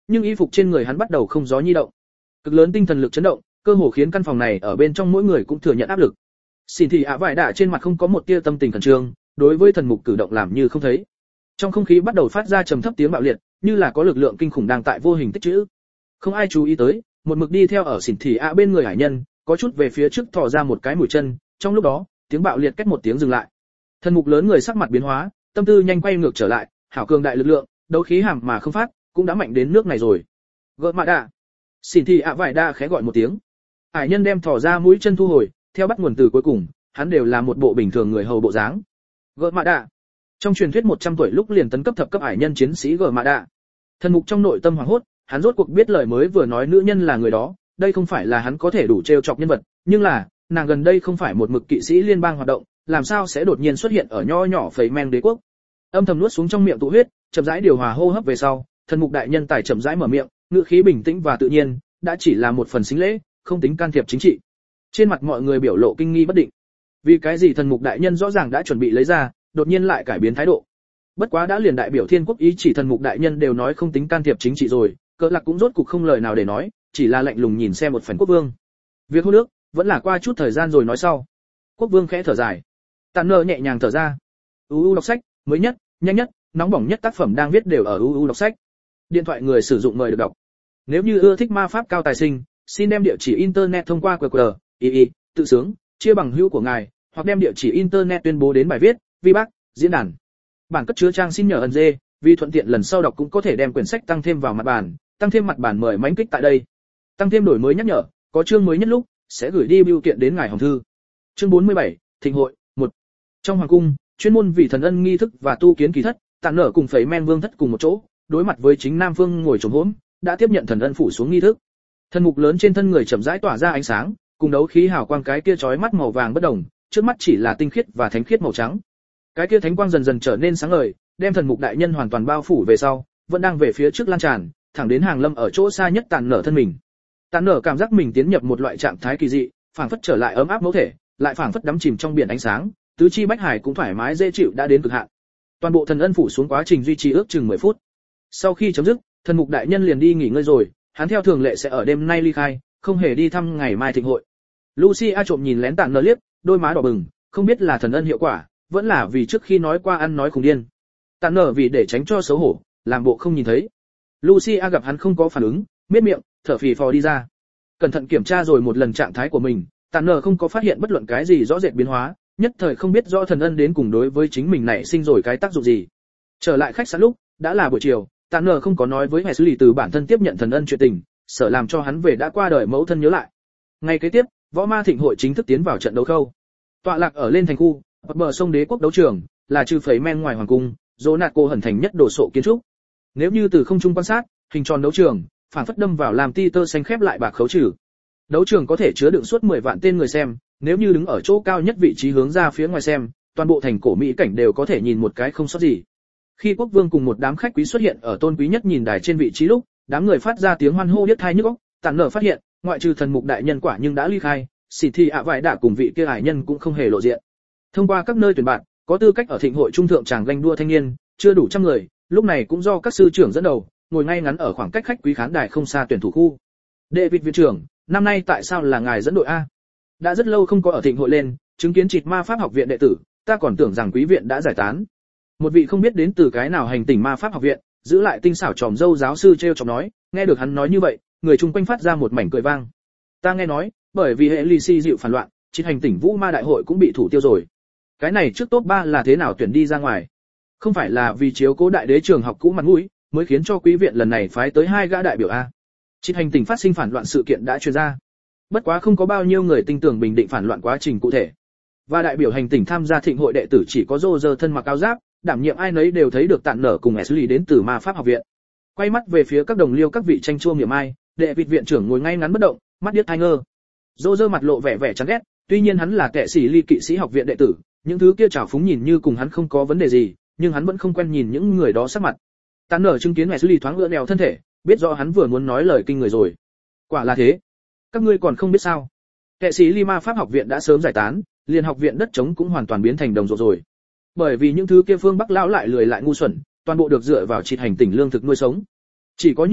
A: nhưng y phục trên người hắn bắt đầu không gió nhi động. Cực lớn tinh thần lực chấn động, cơ hồ khiến căn phòng này ở bên trong mỗi người cũng thừa nhận áp lực. Xin thì ạ vải đạ trên mặt không có một tia tâm tình khẩn trương, đối với thần mục cử động làm như không thấy. Trong không khí bắt đầu phát ra trầm thấp tiếng bạo liệt, như là có lực lượng kinh khủng đang tại vô hình tích trữ. Không ai chú ý tới, một mực đi theo ở xỉn thì ạ bên người hải nhân, có chút về phía trước thò ra một cái mũi chân, trong lúc đó, tiếng bạo liệt cách một tiếng dừng lại. Thần mục lớn người sắc mặt biến hóa, tâm tư nhanh quay ngược trở lại, hảo cường đại lực lượng, đấu khí hàm mà không phát, cũng đã mạnh đến nước này rồi. Gỡ mạ đạ. Xỉn thì ạ vải đa khẽ gọi một tiếng. Hải nhân đem thò ra mũi chân thu hồi, theo bắt nguồn từ cuối cùng, hắn đều là một bộ bình thường người hầu bộ dáng. Gỡ mạ đạ. Trong truyền thuyết 100 tuổi lúc liền tấn cấp thập cấp hải nhân chiến sĩ gỡ mạ đạ. Thần mục trong nội tâm hoảng hốt, hắn rốt cuộc biết lời mới vừa nói nữ nhân là người đó, đây không phải là hắn có thể đủ trêu chọc nhân vật, nhưng là, nàng gần đây không phải một mực kỵ sĩ liên bang hoạt động, làm sao sẽ đột nhiên xuất hiện ở nho nhỏ phẩy men đế quốc. Âm thầm nuốt xuống trong miệng tụ huyết, chậm rãi điều hòa hô hấp về sau, thần mục đại nhân tài chậm rãi mở miệng, ngữ khí bình tĩnh và tự nhiên, đã chỉ là một phần xính lễ, không tính can thiệp chính trị. Trên mặt mọi người biểu lộ kinh nghi bất định. Vì cái gì thần mục đại nhân rõ ràng đã chuẩn bị lấy ra, đột nhiên lại cải biến thái độ. Bất quá đã liền đại biểu thiên quốc ý chỉ thần mục đại nhân đều nói không tính can thiệp chính trị rồi, Cỡ Lạc cũng rốt cục không lời nào để nói, chỉ là lạnh lùng nhìn xem một phần quốc vương. Việc hôn nước vẫn là qua chút thời gian rồi nói sau. Quốc vương khẽ thở dài, Tàn Nơ nhẹ nhàng thở ra. UU đọc sách, mới nhất, nhanh nhất, nóng bỏng nhất tác phẩm đang viết đều ở UU đọc sách. Điện thoại người sử dụng mời được đọc. Nếu như ưa thích ma pháp cao tài sinh, xin đem địa chỉ internet thông qua QR, tự sướng, chia bằng hữu của ngài, hoặc đem địa chỉ internet tuyên bố đến bài viết, vi bác, diễn đàn. Bản cất chứa trang xin nhờ ẩn dê, vì thuận tiện lần sau đọc cũng có thể đem quyển sách tăng thêm vào mặt bản, tăng thêm mặt bản mời mãnh kích tại đây. Tăng thêm đổi mới nhắc nhở, có chương mới nhất lúc sẽ gửi đi bưu kiện đến ngài hồng thư. Chương 47, Thịnh hội 1. Trong hoàng cung, chuyên môn vì thần ân nghi thức và tu kiến kỳ thất, Tàn Nở cùng Phẩy Men Vương thất cùng một chỗ, đối mặt với chính Nam Phương ngồi trồm hổm, đã tiếp nhận thần ân phủ xuống nghi thức. Thần mục lớn trên thân người chậm rãi tỏa ra ánh sáng, cùng đấu khí hào quang cái kia chói mắt màu vàng bất đồng, trước mắt chỉ là tinh khiết và thánh khiết màu trắng. Cái kia thánh quang dần dần trở nên sáng ngời, đem thần mục đại nhân hoàn toàn bao phủ về sau, vẫn đang về phía trước lan tràn, thẳng đến hàng lâm ở chỗ xa nhất Tàn Nở thân mình. Tàn Nở cảm giác mình tiến nhập một loại trạng thái kỳ dị, phảng phất trở lại ấm áp mẫu thể, lại phảng phất đắm chìm trong biển ánh sáng, tứ chi bách hải cũng thoải mái dễ chịu đã đến cực hạn. Toàn bộ thần ân phủ xuống quá trình duy trì ước chừng 10 phút. Sau khi chấm dứt, thần mục đại nhân liền đi nghỉ ngơi rồi, hắn theo thường lệ sẽ ở đêm nay ly khai, không hề đi thăm ngày mai thịnh hội. Lucia trộm nhìn lén Tàn Nở liếc, đôi má đỏ bừng, không biết là thần ân hiệu quả, vẫn là vì trước khi nói qua ăn nói khùng điên. Tàn Nở vì để tránh cho xấu hổ, làm bộ không nhìn thấy. Lucia gặp hắn không có phản ứng, miết miệng, thở phì phò đi ra. Cẩn thận kiểm tra rồi một lần trạng thái của mình, Tàn Nở không có phát hiện bất luận cái gì rõ rệt biến hóa, nhất thời không biết rõ thần ân đến cùng đối với chính mình này sinh rồi cái tác dụng gì. Trở lại khách sạn lúc, đã là buổi chiều, Tàn Nở không có nói với Hải Sư Lì từ bản thân tiếp nhận thần ân chuyện tình, sợ làm cho hắn về đã qua đời mẫu thân nhớ lại. Ngày kế tiếp, võ ma thịnh hội chính thức tiến vào trận đấu khâu. Tọa lạc ở lên thành khu, bờ sông Đế quốc đấu trường, là trừ Phẩy Men ngoài hoàng cung, Zonaco hẩn thành nhất đồ sộ kiến trúc. Nếu như từ không trung quan sát, hình tròn đấu trường, phản phất đâm vào làm ti tơ xanh khép lại bạc khấu trừ. Đấu trường có thể chứa đựng suốt 10 vạn tên người xem, nếu như đứng ở chỗ cao nhất vị trí hướng ra phía ngoài xem, toàn bộ thành cổ mỹ cảnh đều có thể nhìn một cái không sót gì. Khi quốc vương cùng một đám khách quý xuất hiện ở tôn quý nhất nhìn đài trên vị trí lúc, đám người phát ra tiếng hoan hô điếc tai nhức óc. Tàn Nở phát hiện, ngoại trừ thần mục đại nhân quả nhưng đã ly khai, xỉ thì ạ vải đạ cùng vị kia hải nhân cũng không hề lộ diện. Thông qua các nơi tuyển bạn, có tư cách ở thịnh hội trung thượng tràng ganh đua thanh niên, chưa đủ trăm người, lúc này cũng do các sư trưởng dẫn đầu, ngồi ngay ngắn ở khoảng cách khách quý khán đài không xa tuyển thủ khu. David viện trưởng, năm nay tại sao là ngài dẫn đội a? Đã rất lâu không có ở thịnh hội lên, chứng kiến trịt ma pháp học viện đệ tử, ta còn tưởng rằng quý viện đã giải tán. Một vị không biết đến từ cái nào hành tinh ma pháp học viện, giữ lại tinh xảo tròm dâu giáo sư treo chọc nói, nghe được hắn nói như vậy, người chung quanh phát ra một mảnh cười vang. Ta nghe nói, bởi vì hệ Lysi dịu phản loạn, trịt hành tinh vũ ma đại hội cũng bị thủ tiêu rồi. Cái này trước top 3 là thế nào tuyển đi ra ngoài? Không phải là vì chiếu cố đại đế trường học cũ mặt mũi, mới khiến cho quý viện lần này phái tới 2 gã đại biểu a. Trịt hành tinh phát sinh phản loạn sự kiện đã truyền ra. Bất quá không có bao nhiêu người tin tưởng bình định phản loạn quá trình cụ thể. Và đại biểu hành tinh tham gia thịnh hội đệ tử chỉ có Roger thân mặc áo giáp, đảm nhiệm ai nấy đều thấy được Tàn Nở cùng Ashley đến từ ma pháp học viện. Quay mắt về phía các đồng liêu các vị tranh chua niệm ai, đệ vị viện trưởng ngồi ngay ngắn bất động, mắt điếc tai ngơ. Roger mặt lộ vẻ vẻ chán ghét, tuy nhiên hắn là kẻ sĩ ly kỵ sĩ học viện đệ tử, những thứ kia trào phúng nhìn như cùng hắn không có vấn đề gì, nhưng hắn vẫn không quen nhìn những người đó sắc mặt. Tàn Nở chứng kiến Ashley thoáng ngựa đèo thân thể, biết rõ hắn vừa muốn nói lời kinh người rồi. Quả là thế. Các ngươi còn không biết sao? Kẻ sĩ ly ma pháp học viện đã sớm giải tán, liền học viện đất trống cũng hoàn toàn biến thành đồng ruộng rồi. Bởi vì những thứ kia phương Bắc lão lại lười lại ngu xuẩn, toàn bộ được dựa vào trịt hành tinh lương thực nuôi sống. Chỉ có như vậy,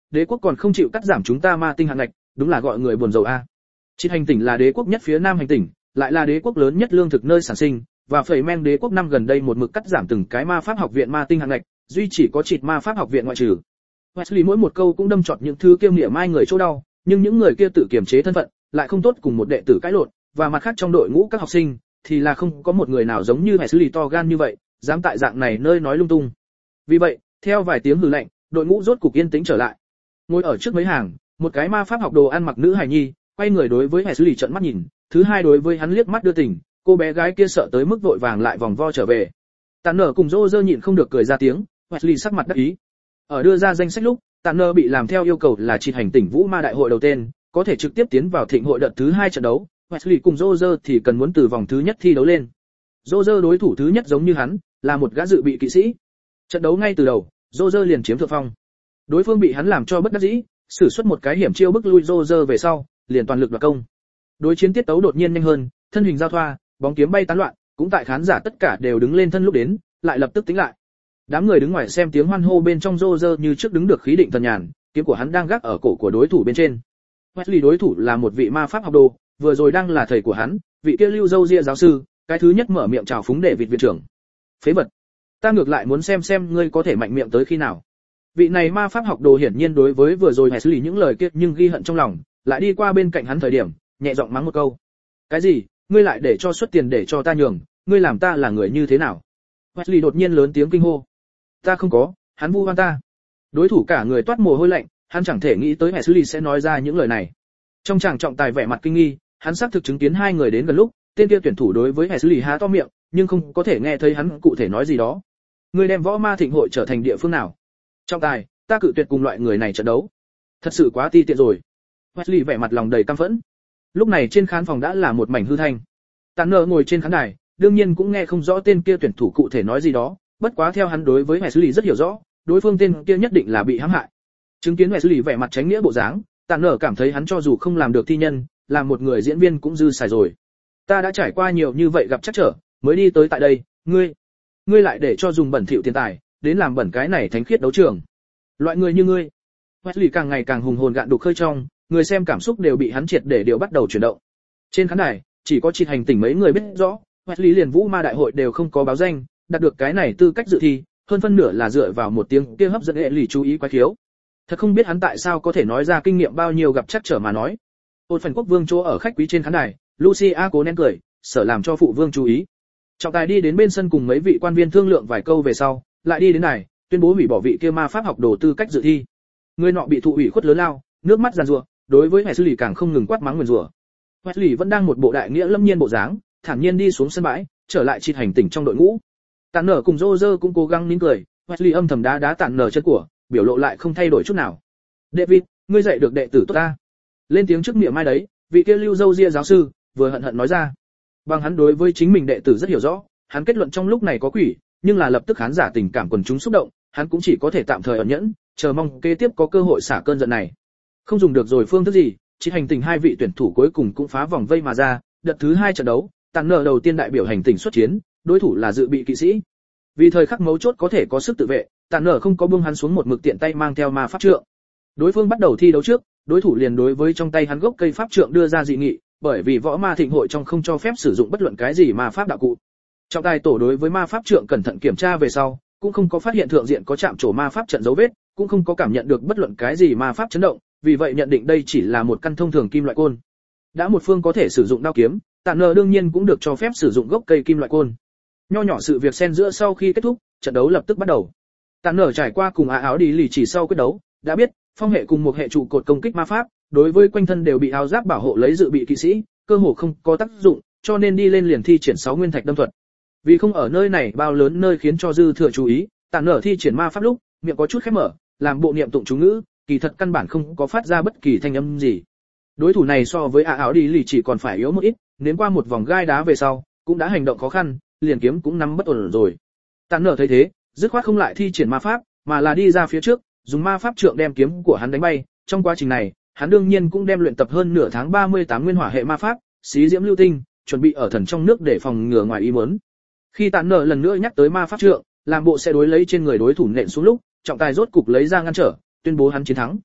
A: đế quốc còn không chịu cắt giảm chúng ta ma tinh hạng ngạch, đúng là gọi người buồn rầu a. Chít hành tỉnh là đế quốc nhất phía nam hành tỉnh, lại là đế quốc lớn nhất lương thực nơi sản sinh, và phẩy men đế quốc năm gần đây một mực cắt giảm từng cái ma pháp học viện ma tinh hạng ngạch, duy chỉ có Chít ma pháp học viện ngoại trừ. Wesley mỗi một câu cũng đâm chọt những thứ kiêu nghĩa mai người chỗ đau, nhưng những người kia tự kiềm chế thân phận, lại không tốt cùng một đệ tử cãi lộn, và mặt khác trong đội ngũ các học sinh thì là không có một người nào giống như Wesley to gan như vậy, dám tại dạng này nơi nói lung tung. Vì vậy, theo vài tiếng hừ lạnh, đội ngũ rốt cục yên tĩnh trở lại. Ngồi ở trước mấy hàng, một cái ma pháp học đồ ăn mặc nữ hài nhi, quay người đối với Wesley trợn mắt nhìn, thứ hai đối với hắn liếc mắt đưa tình, cô bé gái kia sợ tới mức vội vàng lại vòng vo trở về. Tàn nở cùng Roger nhịn không được cười ra tiếng, Wesley sắc mặt đắc ý. Ở đưa ra danh sách lúc, Tàn nở bị làm theo yêu cầu là chỉ hành tỉnh Vũ Ma đại hội đầu tên, có thể trực tiếp tiến vào thịnh hội đợt thứ 2 trận đấu, Wesley cùng Roger thì cần muốn từ vòng thứ nhất thi đấu lên. Roger đối thủ thứ nhất giống như hắn, là một gã dự bị kỵ sĩ. Trận đấu ngay từ đầu, Roger liền chiếm thượng phong. Đối phương bị hắn làm cho bất đắc dĩ, sử xuất một cái hiểm chiêu bức lui Roger về sau, liền toàn lực đoạt công. Đối chiến tiết tấu đột nhiên nhanh hơn, thân hình giao thoa, bóng kiếm bay tán loạn, cũng tại khán giả tất cả đều đứng lên thân lúc đến, lại lập tức tĩnh lại. Đám người đứng ngoài xem tiếng hoan hô bên trong Roger như trước đứng được khí định thần nhàn, kiếm của hắn đang gác ở cổ của đối thủ bên trên. Wesley đối thủ là một vị ma pháp học đồ, vừa rồi đang là thầy của hắn, vị kia lưu dâu ria giáo sư, cái thứ nhất mở miệng chào phúng để vịt viện trưởng. Phế vật, ta ngược lại muốn xem ngươi có thể mạnh miệng tới khi nào. Vị này ma pháp học đồ hiển nhiên đối với vừa rồi Wesley những lời kia nhưng ghi hận trong lòng, lại đi qua bên cạnh hắn thời điểm, nhẹ giọng mắng một câu. Cái gì? Ngươi lại để cho xuất tiền để cho ta nhường, ngươi làm ta là người như thế nào? Wesley đột nhiên lớn tiếng kinh hô. Ta không có, hắn vu oan ta. Đối thủ cả người toát mồ hôi lạnh, hắn chẳng thể nghĩ tới Wesley sẽ nói ra những lời này. Trong chàng trọng tài vẻ mặt kinh nghi, hắn xác thực chứng kiến hai người đến gần lúc, tên kia tuyển thủ đối với Wesley há to miệng, nhưng không có thể nghe thấy hắn cụ thể nói gì đó. Ngươi đem võ ma thịnh hội trở thành địa phương nào? Trọng tài, ta cự tuyệt cùng loại người này trận đấu. Thật sự quá ti tiện rồi. Wesley vẻ mặt lòng đầy căm phẫn. Lúc này trên khán phòng đã là một mảnh hư thanh. Tàn nở ngồi trên khán đài, đương nhiên cũng nghe không rõ tên kia tuyển thủ cụ thể nói gì đó, bất quá theo hắn đối với Wesley rất hiểu rõ, đối phương tên kia nhất định là bị hãm hại. Chứng kiến Wesley vẻ mặt tránh nghĩa bộ dáng, Tàn nở cảm thấy hắn cho dù không làm được thi nhân, làm một người diễn viên cũng dư xài rồi. Ta đã trải qua nhiều như vậy gặp trắc trở, mới đi tới tại đây, ngươi lại để cho dùng bẩn thỉu tiền tài, đến làm bẩn cái này thánh khiết đấu trường. Loại người như ngươi. Wesley càng ngày càng hùng hồn gạn đục khơi trong, người xem cảm xúc đều bị hắn triệt để điều bắt đầu chuyển động. Trên khán đài, chỉ có Chít hành tỉnh mấy người biết rõ, Wesley liền Vũ Ma đại hội đều không có báo danh, đạt được cái này tư cách dự thi, hơn phân nửa là dựa vào một tiếng kia hấp dẫn hệ lì chú ý quái khiếu. Thật không biết hắn tại sao có thể nói ra kinh nghiệm bao nhiêu gặp trắc trở mà nói. Ôn phần quốc vương chỗ ở khách quý trên khán đài, Lucia cố nén cười, sợ làm cho phụ vương chú ý. Trọng tài đi đến bên sân cùng mấy vị quan viên thương lượng vài câu về sau, lại đi đến này, tuyên bố hủy bỏ vị kia ma pháp học đồ tư cách dự thi. Người nọ bị thụ ủy khuất lớn lao, nước mắt giàn giụa, đối với Wesley càng không ngừng quát mắng nguyền rủa. Wesley vẫn đang một bộ đại nghĩa lâm nhiên bộ dáng, thản nhiên đi xuống sân bãi, trở lại Chít hành tỉnh trong đội ngũ. Tàn nở cùng Roger cũng cố gắng nín cười, Wesley âm thầm đá Tàn nở chân của, biểu lộ lại không thay đổi chút nào. David, ngươi dạy được đệ tử tốt ta. Lên tiếng trước miệng mai đấy, vị kia lưu dâu ria giáo sư vừa hận hận nói ra. Bằng hắn đối với chính mình đệ tử rất hiểu rõ, hắn kết luận trong lúc này có quỷ, nhưng là lập tức khán giả tình cảm quần chúng xúc động, hắn cũng chỉ có thể tạm thời ẩn nhẫn, chờ mong kế tiếp có cơ hội xả cơn giận này. Không dùng được rồi phương thức gì, chỉ hành tình hai vị tuyển thủ cuối cùng cũng phá vòng vây mà ra, đợt thứ 2 trận đấu, Tàn nở đầu tiên đại biểu hành tình xuất chiến, đối thủ là dự bị kỵ sĩ. Vì thời khắc mấu chốt có thể có sức tự vệ, Tàn nở không có buông hắn xuống một mực tiện tay mang theo ma pháp trượng. Đối phương bắt đầu thi đấu trước, đối thủ liền đối với trong tay hắn gốc cây pháp trượng đưa ra dị nghị, bởi vì võ ma thịnh hội trong không cho phép sử dụng bất luận cái gì ma pháp đạo cụ. Trọng tài tổ đối với ma pháp trượng cẩn thận kiểm tra về sau, cũng không có phát hiện thượng diện có chạm trổ ma pháp trận dấu vết, cũng không có cảm nhận được bất luận cái gì ma pháp chấn động, vì vậy nhận định đây chỉ là một căn thông thường kim loại côn. Đã một phương có thể sử dụng đao kiếm, Tàn nở đương nhiên cũng được cho phép sử dụng gốc cây kim loại côn. Nho nhỏ sự việc xen giữa sau khi kết thúc, trận đấu lập tức bắt đầu. Tàn nở trải qua cùng áo đi lì chỉ sau quyết đấu, đã biết phong hệ cùng một hệ trụ cột công kích ma pháp, đối với quanh thân đều bị áo giáp bảo hộ lấy dự bị kỵ sĩ, cơ hồ không có tác dụng, cho nên đi lên liền thi triển 6 nguyên thạch đâm thuật. Vì không ở nơi này bao lớn nơi khiến cho dư thừa chú ý, Tàn nở thi triển ma pháp lúc, miệng có chút khép mở, làm bộ niệm tụng chú ngữ, kỳ thật căn bản không có phát ra bất kỳ thanh âm gì. Đối thủ này so với áo đi lì chỉ còn phải yếu một ít, nếm qua một vòng gai đá về sau, cũng đã hành động khó khăn, liền kiếm cũng nắm bất ổn rồi. Tàn nở thấy thế, dứt khoát không lại thi triển ma pháp, mà là đi ra phía trước, dùng ma pháp trượng đem kiếm của hắn đánh bay. Trong quá trình này, hắn đương nhiên cũng đem luyện tập hơn nửa tháng 38 nguyên hỏa hệ ma pháp, xí diễm lưu tinh, chuẩn bị ở thần trong nước để phòng ngừa ngoài ý muốn. Khi Tàn nở lần nữa nhắc tới ma pháp trượng, làm bộ sẽ đối lấy trên người đối thủ nện xuống lúc, trọng tài rốt cục lấy ra ngăn trở, tuyên bố hắn chiến thắng.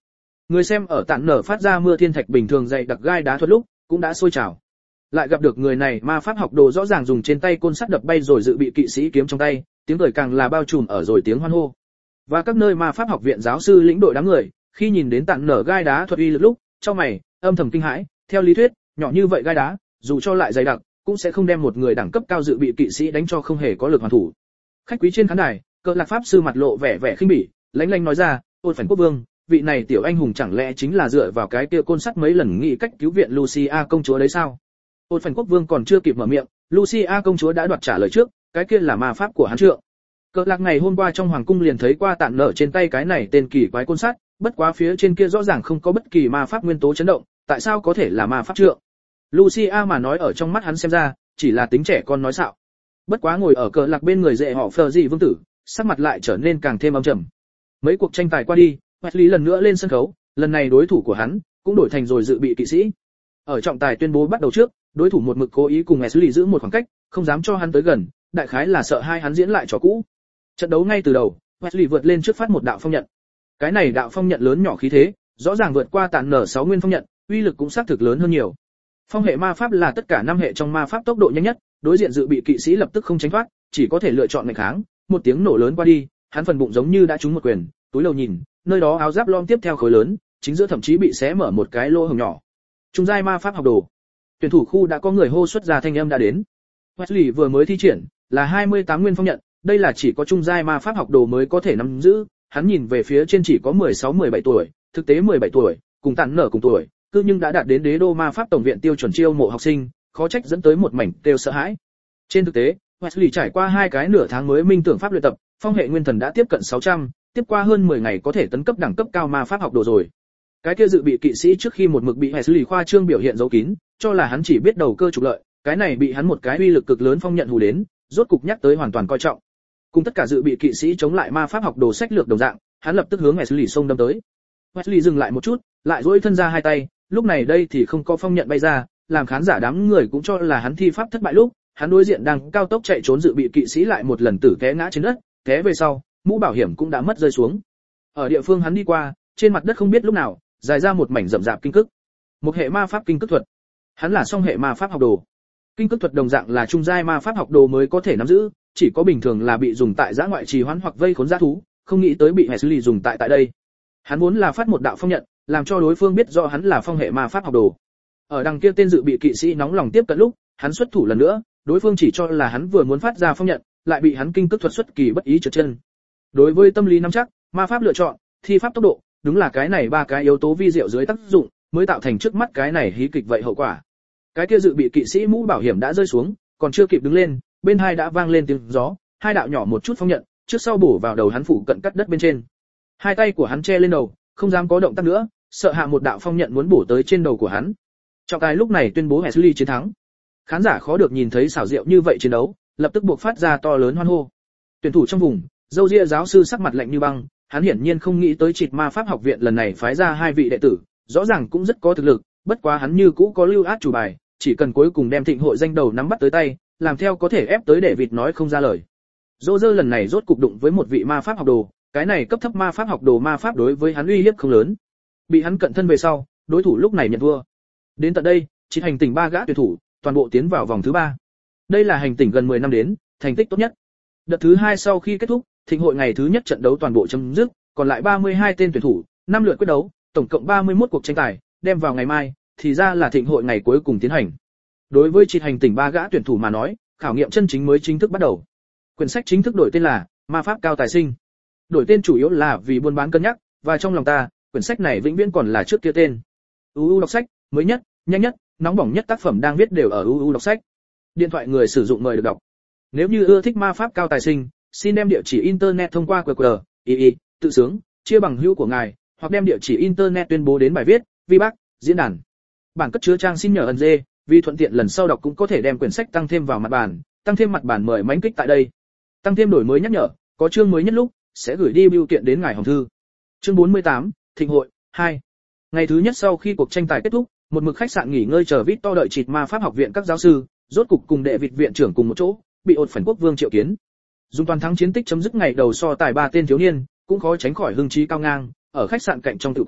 A: Người xem ở tản nở phát ra mưa thiên thạch bình thường dày đặc gai đá thuật lúc, cũng đã sôi trào. Lại gặp được người này ma pháp học đồ rõ ràng dùng trên tay côn sắt đập bay rồi dự bị kỵ sĩ kiếm trong tay, tiếng cười càng là bao trùm ở rồi tiếng hoan hô. Và các nơi ma pháp học viện giáo sư lĩnh đội đám người, khi nhìn đến tản nở gai đá thuật uy lực lúc, trong mày, âm thầm kinh hãi, theo lý thuyết, nhỏ như vậy gai đá, dù cho lại dày đặc, cũng sẽ không đem một người đẳng cấp cao dự bị kỵ sĩ đánh cho không hề có lực hoàn thủ. Khách quý trên khán đài, Cờ Lạc pháp sư mặt lộ vẻ khinh bỉ, lạnh lạnh nói ra, "Ôi Phần Quốc Vương, vị này tiểu anh hùng chẳng lẽ chính là dựa vào cái kia côn sắt mấy lần nghĩ cách cứu viện Lucia công chúa đấy sao?" Ôi Phần Quốc Vương còn chưa kịp mở miệng, Lucia công chúa đã đoạt trả lời trước, cái kia là ma pháp của hắn trượng. Cờ Lạc ngày hôm qua trong hoàng cung liền thấy qua tản nở trên tay cái này tên kỳ quái côn sắt, bất quá phía trên kia rõ ràng không có bất kỳ ma pháp nguyên tố chấn động, tại sao có thể là ma pháp trượng? Lucia mà nói ở trong mắt hắn xem ra, chỉ là tính trẻ con nói xạo. Bất quá ngồi ở Cờ Lạc bên người dễ họ Phờ Dị vương tử, sắc mặt lại trở nên càng thêm âm trầm. Mấy cuộc tranh tài qua đi, Wesley lần nữa lên sân khấu, lần này đối thủ của hắn cũng đổi thành rồi dự bị kỵ sĩ. Ở trọng tài tuyên bố bắt đầu trước, đối thủ một mực cố ý cùng Wesley giữ một khoảng cách, không dám cho hắn tới gần, đại khái là sợ hai hắn diễn lại trò cũ. Trận đấu ngay từ đầu, Wesley vượt lên trước phát một đạo phong nhận. Cái này đạo phong nhận lớn nhỏ khí thế, rõ ràng vượt qua tản nở 6 nguyên phong nhận, uy lực cũng xác thực lớn hơn nhiều. Phong hệ ma pháp là tất cả 5 hệ trong ma pháp tốc độ nhanh nhất, đối diện dự bị kỵ sĩ lập tức không tránh thoát, chỉ có thể lựa chọn nghịch kháng, một tiếng nổ lớn qua đi, hắn phần bụng giống như đã trúng một quyền, túi lầu nhìn, nơi đó áo giáp lom tiếp theo khối lớn, chính giữa thậm chí bị xé mở một cái lỗ hổng nhỏ. Trung giai ma pháp học đồ. Tuyển thủ khu đã có người hô xuất ra thanh âm đã đến. Wesley vừa mới thi triển là 28 nguyên phong nhận, đây là chỉ có trung giai ma pháp học đồ mới có thể nắm giữ, hắn nhìn về phía trên chỉ có 16-17 tuổi, thực tế 17 tuổi, cùng tản nở cùng tuổi, cư nhưng đã đạt đến đế đô ma pháp tổng viện tiêu chuẩn chiêu mộ học sinh, khó trách dẫn tới một mảnh kêu sợ hãi. Trên thực tế, Wesley trải qua 2 cái nửa tháng mới minh tưởng pháp luyện tập, phong hệ nguyên thần đã tiếp cận 600, tiếp qua hơn 10 ngày có thể tấn cấp đẳng cấp cao ma pháp học đồ rồi. Cái kia dự bị kỵ sĩ trước khi một mực bị Wesley khoa trương biểu hiện giấu kín, cho là hắn chỉ biết đầu cơ trục lợi, cái này bị hắn một cái uy lực cực lớn phong nhận hù đến, rốt cục nhắc tới hoàn toàn coi trọng. Cùng tất cả dự bị kỵ sĩ chống lại ma pháp học đồ sách lược đồng dạng, hắn lập tức hướng Wesley xông đâm tới. Wesley dừng lại một chút, lại duỗi thân ra hai tay, lúc này đây thì không có phong nhận bay ra, làm khán giả đám người cũng cho là hắn thi pháp thất bại lúc, hắn đối diện đang cao tốc chạy trốn dự bị kỵ sĩ lại một lần tử té ngã trên đất, té về sau, mũ bảo hiểm cũng đã mất rơi xuống. Ở địa phương hắn đi qua, trên mặt đất không biết lúc nào, dài ra một mảnh rậm rạp kinh cức. Một hệ ma pháp kinh cức thuật. Hắn là song hệ ma pháp học đồ. Kinh cức thuật đồng dạng là trung giai ma pháp học đồ mới có thể nắm giữ, chỉ có bình thường là bị dùng tại giã ngoại trì hoãn hoặc vây khốn dã thú, không nghĩ tới bị Wesley dùng tại đây. Hắn muốn là phát một đạo phong nhận, làm cho đối phương biết rõ hắn là phong hệ ma pháp học đồ. Ở đằng kia tên dự bị kỵ sĩ nóng lòng tiếp cận lúc, hắn xuất thủ lần nữa, đối phương chỉ cho là hắn vừa muốn phát ra phong nhận, lại bị hắn kinh cức thuật xuất kỳ bất ý trượt chân. Đối với tâm lý nắm chắc, ma pháp lựa chọn, thi pháp tốc độ, đúng là cái này 3 cái yếu tố vi diệu dưới tác dụng, mới tạo thành trước mắt cái này hí kịch vậy hậu quả. Cái kia dự bị kỵ sĩ mũ bảo hiểm đã rơi xuống, còn chưa kịp đứng lên, bên hai đã vang lên tiếng gió, 2 đạo nhỏ một chút phong nhận, trước sau bổ vào đầu hắn phụ cận cắt đất bên trên. Hai tay của hắn che lên đầu, không dám có động tác nữa, sợ hạ một đạo phong nhận muốn bổ tới trên đầu của hắn. Trọng tài lúc này tuyên bố Wesley chiến thắng. Khán giả khó được nhìn thấy xảo diệu như vậy chiến đấu, lập tức buộc phát ra to lớn hoan hô. Tuyển thủ trong vùng, dâu ria giáo sư sắc mặt lạnh như băng, hắn hiển nhiên không nghĩ tới Trịt Ma Pháp học viện lần này phái ra 2 vị đệ tử, rõ ràng cũng rất có thực lực, bất quá hắn như cũ có lưu át chủ bài, chỉ cần cuối cùng đem thịnh hội danh đầu nắm bắt tới tay, làm theo có thể ép tới để vịt nói không ra lời. Roger lần này rốt cục đụng với một vị ma pháp học đồ, cái này cấp thấp ma pháp học đồ ma pháp đối với hắn uy hiếp không lớn. Bị hắn cận thân về sau, đối thủ lúc này nhận thua. Đến tận đây, chỉ hành tỉnh 3 gã tuyển thủ, toàn bộ tiến vào vòng thứ 3. Đây là hành tỉnh gần 10 năm đến, thành tích tốt nhất. Đợt thứ 2 sau khi kết thúc, thịnh hội ngày thứ nhất trận đấu toàn bộ chấm dứt, còn lại 32 tên tuyển thủ, 5 lượt quyết đấu, tổng cộng 31 cuộc tranh tài, đem vào ngày mai, thì ra là thịnh hội ngày cuối cùng tiến hành. Đối với chỉ hành tỉnh 3 gã tuyển thủ mà nói, khảo nghiệm chân chính mới chính thức bắt đầu. Quyển sách chính thức đổi tên là Ma pháp cao tài sinh. Đổi tên chủ yếu là vì buôn bán cân nhắc, và trong lòng ta, quyển sách này vĩnh viễn còn là trước kia tên. UU đọc sách, mới nhất, nhanh nhất, nóng bỏng nhất tác phẩm đang viết đều ở UU đọc sách. Điện thoại người sử dụng mời được đọc. Nếu như ưa thích ma pháp cao tài sinh, xin đem địa chỉ internet thông qua QR, tự sướng, chia bằng hữu của ngài, hoặc đem địa chỉ internet tuyên bố đến bài viết, VBAC, diễn đàn. Bản cất chứa trang xin nhờ ẩn dê, vì thuận tiện lần sau đọc cũng có thể đem quyển sách tăng thêm vào mặt bản, tăng thêm mặt bản mời mãnh kích tại đây. Tăng thêm đổi mới nhắc nhở, có chương mới nhất lúc sẽ gửi đi bưu kiện đến ngài hòm thư. Chương 48, thịnh hội 2. Ngày thứ nhất sau khi cuộc tranh tài kết thúc, một mực khách sạn nghỉ ngơi chờ Victor đợi Trịt Ma Pháp học viện các giáo sư, rốt cục cùng đệ vịt viện trưởng cùng một chỗ, bị ột phần quốc vương triệu kiến. Dùng toàn thắng chiến tích chấm dứt ngày đầu so tài 3 tên thiếu niên, cũng khó tránh khỏi hưng trí cao ngang, ở khách sạn cạnh trong tử quán,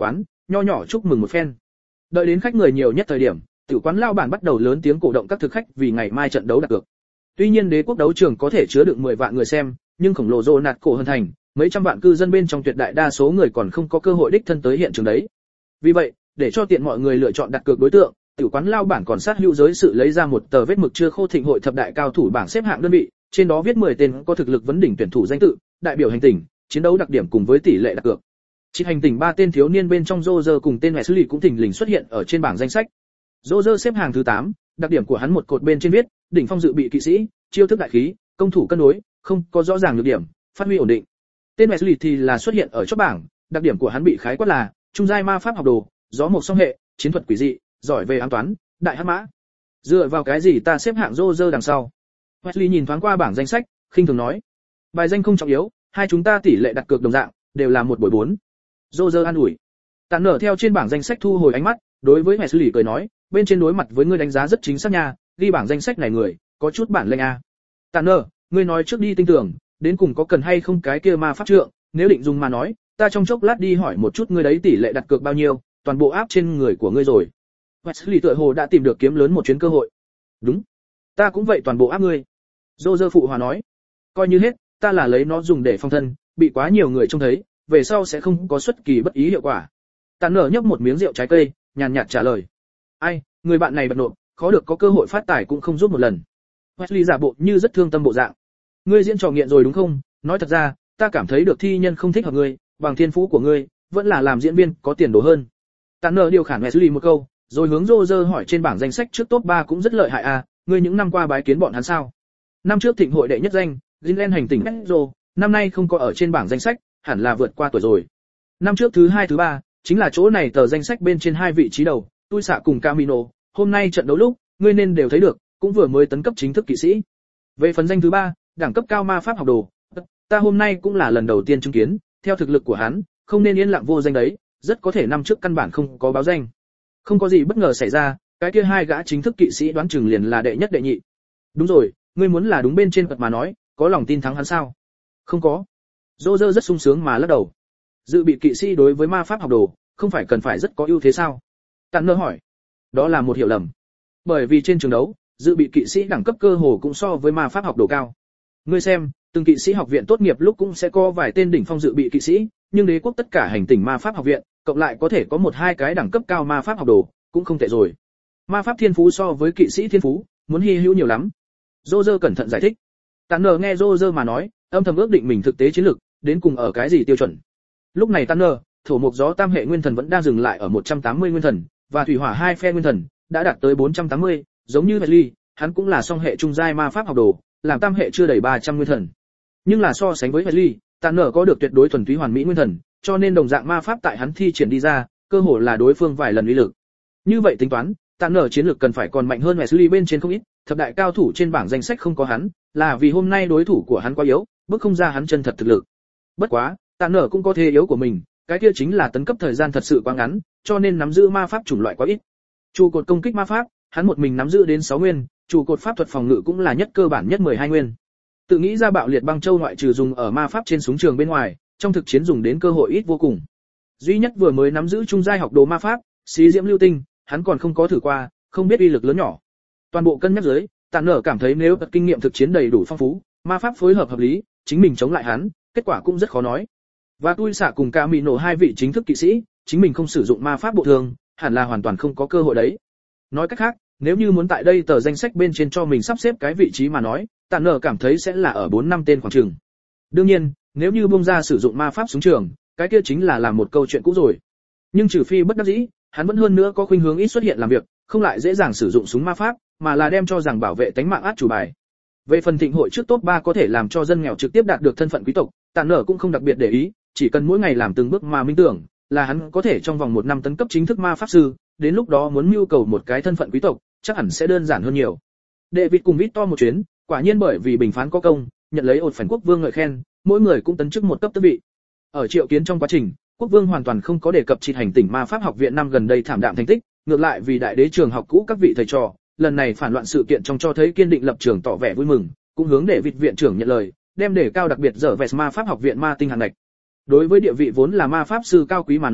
A: nho nhỏ chúc mừng một phen. Đợi đến khách người nhiều nhất thời điểm, tiểu quán lao bản bắt đầu lớn tiếng cổ động các thực khách vì ngày mai trận đấu đặt cược. Tuy nhiên đế quốc đấu trường có thể chứa được 10 vạn người xem, nhưng khổng lồ rồ nạt cổ hơn thành, mấy trăm vạn cư dân bên trong tuyệt đại đa số người còn không có cơ hội đích thân tới hiện trường đấy. Vì vậy, để cho tiện mọi người lựa chọn đặt cược đối tượng, tiểu quán lao bản còn sát hữu giới sự lấy ra một tờ vết mực chưa khô thịnh hội thập đại cao thủ bảng xếp hạng đơn vị, trên đó viết 10 tên có thực lực vấn đỉnh tuyển thủ danh tự, đại biểu hành tinh, chiến đấu đặc điểm cùng với tỷ lệ đặt cược. Chỉ hành tinh 3 tên thiếu niên bên trong Roger cùng tên Wesley cũng thình lình xuất hiện ở trên bảng danh sách. Roger xếp hàng thứ 8, đặc điểm của hắn một cột bên trên viết, đỉnh phong dự bị kỵ sĩ, chiêu thức đại khí, công thủ cân đối, không có rõ ràng nhược điểm, phát huy ổn định. Tên Wesley thì là xuất hiện ở chóp bảng, đặc điểm của hắn bị khái quát là trung giai ma pháp học đồ, gió mộc song hệ, chiến thuật quỷ dị, giỏi về ám toán, đại hắc mã. Dựa vào cái gì ta xếp hạng Roger đằng sau? Wesley nhìn thoáng qua bảng danh sách, khinh thường nói, bài danh không trọng yếu, hai chúng ta tỷ lệ đặt cược đồng dạng, đều là 1/4. Roger an ủi. Tản nở theo trên bảng danh sách thu hồi ánh mắt, đối với Wesley cười nói, bên trên đối mặt với ngươi đánh giá rất chính xác nha, ghi bảng danh sách này người, có chút bản lĩnh a. Tản nở, ngươi nói trước đi tin tưởng, đến cùng có cần hay không cái kia ma pháp trượng, nếu định dùng mà nói, ta trong chốc lát đi hỏi một chút ngươi đấy tỷ lệ đặt cược bao nhiêu, toàn bộ áp trên người của ngươi rồi. Wesley tựa hồ đã tìm được kiếm lớn một chuyến cơ hội. Đúng, ta cũng vậy toàn bộ áp ngươi. Roger phụ hòa nói, coi như hết, ta là lấy nó dùng để phòng thân, bị quá nhiều người trông thấy, về sau sẽ không có xuất kỳ bất ý hiệu quả. Tản nở nhấp một miếng rượu trái cây, nhàn nhạt trả lời. Ai, người bạn này bận rộn, khó được có cơ hội phát tài cũng không giúp một lần. Wesley giả bộ như rất thương tâm bộ dạng. Ngươi diễn trò nghiện rồi đúng không? Nói thật ra, ta cảm thấy được thi nhân không thích hợp ngươi, bằng thiên phú của ngươi, vẫn là làm diễn viên có tiền đồ hơn. Tản nở điều khản Wesley một câu, rồi hướng Roger hỏi trên bảng danh sách trước top 3 cũng rất lợi hại à, ngươi những năm qua bái kiến bọn hắn sao? Năm trước thịnh hội đệ nhất danh, Greenland hành tinh Petro, năm nay không có ở trên bảng danh sách, hẳn là vượt qua tuổi rồi. Năm trước thứ 2 thứ 3, chính là chỗ này tờ danh sách bên trên 2 vị trí đầu, Tui xạ cùng Camino, hôm nay trận đấu lúc, ngươi nên đều thấy được, cũng vừa mới tấn cấp chính thức kỵ sĩ. Về phần danh thứ 3, đẳng cấp cao ma pháp học đồ, ta hôm nay cũng là lần đầu tiên chứng kiến, theo thực lực của hắn, không nên yên lặng vô danh đấy, rất có thể năm trước căn bản không có báo danh. Không có gì bất ngờ xảy ra, cái kia 2 gã chính thức kỵ sĩ đoán chừng liền là đệ nhất đệ nhị. Đúng rồi, ngươi muốn là đúng bên trên vật mà nói, có lòng tin thắng hắn sao? Không có. Roger rất sung sướng mà lắc đầu. Dự bị kỵ sĩ đối với ma pháp học đồ, không phải cần phải rất có ưu thế sao? Tản nơ hỏi. Đó là một hiểu lầm. Bởi vì trên trường đấu, dự bị kỵ sĩ đẳng cấp cơ hồ cũng so với ma pháp học đồ cao. Ngươi xem, từng kỵ sĩ học viện tốt nghiệp lúc cũng sẽ có vài tên đỉnh phong dự bị kỵ sĩ, nhưng đế quốc tất cả hành tinh ma pháp học viện, cộng lại có thể có 1-2 cái đẳng cấp cao ma pháp học đồ, cũng không tệ rồi. Ma pháp thiên phú so với kỵ sĩ thiên phú, muốn hy hữu nhiều lắm. Roger cẩn thận giải thích. Tản nơ nghe Roger mà nói, âm thầm ước định mình thực tế chiến lược, đến cùng ở cái gì tiêu chuẩn. Lúc này Tản nơ, thổ mộc gió tam hệ nguyên thần vẫn đang dừng lại ở 180 nguyên thần, và thủy hỏa 2 phe nguyên thần đã đạt tới 480, giống như Wesley, hắn cũng là song hệ trung giai ma pháp học đồ, làm tam hệ chưa đầy 300 nguyên thần. Nhưng là so sánh với Wesley, Tản nơ có được tuyệt đối thuần túy hoàn mỹ nguyên thần, cho nên đồng dạng ma pháp tại hắn thi triển đi ra, cơ hồ là đối phương vài lần uy lực. Như vậy tính toán, Tản nơ chiến lược cần phải còn mạnh hơn Wesley bên trên không ít, thập đại cao thủ trên bảng danh sách không có hắn, là vì hôm nay đối thủ của hắn quá yếu, bước không ra hắn chân thật thực lực. Bất quá, Tản nơ cũng có thế yếu của mình, cái kia chính là tấn cấp thời gian thật sự quá ngắn, cho nên nắm giữ ma pháp chủng loại quá ít. Trụ cột công kích ma pháp, hắn một mình nắm giữ đến 6 nguyên, trụ cột pháp thuật phòng ngự cũng là nhất cơ bản nhất 12 nguyên. Tự nghĩ ra bạo liệt băng châu ngoại trừ dùng ở ma pháp trên súng trường bên ngoài, trong thực chiến dùng đến cơ hội ít vô cùng. Duy nhất vừa mới nắm giữ trung giai học đồ ma pháp, xí diễm lưu tinh, hắn còn không có thử qua, không biết uy lực lớn nhỏ. Toàn bộ cân nhắc dưới, Tản nở cảm thấy nếu kinh nghiệm thực chiến đầy đủ phong phú, ma pháp phối hợp hợp lý, chính mình chống lại hắn, kết quả cũng rất khó nói. Và Tui xạ cùng Camino 2 vị chính thức kỵ sĩ, chính mình không sử dụng ma pháp bộ thường, hẳn là hoàn toàn không có cơ hội đấy. Nói cách khác, nếu như muốn tại đây tờ danh sách bên trên cho mình sắp xếp cái vị trí mà nói, Tản nở cảm thấy sẽ là ở 4-5 tên khoảng chừng. Đương nhiên, nếu như bung ra sử dụng ma pháp súng trường, cái kia chính là làm một câu chuyện cũ rồi. Nhưng trừ phi bất đắc dĩ, hắn vẫn hơn nữa có khuynh hướng ít xuất hiện làm việc, không lại dễ dàng sử dụng súng ma pháp, mà là đem cho rằng bảo vệ tánh mạng át chủ bài. Về phần thịnh hội trước top 3 có thể làm cho dân nghèo trực tiếp đạt được thân phận quý tộc, Tản nở cũng không đặc biệt để ý, chỉ cần mỗi ngày làm từng bước mà minh tưởng, là hắn có thể trong vòng 1 năm tấn cấp chính thức ma pháp sư, đến lúc đó muốn mưu cầu một cái thân phận quý tộc, chắc hẳn sẽ đơn giản hơn nhiều. David cùng Victor một chuyến, quả nhiên bởi vì bình phán có công, nhận lấy ột phản quốc vương ngợi khen, mỗi người cũng tấn chức một cấp tước vị. Ở triệu kiến trong quá trình, quốc vương hoàn toàn không có đề cập chỉ hành tinh ma pháp học viện năm gần đây thảm đạm thành tích, ngược lại vì đại đế trường học cũ các vị thầy trò, lần này phản loạn sự kiện trong cho thấy kiên định lập trường tỏ vẻ vui mừng, cũng hướng để viện trưởng nhận lời, đem đề cao đặc biệt dở vẹt ma pháp học viện ma tinh hạng ngạch. Đối với địa vị vốn là ma pháp sư cao quý mà nói,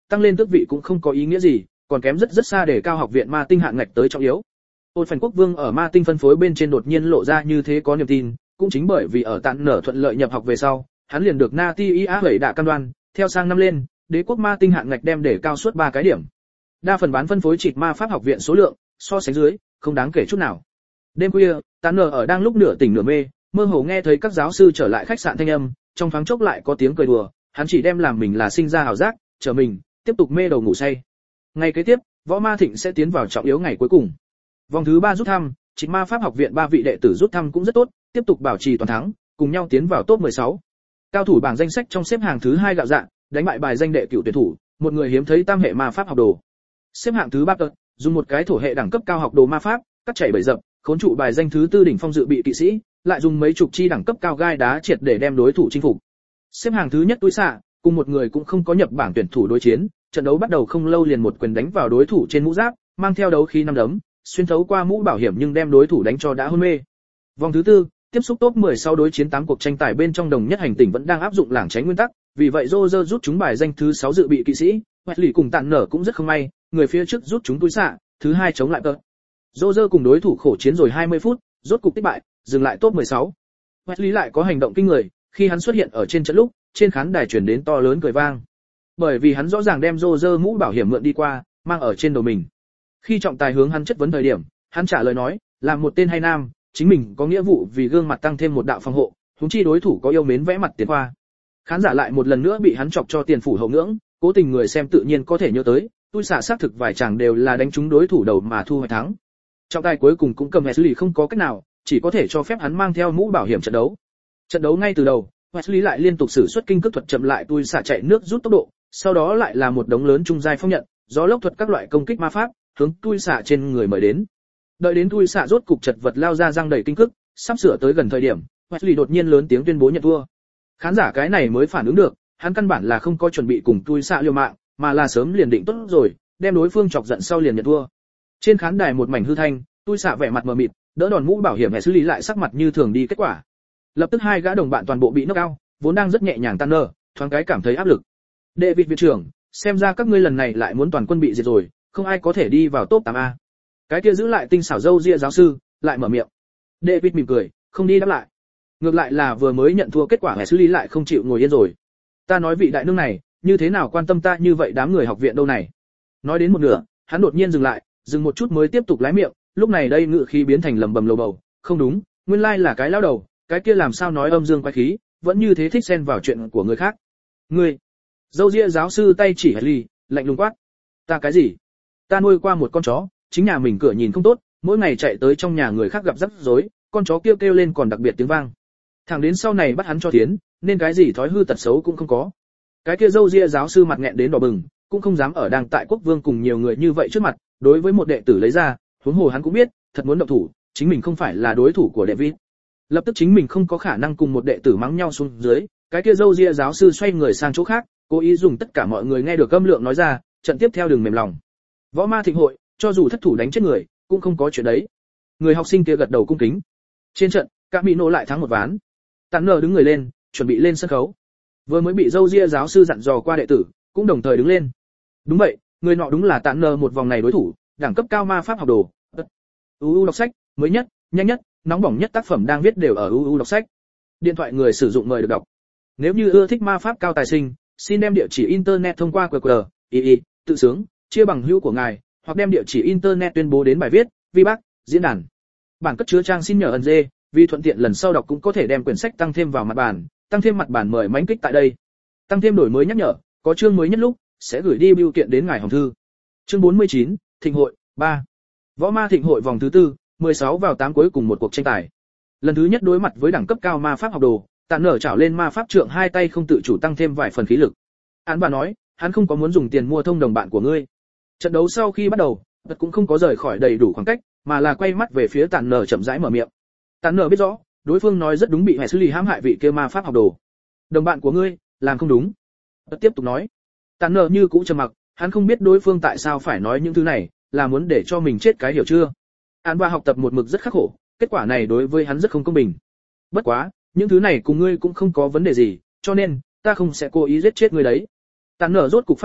A: tăng lên tước vị cũng không có ý nghĩa gì, còn kém rất rất xa để cao học viện ma tinh hạn ngạch tới trọng yếu. Ôn Phần Quốc Vương ở ma tinh phân phối bên trên đột nhiên lộ ra như thế có niềm tin, cũng chính bởi vì ở Tạn Nở thuận lợi nhập học về sau, hắn liền được Natia hủy đã cam đoan, theo sang năm lên, đế quốc ma tinh hạn ngạch đem để cao suốt 3 cái điểm. Đa phần bán phân phối trịt ma pháp học viện số lượng, so sánh dưới, không đáng kể chút nào. Đêm khuya, Tạn Nở ở đang lúc nửa tỉnh nửa mê, mơ hồ nghe thấy các giáo sư trở lại khách sạn thanh âm, trong thoáng chốc lại có tiếng cười đùa, hắn chỉ đem làm mình là sinh ra ảo giác, chờ mình, tiếp tục mê đầu ngủ say. Ngày kế tiếp, Võ Ma Thịnh sẽ tiến vào trọng yếu ngày cuối cùng. Vòng thứ 3 rút thăm, Trịnh Ma Pháp học viện 3 vị đệ tử rút thăm cũng rất tốt, tiếp tục bảo trì toàn thắng, cùng nhau tiến vào top 16. Cao thủ bảng danh sách trong xếp hạng thứ 2 gạo dạ, đánh bại bài danh đệ cửu tuyển thủ, một người hiếm thấy tam hệ ma pháp học đồ. Xếp hạng thứ 3 tật, dùng một cái thổ hệ đẳng cấp cao học đồ ma pháp, cắt chảy bảy dập, khốn trụ bài danh thứ 4 đỉnh phong dự bị kỵ sĩ, lại dùng mấy chục chi đẳng cấp cao gai đá triệt để đem đối thủ chinh phục. Xếp hạng thứ nhất túi xạ, cùng một người cũng không có nhập bảng tuyển thủ đối chiến, trận đấu bắt đầu không lâu liền một quyền đánh vào đối thủ trên mũ giáp, mang theo đấu khí năm đấm, xuyên thấu qua mũ bảo hiểm nhưng đem đối thủ đánh cho đã hôn mê. Vòng thứ 4, tiếp xúc top 16 đối chiến 8 cuộc tranh tài bên trong đồng nhất hành tinh vẫn đang áp dụng lảng tránh nguyên tắc, vì vậy Roger rút chúng bài danh thứ 6 dự bị kỵ sĩ, Wesley cùng Tạn Nở cũng rất không may, người phía trước rút chúng túi xạ, thứ 2 chống lại tợ. Roger cùng đối thủ khổ chiến rồi 20 phút, rốt cục thất bại, dừng lại top 16. Wesley lại có hành động kinh người, khi hắn xuất hiện ở trên trận lúc, trên khán đài truyền đến to lớn cười vang. Bởi vì hắn rõ ràng đem Roger mũ bảo hiểm mượn đi qua, mang ở trên đầu mình. Khi trọng tài hướng hắn chất vấn thời điểm, hắn trả lời nói, làm một tên hay nam, chính mình có nghĩa vụ vì gương mặt tăng thêm một đạo phòng hộ, huống chi đối thủ có yêu mến vẽ mặt tiền khoa. Khán giả lại một lần nữa bị hắn chọc cho tiền phủ hậu ngưỡng, cố tình người xem tự nhiên có thể nhớ tới, tôi xả xác thực vài chàng đều là đánh trúng đối thủ đầu mà thu hoạch thắng. Trọng tài cuối cùng cũng cầm Wesley không có cách nào, chỉ có thể cho phép hắn mang theo mũ bảo hiểm trận đấu. Trận đấu ngay từ đầu, Wesley lại liên tục sử xuất kinh cước thuật chậm lại tôi xả chạy nước rút tốc độ, sau đó lại là một đống lớn trung giai phong nhận, gió lốc thuật các loại công kích ma pháp, hướng tôi xả trên người mời đến. Đợi đến tôi xả rốt cục chật vật lao ra răng đầy kinh cước, sắp sửa tới gần thời điểm, Wesley đột nhiên lớn tiếng tuyên bố nhận thua. Khán giả cái này mới phản ứng được, hắn căn bản là không có chuẩn bị cùng tôi xả liều mạng, mà là sớm liền định tốt rồi, đem đối phương chọc giận sau liền nhận thua. Trên khán đài một mảnh hư thanh, tôi xả vẻ mặt mờ mịt, đỡ đòn mũ bảo hiểm Wesley lại sắc mặt như thường đi kết quả. Lập tức hai gã đồng bạn toàn bộ bị knock out, vốn đang rất nhẹ nhàng tan nở, thoáng cái cảm thấy áp lực. David viện trưởng, xem ra các ngươi lần này lại muốn toàn quân bị diệt rồi, không ai có thể đi vào top 8A. Cái kia giữ lại tinh xảo dâu ria giáo sư lại mở miệng. David mỉm cười, không đi đáp lại. Ngược lại là vừa mới nhận thua kết quả Wesley lại không chịu ngồi yên rồi. Ta nói vị đại nương này, như thế nào quan tâm ta như vậy đám người học viện đâu này. Nói đến một nửa, hắn đột nhiên dừng lại, dừng một chút mới tiếp tục lái miệng, lúc này đây ngự khí biến thành lầm bầm lầu bầu, không đúng, nguyên lai là cái lão đầu, cái kia làm sao nói âm dương quái khí, vẫn như thế thích xen vào chuyện của người khác. Ngươi, dâu ria giáo sư tay chỉ Wesley, lạnh lùng quát. Ta cái gì? Ta nuôi qua một con chó, chính nhà mình cửa nhìn không tốt, mỗi ngày chạy tới trong nhà người khác gặp rắc rối, con chó kêu kêu lên còn đặc biệt tiếng vang. Thẳng đến sau này bắt hắn cho tiến, nên cái gì thói hư tật xấu cũng không có. Cái kia dâu ria giáo sư mặt nghẹn đến đỏ bừng, cũng không dám ở đang tại quốc vương cùng nhiều người như vậy trước mặt, đối với một đệ tử lấy ra, huống hồ hắn cũng biết, thật muốn động thủ, chính mình không phải là đối thủ của David. Lập tức chính mình không có khả năng cùng một đệ tử mắng nhau xuống dưới, cái kia dâu ria giáo sư xoay người sang chỗ khác, cố ý dùng tất cả mọi người nghe được âm lượng nói ra, trận tiếp theo đừng mềm lòng. Võ ma thịnh hội, cho dù thất thủ đánh chết người, cũng không có chuyện đấy. Người học sinh kia gật đầu cung kính. Trên trận, các mỹ nô lại thắng một ván. Tạn Nở đứng người lên, chuẩn bị lên sân khấu. Vừa mới bị dâu ria giáo sư dặn dò qua đệ tử, cũng đồng thời đứng lên. Đúng vậy, người nọ đúng là Tạn Nở một vòng này đối thủ, đẳng cấp cao ma pháp học đồ. UU đọc sách, mới nhất, nhanh nhất, nóng bỏng nhất tác phẩm đang viết đều ở UU đọc sách. Điện thoại người sử dụng mời được đọc. Nếu như ưa thích ma pháp cao tài sinh, xin đem địa chỉ internet thông qua QR, tự sướng, chia bằng hữu của ngài, hoặc đem địa chỉ internet tuyên bố đến bài viết, VBAC, diễn đàn. Bản cất chứa trang xin nhờ ẩn dê, vì thuận tiện lần sau đọc cũng có thể đem quyển sách tăng thêm vào mặt bản, tăng thêm mặt bản mời mãnh kích tại đây. Tăng thêm đổi mới nhắc nhở, có chương mới nhất lúc sẽ gửi đi bưu kiện đến ngài hòm thư. Chương 49, Thịnh hội 3. Võ ma thịnh hội vòng thứ 4, 16 vào 8 cuối cùng một cuộc tranh tài. Lần thứ nhất đối mặt với đẳng cấp cao ma pháp học đồ, Tạn Nở chảo lên ma pháp trượng hai tay không tự chủ tăng thêm vài phần khí lực. Án bà nói, hắn không có muốn dùng tiền mua thông đồng bạn của ngươi. Trận đấu sau khi bắt đầu, Tật cũng không có rời khỏi đầy đủ khoảng cách, mà là quay mắt về phía Tạn Nở chậm rãi mở miệng. Tạn Nở biết rõ, đối phương nói rất đúng, bị Wesley hãm hại vị kia ma pháp học đồ. Đồng bạn của ngươi, làm không đúng. Tật tiếp tục nói. Tạn Nở như cũ trầm mặc, hắn không biết đối phương tại sao phải nói những thứ này, là muốn để cho mình chết cái hiểu chưa. Án bà học tập một mực rất khắc khổ, kết quả này đối với hắn rất không công bình. Bất quá, những thứ này cùng ngươi cũng không có vấn đề gì, cho nên ta không sẽ cố ý giết chết ngươi đấy. Tạn Nở rốt cục phát hiện,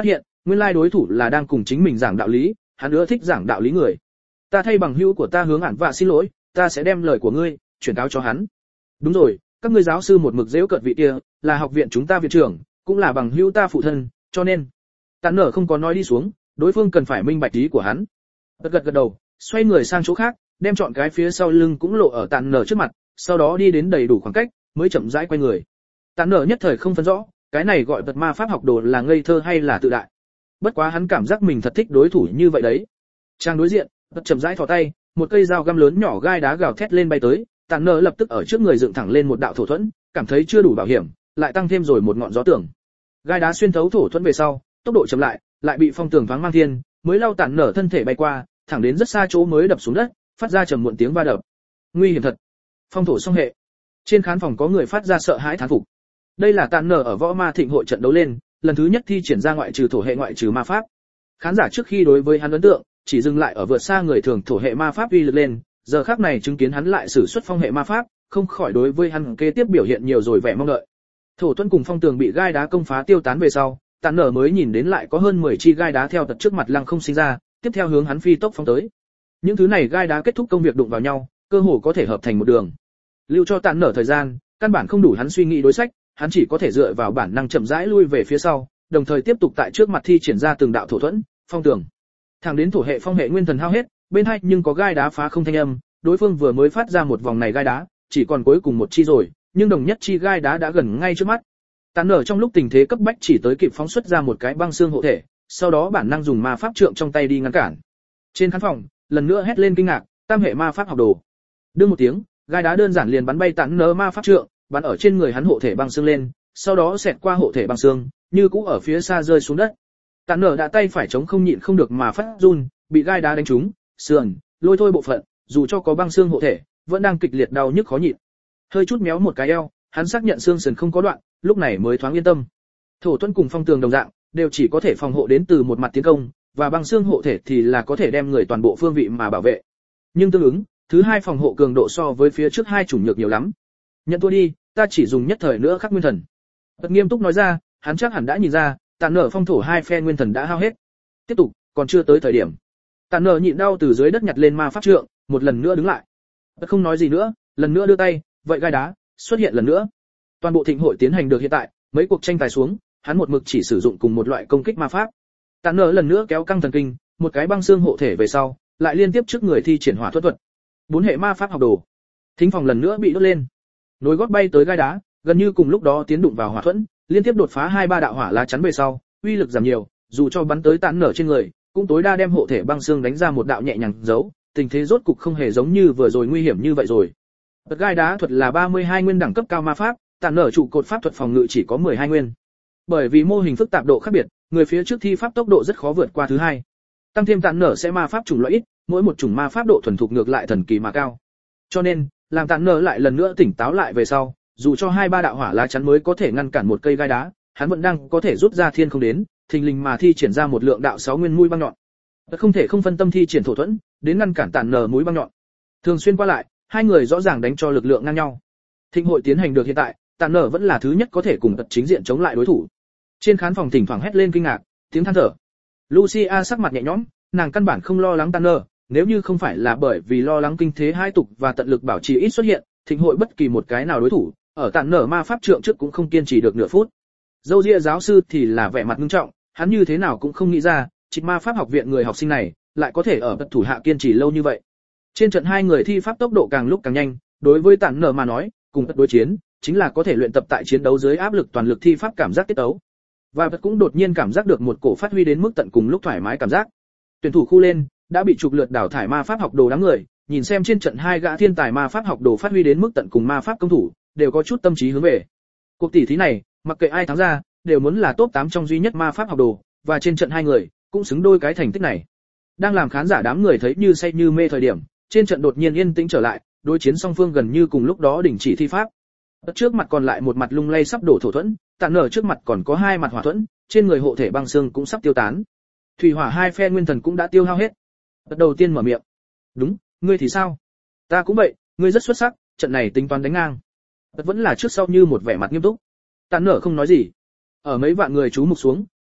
A: nguyên lai đối thủ là đang cùng chính mình giảng đạo lý, hắn ưa thích giảng đạo lý người. Ta thay bằng hữu của ta hướng ản vạ xin lỗi, ta sẽ đem lời của ngươi chuyển cáo cho hắn. Đúng rồi, các ngươi giáo sư một mực giễu cợt vị kia, là học viện chúng ta viện trưởng, cũng là bằng hữu ta phụ thân, cho nên Tản Nở không có nói đi xuống, đối phương cần phải minh bạch ý của hắn. Gật đầu, xoay người sang chỗ khác, đem chọn cái phía sau lưng cũng lộ ở Tản Nở trước mặt, sau đó đi đến đầy đủ khoảng cách, mới chậm rãi quay người. Tản Nở nhất thời không phân rõ, cái này gọi vật ma pháp học đồ là ngây thơ hay là tự đại. Bất quá hắn cảm giác mình thật thích đối thủ như vậy đấy. Trang đối diện, vật chậm rãi thò tay, một cây dao găm lớn nhỏ gai đá gào thét lên bay tới, Tản Nở lập tức ở trước người dựng thẳng lên một đạo thổ thuẫn, cảm thấy chưa đủ bảo hiểm, lại tăng thêm rồi một ngọn gió tường. Gai đá xuyên thấu thổ thuẫn về sau, tốc độ chậm lại bị phong tường thoáng mang thiên, mới lao Tản Nở thân thể bay qua, thẳng đến rất xa chỗ mới đập xuống đất, phát ra trầm muộn tiếng va đập. Nguy hiểm thật. Phong thổ song hệ. Trên khán phòng có người phát ra sợ hãi thán phục. Đây là Tản Nở ở võ ma thịnh hội trận đấu lên, lần thứ nhất thi triển ra ngoại trừ thổ hệ ngoại trừ ma pháp. Khán giả trước khi đối với hắn ấn tượng, chỉ dừng lại ở vượt xa người thường thổ hệ ma pháp uy lực lên, giờ khắc này chứng kiến hắn lại sử xuất phong hệ ma pháp, không khỏi đối với hắn kế tiếp biểu hiện nhiều rồi vẻ mong đợi. Thổ tuân cùng phong tường bị gai đá công phá tiêu tán về sau, Tản Nở mới nhìn đến lại có hơn 10 chi gai đá theo tật trước mặt lăng không sinh ra, tiếp theo hướng hắn phi tốc phóng tới. Những thứ này gai đá kết thúc công việc đụng vào nhau, cơ hồ có thể hợp thành một đường. Lưu cho Tản Nở thời gian, căn bản không đủ hắn suy nghĩ đối sách, hắn chỉ có thể dựa vào bản năng chậm rãi lui về phía sau, đồng thời tiếp tục tại trước mặt thi triển ra từng đạo thổ thuẫn, phong tường. Thẳng đến thổ hệ phong hệ nguyên thần hao hết, bên hai nhưng có gai đá phá không thanh âm, đối phương vừa mới phát ra một vòng này gai đá, chỉ còn cuối cùng một chi rồi, nhưng đồng nhất chi gai đá đã gần ngay trước mắt. Tản Nở trong lúc tình thế cấp bách chỉ tới kịp phóng xuất ra một cái băng xương hộ thể, sau đó bản năng dùng ma pháp trượng trong tay đi ngăn cản. Trên khán phòng, lần nữa hét lên kinh ngạc, tam hệ ma pháp học đồ. Đương một tiếng, gai đá đơn giản liền bắn bay Tản Nở ma pháp trượng, bắn ở trên người hắn hộ thể băng xương lên, sau đó xẹt qua hộ thể băng xương, như cũ ở phía xa rơi xuống đất. Tản Nở đã tay phải chống không nhịn không được mà phát run, bị gai đá đánh trúng, sườn, lôi thôi bộ phận, dù cho có băng xương hộ thể, vẫn đang kịch liệt đau nhức khó nhịn. Hơi chút méo một cái eo, hắn xác nhận xương sườn không có đoạn, lúc này mới thoáng yên tâm. Thổ tuân cùng phong tường đồng dạng, đều chỉ có thể phòng hộ đến từ một mặt tiến công, và băng xương hộ thể thì là có thể đem người toàn bộ phương vị mà bảo vệ. Nhưng tương ứng, thứ hai phòng hộ cường độ so với phía trước hai chủng nhược nhiều lắm. Nhận thua đi, ta chỉ dùng nhất thời nữa khắc nguyên thần. Thật nghiêm túc nói ra, hắn chắc hẳn đã nhìn ra, Tản Nở phong thổ hai phe nguyên thần đã hao hết. Tiếp tục, còn chưa tới thời điểm. Tản Nở nhịn đau từ dưới đất nhặt lên ma pháp trượng, một lần nữa đứng lại. Thật không nói gì nữa, lần nữa đưa tay, vậy gai đá xuất hiện lần nữa. Toàn bộ thịnh hội tiến hành được hiện tại, mấy cuộc tranh tài xuống, hắn một mực chỉ sử dụng cùng một loại công kích ma pháp. Tản Nở lần nữa kéo căng thần kinh, một cái băng xương hộ thể về sau, lại liên tiếp trước người thi triển hỏa thuật. Bốn hệ ma pháp học đồ. Thính phòng lần nữa bị đốt lên. Nối gót bay tới gai đá, gần như cùng lúc đó tiến đụng vào hỏa thuẫn, liên tiếp đột phá 2-3 đạo hỏa lá chắn về sau, uy lực giảm nhiều, dù cho bắn tới Tản Nở trên người, cũng tối đa đem hộ thể băng xương đánh ra một đạo nhẹ nhàng dấu, tình thế rốt cục không hề giống như vừa rồi nguy hiểm như vậy rồi. Gai đá thuật là 32 nguyên đẳng cấp cao ma pháp, Tản Nở trụ cột pháp thuật phòng ngự chỉ có 12 nguyên. Bởi vì mô hình phức tạp độ khác biệt, người phía trước thi pháp tốc độ rất khó vượt qua thứ hai. Tăng thêm Tản Nở sẽ ma pháp chủng loại ít, mỗi một chủng ma pháp độ thuần thục ngược lại thần kỳ mà cao. Cho nên, làm Tản Nở lại lần nữa tỉnh táo lại về sau, dù cho 2-3 đạo hỏa lá chắn mới có thể ngăn cản một cây gai đá, hắn vẫn đang có thể rút ra thiên không đến, thình lình mà thi triển ra một lượng đạo 6 nguyên mũi băng nhọn. Thật không thể không phân tâm thi triển thổ thuẫn, đến ngăn cản Tản Nở mũi băng nhọn. Thường xuyên qua lại, hai người rõ ràng đánh cho lực lượng ngang nhau. Thịnh hội tiến hành được hiện tại, Tản Nở vẫn là thứ nhất có thể cùng tật chính diện chống lại đối thủ. Trên khán phòng thỉnh thoảng hét lên kinh ngạc, tiếng than thở. Lucia sắc mặt nhẹ nhõm, nàng căn bản không lo lắng Tản Nở, nếu như không phải là bởi vì lo lắng kinh thế hai tục và tận lực bảo trì ít xuất hiện, thịnh hội bất kỳ một cái nào đối thủ, ở Tản Nở ma pháp trượng trước cũng không kiên trì được nửa phút. Dâu ria giáo sư thì là vẻ mặt nghiêm trọng, hắn như thế nào cũng không nghĩ ra, trịch ma pháp học viện người học sinh này lại có thể ở tật thủ hạ kiên trì lâu như vậy. Trên trận hai người thi pháp tốc độ càng lúc càng nhanh, đối với Tản Nở mà nói, cùng tật đối chiến chính là có thể luyện tập tại chiến đấu dưới áp lực toàn lực thi pháp cảm giác tiết tấu. Và tật cũng đột nhiên cảm giác được một cổ phát huy đến mức tận cùng lúc thoải mái cảm giác. Tuyển thủ khu lên, đã bị trục lượt đảo thải ma pháp học đồ đám người, nhìn xem trên trận hai gã thiên tài ma pháp học đồ phát huy đến mức tận cùng ma pháp công thủ, đều có chút tâm trí hướng về. Cuộc tỷ thí này, mặc kệ ai thắng ra, đều muốn là top 8 trong duy nhất ma pháp học đồ, và trên trận hai người cũng xứng đôi cái thành tích này. Đang làm khán giả đám người thấy như say như mê thời điểm, trên trận đột nhiên yên tĩnh trở lại, đối chiến song phương gần như cùng lúc đó đình chỉ thi pháp. Trước mặt còn lại một mặt lung lay sắp đổ thổ thuẫn, Tản Nở trước mặt còn có hai mặt hỏa thuẫn, trên người hộ thể băng xương cũng sắp tiêu tán. Thủy hỏa hai phe nguyên thần cũng đã tiêu hao hết. Đầu tiên mở miệng. "Đúng, ngươi thì sao?" "Ta cũng vậy, ngươi rất xuất sắc, trận này tính toán đánh ngang." Vẫn là trước sau như một vẻ mặt nghiêm túc. Tản Nở không nói gì. Ở mấy vạn người chú mục xuống,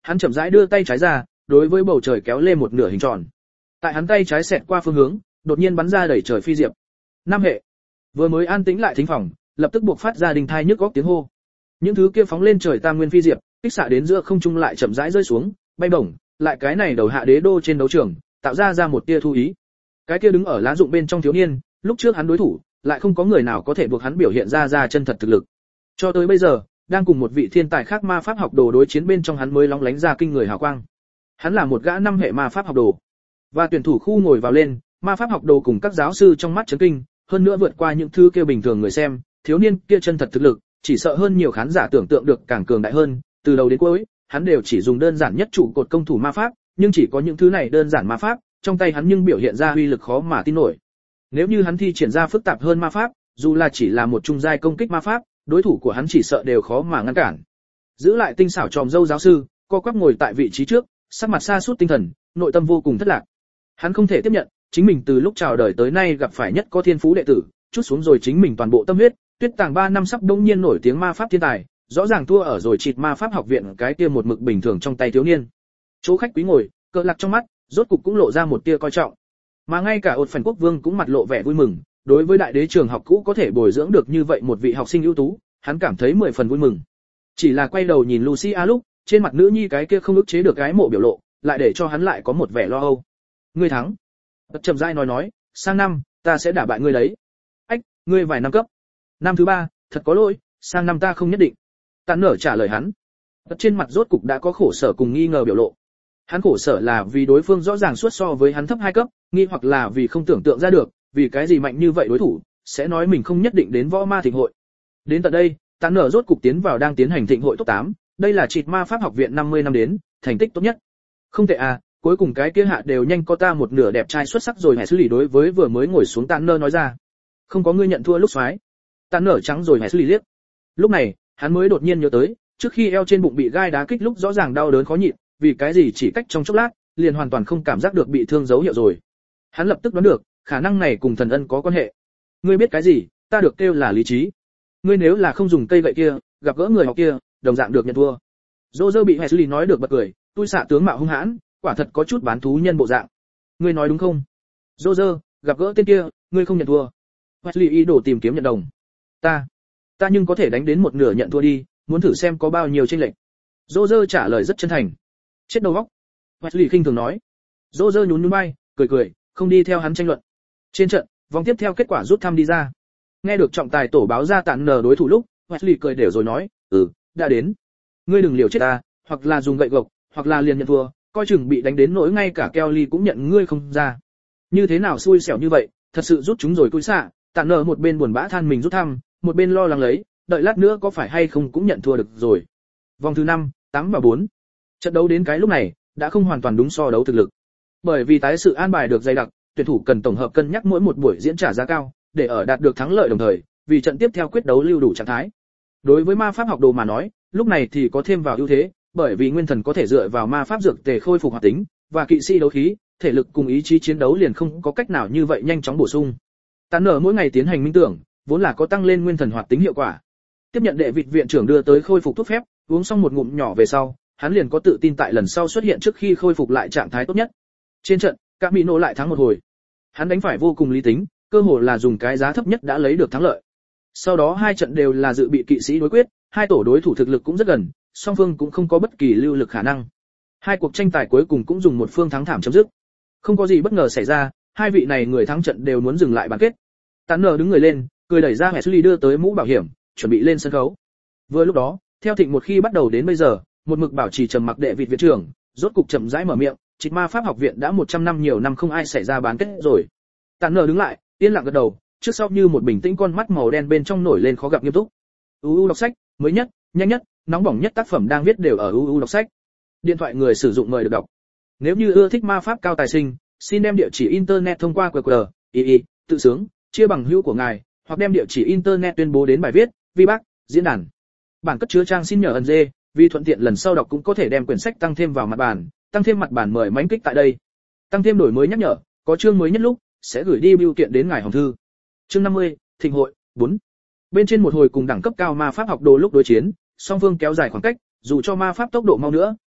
A: hắn chậm rãi đưa tay trái ra, đối với bầu trời kéo lên một nửa hình tròn. Tại hắn tay trái xẹt qua phương hướng, đột nhiên bắn ra đẩy trời phi diệp. Năm hệ. Vừa mới an tĩnh lại thính phòng, lập tức buộc phát ra đình thai nhức góc tiếng hô. Những thứ kia phóng lên trời tam nguyên phi diệp, kích xạ đến giữa không trung lại chậm rãi rơi xuống, bay bổng, lại cái này đầu hạ đế đô trên đấu trường, tạo ra một tia thu ý. Cái kia đứng ở lá dụng bên trong thiếu niên, lúc trước hắn đối thủ, lại không có người nào có thể buộc hắn biểu hiện ra chân thật thực lực. Cho tới bây giờ, đang cùng một vị thiên tài khác ma pháp học đồ đối chiến bên trong hắn mới lóng lánh ra kinh người hào quang. Hắn là một gã 5 hệ ma pháp học đồ. Và tuyển thủ khu ngồi vào lên, ma pháp học đồ cùng các giáo sư trong mắt chấn kinh, hơn nữa vượt qua những thứ kia bình thường người xem, thiếu niên kia chân thật thực lực, chỉ sợ hơn nhiều khán giả tưởng tượng được càng cường đại hơn, từ đầu đến cuối, hắn đều chỉ dùng đơn giản nhất trụ cột công thủ ma pháp, nhưng chỉ có những thứ này đơn giản ma pháp, trong tay hắn nhưng biểu hiện ra uy lực khó mà tin nổi. Nếu như hắn thi triển ra phức tạp hơn ma pháp, dù là chỉ là một trung giai công kích ma pháp, đối thủ của hắn chỉ sợ đều khó mà ngăn cản. Giữ lại tinh xảo tròm dâu giáo sư, co quắp ngồi tại vị trí trước, sắc mặt sa sút tinh thần, nội tâm vô cùng thất lạc. Hắn không thể tiếp nhận, chính mình từ lúc chào đời tới nay gặp phải nhất có thiên phú đệ tử, chút xuống rồi chính mình toàn bộ tâm huyết, Tuyết Tàng 3 năm sắp đông nhiên nổi tiếng ma pháp thiên tài, rõ ràng thua ở rồi chịt ma pháp học viện cái kia một mực bình thường trong tay thiếu niên. Chỗ khách quý ngồi, cờ lạc trong mắt, rốt cục cũng lộ ra một tia coi trọng. Mà ngay cả ột phần quốc vương cũng mặt lộ vẻ vui mừng, đối với đại đế trường học cũ có thể bồi dưỡng được như vậy một vị học sinh ưu tú, hắn cảm thấy 10 phần vui mừng. Chỉ là quay đầu nhìn Lucia lúc, trên mặt nữ nhi cái kia không ức chế được cái mộ biểu lộ, lại để cho hắn lại có một vẻ lo âu. Ngươi thắng. Bất chậm rãi nói, sang năm, ta sẽ đả bại ngươi đấy. Ách, ngươi vài năm cấp. Năm thứ 3, thật có lỗi, sang năm ta không nhất định. Tàn nở trả lời hắn. Bất trên mặt rốt cục đã có khổ sở cùng nghi ngờ biểu lộ. Hắn khổ sở là vì đối phương rõ ràng suốt so với hắn thấp 2 cấp, nghi hoặc là vì không tưởng tượng ra được, vì cái gì mạnh như vậy đối thủ, sẽ nói mình không nhất định đến võ ma thịnh hội. Đến tận đây, Tàn nở rốt cục tiến vào đang tiến hành thịnh hội top 8, đây là Chịt Ma Pháp học viện 50 năm đến, thành tích tốt nhất. Không tệ à, cuối cùng cái kia hạ đều nhanh có ta một nửa đẹp trai xuất sắc rồi. Hải Sư Lì đối với vừa mới ngồi xuống Tàn nở nói ra. Không có ngươi nhận thua lúc xoái. Tàn nở trắng rồi Hải Sư Lì liếc. Lúc này, hắn mới đột nhiên nhớ tới, trước khi eo trên bụng bị gai đá kích lúc rõ ràng đau đớn khó nhịn, vì cái gì chỉ cách trong chốc lát, liền hoàn toàn không cảm giác được bị thương dấu hiệu rồi. Hắn lập tức đoán được, khả năng này cùng thần ân có quan hệ. Ngươi biết cái gì, ta được kêu là lý trí. Ngươi nếu là không dùng cây gậy kia, gặp gỡ người học kia, đồng dạng được nhận thua. Roger bị Wesley nói được bật cười, tôi xạ tướng mạo hung hãn, quả thật có chút bán thú nhân bộ dạng. Ngươi nói đúng không? Roger, gặp gỡ tên kia, ngươi không nhận thua. Wesley ý đồ tìm kiếm nhận đồng. Ta nhưng có thể đánh đến một nửa nhận thua đi, muốn thử xem có bao nhiêu chênh lệch. Roger trả lời rất chân thành. Chết đầu óc. Wesley khinh thường nói. Roger nhún nhún vai, cười, không đi theo hắn tranh luận. Trên trận, vòng tiếp theo kết quả rút thăm đi ra. Nghe được trọng tài tổ báo ra Tàn nở đối thủ lúc, Wesley cười đều rồi nói, đã đến. Ngươi đừng liều chết ta, hoặc là dùng gậy gộc, hoặc là liền nhận thua, coi chừng bị đánh đến nỗi ngay cả Kelly cũng nhận ngươi không ra. Như thế nào xui xẻo như vậy, thật sự rút chúng rồi cúi xạ. Tàn nở một bên buồn bã than mình rút thăm, một bên lo lắng lấy, đợi lát nữa có phải hay không cũng nhận thua được rồi. Vòng thứ 5, 8 và 4. Trận đấu đến cái lúc này, đã không hoàn toàn đúng so đấu thực lực. Bởi vì tái sự an bài được dày đặc, tuyển thủ cần tổng hợp cân nhắc mỗi một buổi diễn trả giá cao, để ở đạt được thắng lợi đồng thời, vì trận tiếp theo quyết đấu lưu đủ trạng thái. Đối với ma pháp học đồ mà nói, lúc này thì có thêm vào ưu thế, bởi vì nguyên thần có thể dựa vào ma pháp dược tề khôi phục hoạt tính, và kỵ sĩ đấu khí, thể lực cùng ý chí chiến đấu liền không có cách nào như vậy nhanh chóng bổ sung. Tàn nở mỗi ngày tiến hành minh tưởng, vốn là có tăng lên nguyên thần hoạt tính hiệu quả. Tiếp nhận đệ vịt viện trưởng đưa tới khôi phục thuốc phép, uống xong một ngụm nhỏ về sau, hắn liền có tự tin tại lần sau xuất hiện trước khi khôi phục lại trạng thái tốt nhất. Trên trận, Camino lại thắng một hồi. Hắn đánh phải vô cùng lý tính, cơ hồ là dùng cái giá thấp nhất đã lấy được thắng lợi. Sau đó hai trận đều là dự bị kỵ sĩ đối quyết, hai tổ đối thủ thực lực cũng rất gần, song phương cũng không có bất kỳ lưu lực khả năng. Hai cuộc tranh tài cuối cùng cũng dùng một phương thắng thảm chấm dứt. Không có gì bất ngờ xảy ra, hai vị này người thắng trận đều muốn dừng lại bán kết. Tàn nở đứng người lên, cười đẩy ra Wesley đưa tới mũ bảo hiểm, chuẩn bị lên sân khấu. Vừa lúc đó, theo thịnh một khi bắt đầu đến bây giờ, một mực bảo trì trầm mặc đệ vịt viện trưởng, rốt cục chậm rãi mở miệng, Chịt Ma Pháp học viện đã 100 năm nhiều năm không ai xảy ra bán kết rồi. Tàn nở đứng lại, yên lặng gật đầu, trước sau như một bình tĩnh con mắt màu đen bên trong nổi lên khó gặp nghiêm túc. UU đọc sách, mới nhất, nhanh nhất, nóng bỏng nhất tác phẩm đang viết đều ở UU đọc sách. Điện thoại người sử dụng mời được đọc. Nếu như ưa thích ma pháp cao tài sinh, xin đem địa chỉ internet thông qua QR, tự sướng, chia bằng hữu của ngài, hoặc đem địa chỉ internet tuyên bố đến bài viết, vi bác, diễn đàn. Bản cất chứa trang xin nhờ ẩn dê, vì thuận tiện lần sau đọc cũng có thể đem quyển sách tăng thêm vào mặt bản, tăng thêm mặt bản mời mánh kích tại đây. Tăng thêm đổi mới nhắc nhở, có chương mới nhất lúc sẽ gửi đi bưu kiện đến ngài hồng thư. Chương 50, thịnh hội 4. Bên trên một hồi cùng đẳng cấp cao ma pháp học đồ lúc đối chiến, song phương kéo dài khoảng cách, dù cho ma pháp tốc độ mau nữa,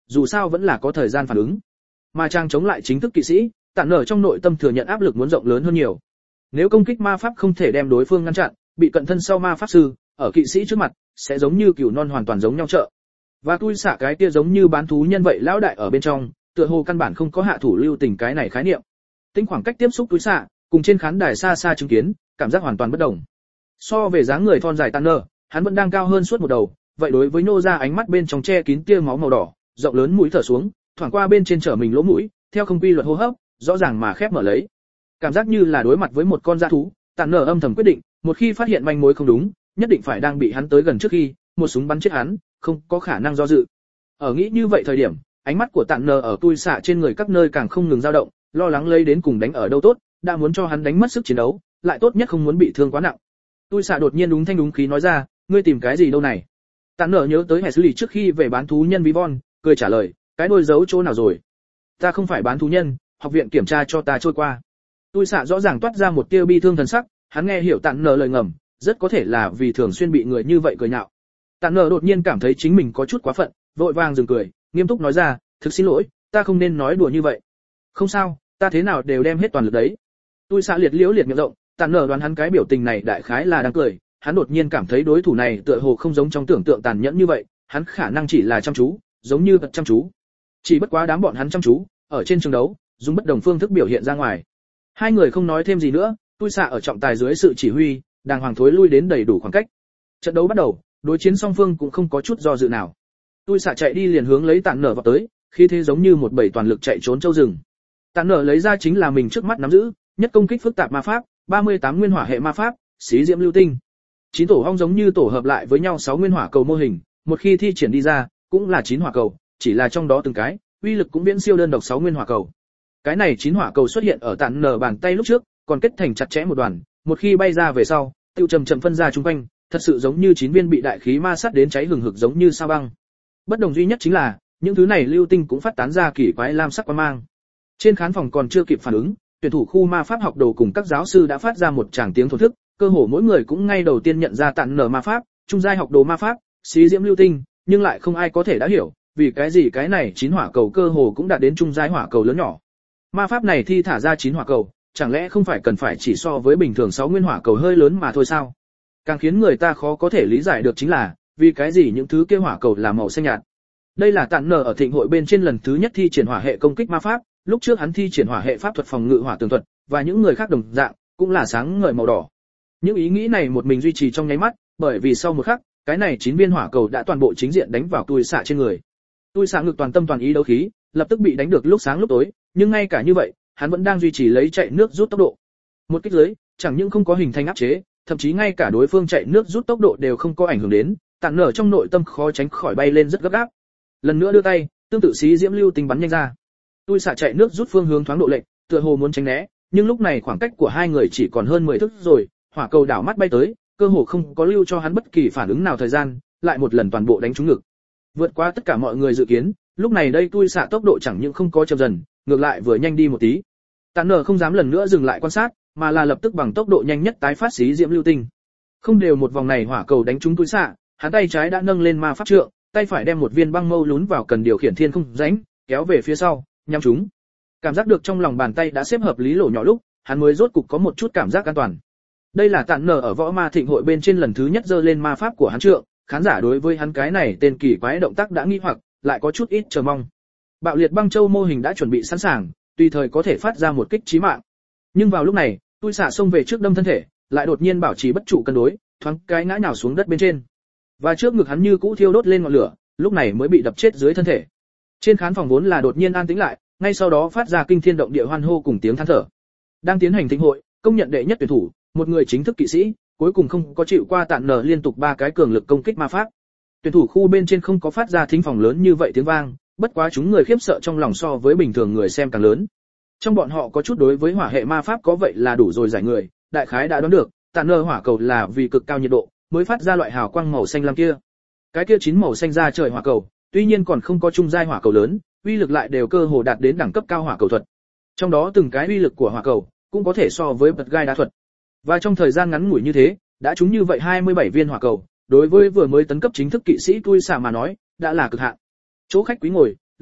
A: dù sao vẫn là có thời gian phản ứng. Mà trang chống lại chính thức kỵ sĩ, Tản Nở trong nội tâm thừa nhận áp lực muốn rộng lớn hơn nhiều. Nếu công kích ma pháp không thể đem đối phương ngăn chặn, bị cận thân sau ma pháp sư, ở kỵ sĩ trước mặt, sẽ giống như cừu non hoàn toàn giống nhau trợ. Và tui xạ cái kia giống như bán thú nhân vậy lão đại ở bên trong, tựa hồ căn bản không có hạ thủ lưu tình cái này khái niệm. Tính khoảng cách tiếp xúc tui xạ, cùng trên khán đài xa xa chứng kiến, cảm giác hoàn toàn bất đồng. So về dáng người thon dài Tản Nở, hắn vẫn đang cao hơn suốt một đầu, vậy đối với nô ra ánh mắt bên trong che kín tia máu màu đỏ, rộng lớn mũi thở xuống, thoảng qua bên trên trở mình lỗ mũi, theo không quy luật hô hấp, rõ ràng mà khép mở lấy. Cảm giác như là đối mặt với một con dã thú, Tản Nở âm thầm quyết định, một khi phát hiện manh mối không đúng, nhất định phải đang bị hắn tới gần trước khi, một súng bắn chết hắn, không có khả năng do dự. Ở nghĩ như vậy thời điểm, ánh mắt của Tản Nở ở tui xạ trên người các nơi càng không ngừng dao động, lo lắng lấy đến cùng đánh ở đâu tốt, đã muốn cho hắn đánh mất sức chiến đấu, lại tốt nhất không muốn bị thương quá nặng. Tui xạ đột nhiên đúng thanh đúng khí nói ra, ngươi tìm cái gì đâu này? Tản Nở nhớ tới Hesley trước khi về bán thú nhân Vivon, cười trả lời, cái đôi giấu chỗ nào rồi? Ta không phải bán thú nhân, học viện kiểm tra cho ta trôi qua. Tui xạ rõ ràng toát ra một tia bi thương thần sắc, hắn nghe hiểu Tản Nở lời ngầm, rất có thể là vì thường xuyên bị người như vậy cười nhạo. Tản Nở đột nhiên cảm thấy chính mình có chút quá phận, vội vàng dừng cười, nghiêm túc nói ra, thực xin lỗi, ta không nên nói đùa như vậy. Không sao, ta thế nào đều đem hết toàn lực đấy. Tui xạ liệt miệng rộng, Tản Nở đoán hắn cái biểu tình này đại khái là đang cười, hắn đột nhiên cảm thấy đối thủ này tựa hồ không giống trong tưởng tượng tàn nhẫn như vậy, hắn khả năng chỉ là chăm chú, giống như vật chăm chú. Chỉ bất quá đám bọn hắn chăm chú, ở trên trường đấu, dùng bất đồng phương thức biểu hiện ra ngoài. Hai người không nói thêm gì nữa, Tui xạ ở trọng tài dưới sự chỉ huy, đàng hoàng thối lui đến đầy đủ khoảng cách. Trận đấu bắt đầu, đối chiến song phương cũng không có chút do dự nào. Tui xạ chạy đi liền hướng lấy Tản Nở vào tới, khi thế giống như một bầy toàn lực chạy trốn châu rừng. Tản Nở lấy ra chính là mình trước mắt nắm giữ, nhất công kích phức tạp ma pháp, 38 nguyên hỏa hệ ma pháp, xí diễm lưu tinh. 9 tổ ong giống như tổ hợp lại với nhau 6 nguyên hỏa cầu mô hình, một khi thi triển đi ra, cũng là 9 hỏa cầu, chỉ là trong đó từng cái, uy lực cũng viễn siêu đơn độc 6 nguyên hỏa cầu. Cái này 9 hỏa cầu xuất hiện ở Tản Nở bàn tay lúc trước, còn kết thành chặt chẽ một đoàn, một khi bay ra về sau, tiêu chậm chậm phân ra chúng quanh, thật sự giống như 9 viên bị đại khí ma sát đến cháy hừng hực giống như sao băng. Bất đồng duy nhất chính là, những thứ này lưu tinh cũng phát tán ra kỳ quái lam sắc quang mang. Trên khán phòng còn chưa kịp phản ứng, tuyển thủ khu ma pháp học đồ cùng các giáo sư đã phát ra một tràng tiếng thổn thức, cơ hồ mỗi người cũng ngay đầu tiên nhận ra Tản Nở ma pháp, trung giai học đồ ma pháp, xí diễm lưu tinh, nhưng lại không ai có thể đã hiểu, vì cái gì cái này 9 hỏa cầu cơ hồ cũng đạt đến trung giai hỏa cầu lớn nhỏ. Ma pháp này thi thả ra 9 hỏa cầu, chẳng lẽ không phải cần phải chỉ so với bình thường 6 nguyên hỏa cầu hơi lớn mà thôi sao? Càng khiến người ta khó có thể lý giải được chính là, vì cái gì những thứ kia hỏa cầu là màu xanh nhạt. Đây là Tản Nở ở thịnh hội bên trên lần thứ nhất thi triển hỏa hệ công kích ma pháp, lúc trước hắn thi triển hỏa hệ pháp thuật phòng ngự hỏa tường thuật, và những người khác đồng dạng, cũng là sáng ngời màu đỏ. Những ý nghĩ này một mình duy trì trong nháy mắt, bởi vì sau một khắc, cái này 9 viên hỏa cầu đã toàn bộ chính diện đánh vào Tui xạ trên người. Tui xạ ngực toàn tâm toàn ý đấu khí, lập tức bị đánh được lúc sáng lúc tối, nhưng ngay cả như vậy, hắn vẫn đang duy trì lấy chạy nước rút tốc độ. Một kích dưới, chẳng những không có hình thành áp chế, thậm chí ngay cả đối phương chạy nước rút tốc độ đều không có ảnh hưởng đến, Tản Nở trong nội tâm khó tránh khỏi bay lên rất gấp gáp. Lần nữa đưa tay, tương tự xí diễm lưu tinh bắn nhanh ra. Tui xạ chạy nước rút phương hướng thoáng độ lệch, tựa hồ muốn tránh né, nhưng lúc này khoảng cách của hai người chỉ còn hơn 10 thước rồi, hỏa cầu đảo mắt bay tới, cơ hồ không có lưu cho hắn bất kỳ phản ứng nào thời gian, lại một lần toàn bộ đánh trúng ngực. Vượt qua tất cả mọi người dự kiến, lúc này đây Tui xạ tốc độ chẳng những không có chậm dần, ngược lại vừa nhanh đi một tí. Tản Nở không dám lần nữa dừng lại quan sát, mà là lập tức bằng tốc độ nhanh nhất tái phát xí diễm lưu tinh. Không đều một vòng này hỏa cầu đánh trúng Tui xạ, hắn tay trái đã nâng lên ma pháp trượng, tay phải đem một viên băng mâu lún vào cần điều khiển thiên không rãnh, kéo về phía sau, nhắm trúng. Cảm giác được trong lòng bàn tay đã xếp hợp lý lỗ nhỏ lúc, hắn mới rốt cục có một chút cảm giác an toàn. Đây là Tản Nở ở võ ma thịnh hội bên trên lần thứ nhất giơ lên ma pháp của hắn trượng, khán giả đối với hắn cái này tên kỳ quái động tác đã nghi hoặc, lại có chút ít chờ mong. Bạo liệt băng châu mô hình đã chuẩn bị sẵn sàng, tùy thời có thể phát ra một kích chí mạng. Nhưng vào lúc này, Tui xạ xông về trước đâm thân thể, lại đột nhiên bảo trì bất trụ cân đối, thoáng cái ngã nhào xuống đất bên trên. Và trước ngực hắn như cũ thiêu đốt lên ngọn lửa, lúc này mới bị đập chết dưới thân thể. Trên khán phòng vốn là đột nhiên an tĩnh lại, ngay sau đó phát ra kinh thiên động địa hoan hô cùng tiếng than thở. Đang tiến hành thịnh hội, công nhận đệ nhất tuyển thủ, một người chính thức kỵ sĩ, cuối cùng không có chịu qua Tản Nở liên tục 3 cái cường lực công kích ma pháp. Tuyển thủ khu bên trên không có phát ra thính phòng lớn như vậy tiếng vang, bất quá chúng người khiếp sợ trong lòng so với bình thường người xem càng lớn. Trong bọn họ có chút đối với hỏa hệ ma pháp có vậy là đủ rồi giải người, đại khái đã đoán được, Tản Nở hỏa cầu là vì cực cao nhiệt độ mới phát ra loại hào quang màu xanh lam kia. Cái kia 9 màu xanh ra trời hỏa cầu, tuy nhiên còn không có trung giai hỏa cầu lớn, uy lực lại đều cơ hồ đạt đến đẳng cấp cao hỏa cầu thuật. Trong đó từng cái uy lực của hỏa cầu cũng có thể so với bật gai đá thuật. Và trong thời gian ngắn ngủi như thế, đã trúng như vậy 27 viên hỏa cầu, đối với vừa mới tấn cấp chính thức kỵ sĩ Tui xạ mà nói, đã là cực hạn. Chỗ khách quý ngồi,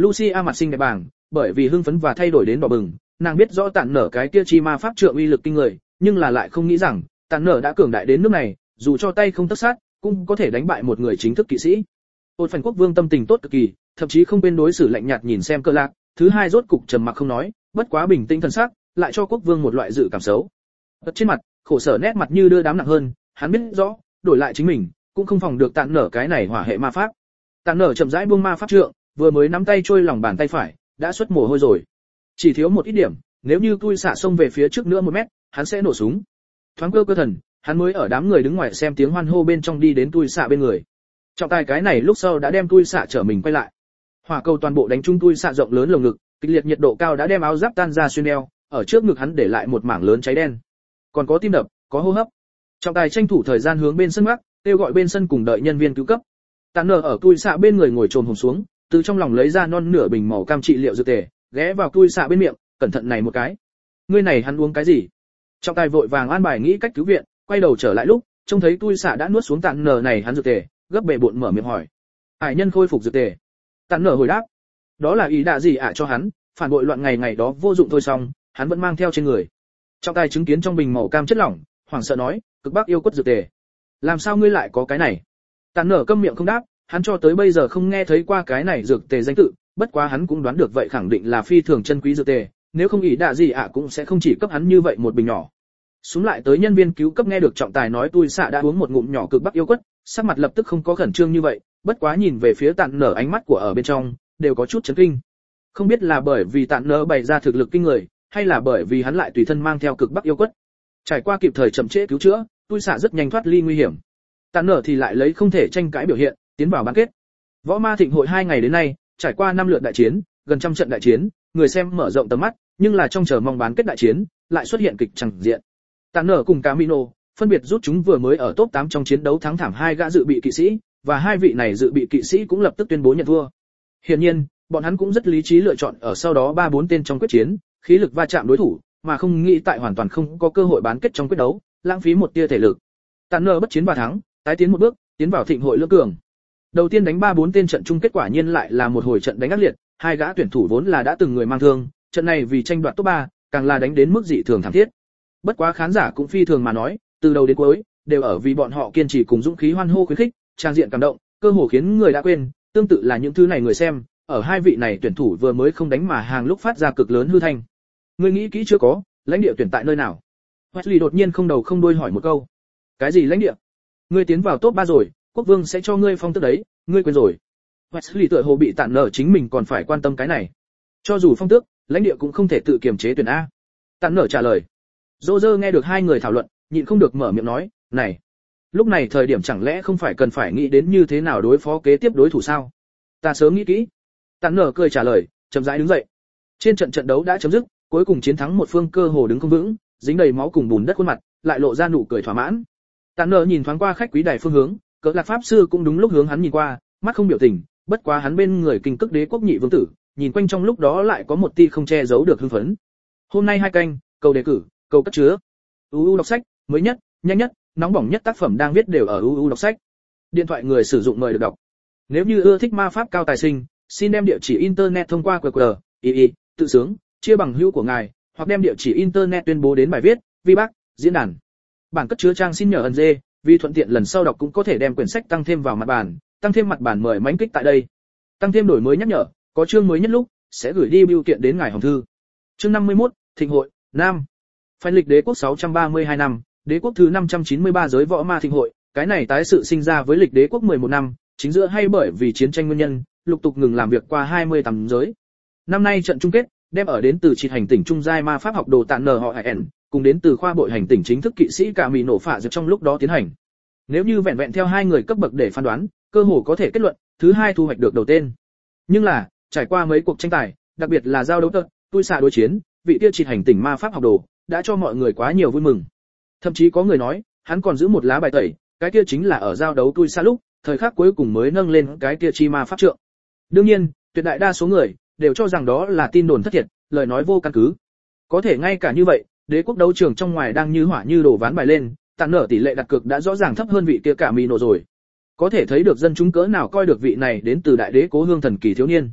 A: Lucia mặt xinh đẹp bảng, bởi vì hưng phấn và thay đổi đến đỏ bừng, nàng biết rõ Tản Nở cái kia chi ma pháp trượng uy lực kinh người, nhưng là lại không nghĩ rằng, Tản Nở đã cường đại đến nước này, dù cho tay không tất sát, cũng có thể đánh bại một người chính thức kỵ sĩ. Ôn Phần Quốc Vương tâm tình tốt cực kỳ, thậm chí không bên đối xử lạnh nhạt nhìn xem Cơ Lạc, thứ hai rốt cục trầm mặc không nói, bất quá bình tĩnh thần sắc, lại cho Quốc Vương một loại dự cảm xấu. Ở trên mặt, khổ sở nét mặt như đưa đám nặng hơn, hắn biết rõ, đổi lại chính mình, cũng không phòng được Tản Nở cái này hỏa hệ ma pháp. Tản Nở chậm rãi buông ma pháp trượng, vừa mới nắm tay trôi lòng bàn tay phải, đã xuất mồ hôi rồi. Chỉ thiếu một ít điểm, nếu như tui xạ xông về phía trước nữa 1 mét, hắn sẽ nổ súng. Thoáng cơ thần, hắn mới ở đám người đứng ngoài xem tiếng hoan hô bên trong đi đến tui xạ bên người. Trọng tài cái này lúc sau đã đem tui xạ trở mình quay lại. Hỏa cầu toàn bộ đánh trúng tui xạ rộng lớn lồng ngực, kịch liệt nhiệt độ cao đã đem áo giáp tan ra xuyên eo, ở trước ngực hắn để lại một mảng lớn cháy đen. Còn có tim đập, có hô hấp. Trọng tài tranh thủ thời gian hướng bên sân ngoắc, kêu gọi bên sân cùng đợi nhân viên cứu cấp. Tản Nở ở tui xạ bên người ngồi trồm hổm xuống, từ trong lòng lấy ra non nửa bình màu cam trị liệu dược tề, ghé vào tui xạ bên miệng, cẩn thận này một cái. Ngươi này hắn uống cái gì? Trọng tài vội vàng an bài nghĩ cách cứu viện, quay đầu trở lại lúc, trông thấy tui xạ đã nuốt xuống Tản Nở này hắn dược tề, gấp bề bộn mở miệng hỏi. Hải nhân khôi phục dược tề. Tản Nở hồi đáp. Đó là ý đạ gì ạ cho hắn, phản bội loạn ngày đó vô dụng thôi xong, hắn vẫn mang theo trên người. Trọng tài chứng kiến trong bình màu cam chất lỏng, hoảng sợ nói, cực bắc yêu quất dược tề. Làm sao ngươi lại có cái này? Tản Nở câm miệng không đáp, hắn cho tới bây giờ không nghe thấy qua cái này dược tề danh tự, bất quá hắn cũng đoán được vậy khẳng định là phi thường chân quý dược tề, nếu không ý đạ gì ạ cũng sẽ không chỉ cấp hắn như vậy một bình nhỏ. Xuống lại tới nhân viên cứu cấp nghe được trọng tài nói tui xạ đã uống một ngụm nhỏ cực bắc yêu quất, sắc mặt lập tức không có khẩn trương như vậy, bất quá nhìn về phía Tản Nở ánh mắt của ở bên trong đều có chút chấn kinh. Không biết là bởi vì Tản Nở bày ra thực lực kinh người, hay là bởi vì hắn lại tùy thân mang theo cực bắc yêu quất. Trải qua kịp thời chậm trễ cứu chữa, tui xạ rất nhanh thoát ly nguy hiểm. Tản Nở thì lại lấy không thể tranh cãi biểu hiện, tiến vào bán kết. Võ Ma Thịnh hội 2 ngày đến nay, trải qua 5 lượt đại chiến, gần trăm trận đại chiến, người xem mở rộng tầm mắt, nhưng là trong chờ mong bán kết đại chiến, lại xuất hiện kịch chẳng diện. Tản Nở cùng Camino phân biệt rút chúng vừa mới ở top 8 trong chiến đấu thắng thảm 2 gã dự bị kỵ sĩ, và 2 vị này dự bị kỵ sĩ cũng lập tức tuyên bố nhận thua. Hiển nhiên, bọn hắn cũng rất lý trí lựa chọn ở sau đó 3-4 tên trong quyết chiến, khí lực va chạm đối thủ, mà không nghĩ tại hoàn toàn không có cơ hội bán kết trong quyết đấu, lãng phí một tia thể lực. Tản Nở bất chiến và thắng, tái tiến một bước, tiến vào thịnh hội lưỡng cường. Đầu tiên đánh 3-4 tên trận chung kết quả nhiên lại là một hồi trận đánh ác liệt, 2 gã tuyển thủ vốn là đã từng người mang thương, trận này vì tranh đoạt top 3, càng là đánh đến mức dị thường thảm thiết. Bất quá khán giả cũng phi thường mà nói, từ đầu đến cuối đều ở vì bọn họ kiên trì cùng dũng khí hoan hô khuyến khích, trang diện cảm động, cơ hồ khiến người đã quên, tương tự là những thứ này người xem, ở 2 vị này tuyển thủ vừa mới không đánh mà hàng lúc phát ra cực lớn hư thanh. Ngươi nghĩ kỹ chưa có, lãnh địa tuyển tại nơi nào? Wesley đột nhiên không đầu không đuôi hỏi một câu. Cái gì lãnh địa? Ngươi tiến vào top 3 rồi, quốc vương sẽ cho ngươi phong tước đấy, ngươi quên rồi. Wesley tựa hồ bị Tản Nở chính mình còn phải quan tâm cái này. Cho dù phong tước, lãnh địa cũng không thể tự kiềm chế tuyển a. Tản Nở trả lời. Roger nghe được 2 người thảo luận, nhịn không được mở miệng nói, này, lúc này thời điểm chẳng lẽ không phải cần phải nghĩ đến như thế nào đối phó kế tiếp đối thủ sao? Ta sớm nghĩ kỹ. Tản Nở cười trả lời, chậm rãi đứng dậy. Trên trận đấu đã chấm dứt, cuối cùng chiến thắng một phương cơ hồ đứng không vững, dính đầy máu cùng bùn đất khuôn mặt, lại lộ ra nụ cười thỏa mãn. Tản Nở nhìn thoáng qua khách quý đài phương hướng, Cỡ Lạc pháp sư cũng đúng lúc hướng hắn nhìn qua, mắt không biểu tình, bất quá hắn bên người kinh cức đế quốc nhị vương tử, nhìn quanh trong lúc đó lại có một tia không che giấu được hưng phấn. Hôm nay 2 canh, cầu đề cử, cầu cất chứa. UU đọc sách, mới nhất, nhanh nhất, nóng bỏng nhất tác phẩm đang viết đều ở UU đọc sách. Điện thoại người sử dụng mời được đọc. Nếu như ưa thích ma pháp cao tài sinh, xin đem địa chỉ internet thông qua QR, tự sướng, chia bằng hữu của ngài, hoặc đem địa chỉ internet tuyên bố đến bài viết, vi bác, diễn đàn. Bản cất chứa trang xin nhờ ẩn dê, vì thuận tiện lần sau đọc cũng có thể đem quyển sách tăng thêm vào mặt bản, tăng thêm mặt bản mời mãnh kích tại đây. Tăng thêm đổi mới nhắc nhở, có chương mới nhất lúc sẽ gửi đi bưu kiện đến ngài hòm thư. Chương 51, Thịnh hội, Nam. Phanh lịch đế quốc 632 năm, đế quốc thứ 593 giới võ ma thịnh hội, cái này tái sự sinh ra với lịch đế quốc 11 năm, chính giữa hay bởi vì chiến tranh nguyên nhân, lục tục ngừng làm việc qua 28 giới. Năm nay trận chung kết, đem ở đến từ chỉ hành tỉnh trung giai ma pháp học đồ Tản Nở họ Ẩn, cùng đến từ khoa bội hành tỉnh chính thức kỵ sĩ cả mì nổ phạ dược trong lúc đó tiến hành. Nếu như vẹn vẹn theo 2 người cấp bậc để phán đoán, cơ hồ có thể kết luận, thứ 2 thu hoạch được đầu tên. Nhưng là, trải qua mấy cuộc tranh tài, đặc biệt là giao đấu tật, tui xạ đối chiến, vị tiêu chỉ hành tỉnh ma pháp học đồ, đã cho mọi người quá nhiều vui mừng. Thậm chí có người nói, hắn còn giữ một lá bài tẩy, cái kia chính là ở giao đấu tui xạ lúc, thời khắc cuối cùng mới nâng lên cái kia chi ma pháp trượng. Đương nhiên, tuyệt đại đa số người đều cho rằng đó là tin đồn thất thiệt, lời nói vô căn cứ. Có thể ngay cả như vậy, đế quốc đấu trường trong ngoài đang như hỏa như đổ ván bài lên, Tản Nở tỷ lệ đặt cược đã rõ ràng thấp hơn vị kia cả mì nổ rồi. Có thể thấy được dân chúng cỡ nào coi được vị này đến từ đại đế cố hương thần kỳ thiếu niên.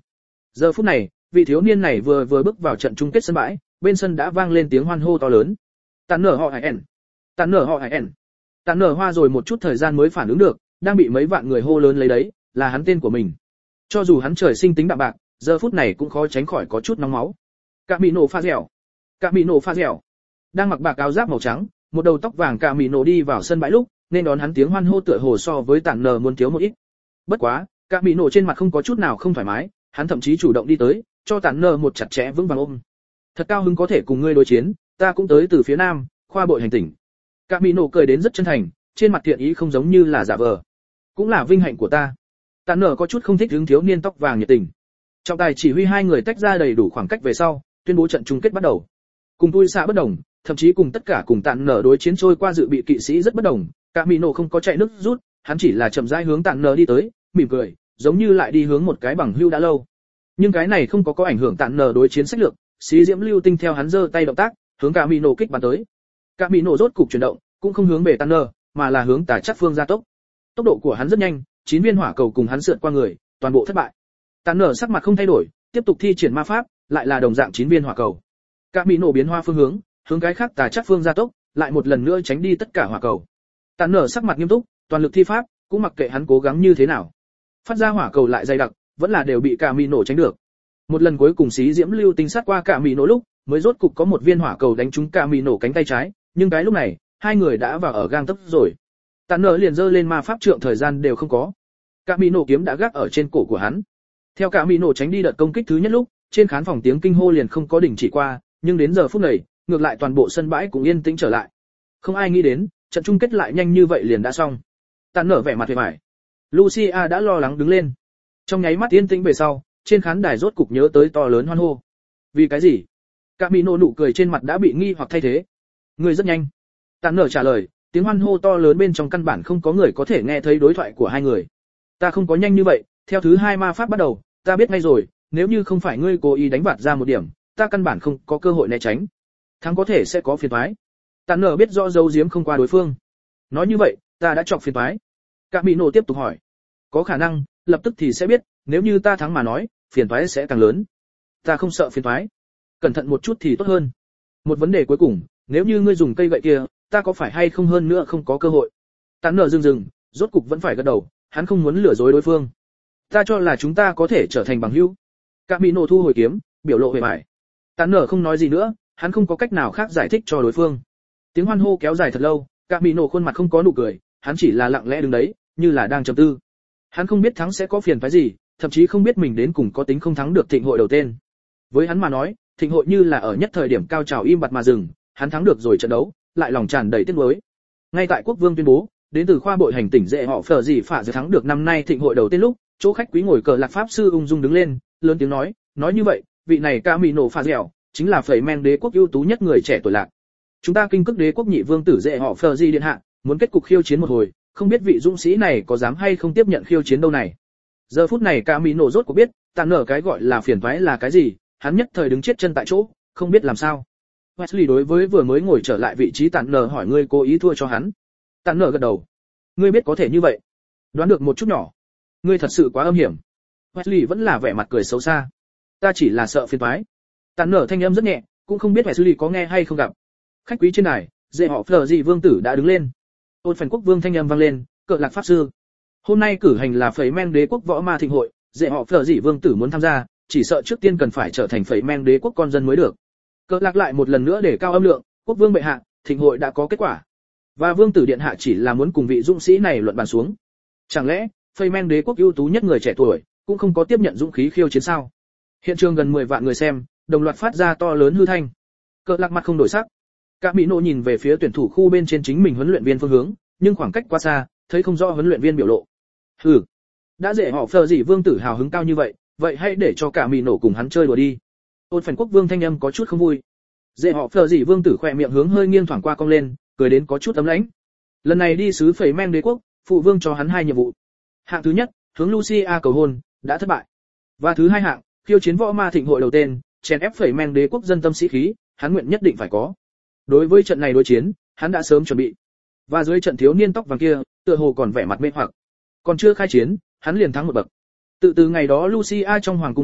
A: Giờ phút này, vị thiếu niên này vừa bước vào trận chung kết sân bãi, bên sân đã vang lên tiếng hoan hô to lớn. Tàn nở họ ẻn, tàn nở họ ẻn. Tàn nở hoa rồi một chút thời gian mới phản ứng được, đang bị mấy vạn người hô lớn lấy đấy, là hắn tên của mình. Cho dù hắn trời sinh tính đạm bạc, giờ phút này cũng khó tránh khỏi có chút nóng máu. Cả bị nổ pha dẻo, cả bị nổ pha dẻo. Đang mặc bạc áo giáp màu trắng, một đầu tóc vàng cả bị nổ đi vào sân bãi lúc, nên đón hắn tiếng hoan hô tựa hồ so với Tàn nở muốn thiếu một ít. Bất quá, cả bị nổ trên mặt không có chút nào không thoải mái, hắn thậm chí chủ động đi tới, cho Tàn nở một chặt chẽ vững vàng ôm. Thật cao hứng có thể cùng ngươi đối chiến, ta cũng tới từ phía nam, khoa bội hành tỉnh. Cả bị nổ cười đến rất chân thành, trên mặt thiện ý không giống như là giả vờ. Cũng là vinh hạnh của ta. Tàn nở có chút không thích hứng thiếu niên tóc vàng nhiệt tình. Trọng tài chỉ huy hai người tách ra đầy đủ khoảng cách về sau, tuyên bố trận chung kết bắt đầu. Cùng tôi xạ bất đồng, thậm chí cùng tất cả cùng Tàn nở đối chiến trôi qua dự bị kỵ sĩ rất bất đồng. Cả bị nổ không có chạy nước rút, hắn chỉ là chậm rãi hướng Tàn nở đi tới, mỉm cười, giống như lại đi hướng một cái bằng hưu đã lâu. Nhưng cái này không có ảnh hưởng Tàn nở đối chiến sách lược, xí diễm lưu tinh theo hắn giơ tay động tác, hướng cả bị nổ kích bắn tới. Cả bị nổ rốt cục chuyển động, cũng không hướng về Tàn nở, mà là hướng Tà Chắc Phương gia tốc. Tốc độ của hắn rất nhanh, 9 viên hỏa cầu cùng hắn sượt qua người, toàn bộ thất bại. Tàn nở sắc mặt không thay đổi, tiếp tục thi triển ma pháp, lại là đồng dạng 9 viên hỏa cầu. Cả bị nổ biến hoa phương hướng, hướng cái khác Tà Chắc Phương gia tốc, lại một lần nữa tránh đi tất cả hỏa cầu. Tàn nở sắc mặt nghiêm túc, toàn lực thi pháp, cũng mặc kệ hắn cố gắng như thế nào. Phát ra hỏa cầu lại dày đặc, vẫn là đều bị cả bị nổ tránh được. Một lần cuối cùng xí diễm lưu tinh sát qua cả bị nổ lúc, mới rốt cục có một viên hỏa cầu đánh trúng cả bị nổ cánh tay trái, nhưng cái lúc này, hai người đã vào ở gang tấc rồi. Tàn nở liền giơ lên ma pháp trượng thời gian đều không có. Cả bị nổ kiếm đã gác ở trên cổ của hắn. Theo cả bị nổ tránh đi đợt công kích thứ nhất lúc, trên khán phòng tiếng kinh hô liền không có đình chỉ qua, nhưng đến giờ phút này, ngược lại toàn bộ sân bãi cũng yên tĩnh trở lại. Không ai nghĩ đến, trận chung kết lại nhanh như vậy liền đã xong. Tàn nở vẻ mặt vẻ vải. Lucia đã lo lắng đứng lên. Trong nháy mắt yên tĩnh về sau, trên khán đài rốt cục nhớ tới to lớn hoan hô. Vì cái gì? Cả bị nổ nụ cười trên mặt đã bị nghi hoặc thay thế. Người rất nhanh. Tàn nở trả lời, tiếng hoan hô to lớn bên trong căn bản không có người có thể nghe thấy đối thoại của hai người. Ta không có nhanh như vậy, theo thứ hai ma pháp bắt đầu, ta biết ngay rồi, nếu như không phải ngươi cố ý đánh bạt ra một điểm, ta căn bản không có cơ hội né tránh. Thắng có thể sẽ có phiền toái. Tàn nở biết rõ giấu giếm không qua đối phương. Nói như vậy, ta đã chọc phiền toái. Cả bị nổ tiếp tục hỏi. Có khả năng, lập tức thì sẽ biết, nếu như ta thắng mà nói, phiền toái sẽ càng lớn. Ta không sợ phiền toái. Cẩn thận một chút thì tốt hơn. Một vấn đề cuối cùng, nếu như ngươi dùng cây gậy kia, ta có phải hay không hơn nữa không có cơ hội. Tàn nở dừng, rốt cục vẫn phải gật đầu, hắn không muốn lừa dối đối phương. Ta cho là chúng ta có thể trở thành bằng hữu. Cả bị nổ thu hồi kiếm, biểu lộ vẻ bại. Tàn nở không nói gì nữa, hắn không có cách nào khác giải thích cho đối phương. Tiếng hoan hô kéo dài thật lâu, cả bị nổ khuôn mặt không có nụ cười, hắn chỉ là lặng lẽ đứng đấy, như là đang trầm tư. Hắn không biết thắng sẽ có phiền phức gì, thậm chí không biết mình đến cùng có tính không thắng được thịnh hội đầu tên. Với hắn mà nói, thịnh hội như là ở nhất thời điểm cao trào im bặt mà dừng, hắn thắng được rồi trận đấu, lại lòng tràn đầy tiếc nuối. Ngay tại quốc vương tuyên bố, đến từ khoa bội hành tỉnh dễ họ phở gì phả dự thắng được năm nay thịnh hội đầu tiên lúc, chỗ khách quý ngồi cờ lạc pháp sư ung dung đứng lên, lớn tiếng nói như vậy, vị này ca mỹ nổ pha dẻo, chính là phẩy men đế quốc ưu tú nhất người trẻ tuổi lạc. Chúng ta kinh cước đế quốc nhị vương tử dễ họ phở gì điện hạ, muốn kết cục khiêu chiến một hồi, không biết vị dũng sĩ này có dám hay không tiếp nhận khiêu chiến đâu này. Giờ phút này ca mỹ nổ rốt cuộc biết, tàn nở cái gọi là phiền toái là cái gì, hắn nhất thời đứng chết chân tại chỗ, không biết làm sao. Wesley đối với vừa mới ngồi trở lại vị trí tàn nở hỏi ngươi cố ý thua cho hắn. Tàn nở gật đầu. Ngươi biết có thể như vậy. Đoán được một chút nhỏ. Ngươi thật sự quá âm hiểm. Wesley vẫn là vẻ mặt cười xấu xa. Ta chỉ là sợ phiền toái. Tàn nở thanh âm rất nhẹ, cũng không biết Wesley có nghe hay không gặp. Khách quý trên đài, dễ họ phở gì vương tử đã đứng lên. Ôn phần quốc vương thanh âm vang lên, cờ lạc pháp sư. Hôm nay cử hành là phẩy men đế quốc võ ma thịnh hội, dễ họ phở gì vương tử muốn tham gia, chỉ sợ trước tiên cần phải trở thành phẩy men đế quốc con dân mới được. Cờ lạc lại một lần nữa để cao âm lượng, quốc vương bệ hạ, thịnh hội đã có kết quả. Và vương tử điện hạ chỉ là muốn cùng vị dũng sĩ này luận bàn xuống. Chẳng lẽ, phẩy men đế quốc ưu tú nhất người trẻ tuổi, cũng không có tiếp nhận dũng khí khiêu chiến sao? Hiện trường gần 10 vạn người xem, đồng loạt phát ra to lớn hư thanh. Cờ lạc mặt không đổi sắc. Cả Mỹ Nộ nhìn về phía tuyển thủ khu bên trên chính mình huấn luyện viên phương hướng, nhưng khoảng cách quá xa, thấy không rõ huấn luyện viên biểu lộ. Hừ, đã dễ họ phờ gì vương tử hào hứng cao như vậy, vậy hãy để cho cả Mỹ Nộ cùng hắn chơi đùa đi. Ôn phần quốc vương thanh âm có chút không vui. Dễ họ phờ gì vương tử khỏe miệng hướng hơi nghiêng thoảng qua cong lên, cười đến có chút ấm lãnh. Lần này đi sứ phẩy men đế quốc, phụ vương cho hắn 2 nhiệm vụ. Hạng thứ nhất, hướng Lucia cầu hôn, đã thất bại. Và thứ 2 hạng, khiêu chiến võ ma thịnh hội đầu tên, chèn ép phẩy men đế quốc dân tâm sĩ khí, hắn nguyện nhất định phải có. Đối với trận này đối chiến, hắn đã sớm chuẩn bị. Và dưới trận thiếu niên tóc vàng kia, tựa hồ còn vẻ mặt mê hoặc. Còn chưa khai chiến, hắn liền thắng một bậc. Từ ngày đó Lucia trong hoàng cung nói,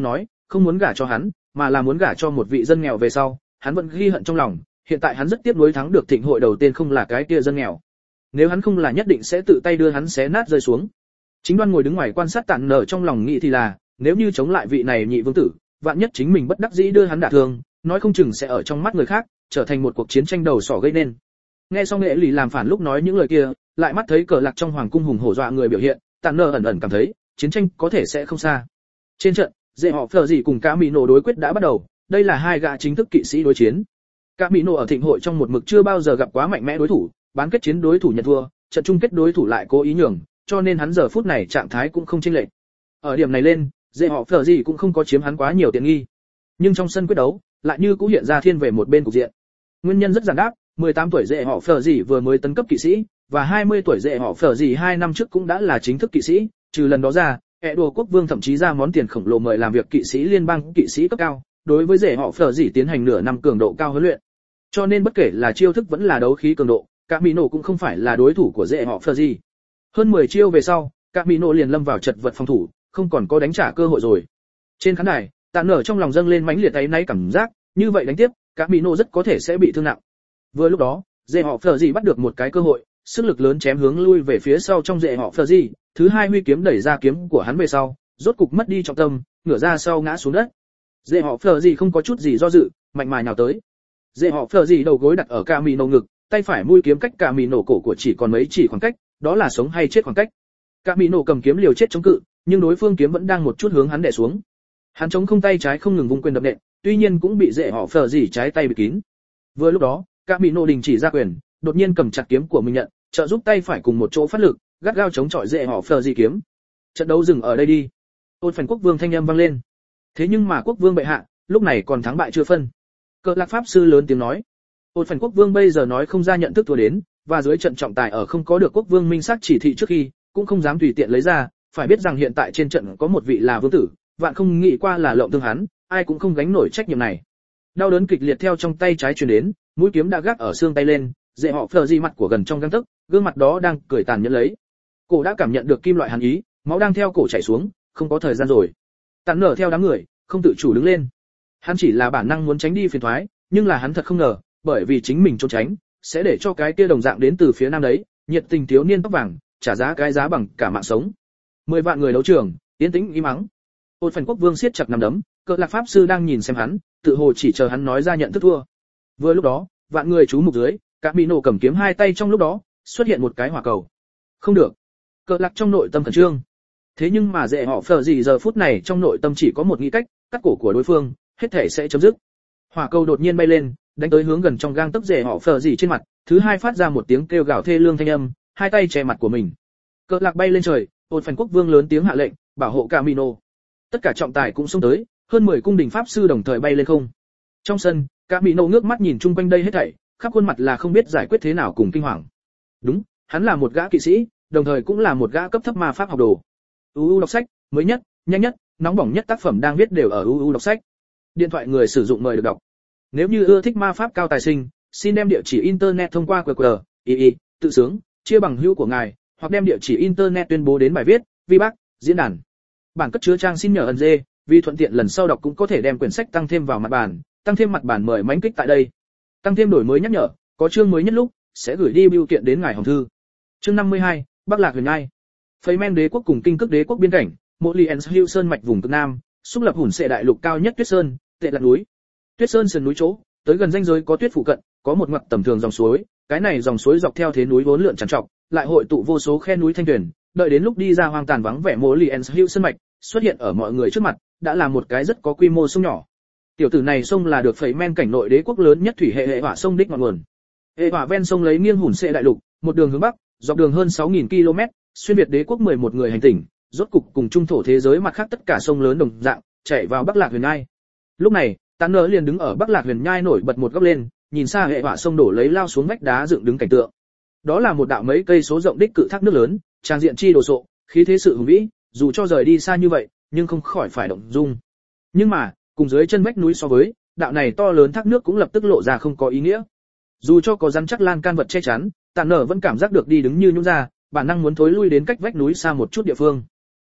A: không muốn gả cho hắn, mà là muốn gả cho một vị dân nghèo về sau, hắn vẫn ghi hận trong lòng, hiện tại hắn rất tiếc nuối thắng được thịnh hội đầu tiên không là cái kia dân nghèo. Nếu hắn không là nhất định sẽ tự tay đưa hắn xé nát rơi xuống. Chính Đoan ngồi đứng ngoài quan sát Tản Nở trong lòng nghĩ thì là, nếu như chống lại vị này nhị vương tử, vạn nhất chính mình bất đắc dĩ đưa hắn đả thương, nói không chừng sẽ ở trong mắt người khác trở thành một cuộc chiến tranh đầu sỏ gây nên. Nghe xong Nghệ Lì làm phản lúc nói những lời kia, lại mắt thấy Cờ Lạc trong hoàng cung hùng hổ dọa người biểu hiện, Tản Nở ẩn ẩn cảm thấy chiến tranh có thể sẽ không xa. Trên trận, Dễ họ Phở gì cùng Cả Mỹ Nổ đối quyết đã bắt đầu, đây là hai gã chính thức kỵ sĩ đối chiến. Cả Mỹ Nổ ở thịnh hội trong một mực chưa bao giờ gặp quá mạnh mẽ đối thủ, bán kết chiến đối thủ nhận thua, trận chung kết đối thủ lại cố ý nhường, cho nên hắn giờ phút này trạng thái cũng không chênh lệch. Ở điểm này lên, Dễ họ Phở gì cũng không có chiếm hắn quá nhiều tiện nghi. Nhưng trong sân quyết đấu, lại như cũng hiện ra thiên về một bên cục diện. Nguyên nhân rất giản đáp, 18 tuổi Dễ họ Phở gì vừa mới tấn cấp kỵ sĩ, và 20 tuổi Dễ họ Phở gì 2 năm trước cũng đã là chính thức kỵ sĩ, trừ lần đó ra, Edo quốc vương thậm chí ra món tiền khổng lồ mời làm việc kỵ sĩ liên bang kỵ sĩ cấp cao, đối với Dễ họ Phở gì tiến hành nửa năm cường độ cao huấn luyện. Cho nên bất kể là chiêu thức vẫn là đấu khí cường độ, Cả Mỹ Nổ cũng không phải là đối thủ của Dễ họ Phở gì. Hơn 10 chiêu về sau, Cả Mỹ Nổ liền lâm vào chật vật phòng thủ, không còn có đánh trả cơ hội rồi. Trên khán đài, Tản Nở trong lòng dâng lên mãnh liệt áy náy cảm giác, như vậy đánh tiếp, Cả Mỹ Nổ rất có thể sẽ bị thương nặng. Vừa lúc đó, Dễ họ Phở gì bắt được một cái cơ hội, sức lực lớn chém hướng lui về phía sau trong Dễ họ Phở gì, thứ hai huy kiếm đẩy ra kiếm của hắn về sau, rốt cục mất đi trọng tâm, ngửa ra sau ngã xuống đất. Dễ họ Phở gì không có chút gì do dự, mạnh mẽ nhào tới. Dễ họ Phở gì đầu gối đặt ở Cả Mỹ Nổ ngực, tay phải mũi kiếm cách Cả Mỹ Nổ cổ của chỉ còn mấy chỉ khoảng cách, đó là sống hay chết khoảng cách. Cả Mỹ Nổ cầm kiếm liều chết chống cự, nhưng đối phương kiếm vẫn đang một chút hướng hắn đè xuống. Hắn chống không tay trái không ngừng vung quyền đập nện, tuy nhiên cũng bị Dễ họ Phở gì trái tay bịt kín. Vừa lúc đó, Cả Mỹ Nổ đình chỉ ra quyền, đột nhiên cầm chặt kiếm của mình nhận, trợ giúp tay phải cùng một chỗ phát lực, gắt gao chống chọi Dễ họ Phở gì kiếm. Trận đấu dừng ở đây đi. Ôn Phần quốc vương thanh âm vang lên. Thế nhưng mà quốc vương bệ hạ, lúc này còn thắng bại chưa phân. Cờ Lạc pháp sư lớn tiếng nói. Ôn Phần quốc vương bây giờ nói không ra nhận thức thua đến, và dưới trận trọng tài ở không có được quốc vương minh xác chỉ thị trước khi, cũng không dám tùy tiện lấy ra, phải biết rằng hiện tại trên trận có một vị là vương tử, vạn không nghĩ qua là lộng thương hắn, ai cũng không gánh nổi trách nhiệm này. Đau đớn kịch liệt theo trong tay trái truyền đến, mũi kiếm đã gác ở xương tay lên, Dễ họ Phở gì mặt của gần trong gang tấc, gương mặt đó đang cười tàn nhẫn lấy. Cổ đã cảm nhận được kim loại hàn ý, máu đang theo cổ chảy xuống, không có thời gian rồi. Tản Nở theo đám người, không tự chủ đứng lên. Hắn chỉ là bản năng muốn tránh đi phiền toái, nhưng là hắn thật không ngờ, bởi vì chính mình trốn tránh, sẽ để cho cái kia đồng dạng đến từ phía nam đấy, nhiệt tình thiếu niên tóc vàng, trả giá cái giá bằng cả mạng sống. 10 vạn người đấu trường, tiến tĩnh im mắng. Ôn Phần quốc vương siết chặt nắm đấm, Cờ Lạc pháp sư đang nhìn xem hắn, tự hồ chỉ chờ hắn nói ra nhận thức thua. Vừa lúc đó, vạn người chú mục dưới, Cả Mỹ Nổ cầm kiếm hai tay trong lúc đó, xuất hiện một cái hỏa cầu. Không được. Cờ Lạc trong nội tâm khẩn trương. Thế nhưng mà Dễ họ Phở gì giờ phút này trong nội tâm chỉ có một nghĩ cách, cắt cổ của đối phương, hết thể sẽ chấm dứt. Hỏa cầu đột nhiên bay lên, đánh tới hướng gần trong gang tấc Dễ họ Phở gì trên mặt, thứ hai phát ra một tiếng kêu gào thê lương thanh âm, hai tay che mặt của mình. Cờ Lạc bay lên trời, Ôn Phần quốc vương lớn tiếng hạ lệnh, bảo hộ Cả Mỹ Nổ. Tất cả trọng tài cũng xông tới, hơn 10 cung đình pháp sư đồng thời bay lên không. Trong sân, Cả Mỹ Nổ ngước mắt nhìn chung quanh đây hết thảy, khắp khuôn mặt là không biết giải quyết thế nào cùng kinh hoàng. Đúng, hắn là một gã kỵ sĩ, đồng thời cũng là một gã cấp thấp ma pháp học đồ. UU đọc sách, mới nhất, nhanh nhất, nóng bỏng nhất tác phẩm đang viết đều ở UU đọc sách. Điện thoại người sử dụng mời được đọc. Nếu như ưa thích ma pháp cao tài sinh, xin đem địa chỉ internet thông qua QR, tự sướng, chia bằng hữu của ngài, hoặc đem địa chỉ internet tuyên bố đến bài viết, VBAC, diễn đàn. Bản cất chứa trang xin nhờ ẩn dê, vì thuận tiện lần sau đọc cũng có thể đem quyển sách tăng thêm vào mặt bản, tăng thêm mặt bản mời mãnh kích tại đây. Tăng thêm đổi mới nhắc nhở, có chương mới nhất lúc sẽ gửi đi bưu kiện đến ngài hồng thư. Chương 52, Bắc Lạc Huyền Nhai. Phây Men đế quốc cùng Kinh Cước đế quốc biên cảnh, Moliens Hill sơn mạch vùng cực nam, xúc lập hùn xệ đại lục cao nhất Tuyết Sơn, Tệ Lạc núi. Tuyết Sơn sườn núi chỗ, tới gần ranh giới có tuyết phụ cận, có một ngoặt tầm thường dòng suối, cái này dòng suối dọc theo thế núi vốn lượn trằn trọc, lại hội tụ vô số khe núi thanh tuyển, đợi đến lúc đi ra hoang tàn vắng vẻ Moliens Hill sơn mạch, xuất hiện ở mọi người trước mặt, đã là một cái rất có quy mô sông nhỏ. Tiểu tử này sông là được Phây Men cảnh nội đế quốc lớn nhất thủy hệ hỏa sông đích ngọn nguồn. Hệ hỏa ven sông lấy nghiêng hùn xệ đại lục, một đường hướng bắc, dọc đường hơn 6000 km, xuyên việt đế quốc 11 người hành tinh, rốt cục cùng trung thổ thế giới mặt khác tất cả sông lớn đồng dạng, chảy vào Bắc Lạc Huyền Nhai. Lúc này, Tản Nở liền đứng ở Bắc Lạc Huyền Nhai nổi bật một góc lên, nhìn xa hệ hỏa sông đổ lấy lao xuống vách đá dựng đứng cảnh tượng. Đó là một đạo mấy cây số rộng đích cự thác nước lớn, trang diện chi đồ sộ, khí thế sự hùng vĩ, dù cho rời đi xa như vậy, nhưng không khỏi phải động dung. Nhưng mà, cùng dưới chân vách núi so với, đạo này to lớn thác nước cũng lập tức lộ ra không có ý nghĩa. Dù cho có rắn chắc lan can vật che chắn, Tản Nở vẫn cảm giác được đi đứng như nhũn ra, bản năng muốn thối lui đến cách vách núi xa một chút địa phương.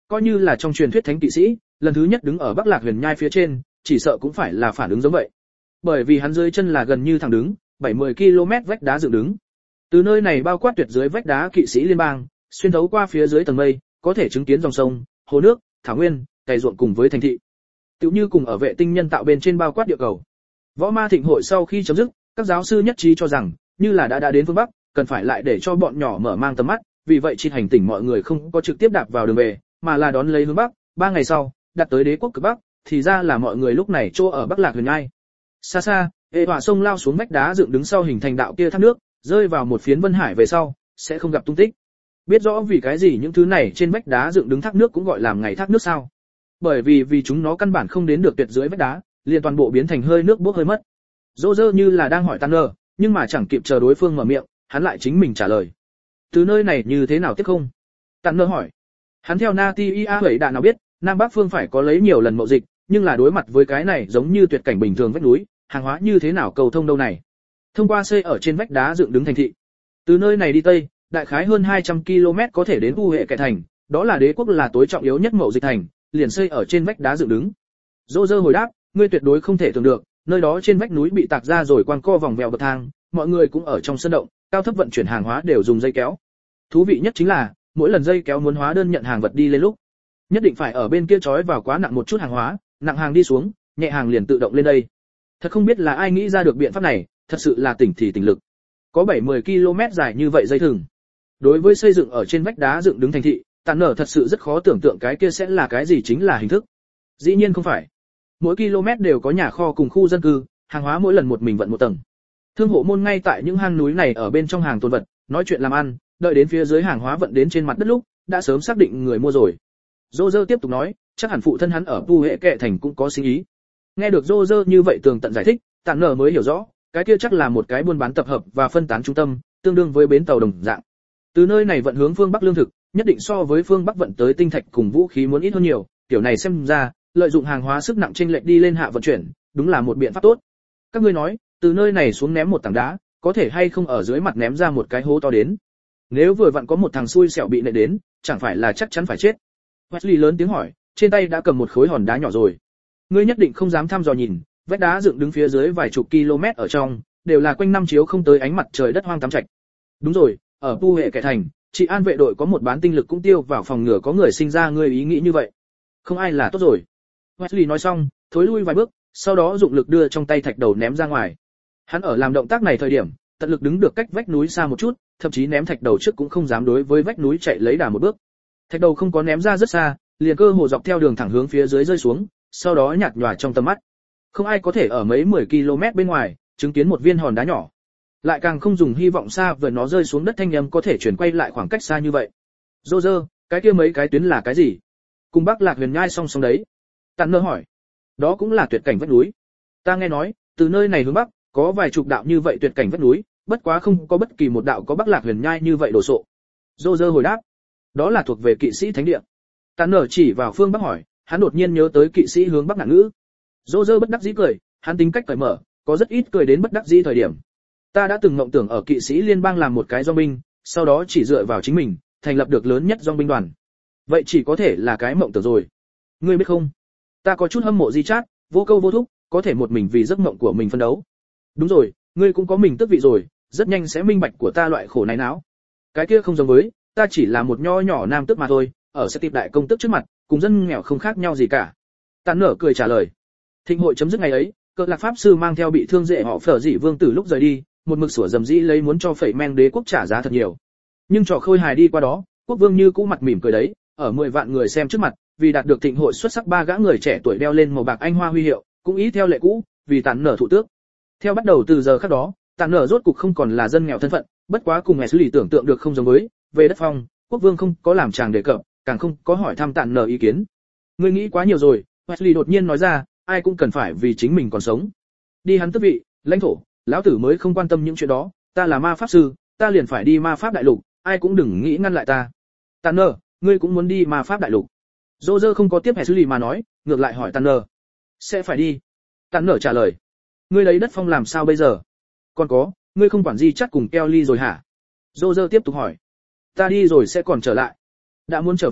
A: coi như là trong truyền thuyết thánh kỵ sĩ, lần thứ nhất đứng ở Bắc Lạc Huyền Nhai phía trên, chỉ sợ cũng phải là phản ứng giống vậy. Bởi vì hắn dưới chân là gần như thẳng đứng, 70 km vách đá dựng đứng. Từ nơi này bao quát tuyệt dưới vách đá kỵ sĩ liên bang, xuyên thấu qua phía dưới tầng mây, có thể chứng kiến dòng sông, hồ nước, thảo nguyên, cày ruộng cùng với thành thị. Tựu như cùng ở vệ tinh nhân tạo bên trên bao quát địa cầu. Võ Ma Thịnh hội sau khi chấm dứt, các giáo sư nhất trí cho rằng, như là đã đến phương Bắc, cần phải lại để cho bọn nhỏ mở mang tầm mắt, vì vậy trên hành tinh mọi người không có trực tiếp đạp vào đường về, mà là đón lấy hướng Bắc, 3 ngày sau, đặt tới đế quốc cực Bắc, thì ra là mọi người lúc này chỗ ở Bắc Lạc Huyền Nhai. Xa xa, hệ hỏa sông lao xuống vách đá dựng đứng sau hình thành đạo kia thác nước, rơi vào một phiến vân hải về sau, sẽ không gặp tung tích. Biết rõ vì cái gì những thứ này trên vách đá dựng đứng thác nước cũng gọi là ngày thác nước sao? Bởi vì chúng nó căn bản không đến được tuyệt dưới vách đá, liền toàn bộ biến thành hơi nước bốc hơi mất. Roger như là đang hỏi Tanner, nhưng mà chẳng kịp chờ đối phương mở miệng, hắn lại chính mình trả lời. Từ nơi này như thế nào tiếp không? Tanner hỏi. Hắn theo Natia vậy đã nào biết, Nam Bắc phương phải có lấy nhiều lần mậu dịch, nhưng là đối mặt với cái này giống như tuyệt cảnh bình thường vách núi, hàng hóa như thế nào cầu thông đâu này? Thông qua xây ở trên vách đá dựng đứng thành thị. Từ nơi này đi tây, đại khái hơn 200 km có thể đến U Hệ Kẻ thành, đó là đế quốc là tối trọng yếu nhất mậu dịch thành, liền xây ở trên vách đá dựng đứng. Roger hồi đáp, ngươi tuyệt đối không thể tưởng được, nơi đó trên vách núi bị tạc ra rồi quanh co vòng vèo bậc thang, mọi người cũng ở trong sân động, cao thấp vận chuyển hàng hóa đều dùng dây kéo. Thú vị nhất chính là, mỗi lần dây kéo muốn hóa đơn nhận hàng vật đi lên lúc, nhất định phải ở bên kia trói vào quá nặng một chút hàng hóa, nặng hàng đi xuống, nhẹ hàng liền tự động lên đây. Thật không biết là ai nghĩ ra được biện pháp này, thật sự là tỉnh thì tỉnh lực. Có 70 km dài như vậy dây thừng. Đối với xây dựng ở trên vách đá dựng đứng thành thị, Tản Nở thật sự rất khó tưởng tượng cái kia sẽ là cái gì chính là hình thức. Dĩ nhiên không phải. Mỗi km đều có nhà kho cùng khu dân cư, hàng hóa mỗi lần một mình vận một tầng. Thương hộ môn ngay tại những hang núi này ở bên trong hàng tồn vật, nói chuyện làm ăn, đợi đến phía dưới hàng hóa vận đến trên mặt đất lúc, đã sớm xác định người mua rồi. Roger tiếp tục nói, chắc hẳn phụ thân hắn ở Tu Hệ Kệ thành cũng có sinh ý. Nghe được Roger như vậy tường tận giải thích, Tản Nở mới hiểu rõ, cái kia chắc là một cái buôn bán tập hợp và phân tán trung tâm, tương đương với bến tàu đồng dạng. Từ nơi này vận hướng phương Bắc lương thực, nhất định so với phương Bắc vận tới tinh thạch cùng vũ khí muốn ít hơn nhiều, kiểu này xem ra, lợi dụng hàng hóa sức nặng chênh lệch đi lên hạ vận chuyển, đúng là một biện pháp tốt. Các ngươi nói, từ nơi này xuống ném một tảng đá, có thể hay không ở dưới mặt ném ra một cái hố to đến. Nếu vừa vặn có một thằng xui xẻo bị nện đến, chẳng phải là chắc chắn phải chết. Wesley lớn tiếng hỏi, trên tay đã cầm một khối hòn đá nhỏ rồi. Ngươi nhất định không dám thăm dò nhìn, vách đá dựng đứng phía dưới vài chục km ở trong, đều là quanh năm chiếu không tới ánh mặt trời đất hoang tắm trạch. Đúng rồi, ở Tu Hệ Kẻ thành, chị an vệ đội có một bán tinh lực cũng tiêu vào phòng ngừa có người sinh ra ngươi ý nghĩ như vậy. Không ai là tốt rồi. Wesley nói xong, thối lui vài bước, sau đó dụng lực đưa trong tay thạch đầu ném ra ngoài. Hắn ở làm động tác này thời điểm, tận lực đứng được cách vách núi xa một chút, thậm chí ném thạch đầu trước cũng không dám đối với vách núi chạy lấy đà một bước. Thạch đầu không có ném ra rất xa, liền cơ hồ dọc theo đường thẳng hướng phía dưới rơi xuống, sau đó nhạt nhòa trong tầm mắt. Không ai có thể ở mấy 10 km bên ngoài chứng kiến một viên hòn đá nhỏ. Lại càng không dùng hy vọng xa vừa nó rơi xuống đất thanh âm có thể chuyển quay lại khoảng cách xa như vậy. Roger, cái kia mấy cái tuyến là cái gì? Cùng Bắc Lạc Huyền Nhai song song đấy. Tản Nơ hỏi. Đó cũng là tuyệt cảnh vách núi. Ta nghe nói, từ nơi này hướng bắc, có vài chục đạo như vậy tuyệt cảnh vách núi, bất quá không có bất kỳ một đạo có Bắc Lạc Huyền Nhai như vậy đồ sộ. Roger hồi đáp. Đó là thuộc về kỵ sĩ thánh địa. Tản Nơ chỉ vào phương bắc hỏi, hắn đột nhiên nhớ tới kỵ sĩ hướng bắc ngạn ngữ. Roger bất đắc dĩ cười, hắn tính cách cởi mở, có rất ít cười đến bất đắc dĩ thời điểm. Ta đã từng mộng tưởng ở kỵ sĩ liên bang làm một cái dòng binh, sau đó chỉ dựa vào chính mình, thành lập được lớn nhất dòng binh đoàn. Vậy chỉ có thể là cái mộng tưởng rồi. Ngươi biết không? Ta có chút hâm mộ Di Chát, vô câu vô thúc, có thể một mình vì giấc mộng của mình phân đấu. Đúng rồi, ngươi cũng có mình tước vị rồi, rất nhanh sẽ minh bạch của ta loại khổ này não. Cái kia không giống với, ta chỉ là một nho nhỏ nam tước mà thôi, ở sẽ tiệp đại công tước trước mặt, cùng dân nghèo không khác nhau gì cả. Tản Nở cười trả lời. Thịnh hội chấm dứt ngày ấy, Cờ Lạc pháp sư mang theo bị thương dễ họ Phở Dị vương tử lúc rời đi, một mực sủa dầm dĩ lấy muốn cho Phẩy Men đế quốc trả giá thật nhiều. Nhưng trò khôi hài đi qua đó, quốc vương như cũ mặt mỉm cười đấy, ở 10 vạn người xem trước mặt, vì đạt được thịnh hội xuất sắc 3 gã người trẻ tuổi đeo lên màu bạc anh hoa huy hiệu, cũng ý theo lệ cũ, vì Tản Nở thụ tước. Theo bắt đầu từ giờ khắc đó, Tản Nở rốt cục không còn là dân nghèo thân phận, bất quá cùng ngài xử lý tưởng tượng được không giống với, về đất phong, quốc vương không có làm chàng đề cập, càng không có hỏi thăm Tản Nở ý kiến. Ngươi nghĩ quá nhiều rồi, Wesley đột nhiên nói ra, ai cũng cần phải vì chính mình còn sống. Đi hắn tước vị, lãnh thổ, lão tử mới không quan tâm những chuyện đó, ta là ma pháp sư, ta liền phải đi ma pháp đại lục, ai cũng đừng nghĩ ngăn lại ta. Tanner, ngươi cũng muốn đi ma pháp đại lục? Roger không có tiếp hệ xử lý mà nói, ngược lại hỏi Tanner. Sẽ phải đi. Tanner trả lời. Ngươi lấy đất phong làm sao bây giờ? Còn có, ngươi không quản gì chắc cùng Kelly rồi hả? Roger tiếp tục hỏi. Ta đi rồi sẽ còn trở lại. Đã muốn trở về,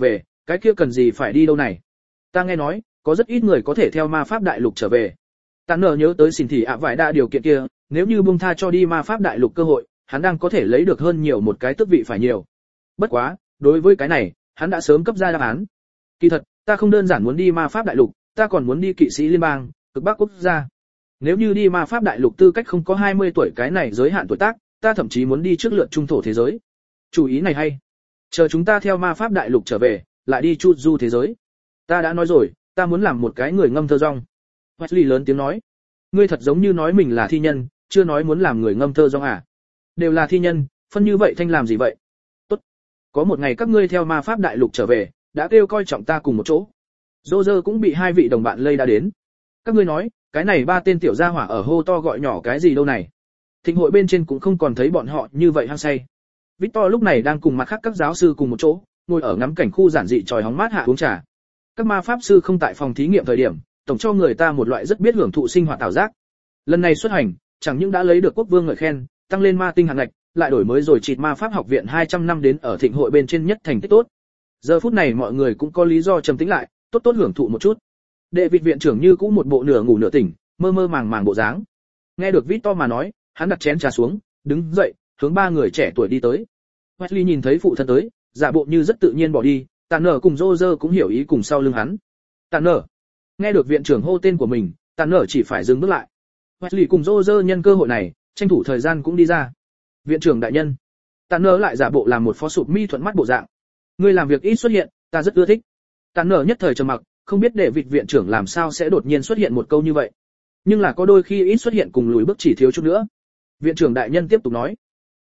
A: cái kia cần gì phải đi đâu này? Ta nghe nói, có rất ít người có thể theo ma pháp đại lục trở về. Tản nở nhớ tới xỉn thị ạ vải đa điều kiện kia, nếu như buông tha cho đi ma pháp đại lục cơ hội, hắn đang có thể lấy được hơn nhiều một cái tước vị phải nhiều. Bất quá, đối với cái này, hắn đã sớm cấp ra đáp án. Kỳ thật, ta không đơn giản muốn đi ma pháp đại lục, ta còn muốn đi kỵ sĩ liên bang, cực bắc quốc gia. Nếu như đi ma pháp đại lục tư cách không có 20 tuổi cái này giới hạn tuổi tác, ta thậm chí muốn đi trước lượt trung thổ thế giới. Chủ ý này hay. Chờ chúng ta theo ma pháp đại lục trở về, lại đi chu du thế giới. Ta đã nói rồi, ta muốn làm một cái người ngâm thơ rong. Wesley lớn tiếng nói. Ngươi thật giống như nói mình là thi nhân, chưa nói muốn làm người ngâm thơ rong à? Đều là thi nhân, phân như vậy thanh làm gì vậy? Tốt. Có một ngày các ngươi theo ma pháp đại lục trở về, đã kêu coi trọng ta cùng một chỗ. Roger cũng bị hai vị đồng bạn lây đã đến. Các ngươi nói, cái này ba tên tiểu gia hỏa ở hô to gọi nhỏ cái gì đâu này? Thịnh hội bên trên cũng không còn thấy bọn họ như vậy hăng say. Victor lúc này đang cùng mặt khác các giáo sư cùng một chỗ, ngồi ở ngắm cảnh khu giản dị tròi hóng mát hạ uống trà. Các ma pháp sư không tại phòng thí nghiệm thời điểm, tổng cho người ta một loại rất biết hưởng thụ sinh hoạt ảo giác. Lần này xuất hành, chẳng những đã lấy được quốc vương ngợi khen, tăng lên ma tinh hạng ngạch, lại đổi mới rồi chịt ma pháp học viện 200 năm đến ở thịnh hội bên trên nhất thành tích tốt. Giờ phút này mọi người cũng có lý do trầm tĩnh lại, tốt tốt hưởng thụ một chút. Đệ vị viện trưởng như cũ một bộ nửa ngủ nửa tỉnh, mơ mơ màng màng bộ dáng. Nghe được Victor mà nói, hắn đặt chén trà xuống, đứng dậy, hướng ba người trẻ tuổi đi tới. Wesley nhìn thấy phụ thân tới, giả bộ như rất tự nhiên bỏ đi, Tản nở cùng Roger cũng hiểu ý cùng sau lưng hắn. Tản nở. Nghe được viện trưởng hô tên của mình, Tản nở chỉ phải dừng bước lại. Wesley cùng Roger nhân cơ hội này, tranh thủ thời gian cũng đi ra. Viện trưởng đại nhân. Tản nở lại giả bộ làm một phó sụp mi thuận mắt bộ dạng. Ngươi làm việc ít xuất hiện, ta rất ưa thích. Tản nở nhất thời trầm mặc, không biết để vị viện trưởng làm sao sẽ đột nhiên xuất hiện một câu như vậy. Nhưng là có đôi khi ít xuất hiện cùng lùi bước chỉ thiếu chút nữa. Viện trưởng đại nhân tiếp tục nói.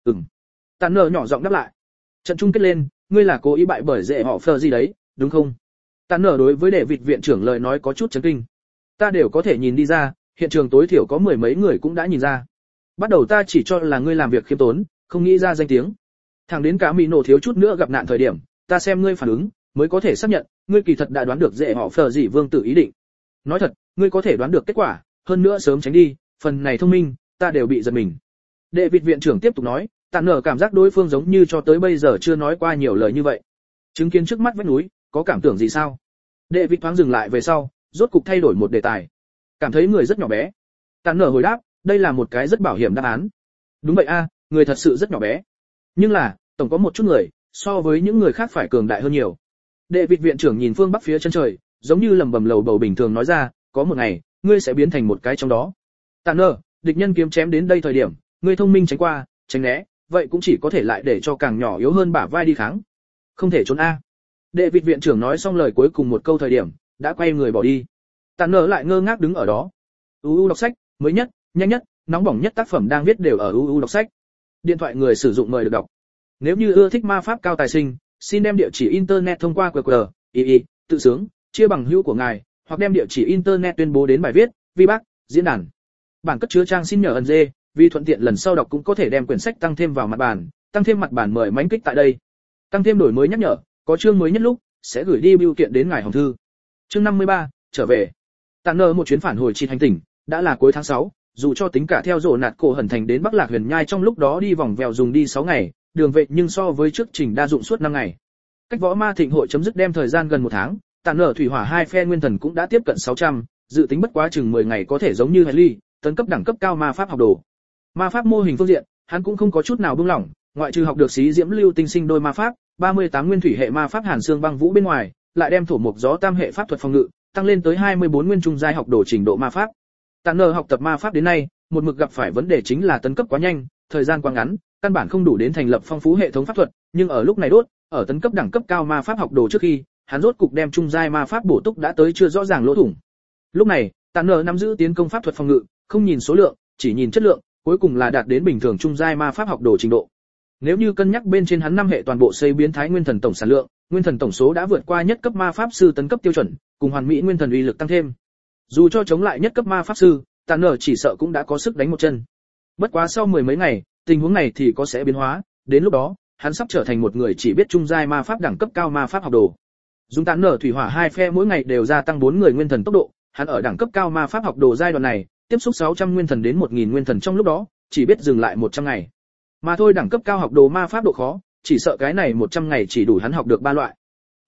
A: Tản nở nhỏ giọng đáp lại. Trận chung kết lên, ngươi là cố ý bại bởi dễ họ phờ gì đấy, đúng không? Tản nở đối với đệ vị viện trưởng lời nói có chút chấn kinh. Ta đều có thể nhìn đi ra, hiện trường tối thiểu có mười mấy người cũng đã nhìn ra. Bắt đầu ta chỉ cho là ngươi làm việc khiêm tốn, không nghĩ ra danh tiếng. Thẳng đến cả mỹ nổ thiếu chút nữa gặp nạn thời điểm, ta xem ngươi phản ứng, mới có thể xác nhận, ngươi kỳ thật đã đoán được dễ họ phờ gì vương tử ý định. Nói thật, ngươi có thể đoán được kết quả, hơn nữa sớm tránh đi, phần này thông minh, ta đều bị giật mình. Đệ vị viện trưởng tiếp tục nói, Tản nở cảm giác đối phương giống như cho tới bây giờ chưa nói qua nhiều lời như vậy. Chứng kiến trước mắt vách núi, có cảm tưởng gì sao? Đệ vị thoáng dừng lại về sau, rốt cục thay đổi một đề tài. Cảm thấy người rất nhỏ bé. Tản nở hồi đáp, đây là một cái rất bảo hiểm đáp án. Đúng vậy a, người thật sự rất nhỏ bé. Nhưng là, tổng có một chút người, so với những người khác phải cường đại hơn nhiều. Đệ vị viện trưởng nhìn phương bắc phía chân trời, giống như lẩm bẩm lầu bầu bình thường nói ra, có một ngày, ngươi sẽ biến thành một cái trong đó. Tản nở, địch nhân kiếm chém đến đây thời điểm, ngươi thông minh tránh qua, tránh né, vậy cũng chỉ có thể lại để cho càng nhỏ yếu hơn bả vai đi kháng. Không thể trốn a. Đệ vị viện trưởng nói xong lời cuối cùng một câu thời điểm, đã quay người bỏ đi. Tản nở lại ngơ ngác đứng ở đó. UU đọc sách, mới nhất, nhanh nhất, nóng bỏng nhất tác phẩm đang viết đều ở UU đọc sách. Điện thoại người sử dụng mời được đọc. Nếu như ưa thích ma pháp cao tài sinh, xin đem địa chỉ internet thông qua QR, tự sướng, chia bằng hữu của ngài, hoặc đem địa chỉ internet tuyên bố đến bài viết, VBAC, diễn đàn. Bản cất chứa trang xin nhờ ẩn dê, vì thuận tiện lần sau đọc cũng có thể đem quyển sách tăng thêm vào mặt bản, tăng thêm mặt bản mời mãnh kích tại đây. Tăng thêm đổi mới nhắc nhở, có chương mới nhất lúc sẽ gửi đi bưu kiện đến ngài hòm thư. Chương 53, trở về. Tản nở một chuyến phản hồi chi thành tỉnh, đã là cuối tháng 6, dù cho tính cả theo rổ nạt cổ hẩn thành đến Bắc Lạc Huyền Nhai trong lúc đó đi vòng vèo dùng đi 6 ngày, đường vệ nhưng so với trước trình đa dụng suốt 5 ngày. Cách võ ma thịnh hội chấm dứt đem thời gian gần 1 tháng, Tản nở thủy hỏa hai phe nguyên thần cũng đã tiếp cận 600, dự tính bất quá chừng 10 ngày có thể giống như Henry, tấn cấp đẳng cấp cao ma pháp học đồ. Ma pháp mô hình phương diện, hắn cũng không có chút nào buông lỏng, ngoại trừ học được xí diễm lưu tinh sinh đôi ma pháp, 38 nguyên thủy hệ ma pháp hàn xương băng vũ bên ngoài, lại đem thổ mộc gió tam hệ pháp thuật phòng ngự, tăng lên tới 24 nguyên trung giai học đồ trình độ ma pháp. Tản nở học tập ma pháp đến nay, một mực gặp phải vấn đề chính là tấn cấp quá nhanh, thời gian quá ngắn, căn bản không đủ đến thành lập phong phú hệ thống pháp thuật, nhưng ở lúc này ở tấn cấp đẳng cấp cao ma pháp học đồ trước khi, hắn rốt cục đem trung giai ma pháp bổ túc đã tới chưa rõ ràng lỗ thủng. Lúc này, Tản nở nắm giữ tiến công pháp thuật phòng ngự, không nhìn số lượng, chỉ nhìn chất lượng, cuối cùng là đạt đến bình thường trung giai ma pháp học đồ trình độ. Nếu như cân nhắc bên trên hắn 5 hệ toàn bộ xây biến thái nguyên thần tổng sản lượng, nguyên thần tổng số đã vượt qua nhất cấp ma pháp sư tấn cấp tiêu chuẩn, cùng hoàn mỹ nguyên thần uy lực tăng thêm. Dù cho chống lại nhất cấp ma pháp sư, Tản nở chỉ sợ cũng đã có sức đánh một chân. Bất quá sau mười mấy ngày, tình huống này thì có sẽ biến hóa, đến lúc đó, hắn sắp trở thành một người chỉ biết trung giai ma pháp đẳng cấp cao ma pháp học đồ. Dùng Tản nở thủy hỏa hai phe mỗi ngày đều gia tăng 4 người nguyên thần tốc độ, hắn ở đẳng cấp cao ma pháp học đồ giai đoạn này, tiếp xúc 600 nguyên thần đến 1000 nguyên thần trong lúc đó, chỉ biết dừng lại 100 ngày. Mà thôi đẳng cấp cao học đồ ma pháp độ khó, chỉ sợ cái này 100 ngày chỉ đủ hắn học được 3 loại.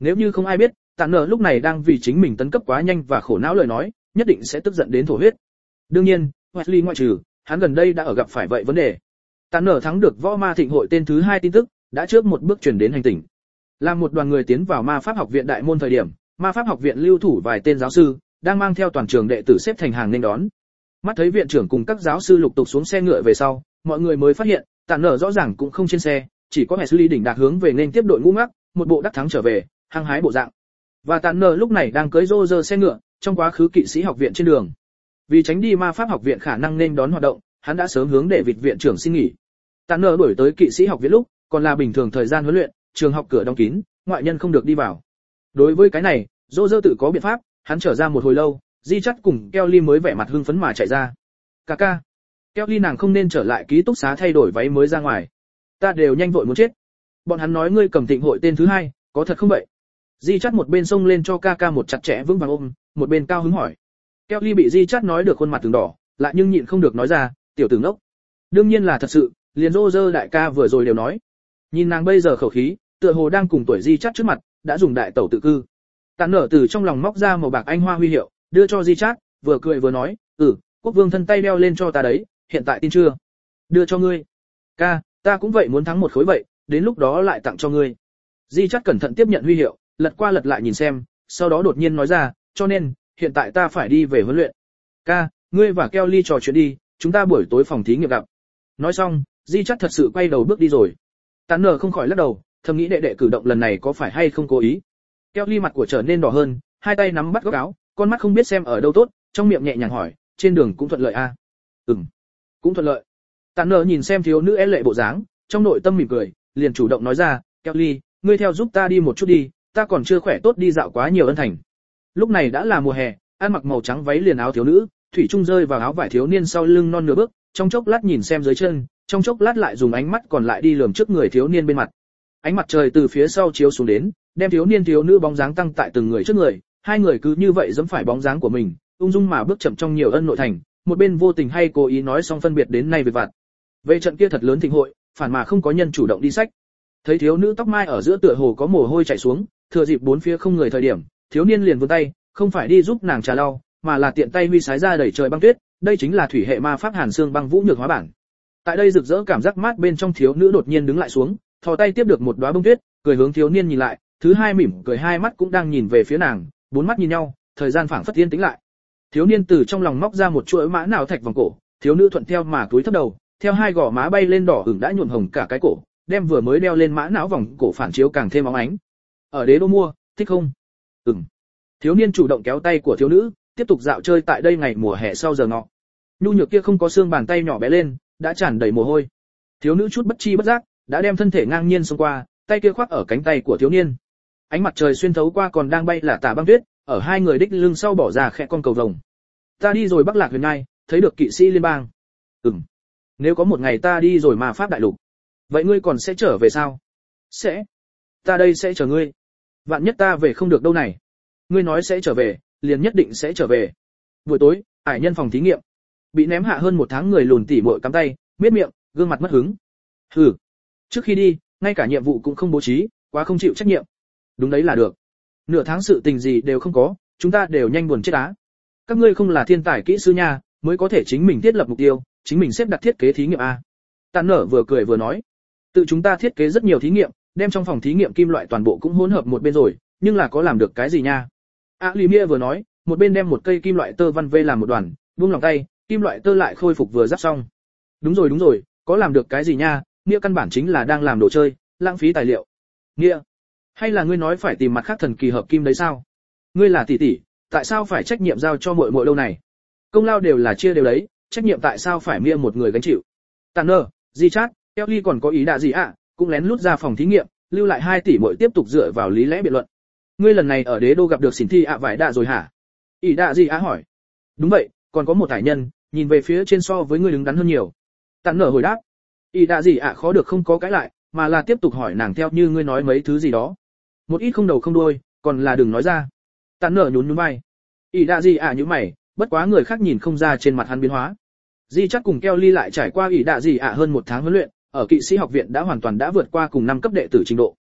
A: Nếu như không ai biết, Tản Nở lúc này đang vì chính mình tấn cấp quá nhanh và khổ não lời nói, nhất định sẽ tức giận đến thổ huyết. Đương nhiên, Wesley ngoại trừ, hắn gần đây đã ở gặp phải vậy vấn đề. Tản Nở thắng được võ ma thịnh hội tên thứ 2 tin tức, đã trước một bước truyền đến hành tinh. Làm một đoàn người tiến vào ma pháp học viện đại môn thời điểm, ma pháp học viện lưu thủ vài tên giáo sư, đang mang theo toàn trường đệ tử xếp thành hàng nên đón. Mắt thấy viện trưởng cùng các giáo sư lục tục xuống xe ngựa về sau, mọi người mới phát hiện, Tản Nở rõ ràng cũng không trên xe, chỉ có Wesley đỉnh đạc hướng về nên tiếp đội ngũ ngắc, một bộ đắc thắng trở về, hăng hái bộ dạng. Và Tản Nở lúc này đang cưỡi Roger xe ngựa, trong quá khứ kỵ sĩ học viện trên đường. Vì tránh đi ma pháp học viện khả năng nên đón hoạt động, hắn đã sớm hướng để vịt viện trưởng xin nghỉ. Tản Nở đuổi tới kỵ sĩ học viện lúc, còn là bình thường thời gian huấn luyện, trường học cửa đóng kín, ngoại nhân không được đi vào. Đối với cái này, Roger tự có biện pháp, hắn trở ra một hồi lâu, Di Chắt cùng Kelly mới vẻ mặt hưng phấn mà chạy ra. Kaka, Kelly nàng không nên trở lại ký túc xá thay đổi váy mới ra ngoài. Ta đều nhanh vội muốn chết. Bọn hắn nói ngươi cầm thịnh hội tên thứ 2, có thật không vậy? Di Chắt một bên xông lên cho Kaka một chặt chẽ vững vàng ôm, một bên cao hứng hỏi. Kelly bị Di Chắt nói được khuôn mặt từng đỏ, lại nhưng nhịn không được nói ra, tiểu tử ngốc. Đương nhiên là thật sự, liền Roger đại ca vừa rồi đều nói. Nhìn nàng bây giờ khẩu khí, tựa hồ đang cùng tuổi Di Chắt trước mặt, đã dùng đại tẩu tự cư. Tản Nở từ trong lòng móc ra màu bạc anh hoa huy hiệu, đưa cho Di Chát, vừa cười vừa nói, quốc vương thân tay đeo lên cho ta đấy, hiện tại tin chưa? Đưa cho ngươi. Ca, ta cũng vậy muốn thắng một khối vậy, đến lúc đó lại tặng cho ngươi. Di Chát cẩn thận tiếp nhận huy hiệu, lật qua lật lại nhìn xem, sau đó đột nhiên nói ra, cho nên, hiện tại ta phải đi về huấn luyện. Ca, ngươi và Kelly trò chuyện đi, chúng ta buổi tối phòng thí nghiệm gặp. Nói xong, Di Chát thật sự quay đầu bước đi rồi. Tản Nở không khỏi lắc đầu, thầm nghĩ đệ đệ cử động lần này có phải hay không cố ý. Kelly mặt của trở nên đỏ hơn, hai tay nắm bắt góc áo, con mắt không biết xem ở đâu tốt, trong miệng nhẹ nhàng hỏi, trên đường cũng thuận lợi à? Cũng thuận lợi. Tản Nở nhìn xem thiếu nữ é lệ bộ dáng, trong nội tâm mỉm cười, liền chủ động nói ra, Kelly, ngươi theo giúp ta đi một chút đi, ta còn chưa khỏe tốt đi dạo quá nhiều ân thành. Lúc này đã là mùa hè, ăn mặc màu trắng váy liền áo thiếu nữ, thủy chung rơi vào áo vải thiếu niên sau lưng non nửa bước, trong chốc lát nhìn xem dưới chân, trong chốc lát lại dùng ánh mắt còn lại đi lườm trước người thiếu niên bên mặt. Ánh mặt trời từ phía sau chiếu xuống đến, đem thiếu niên thiếu nữ bóng dáng tăng tại từng người trước người, hai người cứ như vậy giẫm phải bóng dáng của mình, ung dung mà bước chậm trong nhiều ân nội thành, một bên vô tình hay cố ý nói xong phân biệt đến nay về vặt. Về trận kia thật lớn thịnh hội, phản mà không có nhân chủ động đi sách. Thấy thiếu nữ tóc mai ở giữa tựa hồ có mồ hôi chảy xuống, thừa dịp bốn phía không người thời điểm, thiếu niên liền vươn tay, không phải đi giúp nàng trà lau, mà là tiện tay huy sái ra đẩy trời băng tuyết, đây chính là thủy hệ ma pháp Hàn Xương băng vũ nhược hóa bản. Tại đây rực rỡ cảm giác mát bên trong, thiếu nữ đột nhiên đứng lại xuống, thò tay tiếp được một đóa bông tuyết, cười hướng thiếu niên nhìn lại, thứ hai mỉm cười, hai mắt cũng đang nhìn về phía nàng, bốn mắt nhìn nhau, thời gian phảng phất yên tĩnh lại. Thiếu niên từ trong lòng móc ra một chuỗi mã não thạch vòng cổ, thiếu nữ thuận theo mà cúi thấp đầu, theo hai gò má bay lên đỏ ửng đã nhuộm hồng cả cái cổ, đem vừa mới đeo lên mã não vòng cổ phản chiếu càng thêm óng ánh. Ở đế đô mua, thích không? Thiếu niên chủ động kéo tay của thiếu nữ, tiếp tục dạo chơi tại đây ngày mùa hè sau giờ ngọ. Nhu nhược kia không có xương bàn tay nhỏ bé lên, đã tràn đầy mồ hôi. Thiếu nữ chút bất chi bất giác, đã đem thân thể ngang nhiên xông qua, tay kia khoác ở cánh tay của thiếu niên. Ánh mặt trời xuyên thấu qua còn đang bay là tả băng tuyết, ở hai người đích lưng sau bỏ ra khẽ con cầu vồng. Ta đi rồi Bắc Lạc huyền ngai, thấy được kỵ sĩ liên bang. Nếu có một ngày ta đi rồi mà pháp đại lục, vậy ngươi còn sẽ trở về sao? Sẽ. Ta đây sẽ chờ ngươi. Vạn nhất ta về không được đâu này. Ngươi nói sẽ trở về, liền nhất định sẽ trở về. Buổi tối, ải nhân phòng thí nghiệm. Bị ném hạ hơn 1 tháng người lùn tỉ muội cắm tay, miết miệng, gương mặt mất hứng. Trước khi đi, ngay cả nhiệm vụ cũng không bố trí, quá không chịu trách nhiệm. Đúng đấy là được. Nửa tháng sự tình gì đều không có, chúng ta đều nhanh buồn chết á. Các ngươi không là thiên tài kỹ sư nha, mới có thể chính mình thiết lập mục tiêu, chính mình xếp đặt thiết kế thí nghiệm a. Tản Nở vừa cười vừa nói, tự chúng ta thiết kế rất nhiều thí nghiệm, đem trong phòng thí nghiệm kim loại toàn bộ cũng hỗn hợp một bên rồi, nhưng là có làm được cái gì nha? Alimia vừa nói, một bên đem một cây kim loại tơ văn vê làm một đoàn, buông lòng tay, kim loại tơ lại khôi phục vừa giáp xong. Đúng rồi, có làm được cái gì nha? Nghĩa căn bản chính là đang làm đồ chơi, lãng phí tài liệu. Nghĩa, hay là ngươi nói phải tìm mặt khác thần kỳ hợp kim đấy sao? Ngươi là tỷ tỷ, tại sao phải trách nhiệm giao cho muội muội lâu này? Công lao đều là chia đều đấy, trách nhiệm tại sao phải Mia một người gánh chịu? Tản Nở, Di Chát, Kelly còn có ý đạ gì ạ, cũng lén lút ra phòng thí nghiệm, lưu lại 2 tỷ muội tiếp tục dựa vào lý lẽ biện luận. Ngươi lần này ở đế đô gặp được xỉn thi ạ vải đạ rồi hả? Ý đạ gì ạ hỏi. Đúng vậy, còn có một tài nhân, nhìn về phía trên so với ngươi đứng đắn hơn nhiều. Tản Nở hồi đáp. Ý đạ gì ạ khó được không có cãi lại, mà là tiếp tục hỏi nàng theo như ngươi nói mấy thứ gì đó. Một ít không đầu không đuôi, còn là đừng nói ra. Tản Nở nhún nhún vai. Ý đạ gì ạ như mày, bất quá người khác nhìn không ra trên mặt hắn biến hóa. Di Chát cùng Kelly lại trải qua ý đạ gì ạ hơn 1 tháng huấn luyện, ở kỵ sĩ học viện đã hoàn toàn đã vượt qua cùng 5 cấp đệ tử trình độ.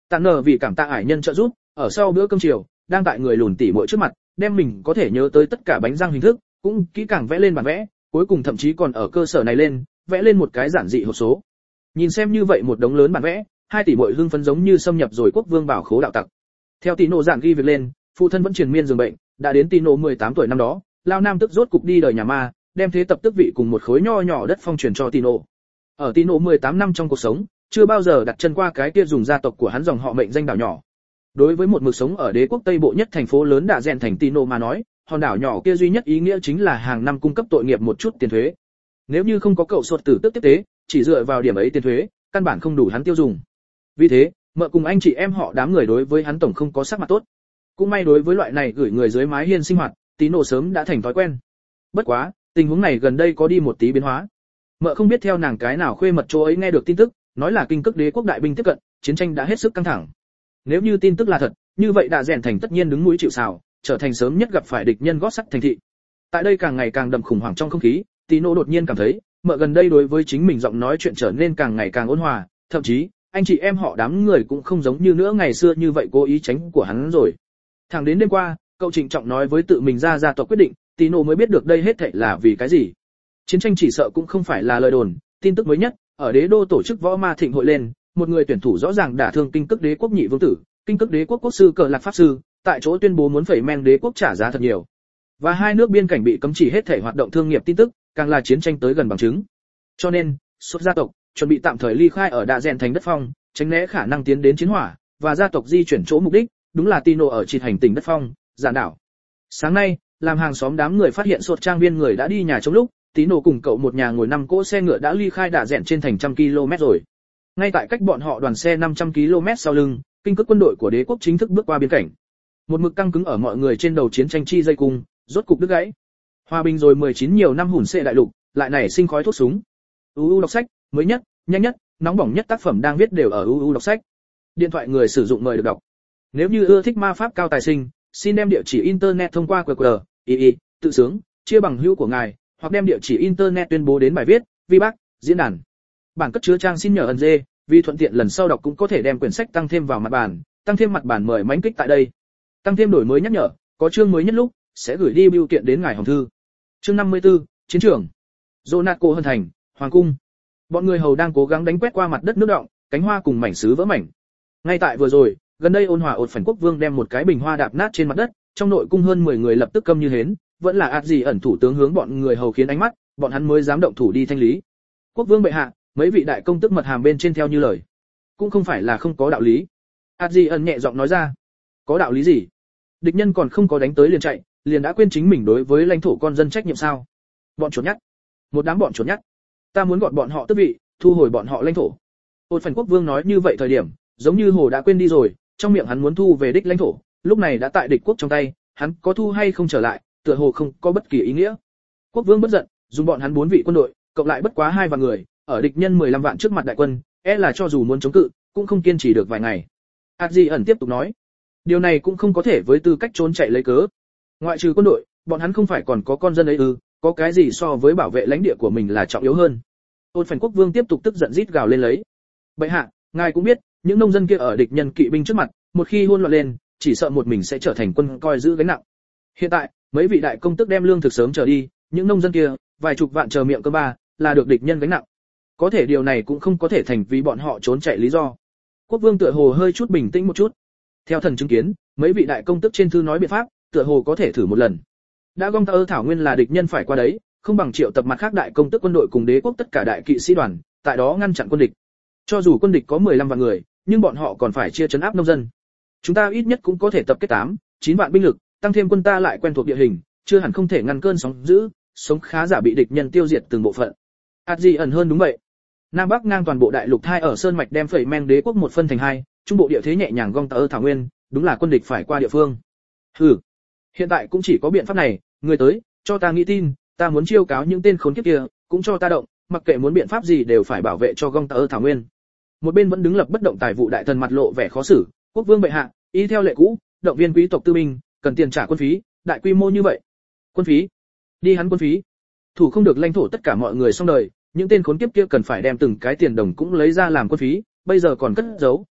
A: Tạ Nở vì cảm tạ ải nhân trợ giúp, ở sau bữa cơm chiều, đang tại người lùn tỉ muội trước mặt, đem mình có thể nhớ tới tất cả bánh răng hình thức, cũng kỹ càng vẽ lên bản vẽ, cuối cùng thậm chí còn ở cơ sở này lên, vẽ lên một cái giản dị hộp số. Nhìn xem như vậy một đống lớn bản vẽ, hai tỷ muội hưng phấn giống như xâm nhập rồi quốc vương bảo khố đạo tặc. Theo Tino giản ghi việc lên, phụ thân vẫn triền miên giường bệnh, đã đến Tino 18 tuổi năm đó, lao nam tức rốt cục đi đời nhà ma, đem thế tập tước vị cùng một khối nho nhỏ đất phong truyền cho Tino. Ở Tino 18 năm trong cuộc sống, chưa bao giờ đặt chân qua cái kia dùng gia tộc của hắn dòng họ mệnh danh đảo nhỏ. Đối với một mực sống ở đế quốc Tây Bộ nhất thành phố lớn đã rèn thành Tino mà nói, hòn đảo nhỏ kia duy nhất ý nghĩa chính là hàng năm cung cấp tội nghiệp một chút tiền thuế. Nếu như không có cậu sột tử tước tiếp tế, chỉ dựa vào điểm ấy tiền thuế, căn bản không đủ hắn tiêu dùng. Vì thế, mợ cùng anh chị em họ đám người đối với hắn tổng không có sắc mặt tốt. Cũng may đối với loại này gửi người dưới mái hiên sinh hoạt, Tino sớm đã thành thói quen. Bất quá, tình huống này gần đây có đi một tí biến hóa. Mợ không biết theo nàng cái nào khuê mật chỗ ấy nghe được tin tức, nói là kinh cước đế quốc đại binh tiếp cận, chiến tranh đã hết sức căng thẳng. Nếu như tin tức là thật, như vậy đã rèn thành tất nhiên đứng mũi chịu sào, trở thành sớm nhất gặp phải địch nhân gót sắt thành thị. Tại đây càng ngày càng đậm khủng hoảng trong không khí, Tino đột nhiên cảm thấy, mợ gần đây đối với chính mình giọng nói chuyện trở nên càng ngày càng ôn hòa, thậm chí, anh chị em họ đám người cũng không giống như nữa ngày xưa như vậy cố ý tránh của hắn rồi. Thẳng đến đêm qua, cậu trịnh trọng nói với tự mình gia tộc quyết định, Tino mới biết được đây hết thảy là vì cái gì. Chiến tranh chỉ sợ cũng không phải là lời đồn, tin tức mới nhất, ở đế đô tổ chức võ ma thịnh hội lên, một người tuyển thủ rõ ràng đả thương kinh cước đế quốc nhị vương tử, kinh cước đế quốc quốc sư Cờ Lạc pháp sư, tại chỗ tuyên bố muốn phẩy men đế quốc trả giá thật nhiều. Và hai nước biên cảnh bị cấm chỉ hết thảy hoạt động thương nghiệp tin tức, càng là chiến tranh tới gần bằng chứng. Cho nên, xuất gia tộc chuẩn bị tạm thời ly khai ở đạ rèn thành đất phong, tránh né khả năng tiến đến chiến hỏa, và gia tộc di chuyển chỗ mục đích, đúng là Tino ở trịt hành tỉnh đất phong, giản đảo. Sáng nay, làm hàng xóm đám người phát hiện sột trang viên người đã đi nhà trong lúc, Tino cùng cậu một nhà ngồi 5 cỗ xe ngựa đã ly khai đạ rèn trên thành trăm km rồi. Ngay tại cách bọn họ đoàn xe 500 km sau lưng, kinh cước quân đội của đế quốc chính thức bước qua biên cảnh. Một mực căng cứng ở mọi người trên đầu chiến tranh chi dây cung, rốt cục đứt gãy. Hòa bình rồi 19 nhiều năm hủn xệ đại lục, lại nảy sinh khói thuốc súng. UU đọc sách, mới nhất, nhanh nhất, nóng bỏng nhất tác phẩm đang viết đều ở UU đọc sách. Điện thoại người sử dụng mời được đọc. Nếu như ưa thích ma pháp cao tài sinh, xin đem địa chỉ internet thông qua QR, tự sướng, chia bằng hữu của ngài, hoặc đem địa chỉ internet tuyên bố đến bài viết, vi bác, diễn đàn. Bản cất chứa trang xin nhờ ẩn dê, vì thuận tiện lần sau đọc cũng có thể đem quyển sách tăng thêm vào mặt bản, tăng thêm mặt bản mời mãnh kích tại đây. Tăng thêm đổi mới nhắc nhở, có chương mới nhất lúc sẽ gửi đi bưu kiện đến ngài hồng thư. Chương 54, chiến trường. Zonaco Hân Thành, Hoàng cung. Bọn người hầu đang cố gắng đánh quét qua mặt đất nước đọng, cánh hoa cùng mảnh sứ vỡ mảnh. Ngay tại vừa rồi, gần đây ôn hòa ột phản quốc vương đem một cái bình hoa đạp nát trên mặt đất, trong nội cung hơn 10 người lập tức câm như hến, vẫn là ạt gì ẩn thủ tướng hướng bọn người hầu khiến ánh mắt, bọn hắn mới dám động thủ đi thanh lý. Quốc vương bệ hạ, mấy vị đại công tước mật hàm bên trên theo như lời, cũng không phải là không có đạo lý. ạt gì ẩn nhẹ giọng nói ra. Có đạo lý gì? Địch nhân còn không có đánh tới liền chạy, liền đã quên chính mình đối với lãnh thổ con dân trách nhiệm sao? Bọn chuột nhắt, một đám bọn chuột nhắt. Ta muốn gọn bọn họ tước vị, thu hồi bọn họ lãnh thổ. Ôn Phản quốc vương nói như vậy thời điểm, giống như hồ đã quên đi rồi, trong miệng hắn muốn thu về đích lãnh thổ, lúc này đã tại địch quốc trong tay, hắn có thu hay không trở lại, tựa hồ không có bất kỳ ý nghĩa. Quốc vương bất giận, dùng bọn hắn 4 vị quân đội, cộng lại bất quá 2 vạn người, ở địch nhân 15 vạn trước mặt đại quân, là cho dù muốn chống cự, cũng không kiên trì được vài ngày. Adji ẩn tiếp tục nói, điều này cũng không có thể với tư cách trốn chạy lấy cớ. Ngoại trừ quân đội, bọn hắn không phải còn có con dân ấy ư? Có cái gì so với bảo vệ lãnh địa của mình là trọng yếu hơn? Ôn Phản quốc vương tiếp tục tức giận rít gào lên lấy. Bệ hạ, ngài cũng biết, những nông dân kia ở địch nhân kỵ binh trước mặt, một khi hỗn loạn lên, chỉ sợ một mình sẽ trở thành quân coi giữ gánh nặng. Hiện tại, mấy vị đại công tước đem lương thực sớm trở đi, những nông dân kia, vài chục vạn chờ miệng cơm ba, là được địch nhân gánh nặng. Có thể điều này cũng không có thể thành vì bọn họ trốn chạy lý do. Quốc vương tựa hồ hơi chút bình tĩnh một chút. Theo thần chứng kiến, mấy vị đại công tước trên thư nói biện pháp, tựa hồ có thể thử một lần. Đã gong tơ thảo nguyên là địch nhân phải qua đấy, không bằng triệu tập mặt khác đại công tước quân đội cùng đế quốc tất cả đại kỵ sĩ đoàn, tại đó ngăn chặn quân địch. Cho dù quân địch có 15 vạn người, nhưng bọn họ còn phải chia trấn áp nông dân. Chúng ta ít nhất cũng có thể tập kết 8, 9 vạn binh lực, tăng thêm quân ta lại quen thuộc địa hình, chưa hẳn không thể ngăn cơn sóng dữ, sống khá giả bị địch nhân tiêu diệt từng bộ phận. Adji ẩn hơn đúng vậy. Nam Bắc ngang toàn bộ đại lục thai ở sơn mạch đem phẩy men đế quốc một phân thành 2, trung bộ địa thế nhẹ nhàng gong tơ thảo nguyên, đúng là quân địch phải qua địa phương. Hừ, hiện tại cũng chỉ có biện pháp này, người tới, cho ta nghĩ tin, ta muốn chiêu cáo những tên khốn kiếp kia, cũng cho ta động, mặc kệ muốn biện pháp gì đều phải bảo vệ cho gong tơ thảo nguyên. Một bên vẫn đứng lập bất động tài vụ đại thần mặt lộ vẻ khó xử, quốc vương bệ hạ, y theo lệ cũ, động viên quý tộc tư binh, cần tiền trả quân phí, đại quy mô như vậy. Quân phí? Đi hắn quân phí. Thủ không được lãnh thổ tất cả mọi người xong đời, những tên khốn kiếp kia cần phải đem từng cái tiền đồng cũng lấy ra làm quân phí, bây giờ còn cất giấu,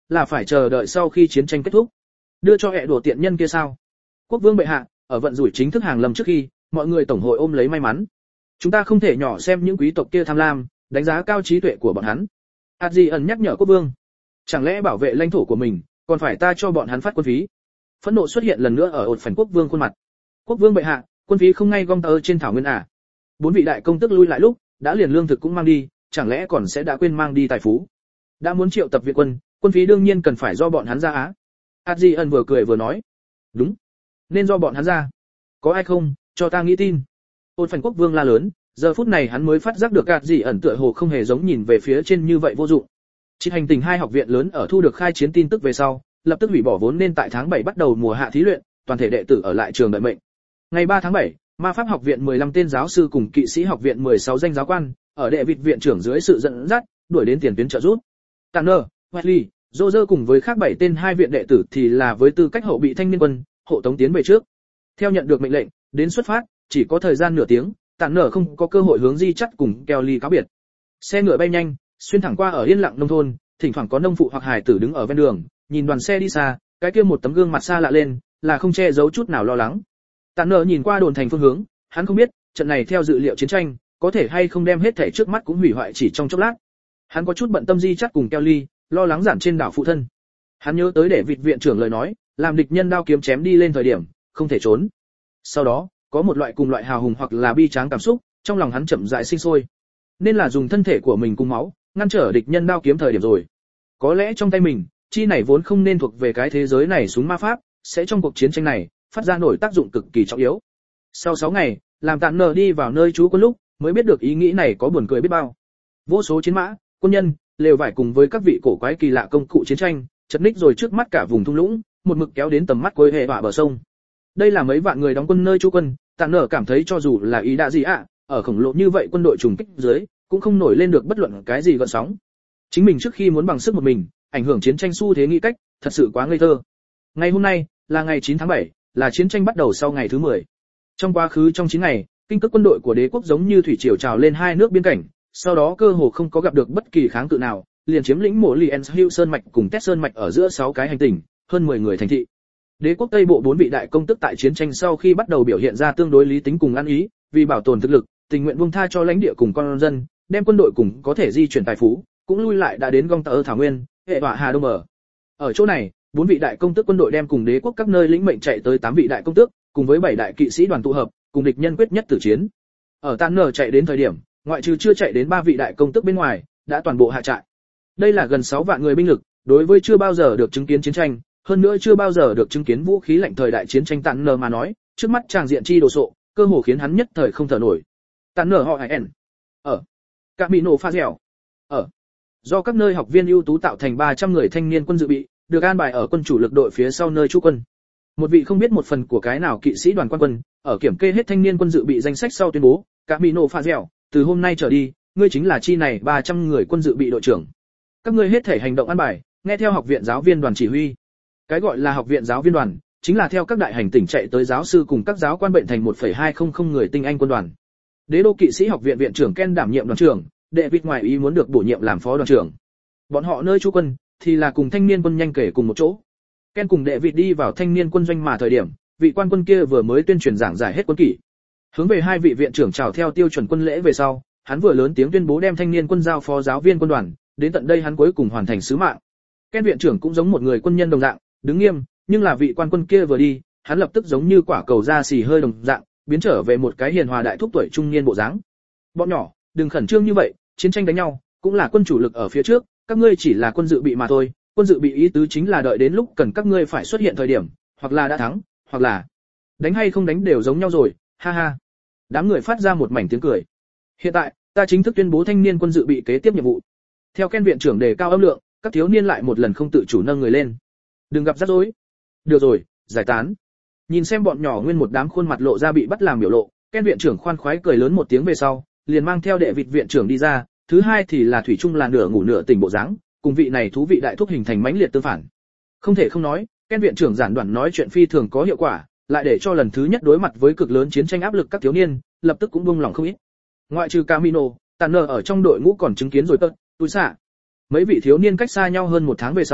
A: là phải chờ đợi sau khi chiến tranh kết thúc. Đưa cho hệ đùa tiện nhân kia sao? Quốc vương bệ hạ, ở vận rủi chính thức hàng lâm trước khi, mọi người tổng hội ôm lấy may mắn. Chúng ta không thể nhỏ xem những quý tộc kia tham lam, đánh giá cao trí tuệ của bọn hắn. Adrian nhắc nhở quốc vương. Chẳng lẽ bảo vệ lãnh thổ của mình, còn phải ta cho bọn hắn phát quân phí? Phẫn nộ xuất hiện lần nữa ở ột phần quốc vương khuôn mặt. Quốc vương bệ hạ, quân phí không ngay gom tơ trên thảo nguyên à? 4 vị đại công tước lui lại lúc, đã liền lương thực cũng mang đi, chẳng lẽ còn sẽ đã quên mang đi tài phú? Đã muốn triệu tập viện quân, quân phí đương nhiên cần phải do bọn hắn ra á. Adrian vừa cười vừa nói. Đúng, nên do bọn hắn ra. Có ai không, cho ta nghĩ tin. Ôn phần quốc vương la lớn, giờ phút này hắn mới phát giác được Adrian tựa hồ không hề giống nhìn về phía trên như vậy vô dụng. Chỉ hành tình 2 học viện lớn ở thu được khai chiến tin tức về sau, lập tức hủy bỏ vốn nên tại tháng 7 bắt đầu mùa hạ thí luyện, toàn thể đệ tử ở lại trường đợi mệnh. Ngày 3 tháng 7, Ma pháp học viện 15 tên giáo sư cùng kỵ sĩ học viện 16 danh giáo quan, ở đệ vịt viện trưởng dưới sự dẫn dắt, đuổi đến tiền tuyến trợ giúp. Tanner, Wesley, Roger cùng với khác 7 tên 2 viện đệ tử thì là với tư cách hậu bị thanh niên quân, hộ tống tiến về trước. Theo nhận được mệnh lệnh, đến xuất phát, chỉ có thời gian nửa tiếng, Tanner không có cơ hội hướng Di Chắt cùng Kelly cáo biệt. Xe ngựa bay nhanh, xuyên thẳng qua ở yên lặng nông thôn, thỉnh thoảng có nông phụ hoặc hài tử đứng ở ven đường, nhìn đoàn xe đi xa, cái kia một tấm gương mặt xa lạ lên, là không che giấu chút nào lo lắng. Tanner nhìn qua đồn thành phương hướng, hắn không biết, trận này theo dự liệu chiến tranh, có thể hay không đem hết thể trước mắt cũng hủy hoại chỉ trong chốc lát. Hắn có chút bận tâm Di Chắt cùng Kelly, lo lắng giản trên đảo phụ thân. Hắn nhớ tới để vịt viện trưởng lời nói, làm địch nhân đao kiếm chém đi lên thời điểm, không thể trốn. Sau đó, có một loại cùng loại hào hùng hoặc là bi tráng cảm xúc, trong lòng hắn chậm rãi sinh sôi. Nên là dùng thân thể của mình cùng máu, ngăn trở địch nhân đao kiếm thời điểm rồi. Có lẽ trong tay mình, chi này vốn không nên thuộc về cái thế giới này súng ma pháp, sẽ trong cuộc chiến tranh này, phát ra nổi tác dụng cực kỳ trọng yếu. Sau 6 ngày, làm Tanner đi vào nơi trú quân lúc, mới biết được ý nghĩ này có buồn cười biết bao. Vô số chiến mã, quân nhân, lều vải cùng với các vị cổ quái kỳ lạ công cụ chiến tranh, chật ních rồi trước mắt cả vùng thung lũng, một mực kéo đến tầm mắt cuối hệ hỏa bờ sông. Đây là mấy vạn người đóng quân nơi trú quân, Tanner cảm thấy cho dù là ý đã gì ạ, ở khổng lồ như vậy quân đội trùng kích dưới, cũng không nổi lên được bất luận cái gì gợn sóng. Chính mình trước khi muốn bằng sức một mình, ảnh hưởng chiến tranh xu thế nghĩ cách, thật sự quá ngây thơ. Ngày hôm nay, là ngày 9 tháng 7, là chiến tranh bắt đầu sau ngày thứ 10. Trong quá khứ trong 9 ngày, kinh cước quân đội của đế quốc giống như thủy triều trào lên 2 nước biên cảnh, sau đó cơ hồ không có gặp được bất kỳ kháng cự nào, liền chiếm lĩnh mộ Liens Hill sơn mạch cùng Test sơn mạch ở giữa 6 cái hành tinh, hơn 10 người thành thị. Đế quốc Tây bộ 4 vị đại công tức tại chiến tranh sau khi bắt đầu biểu hiện ra tương đối lý tính cùng ăn ý, vì bảo tồn thực lực, tình nguyện buông tha cho lãnh địa cùng con dân, đem quân đội cùng có thể di chuyển tài phú, cũng lui lại đã đến Gong Tơ thảo nguyên, hệ hỏa Hà Đông ở. Ở chỗ này, 4 vị đại công tước quân đội đem cùng đế quốc các nơi lĩnh mệnh chạy tới 8 vị đại công tước, cùng với 7 đại kỵ sĩ đoàn tụ hợp, cùng địch nhân quyết nhất tử chiến. Ở Tanner chạy đến thời điểm, ngoại trừ chưa chạy đến 3 vị đại công tước bên ngoài, đã toàn bộ hạ trại. Đây là gần 6 vạn người binh lực, đối với chưa bao giờ được chứng kiến chiến tranh, hơn nữa chưa bao giờ được chứng kiến vũ khí lạnh thời đại chiến tranh Tanner mà nói, trước mắt tràng diện chi đồ sộ, cơ hồ khiến hắn nhất thời không thở nổi. Tanner họ N. Ở Camino pha dẻo. Ở do các nơi học viên ưu tú tạo thành 300 người thanh niên quân dự bị, được an bài ở quân chủ lực đội phía sau nơi trú quân. Một vị không biết một phần của cái nào kỵ sĩ đoàn quan quân, ở kiểm kê hết thanh niên quân dự bị danh sách sau tuyên bố, Camino pha dẻo, từ hôm nay trở đi, ngươi chính là chi này 300 người quân dự bị đội trưởng. Các ngươi hết thể hành động an bài, nghe theo học viện giáo viên đoàn chỉ huy. Cái gọi là học viện giáo viên đoàn, chính là theo các đại hành tỉnh chạy tới giáo sư cùng các giáo quan bệnh thành 1,200 người tinh anh quân đoàn. Đế đô kỵ sĩ học viện viện trưởng Ken đảm nhiệm đoàn trưởng, David ngoài ý muốn được bổ nhiệm làm phó đoàn trưởng. Bọn họ nơi trú quân thì là cùng thanh niên quân nhanh kể cùng một chỗ. Ken cùng David đi vào thanh niên quân doanh mà thời điểm, vị quan quân kia vừa mới tuyên truyền giảng giải hết quân kỷ. Hướng về 2 vị viện trưởng chào theo tiêu chuẩn quân lễ về sau, hắn vừa lớn tiếng tuyên bố đem thanh niên quân giao phó giáo viên quân đoàn, đến tận đây hắn cuối cùng hoàn thành sứ mạng. Ken viện trưởng cũng giống một người quân nhân đồng dạng, đứng nghiêm, nhưng là vị quan quân kia vừa đi, hắn lập tức giống như quả cầu da xì hơi đồng dạng, biến trở về một cái hiền hòa đại thúc tuổi trung niên bộ dáng. Bọn nhỏ, đừng khẩn trương như vậy, chiến tranh đánh nhau, cũng là quân chủ lực ở phía trước, các ngươi chỉ là quân dự bị mà thôi, quân dự bị ý tứ chính là đợi đến lúc cần các ngươi phải xuất hiện thời điểm, hoặc là đã thắng, hoặc là đánh hay không đánh đều giống nhau rồi, ha ha. Đám người phát ra một mảnh tiếng cười. Hiện tại, ta chính thức tuyên bố thanh niên quân dự bị kế tiếp nhiệm vụ. Theo Ken viện trưởng đề cao âm lượng, các thiếu niên lại một lần không tự chủ nâng người lên. Đừng gặp rắc rối. Được rồi, giải tán. Nhìn xem bọn nhỏ nguyên một đám khuôn mặt lộ ra bị bắt làm biểu lộ, Ken viện trưởng khoan khoái cười lớn một tiếng về sau, liền mang theo đệ vịt viện trưởng đi ra, thứ hai thì là thủy chung là nửa ngủ nửa tỉnh bộ dáng, cùng vị này thú vị đại thúc hình thành mãnh liệt tương phản. Không thể không nói, Ken viện trưởng giản đoạn nói chuyện phi thường có hiệu quả, lại để cho lần thứ nhất đối mặt với cực lớn chiến tranh áp lực các thiếu niên, lập tức cũng buông lòng không ít. Ngoại trừ Camino, Tanner ở trong đội ngũ còn chứng kiến rồi tật, túi xạ. Mấy vị thiếu niên cách xa nhau hơn 1 tháng về sau,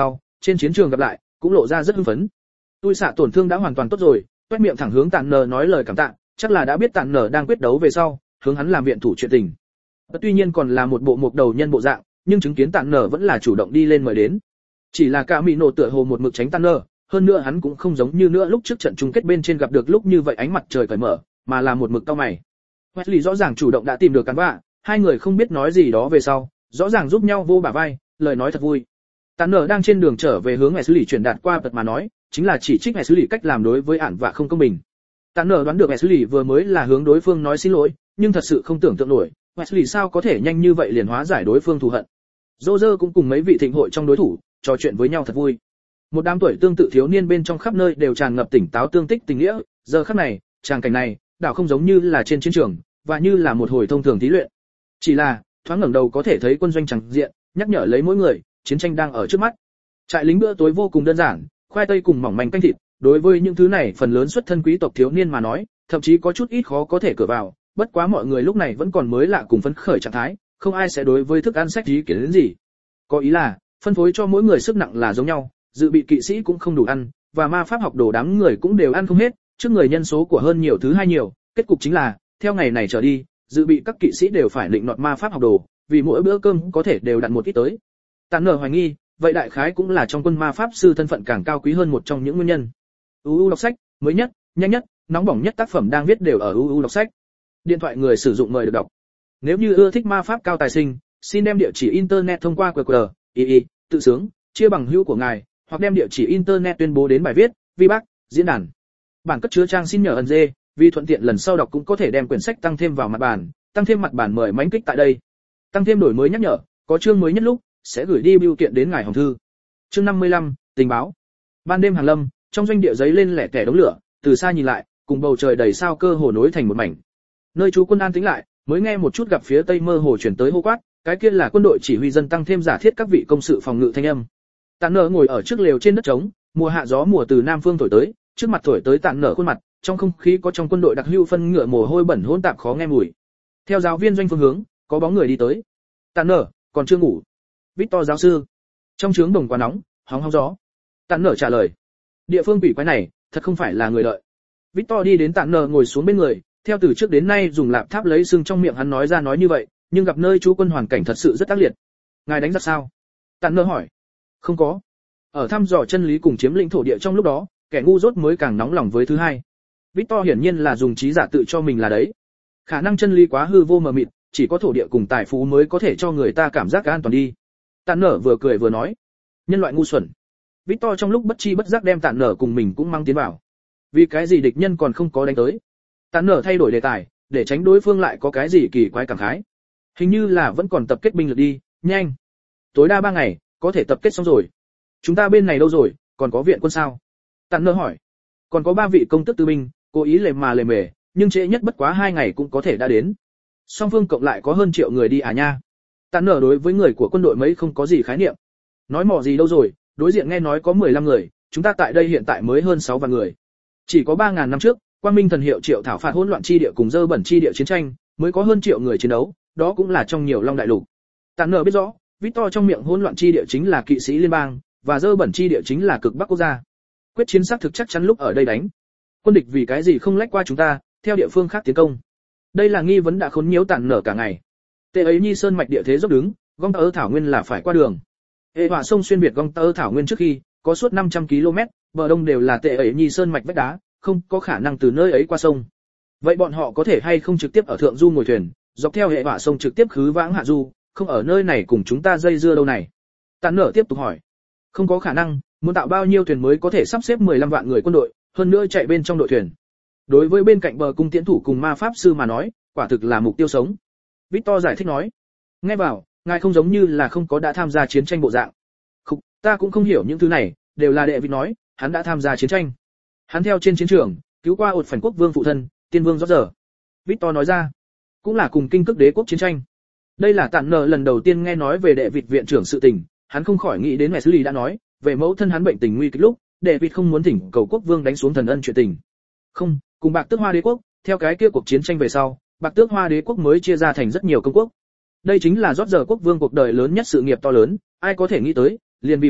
A: trên chiến trường gặp lại, cũng lộ ra rất hưng phấn. Tôi xạ tổn thương đã hoàn toàn tốt rồi, toét miệng thẳng hướng Tản Nở nói lời cảm tạ, chắc là đã biết Tản Nở đang quyết đấu về sau, hướng hắn làm viện thủ chuyện tình. Tuy nhiên còn là một bộ mục đầu nhân bộ dạng, nhưng chứng kiến Tản Nở vẫn là chủ động đi lên mời đến. Chỉ là Cả Mỹ Nổ tựa hồ một mực tránh Tản Nở, hơn nữa hắn cũng không giống như nữa lúc trước trận chung kết bên trên gặp được lúc như vậy ánh mặt trời cởi mở, mà là một mực cau mày. Wesley rõ ràng chủ động đã tìm được cán vạ, hai người không biết nói gì đó về sau, rõ ràng giúp nhau vô bả vai, lời nói thật vui. Tản Nở đang trên đường trở về hướng Wesley truyền đạt qua bật mà nói, chính là chỉ trích Wesley cách làm đối với ản vạ không công bình. Tản Nở đoán được Wesley vừa mới là hướng đối phương nói xin lỗi, nhưng thật sự không tưởng tượng nổi, Wesley sao có thể nhanh như vậy liền hóa giải đối phương thù hận. Roger cũng cùng mấy vị thịnh hội trong đối thủ trò chuyện với nhau thật vui. Một đám tuổi tương tự thiếu niên bên trong khắp nơi đều tràn ngập tỉnh táo tương tích tình nghĩa, giờ khắc này, tràng cảnh này, đảo không giống như là trên chiến trường, và như là một hồi thông thường thí luyện. Chỉ là, thoáng ngẩng đầu có thể thấy quân doanh chẳng diện, nhắc nhở lấy mỗi người, chiến tranh đang ở trước mắt. Trại lính bữa tối vô cùng đơn giản, khoai tây cùng mỏng manh canh thịt, đối với những thứ này phần lớn xuất thân quý tộc thiếu niên mà nói, thậm chí có chút ít khó có thể cửa vào, bất quá mọi người lúc này vẫn còn mới lạ cùng phấn khởi trạng thái, không ai sẽ đối với thức ăn sách ý kiến đến gì. Có ý là, phân phối cho mỗi người sức nặng là giống nhau, dự bị kỵ sĩ cũng không đủ ăn, và ma pháp học đồ đám người cũng đều ăn không hết, trước người nhân số của hơn nhiều thứ hai nhiều, kết cục chính là, theo ngày này trở đi, dự bị các kỵ sĩ đều phải định nọt ma pháp học đồ, vì mỗi bữa cơm có thể đều đặt một ít tới. Tản Nở hoài nghi, vậy đại khái cũng là trong quân ma pháp sư thân phận càng cao quý hơn một trong những nguyên nhân. UU đọc sách, mới nhất, nhanh nhất, nóng bỏng nhất tác phẩm đang viết đều ở UU đọc sách. Điện thoại người sử dụng mời được đọc. Nếu như ưa thích ma pháp cao tài sinh, xin đem địa chỉ internet thông qua QR, tự sướng, chia bằng hữu của ngài, hoặc đem địa chỉ internet tuyên bố đến bài viết, vi bác, diễn đàn. Bản cất chứa trang xin nhờ ẩn dê, vì thuận tiện lần sau đọc cũng có thể đem quyển sách tăng thêm vào mặt bản, tăng thêm mặt bản mời mãnh kích tại đây. Tăng thêm đổi mới nhắc nhở, có chương mới nhất lúc sẽ gửi đi bưu kiện đến ngài hòm thư. Chương 55, tình báo. Ban đêm hàng lâm, trong doanh địa giấy lên lẻ tẻ đống lửa, từ xa nhìn lại, cùng bầu trời đầy sao cơ hồ nối thành một mảnh. Nơi trú quân an tĩnh lại, mới nghe một chút gặp phía tây mơ hồ chuyển tới hô quát, cái kia là quân đội chỉ huy dân tăng thêm giả thiết các vị công sự phòng ngự thanh âm. Tản Nở ngồi ở trước lều trên đất trống, mùa hạ gió mùa từ nam phương thổi tới, trước mặt thổi tới Tản Nở khuôn mặt, trong không khí có trong quân đội đặc hữu phân ngựa mồ hôi bẩn hỗn tạp khó nghe mùi. Theo giáo viên doanh phương hướng, có bóng người đi tới. Tản Nở, còn chưa ngủ? Victor giáo sư. Trong trướng đồng quá nóng, hóng hóng gió. Tản Nở trả lời. Địa phương quỷ quái này, thật không phải là người đợi. Victor đi đến Tản Nở ngồi xuống bên người, theo từ trước đến nay dùng lạp tháp lấy xương trong miệng hắn nói ra nói như vậy, nhưng gặp nơi trú quân hoàn cảnh thật sự rất ác liệt. Ngài đánh giặc sao? Tản Nở hỏi. Không có. Ở thăm dò chân lý cùng chiếm lĩnh thổ địa trong lúc đó, kẻ ngu dốt mới càng nóng lòng với thứ hai. Victor hiển nhiên là dùng trí giả tự cho mình là đấy. Khả năng chân lý quá hư vô mờ mịt, chỉ có thổ địa cùng tài phú mới có thể cho người ta cảm giác an toàn đi. Tản Nở vừa cười vừa nói. Nhân loại ngu xuẩn. Victor trong lúc bất chi bất giác đem Tản Nở cùng mình cũng mang tiến vào. Vì cái gì địch nhân còn không có đánh tới? Tản Nở thay đổi đề tài, để tránh đối phương lại có cái gì kỳ quái cảm khái. Hình như là vẫn còn tập kết binh lực đi, nhanh. Tối đa 3 ngày, có thể tập kết xong rồi. Chúng ta bên này đâu rồi, còn có viện quân sao? Tản Nở hỏi. Còn có 3 vị công tước tư binh, cố ý lề mề, nhưng trễ nhất bất quá 2 ngày cũng có thể đã đến. Song phương cộng lại có hơn triệu người đi à nha. Tản Nở đối với người của quân đội mấy không có gì khái niệm. Nói mỏ gì đâu rồi, đối diện nghe nói có 15 người, chúng ta tại đây hiện tại mới hơn 6 vạn người. Chỉ có 3000 năm trước, Quang Minh thần hiệu triệu thảo phạt hỗn loạn chi địa cùng dơ bẩn chi địa chiến tranh, mới có hơn triệu người chiến đấu, đó cũng là trong nhiều long đại lục. Tản Nở biết rõ, Victor trong miệng hỗn loạn chi địa chính là kỵ sĩ liên bang, và dơ bẩn chi địa chính là cực bắc quốc gia. Quyết chiến xác thực chắc chắn lúc ở đây đánh. Quân địch vì cái gì không lách qua chúng ta, theo địa phương khác tiến công? Đây là nghi vấn đã khốn nhiễu Tản Nở cả ngày. Tệ ấy Nhi sơn mạch địa thế dốc đứng, Gong Tơ thảo nguyên là phải qua đường. Hệ hỏa sông xuyên việt Gong Tơ thảo nguyên trước khi, có suốt 500 km, bờ đông đều là Tệ ấy Nhi sơn mạch vách đá, không có khả năng từ nơi ấy qua sông. Vậy bọn họ có thể hay không trực tiếp ở thượng du ngồi thuyền, dọc theo hệ hỏa sông trực tiếp khứ vãng hạ du, không ở nơi này cùng chúng ta dây dưa đâu này? Tản Nở tiếp tục hỏi. Không có khả năng, muốn tạo bao nhiêu thuyền mới có thể sắp xếp 15 vạn người quân đội, hơn nữa chạy bên trong đội thuyền. Đối với bên cạnh bờ cung tiễn thủ cùng ma pháp sư mà nói, quả thực là mục tiêu sống. Victor giải thích nói. Nghe vào, ngài không giống như là không có đã tham gia chiến tranh bộ dạng. Không, ta cũng không hiểu những thứ này, đều là đệ vị nói, hắn đã tham gia chiến tranh. Hắn theo trên chiến trường, cứu qua ột phản quốc vương phụ thân, tiên vương Roger. Victor nói ra, cũng là cùng kinh cước đế quốc chiến tranh. Đây là Tản Nở lần đầu tiên nghe nói về đệ vị viện trưởng sự tình, hắn không khỏi nghĩ đến Wesley đã nói, về mẫu thân hắn bệnh tình nguy kịch lúc, đệ vị không muốn thỉnh cầu quốc vương đánh xuống thần ân chuyện tình. Không, cùng Bạc Tước Hoa đế quốc, theo cái kia cuộc chiến tranh về sau, Bạc Tước Hoa đế quốc mới chia ra thành rất nhiều công quốc. Đây chính là Roger quốc vương cuộc đời lớn nhất sự nghiệp to lớn, ai có thể nghĩ tới, liền vì vậy,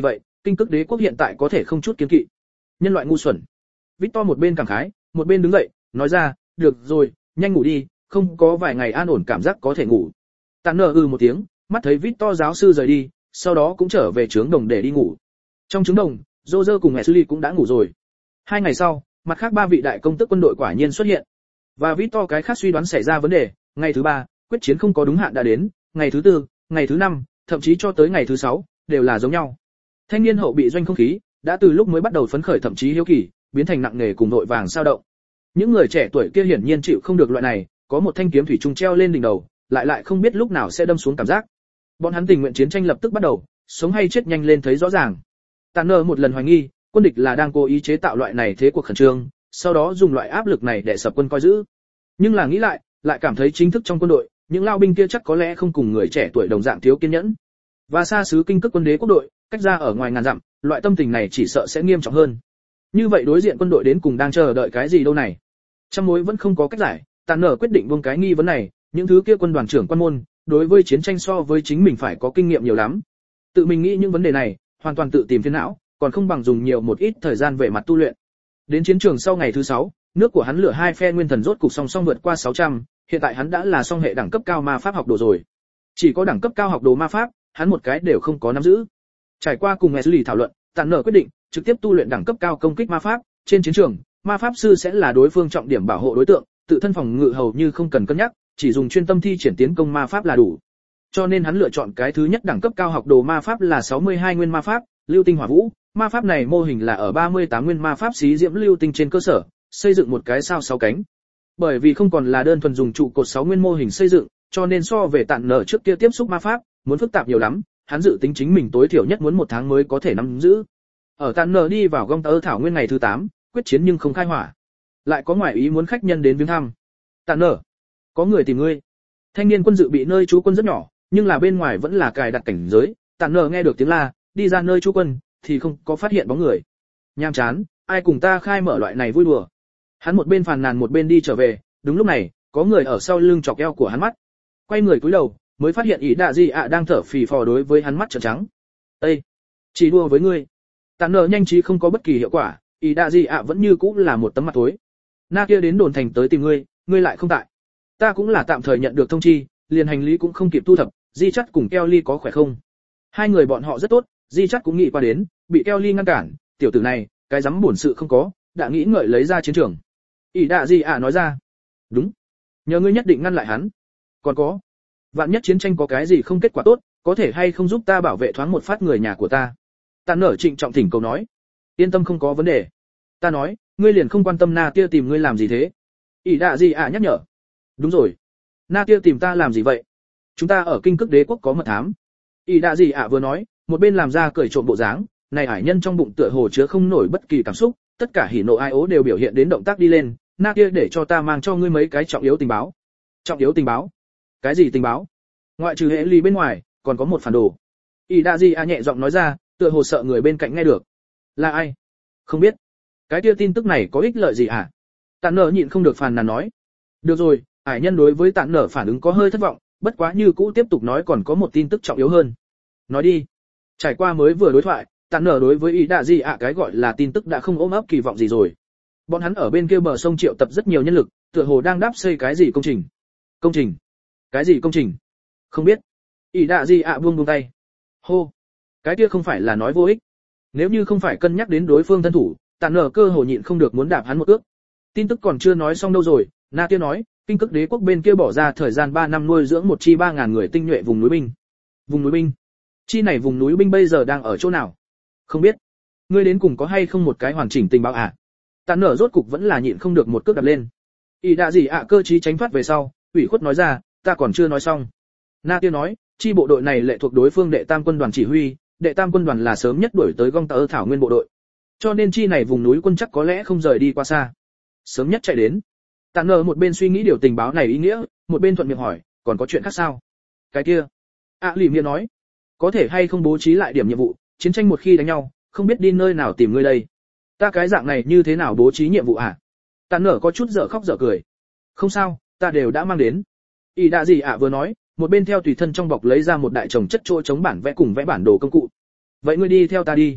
A: kinh cước đế quốc hiện tại có thể không chút kiêng kỵ. Nhân loại ngu xuẩn. Victor một bên cảm khái, một bên đứng dậy, nói ra, được rồi, nhanh ngủ đi, không có vài ngày an ổn cảm giác có thể ngủ. Tàn nở một tiếng, mắt thấy Victor giáo sư rời đi, sau đó cũng trở về trướng đồng để đi ngủ. Trong trướng đồng, Roger cùng Ashley cũng đã ngủ rồi. 2 ngày sau, mặt khác 3 vị đại công tước quân đội quả nhiên xuất hiện. Và Victor cái khác suy đoán xảy ra vấn đề, ngày thứ 3, quyết chiến không có đúng hạn đã đến, ngày thứ 4, ngày thứ 5, thậm chí cho tới ngày thứ 6, đều là giống nhau. Thanh niên hậu bị doanh không khí, đã từ lúc mới bắt đầu phấn khởi thậm chí hiếu kỳ, biến thành nặng nề cùng nội vàng sao động. Những người trẻ tuổi kia hiển nhiên chịu không được loại này, có một thanh kiếm thủy chung treo lên đỉnh đầu, lại không biết lúc nào sẽ đâm xuống cảm giác. Bọn hắn tình nguyện chiến tranh lập tức bắt đầu, sống hay chết nhanh lên thấy rõ ràng. Tàn nơ một lần hoài nghi, quân địch là đang cố ý chế tạo loại này thế cuộc khẩn trương, sau đó dùng loại áp lực này để sập quân coi giữ. Nhưng là nghĩ lại cảm thấy chính thức trong quân đội, những lao binh kia chắc có lẽ không cùng người trẻ tuổi đồng dạng thiếu kiên nhẫn. Và xa xứ kinh cước quân đế quốc đội, cách ra ở ngoài ngàn dặm, loại tâm tình này chỉ sợ sẽ nghiêm trọng hơn. Như vậy đối diện quân đội đến cùng đang chờ đợi cái gì đâu này? Trăm mối vẫn không có cách giải, Tàn nở quyết định buông cái nghi vấn này, những thứ kia quân đoàn trưởng quan môn, đối với chiến tranh so với chính mình phải có kinh nghiệm nhiều lắm. Tự mình nghĩ những vấn đề này, hoàn toàn tự tìm phiền não, còn không bằng dùng nhiều một ít thời gian về mặt tu luyện. Đến chiến trường sau ngày thứ 6, nước của hắn lửa hai phe nguyên thần rốt cục song song vượt qua 600, hiện tại hắn đã là song hệ đẳng cấp cao ma pháp học đồ rồi. Chỉ có đẳng cấp cao học đồ ma pháp, hắn một cái đều không có nắm giữ. Trải qua cùng Wesley thảo luận, Tàn nở quyết định trực tiếp tu luyện đẳng cấp cao công kích ma pháp, trên chiến trường, ma pháp sư sẽ là đối phương trọng điểm bảo hộ đối tượng, tự thân phòng ngự hầu như không cần cân nhắc, chỉ dùng chuyên tâm thi triển tiến công ma pháp là đủ. Cho nên hắn lựa chọn cái thứ nhất đẳng cấp cao học đồ ma pháp là 62 nguyên ma pháp, lưu tinh hỏa vũ. Ma pháp này mô hình là ở 38 nguyên ma pháp xí diễm lưu tinh trên cơ sở, xây dựng một cái sao 6 cánh. Bởi vì không còn là đơn thuần dùng trụ cột 6 nguyên mô hình xây dựng, cho nên so về Tàn nở trước kia tiếp xúc ma pháp, muốn phức tạp nhiều lắm, hắn dự tính chính mình tối thiểu nhất muốn 1 tháng mới có thể nắm giữ. Ở Tàn nở đi vào gông tơ thảo nguyên ngày thứ 8, quyết chiến nhưng không khai hỏa. Lại có ngoại ý muốn khách nhân đến viếng thăm. Tàn nở, có người tìm ngươi. Thanh niên quân dự bị nơi trú quân rất nhỏ, nhưng là bên ngoài vẫn là cài đặt cảnh giới. Tàn nở nghe được tiếng la, đi ra nơi trú quân thì không có phát hiện bóng người. Nhàm chán, ai cùng ta khai mở loại này vui đùa. Hắn một bên phàn nàn một bên đi trở về, đúng lúc này, có người ở sau lưng chọc eo của hắn mắt. Quay người cúi đầu, mới phát hiện Ý Đạ Di ạ đang thở phì phò đối với hắn mắt trợn trắng. "Ê, chỉ đùa với ngươi." Tàn nở nhanh trí không có bất kỳ hiệu quả, Ý Đạ Di ạ vẫn như cũ là một tấm mặt tối. "Na kia đến đồn thành tới tìm ngươi, ngươi lại không tại. Ta cũng là tạm thời nhận được thông chi, liền hành lý cũng không kịp thu thập, Di Chắt cùng Kelly có khỏe không?" Hai người bọn họ rất tốt, Di Chắt cũng nghĩ qua đến, bị Kelly ngăn cản, tiểu tử này, cái dám buồn sự không có, đã nghĩ ngợi lấy ra chiến trường. Ý Đạ Di ạ nói ra. "Đúng, nhờ ngươi nhất định ngăn lại hắn. Còn có, vạn nhất chiến tranh có cái gì không kết quả tốt, có thể hay không giúp ta bảo vệ thoáng một phát người nhà của ta." Tàn nở trịnh trọng thỉnh cầu nói. "Yên tâm không có vấn đề." Ta nói, ngươi liền không quan tâm Na Tia tìm ngươi làm gì thế? Ý Đạ Di ạ nhắc nhở. "Đúng rồi, Na Tia tìm ta làm gì vậy? Chúng ta ở kinh cước đế quốc có mật thám." Ý Đạ Di ạ vừa nói, một bên làm ra cởi trộm bộ dáng, này ải nhân trong bụng tựa hồ chứa không nổi bất kỳ cảm xúc, tất cả hỉ nộ ai ố đều biểu hiện đến động tác đi lên. "Na Tia để cho ta mang cho ngươi mấy cái trọng yếu tình báo." "Trọng yếu tình báo? Cái gì tình báo?" "Ngoại trừ hệ ly bên ngoài, còn có một phản đồ." Ý Đạ Di ạ nhẹ giọng nói ra, tựa hồ sợ người bên cạnh nghe được. "Là ai?" "Không biết." "Cái kia tin tức này có ích lợi gì hả?" Tàn nở nhịn không được phàn nàn nói. "Được rồi." Ải nhân đối với Tàn nở phản ứng có hơi thất vọng, bất quá như cũ tiếp tục nói còn có một tin tức trọng yếu hơn. "Nói đi." Trải qua mới vừa đối thoại, Tàn nở đối với Ý Đạ Di ạ cái gọi là tin tức đã không ôm ấp kỳ vọng gì rồi. Bọn hắn ở bên kia bờ sông triệu tập rất nhiều nhân lực, tựa hồ đang đáp xây cái gì công trình. "Công trình? Cái gì công trình?" "Không biết." Ý Đạ Di ạ buông tay. "Hô, cái kia không phải là nói vô ích. Nếu như không phải cân nhắc đến đối phương thân thủ, Tàn nở cơ hồ nhịn không được muốn đạp hắn một ước." Tin tức còn chưa nói xong đâu rồi, Na Tia nói, kinh cước đế quốc bên kia bỏ ra thời gian 3 năm nuôi dưỡng một chi 3000 người tinh nhuệ vùng núi binh. Vùng núi binh? Chi này vùng núi binh bây giờ đang ở chỗ nào? Không biết. Ngươi đến cùng có hay không một cái hoàn chỉnh tình báo à? Tàn nở rốt cục vẫn là nhịn không được một cước đạp lên. Ý Đạ Di ạ cơ trí tránh thoát về sau, ủy khuất nói ra, ta còn chưa nói xong. Na Tia nói, chi bộ đội này lệ thuộc đối phương đệ tam quân đoàn chỉ huy, đệ tam quân đoàn là sớm nhất đuổi tới gông tơ thảo nguyên bộ đội. Cho nên chi này vùng núi quân chắc có lẽ không rời đi qua xa. Sớm nhất chạy đến. Tàn nở một bên suy nghĩ điều tình báo này ý nghĩa, một bên thuận miệng hỏi, còn có chuyện khác sao? Cái kia. Lì Miên nói, có thể hay không bố trí lại điểm nhiệm vụ, chiến tranh một khi đánh nhau, không biết đi nơi nào tìm ngươi đây. Ta cái dạng này như thế nào bố trí nhiệm vụ hả? Tàn nở có chút dở khóc dở cười. Không sao, ta đều đã mang đến. Ý Đạ Di ạ vừa nói, một bên theo tùy thân trong bọc lấy ra một đại chồng chất chỗ chống bản vẽ cùng vẽ bản đồ công cụ. Vậy ngươi đi theo ta đi.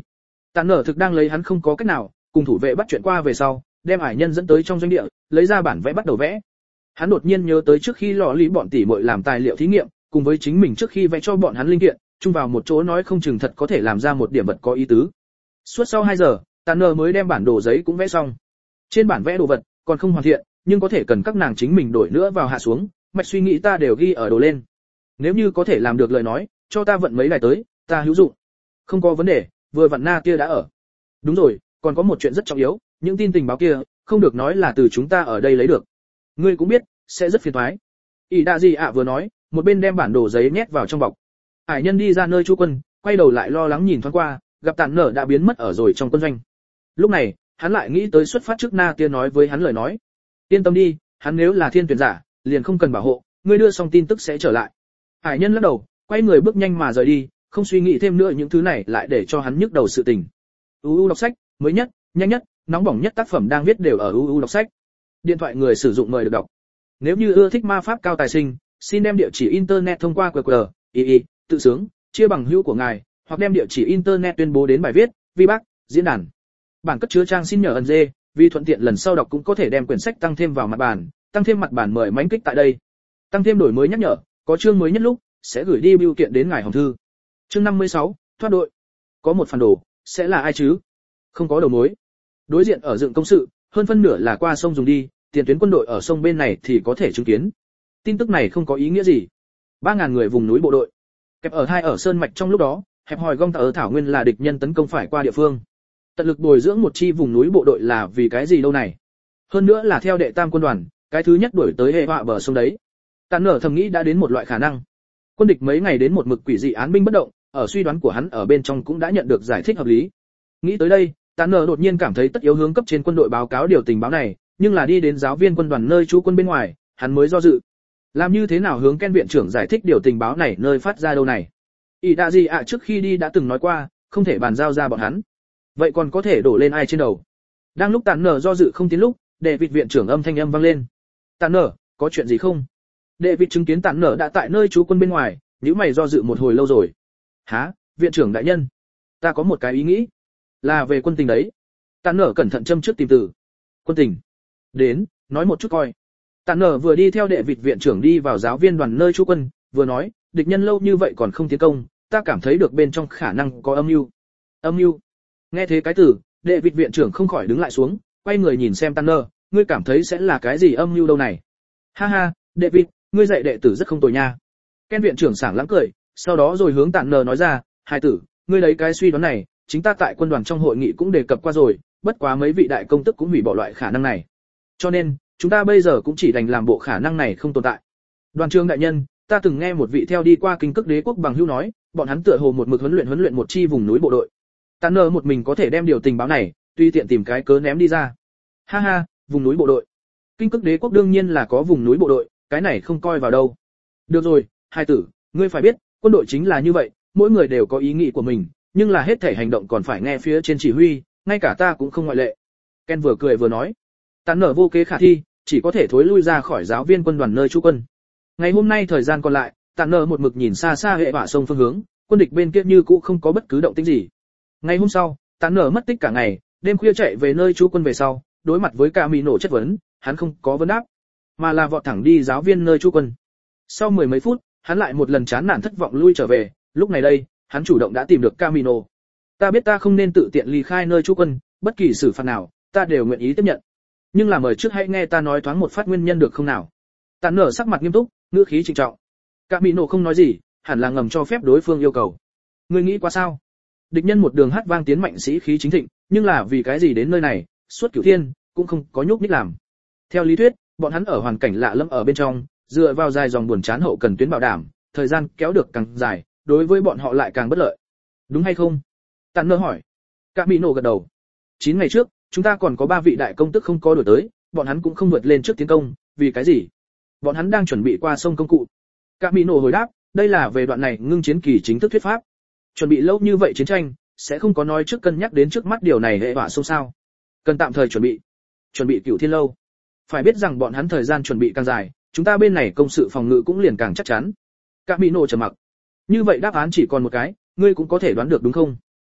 A: Tản nở thực đang lấy hắn không có cách nào, cùng thủ vệ bắt chuyện qua về sau, đem ải nhân dẫn tới trong doanh địa, lấy ra bản vẽ bắt đầu vẽ. Hắn đột nhiên nhớ tới trước khi lọ lý bọn tỷ muội làm tài liệu thí nghiệm, cùng với chính mình trước khi vẽ cho bọn hắn linh kiện, chung vào một chỗ nói không chừng thật có thể làm ra một điểm vật có ý tứ. Suốt sau 2 giờ, Tản nở mới đem bản đồ giấy cũng vẽ xong. Trên bản vẽ đồ vật còn không hoàn thiện, nhưng có thể cần các nàng chính mình đổi nữa vào hạ xuống, mạch suy nghĩ ta đều ghi ở đồ lên. Nếu như có thể làm được lời nói, cho ta vận mấy đài tới, ta hữu dụng. Không có vấn đề, vừa vặn na kia đã ở. Đúng rồi, còn có một chuyện rất trọng yếu, những tin tình báo kia, không được nói là từ chúng ta ở đây lấy được. Ngươi cũng biết, sẽ rất phiền toái. Ý đa gì ạ vừa nói, một bên đem bản đồ giấy nhét vào trong bọc. Hải nhân đi ra nơi trú quân, quay đầu lại lo lắng nhìn thoáng qua, gặp Tản nở đã biến mất ở rồi trong quân doanh. Lúc này, hắn lại nghĩ tới xuất phát trước na kia nói với hắn lời nói. Yên tâm đi, hắn nếu là thiên tuyển giả, liền không cần bảo hộ, ngươi đưa xong tin tức sẽ trở lại. Hải nhân lắc đầu, quay người bước nhanh mà rời đi, không suy nghĩ thêm nữa những thứ này lại để cho hắn nhức đầu sự tình. UU đọc sách, mới nhất, nhanh nhất, nóng bỏng nhất tác phẩm đang viết đều ở UU đọc sách. Điện thoại người sử dụng mời được đọc. Nếu như ưa thích ma pháp cao tài sinh, xin đem địa chỉ internet thông qua QR, tự sướng, chia bằng hữu của ngài, hoặc đem địa chỉ internet tuyên bố đến bài viết, VBAC, diễn đàn. Bản cất chứa trang xin nhờ ẩn dê, vì thuận tiện lần sau đọc cũng có thể đem quyển sách tăng thêm vào mặt bản, tăng thêm mặt bản mời mánh kích tại đây. Tăng thêm đổi mới nhắc nhở, có chương mới nhất lúc sẽ gửi đi bưu kiện đến ngài hòm thư. Chương 56, thoát đội. Có một phản đồ, sẽ là ai chứ? Không có đầu mối. Đối diện ở dựng công sự, hơn phân nửa là qua sông dùng đi, tiền tuyến quân đội ở sông bên này thì có thể chứng kiến. Tin tức này không có ý nghĩa gì. 3000 người vùng núi bộ đội. Kẹp ở hai ở sơn mạch trong lúc đó, hẹp hòi gông ở thảo nguyên là địch nhân tấn công phải qua địa phương. Tận lực bồi dưỡng một chi vùng núi bộ đội là vì cái gì đâu này? Hơn nữa là theo đệ tam quân đoàn, cái thứ nhất đuổi tới hệ họa bờ sông đấy. Tản nở thầm nghĩ đã đến một loại khả năng. Quân địch mấy ngày đến một mực quỷ dị án binh bất động, ở suy đoán của hắn ở bên trong cũng đã nhận được giải thích hợp lý. Nghĩ tới đây, Tản nở đột nhiên cảm thấy tất yếu hướng cấp trên quân đội báo cáo điều tình báo này, nhưng là đi đến giáo viên quân đoàn nơi trú quân bên ngoài, hắn mới do dự. Làm như thế nào hướng Ken viện trưởng giải thích điều tình báo này nơi phát ra đâu này? Ý đa gì ạ trước khi đi đã từng nói qua, không thể bàn giao ra bọn hắn. Vậy còn có thể đổ lên ai trên đầu? Đang lúc Tản nở do dự không tiến lúc, đệ vịt viện trưởng âm thanh âm vang lên. Tản nở, có chuyện gì không? Đệ vịt chứng kiến Tản nở đã tại nơi trú quân bên ngoài, nhíu mày do dự một hồi lâu rồi. Hả, viện trưởng đại nhân, ta có một cái ý nghĩ, là về quân tình đấy. Tản nở cẩn thận châm trước tìm từ. Quân tình? Đến, nói một chút coi. Tản nở vừa đi theo đệ vịt viện trưởng đi vào giáo viên đoàn nơi trú quân, vừa nói, địch nhân lâu như vậy còn không tiến công, ta cảm thấy được bên trong khả năng có âm mưu. Âm mưu? Nghe thế cái từ, đệ vịt viện trưởng không khỏi đứng lại xuống, quay người nhìn xem Tản nở, ngươi cảm thấy sẽ là cái gì âm mưu đâu này? Ha ha, đệ vịt, ngươi dạy đệ tử rất không tồi nha. Ken viện trưởng sảng lắng cười, sau đó rồi hướng Tản nở nói ra, hai tử, ngươi lấy cái suy đoán này, chính ta tại quân đoàn trong hội nghị cũng đề cập qua rồi, bất quá mấy vị đại công tức cũng hủy bỏ loại khả năng này. Cho nên, chúng ta bây giờ cũng chỉ đành làm bộ khả năng này không tồn tại. Đoàn trưởng đại nhân, ta từng nghe một vị theo đi qua kinh cước đế quốc bằng hữu nói, bọn hắn tựa hồ một mực huấn luyện một chi vùng núi bộ đội. Tản nở một mình có thể đem điều tình báo này, tuy tiện tìm cái cớ ném đi ra. Ha ha, vùng núi bộ đội. Kinh cước đế quốc đương nhiên là có vùng núi bộ đội, cái này không coi vào đâu. Được rồi, hai tử, ngươi phải biết, quân đội chính là như vậy, mỗi người đều có ý nghĩ của mình, nhưng là hết thể hành động còn phải nghe phía trên chỉ huy, ngay cả ta cũng không ngoại lệ. Ken vừa cười vừa nói. Tản nở vô kế khả thi, chỉ có thể thối lui ra khỏi giáo viên quân đoàn nơi trú quân. Ngày hôm nay thời gian còn lại, Tản nở một mực nhìn xa xa hệ bạ sông phương hướng, quân địch bên kia như cũ không có bất cứ động tĩnh gì. Ngày hôm sau, Tản nở mất tích cả ngày, đêm khuya chạy về nơi trú quân về sau, đối mặt với Camino chất vấn, hắn không có vấn đáp, mà là vọt thẳng đi giáo viên nơi trú quân. Sau mười mấy phút, hắn lại một lần chán nản thất vọng lui trở về, lúc này đây, hắn chủ động đã tìm được Camino. Ta biết ta không nên tự tiện ly khai nơi trú quân, bất kỳ xử phạt nào, ta đều nguyện ý tiếp nhận. Nhưng là mời trước hãy nghe ta nói thoáng một phát nguyên nhân được không nào? Tản nở sắc mặt nghiêm túc, ngữ khí trịnh trọng. Camino không nói gì, hẳn là ngầm cho phép đối phương yêu cầu. Ngươi nghĩ quá sao? Địch nhân một đường hát vang tiến mạnh sĩ khí chính thịnh, nhưng là vì cái gì đến nơi này, suốt cửu thiên cũng không có nhúc nhích làm. Theo lý thuyết, bọn hắn ở hoàn cảnh lạ lẫm ở bên trong, dựa vào dài dòng buồn chán hậu cần tuyến bảo đảm, thời gian kéo được càng dài, đối với bọn họ lại càng bất lợi. Đúng hay không? Tản nở hỏi. Camino gật đầu. 9 ngày trước, chúng ta còn có 3 vị đại công tức không có đổi tới, bọn hắn cũng không vượt lên trước tiến công, vì cái gì? Bọn hắn đang chuẩn bị qua sông công cụ. Camino hồi đáp, đây là về đoạn này ngưng chiến kỳ chính thức thuyết pháp. Chuẩn bị lâu như vậy chiến tranh, sẽ không có nói trước cân nhắc đến trước mắt điều này hệ quả sông sao? Cần tạm thời chuẩn bị cửu thiên lâu. Phải biết rằng bọn hắn thời gian chuẩn bị càng dài, chúng ta bên này công sự phòng ngự cũng liền càng chắc chắn. Camino trầm mặc. Như vậy đáp án chỉ còn một cái, ngươi cũng có thể đoán được đúng không?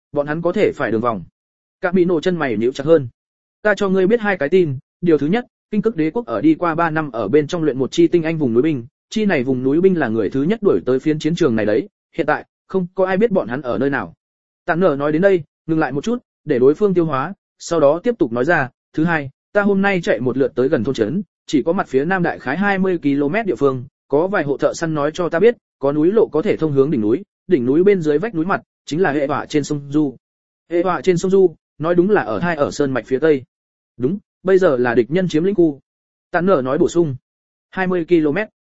A: bọn hắn có thể phải đường vòng. Cả Mỹ nổ chân mày nhíu chặt hơn. Ta cho ngươi biết hai cái tin, điều thứ nhất, Kinh Cực Đế quốc ở đi qua 3 năm ở bên trong luyện một chi tinh anh vùng núi binh, chi này vùng núi binh là người thứ nhất đuổi tới phiến chiến trường này đấy, hiện tại không có ai biết bọn hắn ở nơi nào. Tản Nở nói đến đây, ngừng lại một chút, để đối phương tiêu hóa, sau đó tiếp tục nói ra, thứ hai, ta hôm nay chạy một lượt tới gần thôn trấn, chỉ có mặt phía nam đại khái 20 km địa phương, có vài hộ thợ săn nói cho ta biết, có núi lộ có thể thông hướng đỉnh núi bên dưới vách núi mặt, chính là hệ họa trên sông Du. Hệ họa trên sông Du, nói đúng là ở sơn mạch phía tây. Đúng, bây giờ là địch nhân chiếm lĩnh khu. Tản Nở nói bổ sung. 20 km.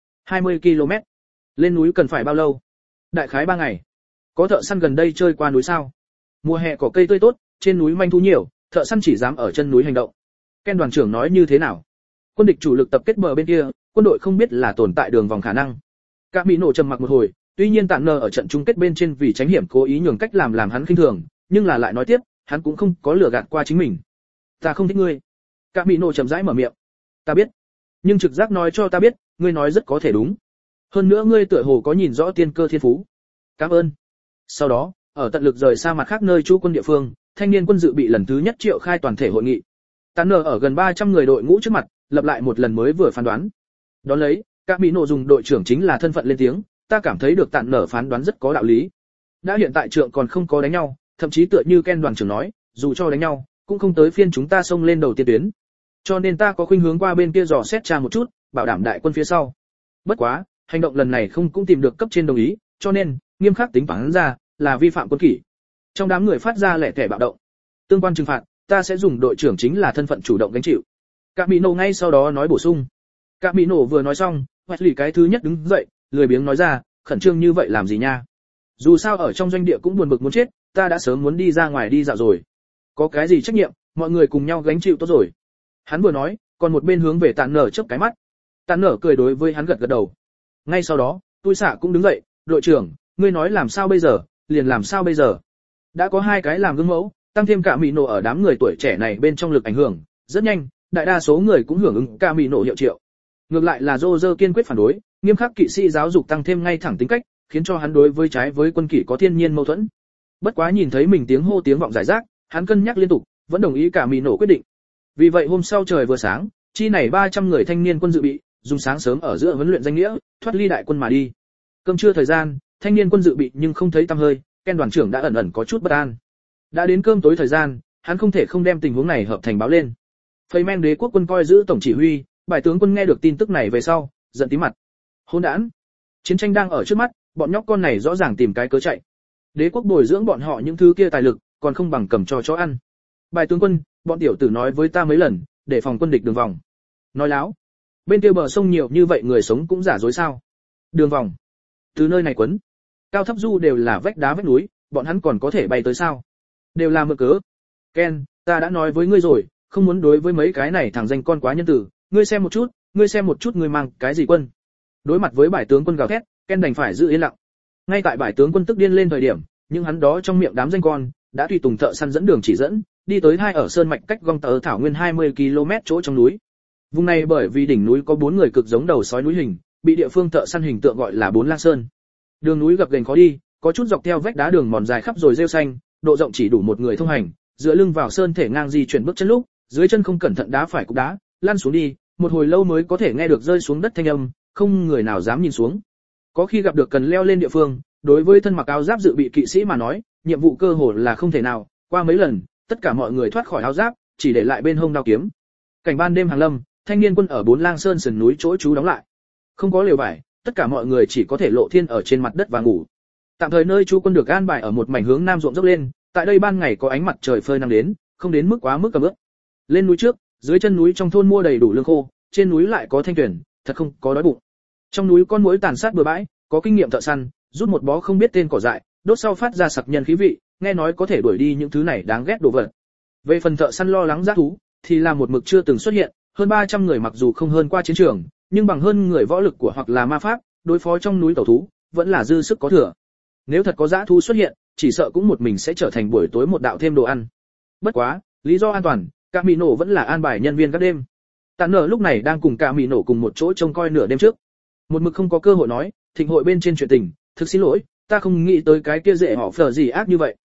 A: 20 km. Lên núi cần phải bao lâu? Đại khái 3 ngày. Có thợ săn gần đây chơi qua núi sao? Mùa hè có cây tươi tốt, trên núi manh thú nhiều, thợ săn chỉ dám ở chân núi hành động. Ken đoàn trưởng nói như thế nào? Quân địch chủ lực tập kết bờ bên kia, quân đội không biết là tồn tại đường vòng khả năng. Cả Mỹ nổ trầm mặc một hồi, tuy nhiên Tản Nở ở trận chung kết bên trên vì tránh hiểm cố ý nhường cách làm hắn khinh thường, nhưng là lại nói tiếp, hắn cũng không có lừa gạt qua chính mình. Ta không thích ngươi. Cả Mỹ nổ chậm rãi mở miệng. Ta biết, nhưng trực giác nói cho ta biết, ngươi nói rất có thể đúng. Hơn nữa ngươi tựa hồ có nhìn rõ tiên cơ thiên phú. Cảm ơn. Sau đó, ở tận lực rời xa mặt khác nơi trú quân địa phương, thanh niên quân dự bị lần thứ nhất triệu khai toàn thể hội nghị. Tản Nở ở gần 300 người đội ngũ trước mặt, lập lại một lần mới vừa phán đoán. Đón lấy, các Mỹ nổ dùng đội trưởng chính là thân phận lên tiếng, ta cảm thấy được Tản Nở phán đoán rất có đạo lý. Đã hiện tại trượng còn không có đánh nhau, thậm chí tựa như Ken đoàn trưởng nói, dù cho đánh nhau, cũng không tới phiên chúng ta xông lên đầu tiên tuyến. Cho nên ta có khuynh hướng qua bên kia dò xét tra một chút, bảo đảm đại quân phía sau. Bất quá, hành động lần này không cũng tìm được cấp trên đồng ý, cho nên nghiêm khắc tính phán ra là vi phạm quân kỷ. Trong đám người phát ra lẻ tẻ bạo động. Tương quan trừng phạt, ta sẽ dùng đội trưởng chính là thân phận chủ động gánh chịu. Cả Mỹ nổ ngay sau đó nói bổ sung. Cả Mỹ nổ vừa nói xong, Wesley cái thứ nhất đứng dậy, lười biếng nói ra, khẩn trương như vậy làm gì nha? Dù sao ở trong doanh địa cũng buồn bực muốn chết, ta đã sớm muốn đi ra ngoài đi dạo rồi. Có cái gì trách nhiệm, mọi người cùng nhau gánh chịu tốt rồi. Hắn vừa nói, còn một bên hướng về Tản Nở chớp cái mắt. Tản Nở cười đối với hắn gật gật đầu. Ngay sau đó, Tui Xạ cũng đứng dậy, đội trưởng, ngươi nói làm sao bây giờ, liền làm sao bây giờ. Đã có hai cái làm gương mẫu, tăng thêm cả Mỹ nổ ở đám người tuổi trẻ này bên trong lực ảnh hưởng, rất nhanh, đại đa số người cũng hưởng ứng cả Mỹ nổ hiệu triệu. Ngược lại là Roger kiên quyết phản đối, nghiêm khắc kỵ sĩ giáo dục tăng thêm ngay thẳng tính cách, khiến cho hắn đối với trái với quân kỷ có thiên nhiên mâu thuẫn. Bất quá nhìn thấy mình tiếng hô tiếng vọng giải rác, hắn cân nhắc liên tục, vẫn đồng ý cả Mỹ nổ quyết định. Vì vậy hôm sau trời vừa sáng, chi này 300 người thanh niên quân dự bị, dùng sáng sớm ở giữa huấn luyện danh nghĩa, thoát ly đại quân mà đi. Cơm trưa thời gian, thanh niên quân dự bị nhưng không thấy tăm hơi, Ken đoàn trưởng đã ẩn ẩn có chút bất an. Đã đến cơm tối thời gian, hắn không thể không đem tình huống này hợp thành báo lên. Phây men đế quốc quân coi giữ tổng chỉ huy, bài tướng quân nghe được tin tức này về sau, giận tím mặt. Hỗn đản! Chiến tranh đang ở trước mắt, bọn nhóc con này rõ ràng tìm cái cớ chạy. Đế quốc bồi dưỡng bọn họ những thứ kia tài lực, còn không bằng cầm cho chó ăn. Bài tướng quân, bọn tiểu tử nói với ta mấy lần, để phòng quân địch đường vòng. Nói láo. Bên kia bờ sông nhiều như vậy người sống cũng giả dối sao? Đường vòng. Từ nơi này quấn, cao thấp du đều là vách đá vách núi, bọn hắn còn có thể bay tới sao? Đều là mượn cớ. Ken, ta đã nói với ngươi rồi, không muốn đối với mấy cái này thằng danh con quá nhân tử, ngươi xem một chút ngươi mang cái gì quân. Đối mặt với bài tướng quân gào thét, Ken đành phải giữ yên lặng. Ngay tại bài tướng quân tức điên lên thời điểm, nhưng hắn đó trong miệng đám danh con, đã tùy tùng thợ săn dẫn đường chỉ dẫn, đi tới hai ở sơn mạch cách gong tờ thảo nguyên 20 km chỗ trong núi. Vùng này bởi vì đỉnh núi có 4 người cực giống đầu sói núi hình, bị địa phương thợ săn hình tượng gọi là 4 lang sơn. Đường núi gập ghềnh khó đi, có chút dọc theo vách đá đường mòn dài khắp rồi rêu xanh, độ rộng chỉ đủ một người thông hành, dựa lưng vào sơn thể ngang di chuyển bước chân lúc, dưới chân không cẩn thận đá phải cục đá, lăn xuống đi, một hồi lâu mới có thể nghe được rơi xuống đất thanh âm, không người nào dám nhìn xuống. Có khi gặp được cần leo lên địa phương, đối với thân mặc áo giáp dự bị kỵ sĩ mà nói, nhiệm vụ cơ hồ là không thể nào, qua mấy lần, tất cả mọi người thoát khỏi áo giáp, chỉ để lại bên hông đao kiếm. Cảnh ban đêm hàng lâm, thanh niên quân ở 4 lang sơn sườn núi chỗ trú đóng lại. Không có lều vải, tất cả mọi người chỉ có thể lộ thiên ở trên mặt đất và ngủ. Tạm thời nơi trú quân được an bài ở một mảnh hướng nam ruộng dốc lên, tại đây ban ngày có ánh mặt trời phơi nắng đến, không đến mức quá mức ẩm ướt. Lên núi trước, dưới chân núi trong thôn mua đầy đủ lương khô, trên núi lại có thanh tuyển, thật không có đói bụng. Trong núi con muỗi tàn sát bừa bãi, có kinh nghiệm thợ săn, rút một bó không biết tên cỏ dại, đốt sau phát ra sặc nhân khí vị, nghe nói có thể đuổi đi những thứ này đáng ghét đồ vật. Về phần thợ săn lo lắng dã thú, thì là một mực chưa từng xuất hiện, hơn 300 người mặc dù không hơn qua chiến trường, nhưng bằng hơn người võ lực của hoặc là ma pháp, đối phó trong núi tẩu thú, vẫn là dư sức có thừa. Nếu thật có dã thú xuất hiện, chỉ sợ cũng một mình sẽ trở thành buổi tối một đạo thêm đồ ăn. Bất quá, lý do an toàn, Cả Mỹ nổ vẫn là an bài nhân viên các đêm. Tản Nở lúc này đang cùng Cả Mỹ nổ cùng một chỗ trông coi nửa đêm trước. Một mực không có cơ hội nói, thịnh hội bên trên chuyện tình, thực xin lỗi, ta không nghĩ tới cái kia dễ họ phở gì ác như vậy.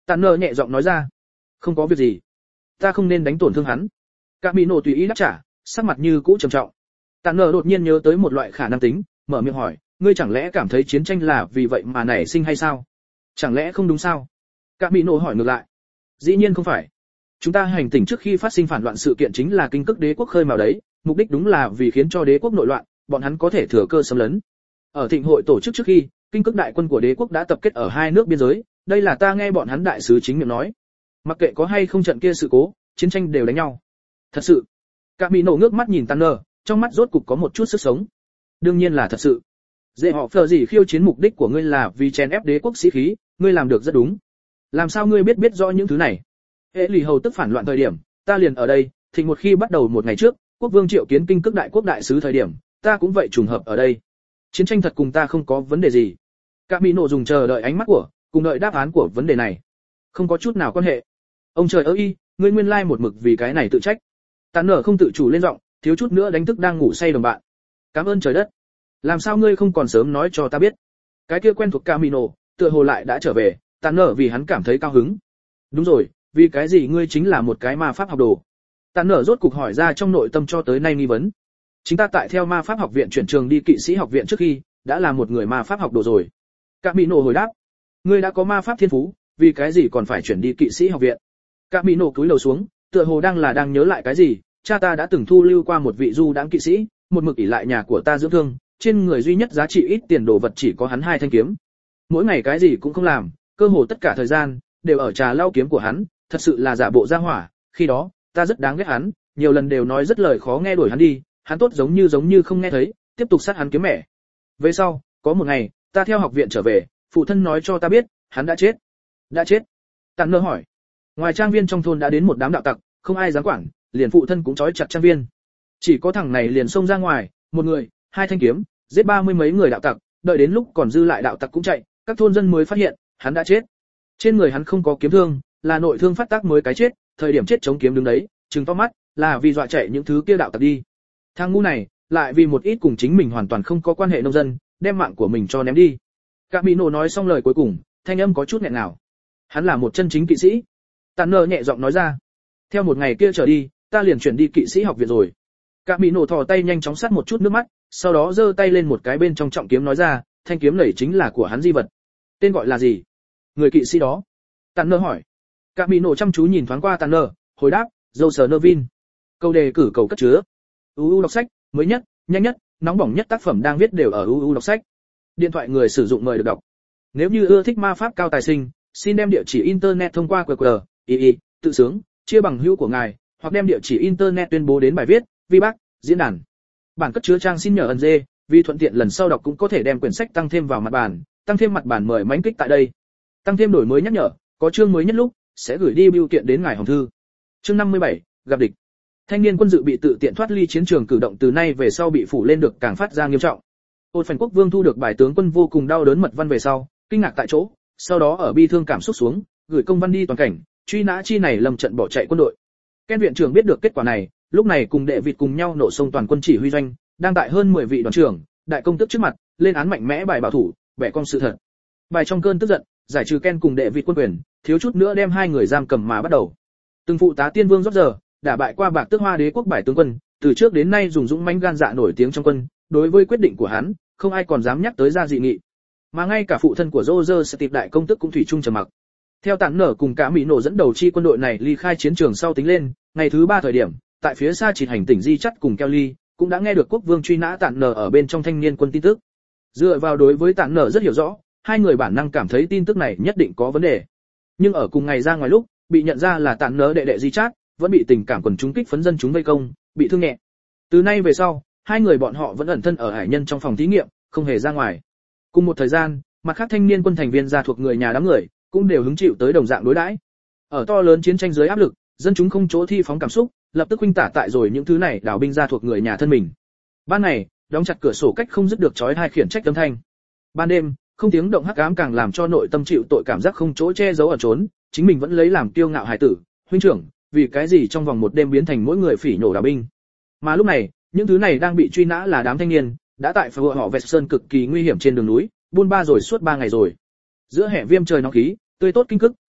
A: Tản nở nhẹ giọng nói ra. Không có việc gì, ta không nên đánh tổn thương hắn. Cả Mỹ nổ tùy ý đáp trả, sắc mặt như cũ trầm trọng. Tản nở đột nhiên nhớ tới một loại khả năng tính, mở miệng hỏi, ngươi chẳng lẽ cảm thấy chiến tranh là vì vậy mà nảy sinh hay sao? Chẳng lẽ không đúng sao? Cả Mỹ nổ hỏi ngược lại. Dĩ nhiên không phải. Chúng ta hành tỉnh trước khi phát sinh phản loạn sự kiện chính là kinh cức đế quốc khơi mào đấy, mục đích đúng là vì khiến cho đế quốc nội loạn, bọn hắn có thể thừa cơ xâm lấn. Ở thịnh hội tổ chức trước khi, kinh cức đại quân của đế quốc đã tập kết ở hai nước biên giới, đây là ta nghe bọn hắn đại sứ chính miệng nói. Mặc kệ có hay không trận kia sự cố, chiến tranh đều đánh nhau. Thật sự. Cả Mỹ nổ ngước mắt nhìn Tanner, trong mắt rốt cục có một chút sức sống. Đương nhiên là thật sự. Dễ họ phờ gì khiêu chiến mục đích của ngươi là vì chèn ép đế quốc sĩ khí, ngươi làm được rất đúng. Làm sao ngươi biết rõ những thứ này? Hệ lì hầu tức phản loạn thời điểm, ta liền ở đây, thịnh một khi bắt đầu một ngày trước, quốc vương triệu kiến kinh cức đại quốc đại sứ thời điểm, ta cũng vậy trùng hợp ở đây. Chiến tranh thật cùng ta không có vấn đề gì. Cả Mỹ nổ dùng chờ đợi ánh mắt của, cùng đợi đáp án của vấn đề này. Không có chút nào quan hệ. Ông trời ơi, ngươi nguyên lai một mực vì cái này tự trách. Tản nở không tự chủ lên giọng, thiếu chút nữa đánh thức đang ngủ say đồng bạn. Cảm ơn trời đất. Làm sao ngươi không còn sớm nói cho ta biết? Cái kia quen thuộc Camino, tựa hồ lại đã trở về, Tản nở vì hắn cảm thấy cao hứng. Đúng rồi, vì cái gì ngươi chính là một cái ma pháp học đồ? Tản nở rốt cục hỏi ra trong nội tâm cho tới nay nghi vấn. Chính ta tại theo ma pháp học viện chuyển trường đi kỵ sĩ học viện trước khi, đã là một người ma pháp học đồ rồi. Camino hồi đáp, ngươi đã có ma pháp thiên phú, vì cái gì còn phải chuyển đi kỵ sĩ học viện? Camino cúi đầu xuống, tựa hồ đang nhớ lại cái gì, cha ta đã từng thu lưu qua một vị du đãng kỵ sĩ, một mực ỷ lại nhà của ta dưỡng thương, trên người duy nhất giá trị ít tiền đồ vật chỉ có hắn 2 thanh kiếm. Mỗi ngày cái gì cũng không làm, cơ hồ tất cả thời gian đều ở trà lau kiếm của hắn, thật sự là giả bộ ra hỏa, khi đó, ta rất đáng ghét hắn, nhiều lần đều nói rất lời khó nghe đuổi hắn đi, hắn tốt giống như không nghe thấy, tiếp tục sát hắn kiếm mẹ. Về sau, có một ngày, ta theo học viện trở về, phụ thân nói cho ta biết, hắn đã chết. Đã chết? Tản nơ hỏi. Ngoài trang viên trong thôn đã đến một đám đạo tặc, không ai dám quản, liền phụ thân cũng trói chặt trang viên. Chỉ có thằng này liền xông ra ngoài, một người, 2 thanh kiếm, giết 30 mấy người đạo tặc, đợi đến lúc còn dư lại đạo tặc cũng chạy, các thôn dân mới phát hiện, hắn đã chết. Trên người hắn không có kiếm thương, là nội thương phát tác mới cái chết, thời điểm chết chống kiếm đứng đấy, trừng to mắt, là vì dọa chạy những thứ kia đạo tặc đi. Thằng ngu này, lại vì một ít cùng chính mình hoàn toàn không có quan hệ nông dân, đem mạng của mình cho ném đi. Cả Mỹ nổ nói xong lời cuối cùng, thanh âm có chút nghẹn ngào. Hắn là một chân chính kỵ sĩ. Tản nơ nhẹ giọng nói ra. Theo một ngày kia trở đi, ta liền chuyển đi kỵ sĩ học viện rồi. Cả Mỹ nổ thò tay nhanh chóng sát một chút nước mắt, sau đó giơ tay lên một cái bên trong trọng kiếm nói ra, thanh kiếm này chính là của hắn di vật. Tên gọi là gì? Người kỵ sĩ đó. Tản nơ hỏi. Cả Mỹ nổ chăm chú nhìn thoáng qua Tản nơ, hồi đáp, Joe Nervin. Câu đề cử cầu cất chứa. UU đọc sách, mới nhất, nhanh nhất, nóng bỏng nhất tác phẩm đang viết đều ở UU đọc sách. Điện thoại người sử dụng mời được đọc. Nếu như ưa thích ma pháp cao tài sinh, xin đem địa chỉ internet thông qua QR, tự sướng, chia bằng hữu của ngài, hoặc đem địa chỉ internet tuyên bố đến bài viết, vi bác, diễn đàn. Bản cất chứa trang xin nhờ ẩn dê, vì thuận tiện lần sau đọc cũng có thể đem quyển sách tăng thêm vào mặt bản, tăng thêm mặt bản mời mãnh kích tại đây. Tăng thêm đổi mới nhắc nhở, có chương mới nhất lúc sẽ gửi đi bưu kiện đến ngài hồng thư. Chương 57, gặp địch. Thanh niên quân dự bị tự tiện thoát ly chiến trường cử động từ nay về sau bị phủ lên được càng phát ra nghiêm trọng. Ôn Phản Quốc Vương thu được bài tướng quân vô cùng đau đớn mật văn về sau, kinh ngạc tại chỗ, sau đó ở bi thương cảm xúc xuống, gửi công văn đi toàn cảnh, truy nã chi này lầm trận bỏ chạy quân đội. Ken viện trưởng biết được kết quả này, lúc này cùng đệ vịt cùng nhau nổ sông toàn quân chỉ huy doanh, đang tại hơn 10 vị đoàn trưởng, đại công tước trước mặt, lên án mạnh mẽ bài bảo thủ, bẻ cong sự thật. Bài trong cơn tức giận, giải trừ Ken cùng đệ vịt quân quyền, thiếu chút nữa đem 2 người giam cầm mà bắt đầu. Từng phụ tá tiên vương rốt giờ, đã bại qua Bạc Tước Hoa đế quốc bài tướng quân, từ trước đến nay dùng dũng mãnh gan dạ nổi tiếng trong quân, đối với quyết định của hắn, không ai còn dám nhắc tới ra dị nghị. Mà ngay cả phụ thân của Roger Steve đại công tước cũng thủy chung trầm mặc. Theo Tản nở cùng cả Mỹ nổ dẫn đầu chi quân đội này ly khai chiến trường sau tính lên, ngày thứ 3 thời điểm, tại phía xa chỉ hành tỉnh Di Chắt cùng Kelly, cũng đã nghe được quốc vương truy nã Tản nở ở bên trong thanh niên quân tin tức. Dựa vào đối với Tản nở rất hiểu rõ, 2 người bản năng cảm thấy tin tức này nhất định có vấn đề. Nhưng ở cùng ngày ra ngoài lúc, bị nhận ra là Tản nở đệ đệ Di Chắt, vẫn bị tình cảm quần chúng kích phấn dân chúng vây công, bị thương nhẹ. Từ nay về sau, 2 người bọn họ vẫn ẩn thân ở hải nhân trong phòng thí nghiệm, không hề ra ngoài. Cùng một thời gian, mặt khác thanh niên quân thành viên gia thuộc người nhà đám người, cũng đều hứng chịu tới đồng dạng đối đãi. Ở to lớn chiến tranh dưới áp lực, dân chúng không chỗ thi phóng cảm xúc, lập tức huynh tả tại rồi những thứ này đảo binh gia thuộc người nhà thân mình. Ban ngày, đóng chặt cửa sổ cách không dứt được chói tai khiển trách âm thanh. Ban đêm, không tiếng động hắc ám càng làm cho nội tâm chịu tội cảm giác không chỗ che giấu ở trốn, chính mình vẫn lấy làm kiêu ngạo hài tử, huynh trưởng, vì cái gì trong vòng một đêm biến thành mỗi người phỉ nhổ đảo binh. Mà lúc này, những thứ này đang bị truy nã là đám thanh niên, đã tại phường họ Vẹt Sơn cực kỳ nguy hiểm trên đường núi, buôn ba rồi suốt 3 ngày rồi. Giữa hè viêm trời nóng khí, tươi tốt kinh cức,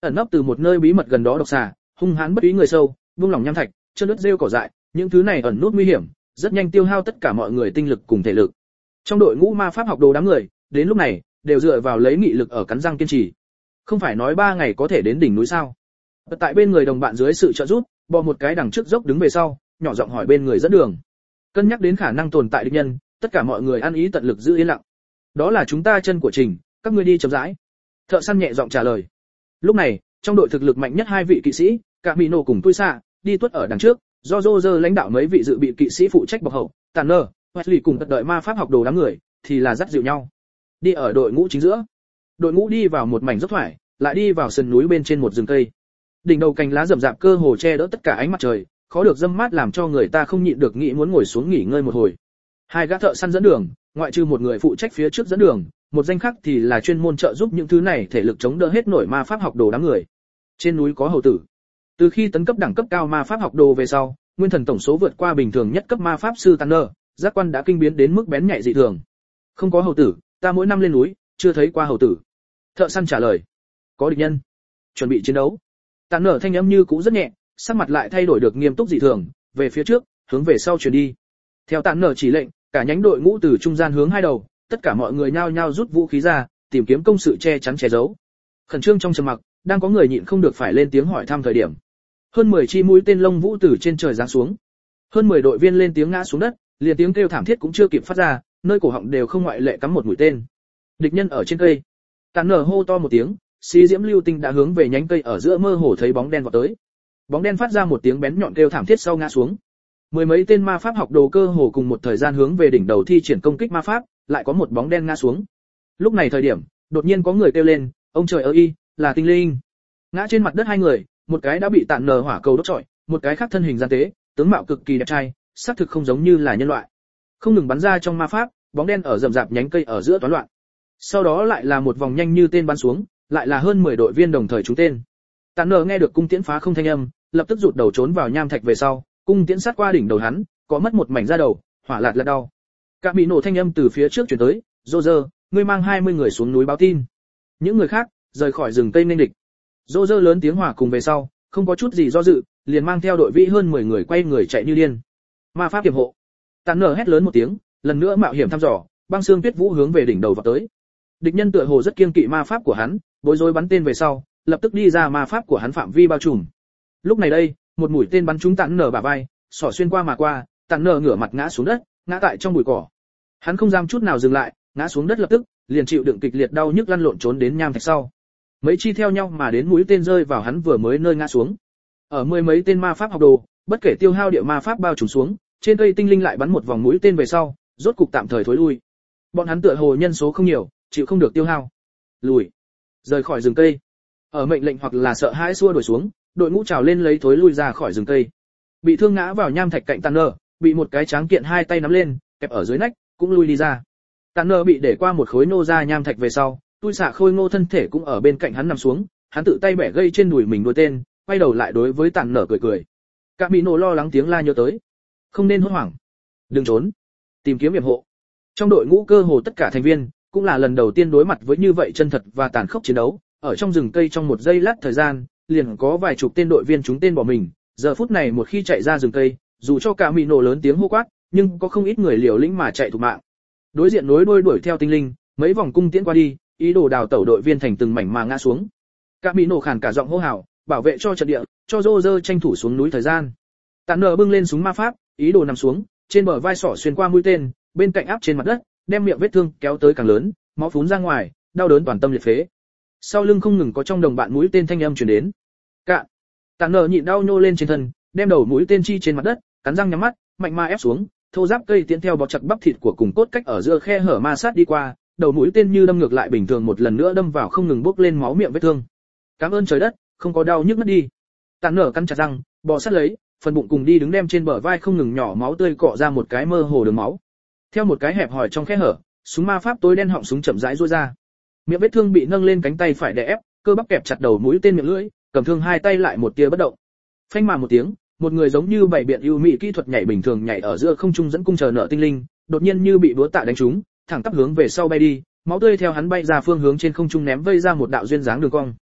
A: ẩn nấp từ một nơi bí mật gần đó độc xà, hung hãn bất ý người sâu, vung lòng nham thạch, chân đất rêu cỏ dại, những thứ này ẩn nút nguy hiểm, rất nhanh tiêu hao tất cả mọi người tinh lực cùng thể lực. Trong đội ngũ ma pháp học đồ đám người, đến lúc này đều dựa vào lấy nghị lực ở cắn răng kiên trì. Không phải nói 3 ngày có thể đến đỉnh núi sao? Tại bên người đồng bạn dưới sự trợ giúp, bò một cái đằng trước dốc đứng về sau, nhỏ giọng hỏi bên người dẫn đường. Cân nhắc đến khả năng tồn tại địch nhân, tất cả mọi người ăn ý tận lực giữ yên lặng. Đó là chúng ta chân của trình, các ngươi đi chậm rãi. Thợ săn nhẹ giọng trả lời. Lúc này, trong đội thực lực mạnh nhất 2 vị kỵ sĩ, Camino cùng Tui Sa, đi tuất ở đằng trước, do Roger lãnh đạo mấy vị dự bị kỵ sĩ phụ trách bọc hậu, Tanner, Wesley cùng tận đợi ma pháp học đồ đám người, thì là dắt dịu nhau. Đi ở đội ngũ chính giữa. Đội ngũ đi vào một mảnh dốc thoải, lại đi vào sườn núi bên trên một rừng cây. Đỉnh đầu cành lá rậm rạp cơ hồ che đỡ tất cả ánh mặt trời, khó được dâm mát làm cho người ta không nhịn được nghĩ muốn ngồi xuống nghỉ ngơi một hồi. 2 gã thợ săn dẫn đường, ngoại trừ một người phụ trách phía trước dẫn đường, một danh khác thì là chuyên môn trợ giúp những thứ này thể lực chống đỡ hết nổi ma pháp học đồ đám người. Trên núi có hầu tử. Từ khi tấn cấp đẳng cấp cao ma pháp học đồ về sau, nguyên thần tổng số vượt qua bình thường nhất cấp ma pháp sư Tanner, giác quan đã kinh biến đến mức bén nhạy dị thường. Không có hầu tử, ta mỗi năm lên núi, chưa thấy qua hầu tử. Thợ săn trả lời. Có địch nhân. Chuẩn bị chiến đấu. Tanner thanh âm như cũ rất nhẹ, sắc mặt lại thay đổi được nghiêm túc dị thường, về phía trước, hướng về sau chuyển đi. Theo Tanner chỉ lệnh, cả nhánh đội ngũ từ trung gian hướng hai đầu, tất cả mọi người nhao nhao rút vũ khí ra, tìm kiếm công sự che chắn che giấu. Khẩn trương trong trầm mặc, đang có người nhịn không được phải lên tiếng hỏi thăm thời điểm. Hơn 10 chi mũi tên lông vũ từ trên trời giáng xuống. Hơn 10 đội viên lên tiếng ngã xuống đất, liền tiếng kêu thảm thiết cũng chưa kịp phát ra, nơi cổ họng đều không ngoại lệ cắm một mũi tên. Địch nhân ở trên cây. Tanner hô to một tiếng, xí diễm lưu tinh đã hướng về nhánh cây ở giữa mơ hồ thấy bóng đen vọt tới. Bóng đen phát ra một tiếng bén nhọn kêu thảm thiết sau ngã xuống. 10 mấy tên ma pháp học đồ cơ hồ cùng một thời gian hướng về đỉnh đầu thi triển công kích ma pháp, lại có một bóng đen ngã xuống. Lúc này thời điểm, đột nhiên có người kêu lên, ông trời ơi, là tinh linh. Ngã trên mặt đất 2 người, một cái đã bị tản nở hỏa cầu đốt trọi, một cái khác thân hình gian tế, tướng mạo cực kỳ đẹp trai, xác thực không giống như là nhân loại. Không ngừng bắn ra trong ma pháp, bóng đen ở rậm rạp nhánh cây ở giữa toán loạn. Sau đó lại là một vòng nhanh như tên bắn xuống, lại là hơn 10 đội viên đồng thời trúng tên. Tản nở nghe được cung tiễn phá không thanh âm, lập tức rụt đầu trốn vào nham thạch về sau, cung tiễn sát qua đỉnh đầu hắn, có mất một mảnh da đầu, hỏa lạt lật đau. Cả bị nổ thanh âm từ phía trước truyền tới, "Roger, ngươi mang 20 người xuống núi báo tin." Những người khác rời khỏi rừng cây nên địch. Roger lớn tiếng hòa cùng về sau, không có chút gì do dự, liền mang theo đội vĩ hơn 10 người quay người chạy như điên. Ma pháp tiềm hộ. Tản nở hét lớn một tiếng, lần nữa mạo hiểm thăm dò, băng xương tuyết vũ hướng về đỉnh đầu vọt tới. Địch nhân tựa hồ rất kiêng kỵ ma pháp của hắn, bối rối bắn tên về sau, lập tức đi ra ma pháp của hắn phạm vi bao trùm. Lúc này đây, một mũi tên bắn trúng Tản nở bả vai, xỏ xuyên qua mà qua, Tản nở ngửa mặt ngã xuống đất, ngã tại trong bụi cỏ. Hắn không dám chút nào dừng lại, ngã xuống đất lập tức, liền chịu đựng kịch liệt đau nhức lăn lộn trốn đến nham thạch sau. Mấy chi theo nhau mà đến mũi tên rơi vào hắn vừa mới nơi ngã xuống. Ở 10 mấy tên ma pháp học đồ, bất kể tiêu hao địa ma pháp bao trùm xuống, trên cây tinh linh lại bắn một vòng mũi tên về sau, rốt cục tạm thời thối lui. Bọn hắn tựa hồ nhân số không nhiều, chịu không được tiêu hao. Lùi, rời khỏi rừng cây. Ở mệnh lệnh hoặc là sợ hãi xua đuổi xuống, đội ngũ trào lên lấy thối lui ra khỏi rừng cây. Bị thương ngã vào nham thạch cạnh Tanner, bị một cái tráng kiện 2 tay nắm lên, kẹp ở dưới nách, cũng lui đi ra. Tanner bị để qua một khối nô ra nham thạch về sau, Tui Xạ khôi ngô thân thể cũng ở bên cạnh hắn nằm xuống, hắn tự tay bẻ gây trên đùi mình đuôi tên, quay đầu lại đối với Tanner cười cười. Cả bị nổ lo lắng tiếng la nhớ tới. Không nên hốt hoảng, đừng trốn, tìm kiếm yểm hộ. Trong đội ngũ cơ hồ tất cả thành viên cũng là lần đầu tiên đối mặt với như vậy chân thật và tàn khốc chiến đấu, ở trong rừng cây trong một giây lát thời gian, liền có vài chục tên đội viên trúng tên bỏ mình. Giờ phút này một khi chạy ra rừng cây, dù cho cả bị nổ lớn tiếng hô quát, nhưng có không ít người liều lĩnh mà chạy thục mạng. Đối diện nối đuôi đuổi theo tinh linh, mấy vòng cung tiễn qua đi, ý đồ đào tẩu đội viên thành từng mảnh mà ngã xuống. Cả bị nổ khàn cả giọng hô hào, bảo vệ cho trận địa, cho Roger tranh thủ xuống núi thời gian. Tản nở bưng lên súng ma pháp, ý đồ nằm xuống, trên bờ vai sỏ xuyên qua mũi tên, bên cạnh áp trên mặt đất, đem miệng vết thương kéo tới càng lớn, máu phún ra ngoài, đau đớn toàn tâm liệt phế. Sau lưng không ngừng có trong đồng bạn mũi tên thanh âm truyền đến. Cạn. Tản nở nhịn đau nhô lên trên thân, đem đầu mũi tên chi trên mặt đất, cắn răng nhắm mắt, mạnh mà ép xuống, thô giáp cây tiễn theo bó chặt bắp thịt của cùng cốt cách ở giữa khe hở ma sát đi qua, đầu mũi tên như đâm ngược lại bình thường một lần nữa đâm vào không ngừng bốc lên máu miệng vết thương. Cảm ơn trời đất, không có đau nhức mất đi. Tản nở cắn chặt răng, bò sát lấy, phần bụng cùng đi đứng đem trên bờ vai không ngừng nhỏ máu tươi cọ ra một cái mơ hồ đường máu. Theo một cái hẹp hòi trong khe hở, súng ma pháp tối đen họng súng chậm rãi duỗi ra. Miệng vết thương bị nâng lên cánh tay phải đè ép, cơ bắp kẹp chặt đầu mũi tên miệng lưỡi, cầm thương 2 tay lại một tia bất động. Phanh mà một tiếng, một người giống như bảy biện ưu mỹ kỹ thuật nhảy bình thường nhảy ở giữa không trung dẫn cung chờ nợ tinh linh, đột nhiên như bị búa tạ đánh trúng, thẳng tắp hướng về sau bay đi, máu tươi theo hắn bay ra phương hướng trên không trung ném vây ra một đạo duyên dáng đường cong.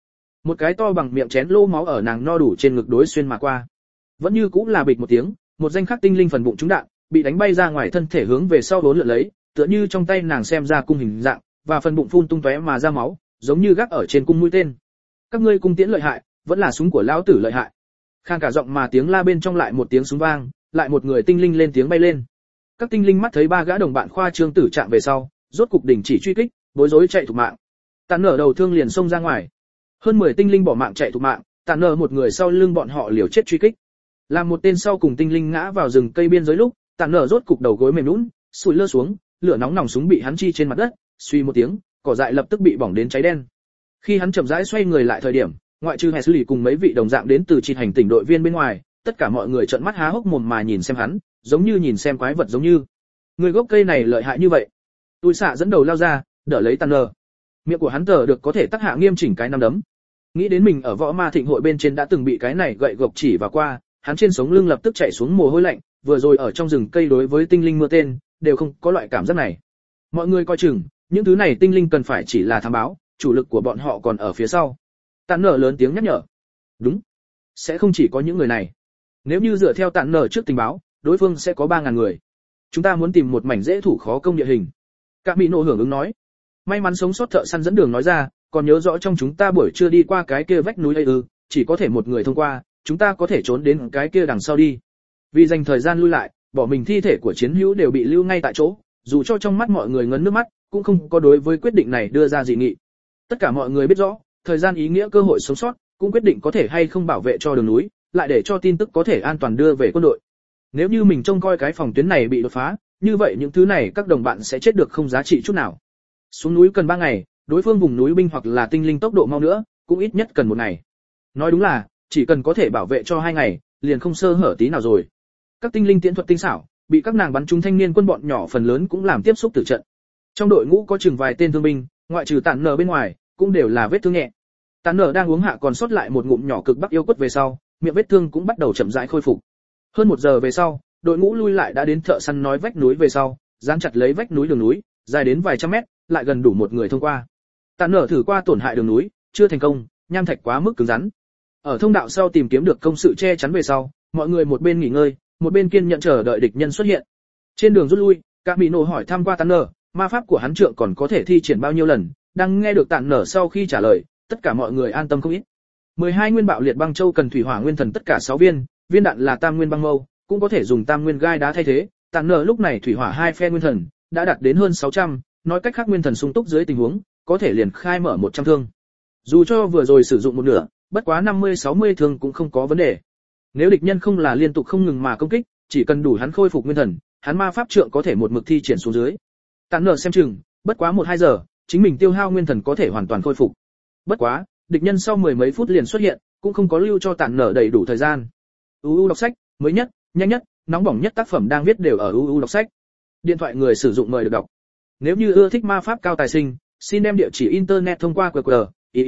A: Một cái to bằng miệng chén lô máu ở nàng no đủ trên ngực đối xuyên mà qua. Vẫn như cũng là bịch một tiếng, một danh khắc tinh linh phần bụng trúng đạn, bị đánh bay ra ngoài thân thể hướng về sau vốn lượn lấy, tựa như trong tay nàng xem ra cung hình dạng, và phần bụng phun tung tóe mà ra máu, giống như gác ở trên cung mũi tên. Các ngươi cung tiễn lợi hại, vẫn là súng của lão tử lợi hại. Khang cả giọng mà tiếng la bên trong lại một tiếng súng vang, lại một người tinh linh lên tiếng bay lên. Các tinh linh mắt thấy ba gã đồng bạn khoa trương tử trạng về sau, rốt cục đình chỉ truy kích, bối rối chạy thục mạng. Tàn nở đầu thương liền xông ra ngoài. Hơn 10 tinh linh bỏ mạng chạy thục mạng, tàn nở một người sau lưng bọn họ liều chết truy kích. Làm một tên sau cùng tinh linh ngã vào rừng cây biên giới lúc, tàn nở rốt cục đầu gối mềm nhũn, sùi lơ xuống, lửa nóng nòng súng bị hắn chi trên mặt đất, suy một tiếng, cỏ dại lập tức bị bỏng đến cháy đen. Khi hắn chậm rãi xoay người lại thời điểm, ngoại trừ Hesley cùng mấy vị đồng dạng đến từ chi hành tỉnh đội viên bên ngoài, tất cả mọi người trợn mắt há hốc mồm mà nhìn xem hắn, giống như nhìn xem quái vật giống như. Người gốc cây này lợi hại như vậy. Tôi xạ dẫn đầu lao ra, đỡ lấy Tanner. Miệng của hắn tờ được có thể tác hạ nghiêm chỉnh cái nắm đấm. Nghĩ đến mình ở võ ma thịnh hội bên trên đã từng bị cái này gậy gộc chỉ vào qua, hắn trên sống lưng lập tức chảy xuống mồ hôi lạnh, vừa rồi ở trong rừng cây đối với tinh linh mưa tên, đều không có loại cảm giác này. Mọi người coi chừng, những thứ này tinh linh cần phải chỉ là thám báo, chủ lực của bọn họ còn ở phía sau. Tanner lớn tiếng nhắc nhở. Đúng, sẽ không chỉ có những người này. Nếu như dựa theo Tanner trước tình báo, đối phương sẽ có 3000 người. Chúng ta muốn tìm một mảnh dễ thủ khó công địa hình. Các mỹ nộ hưởng ứng nói. May mắn sống sót thợ săn dẫn đường nói ra, còn nhớ rõ trong chúng ta buổi trưa đi qua cái kia vách núi ấy chỉ có thể một người thông qua, chúng ta có thể trốn đến cái kia đằng sau đi. Vì dành thời gian lui lại, bỏ mình thi thể của chiến hữu đều bị lưu ngay tại chỗ, dù cho trong mắt mọi người ngấn nước mắt, cũng không có đối với quyết định này đưa ra dị nghị. Tất cả mọi người biết rõ, thời gian ý nghĩa cơ hội sống sót, cũng quyết định có thể hay không bảo vệ cho đường núi, lại để cho tin tức có thể an toàn đưa về quân đội. Nếu như mình trông coi cái phòng tuyến này bị đột phá, như vậy những thứ này các đồng bạn sẽ chết được không giá trị chút nào. Xuống núi cần 3 ngày, đối phương vùng núi binh hoặc là tinh linh tốc độ mau nữa, cũng ít nhất cần 1 ngày. Nói đúng là, chỉ cần có thể bảo vệ cho 2 ngày, liền không sơ hở tí nào rồi. Các tinh linh tiễn thuật tinh xảo, bị các nàng bắn trúng thanh niên quân bọn nhỏ phần lớn cũng làm tiếp xúc tử trận. Trong đội ngũ có chừng vài tên thương binh, ngoại trừ Tản Nở bên ngoài, cũng đều là vết thương nhẹ. Tản Nở đang uống hạ còn sót lại một ngụm nhỏ cực bắc yêu quất về sau, miệng vết thương cũng bắt đầu chậm rãi khôi phục. Hơn 1 giờ về sau, đội ngũ lui lại đã đến thợ săn nói vách núi về sau, dán chặt lấy vách núi đường núi, dài đến vài trăm mét, lại gần đủ một người thông qua. Tản Nở thử qua tổn hại đường núi, chưa thành công, nham thạch quá mức cứng rắn. Ở thông đạo sau tìm kiếm được công sự che chắn về sau, mọi người một bên nghỉ ngơi, một bên kiên nhẫn chờ đợi địch nhân xuất hiện. Trên đường rút lui, Camino hỏi thăm qua Tản Nở, ma pháp của hắn trượng còn có thể thi triển bao nhiêu lần, đang nghe được Tản Nở sau khi trả lời, tất cả mọi người an tâm không ít. 12 nguyên bạo liệt băng châu cần thủy hỏa nguyên thần tất cả 6 viên, viên đạn là tam nguyên băng mâu, cũng có thể dùng tam nguyên gai đá thay thế. Tản Nở lúc này thủy hỏa 2 phe nguyên thần đã đạt đến hơn 600, nói cách khác nguyên thần sung túc dưới tình huống, có thể liền khai mở 100 thương. Dù cho vừa rồi sử dụng một nửa, bất quá 50-60 thương cũng không có vấn đề. Nếu địch nhân không là liên tục không ngừng mà công kích, chỉ cần đủ hắn khôi phục nguyên thần, hắn ma pháp trượng có thể một mực thi triển xuống dưới. Tản Nở xem chừng, bất quá 1-2 giờ, chính mình tiêu hao nguyên thần có thể hoàn toàn khôi phục. Bất quá, địch nhân sau 10 mấy phút liền xuất hiện, cũng không có lưu cho Tản Nở đầy đủ thời gian. UU đọc sách, mới nhất, nhanh nhất, nóng bỏng nhất tác phẩm đang viết đều ở UU đọc sách. Điện thoại người sử dụng mời được đọc. Nếu như ưa thích ma pháp cao tài sinh, xin đem địa chỉ internet thông qua QR,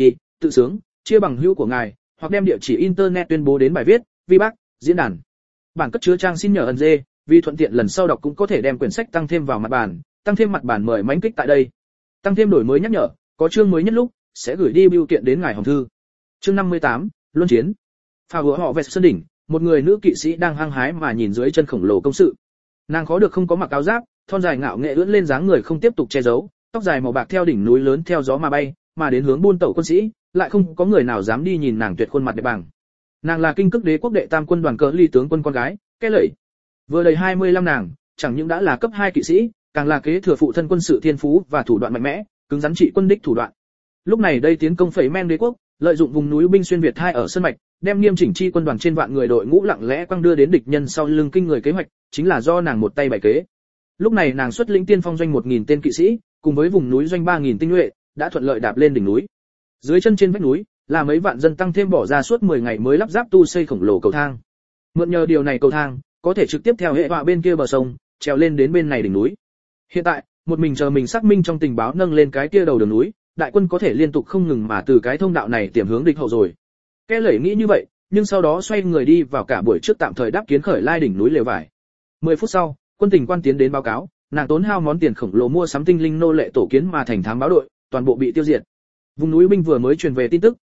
A: tự sướng, chia bằng hữu của ngài, hoặc đem địa chỉ internet tuyên bố đến bài viết, VBAC, diễn đàn. Bản cất chứa trang xin nhờ ẩn dê, vì thuận tiện lần sau đọc cũng có thể đem quyển sách tăng thêm vào mặt bản, tăng thêm mặt bản mời mãnh kích tại đây. Tăng thêm đổi mới nhắc nhở, có chương mới nhất lúc sẽ gửi đi bưu kiện đến ngài hồng thư. Chương 58, luân chiến. Phà hứa họ về sân đỉnh, một người nữ kỵ sĩ đang hăng hái mà nhìn dưới chân khổng lồ công sự. Nàng khó được không có mặc áo giáp, thon dài ngạo nghệ ưỡn lên dáng người không tiếp tục che giấu, tóc dài màu bạc theo đỉnh núi lớn theo gió mà bay, mà đến hướng buôn tẩu quân sĩ, lại không có người nào dám đi nhìn nàng tuyệt khuôn mặt đẹp bảng. Nàng là kinh cức đế quốc đệ tam quân đoàn cờ ly tướng quân con gái, cái lẫy. Vừa đầy 25 nàng, chẳng những đã là cấp 2 kỵ sĩ, càng là kế thừa phụ thân quân sự thiên phú và thủ đoạn mạnh mẽ, cứng rắn trị quân đích thủ đoạn. Lúc này đây tiến công phẩy men đế quốc, lợi dụng vùng núi binh xuyên Việt hai ở sơn mạch, đem nghiêm chỉnh chi quân đoàn trên vạn người đội ngũ lặng lẽ quăng đưa đến địch nhân sau lưng kinh người kế hoạch, chính là do nàng một tay bày kế. Lúc này nàng xuất lĩnh tiên phong doanh 1000 tên kỵ sĩ, cùng với vùng núi doanh 3000 tinh nhuệ, đã thuận lợi đạp lên đỉnh núi. Dưới chân trên vách núi, là mấy vạn dân tăng thêm bỏ ra suốt 10 ngày mới lắp ráp tu xây khổng lồ cầu thang. Mượn nhờ điều này cầu thang, có thể trực tiếp theo hệ họa bên kia bờ sông, trèo lên đến bên này đỉnh núi. Hiện tại, một mình chờ mình xác minh trong tình báo nâng lên cái kia đầu đường núi, đại quân có thể liên tục không ngừng mà từ cái thông đạo này tiềm hướng địch hậu rồi. Cái lẩy nghĩ như vậy, nhưng sau đó xoay người đi vào cả buổi trước tạm thời đáp kiến khởi lai đỉnh núi lều vải. 10 phút sau, quân tình quan tiến đến báo cáo, nàng tốn hao món tiền khổng lồ mua sắm tinh linh nô lệ tổ kiến mà thành thám báo đội, toàn bộ bị tiêu diệt. Vùng núi binh vừa mới truyền về tin tức,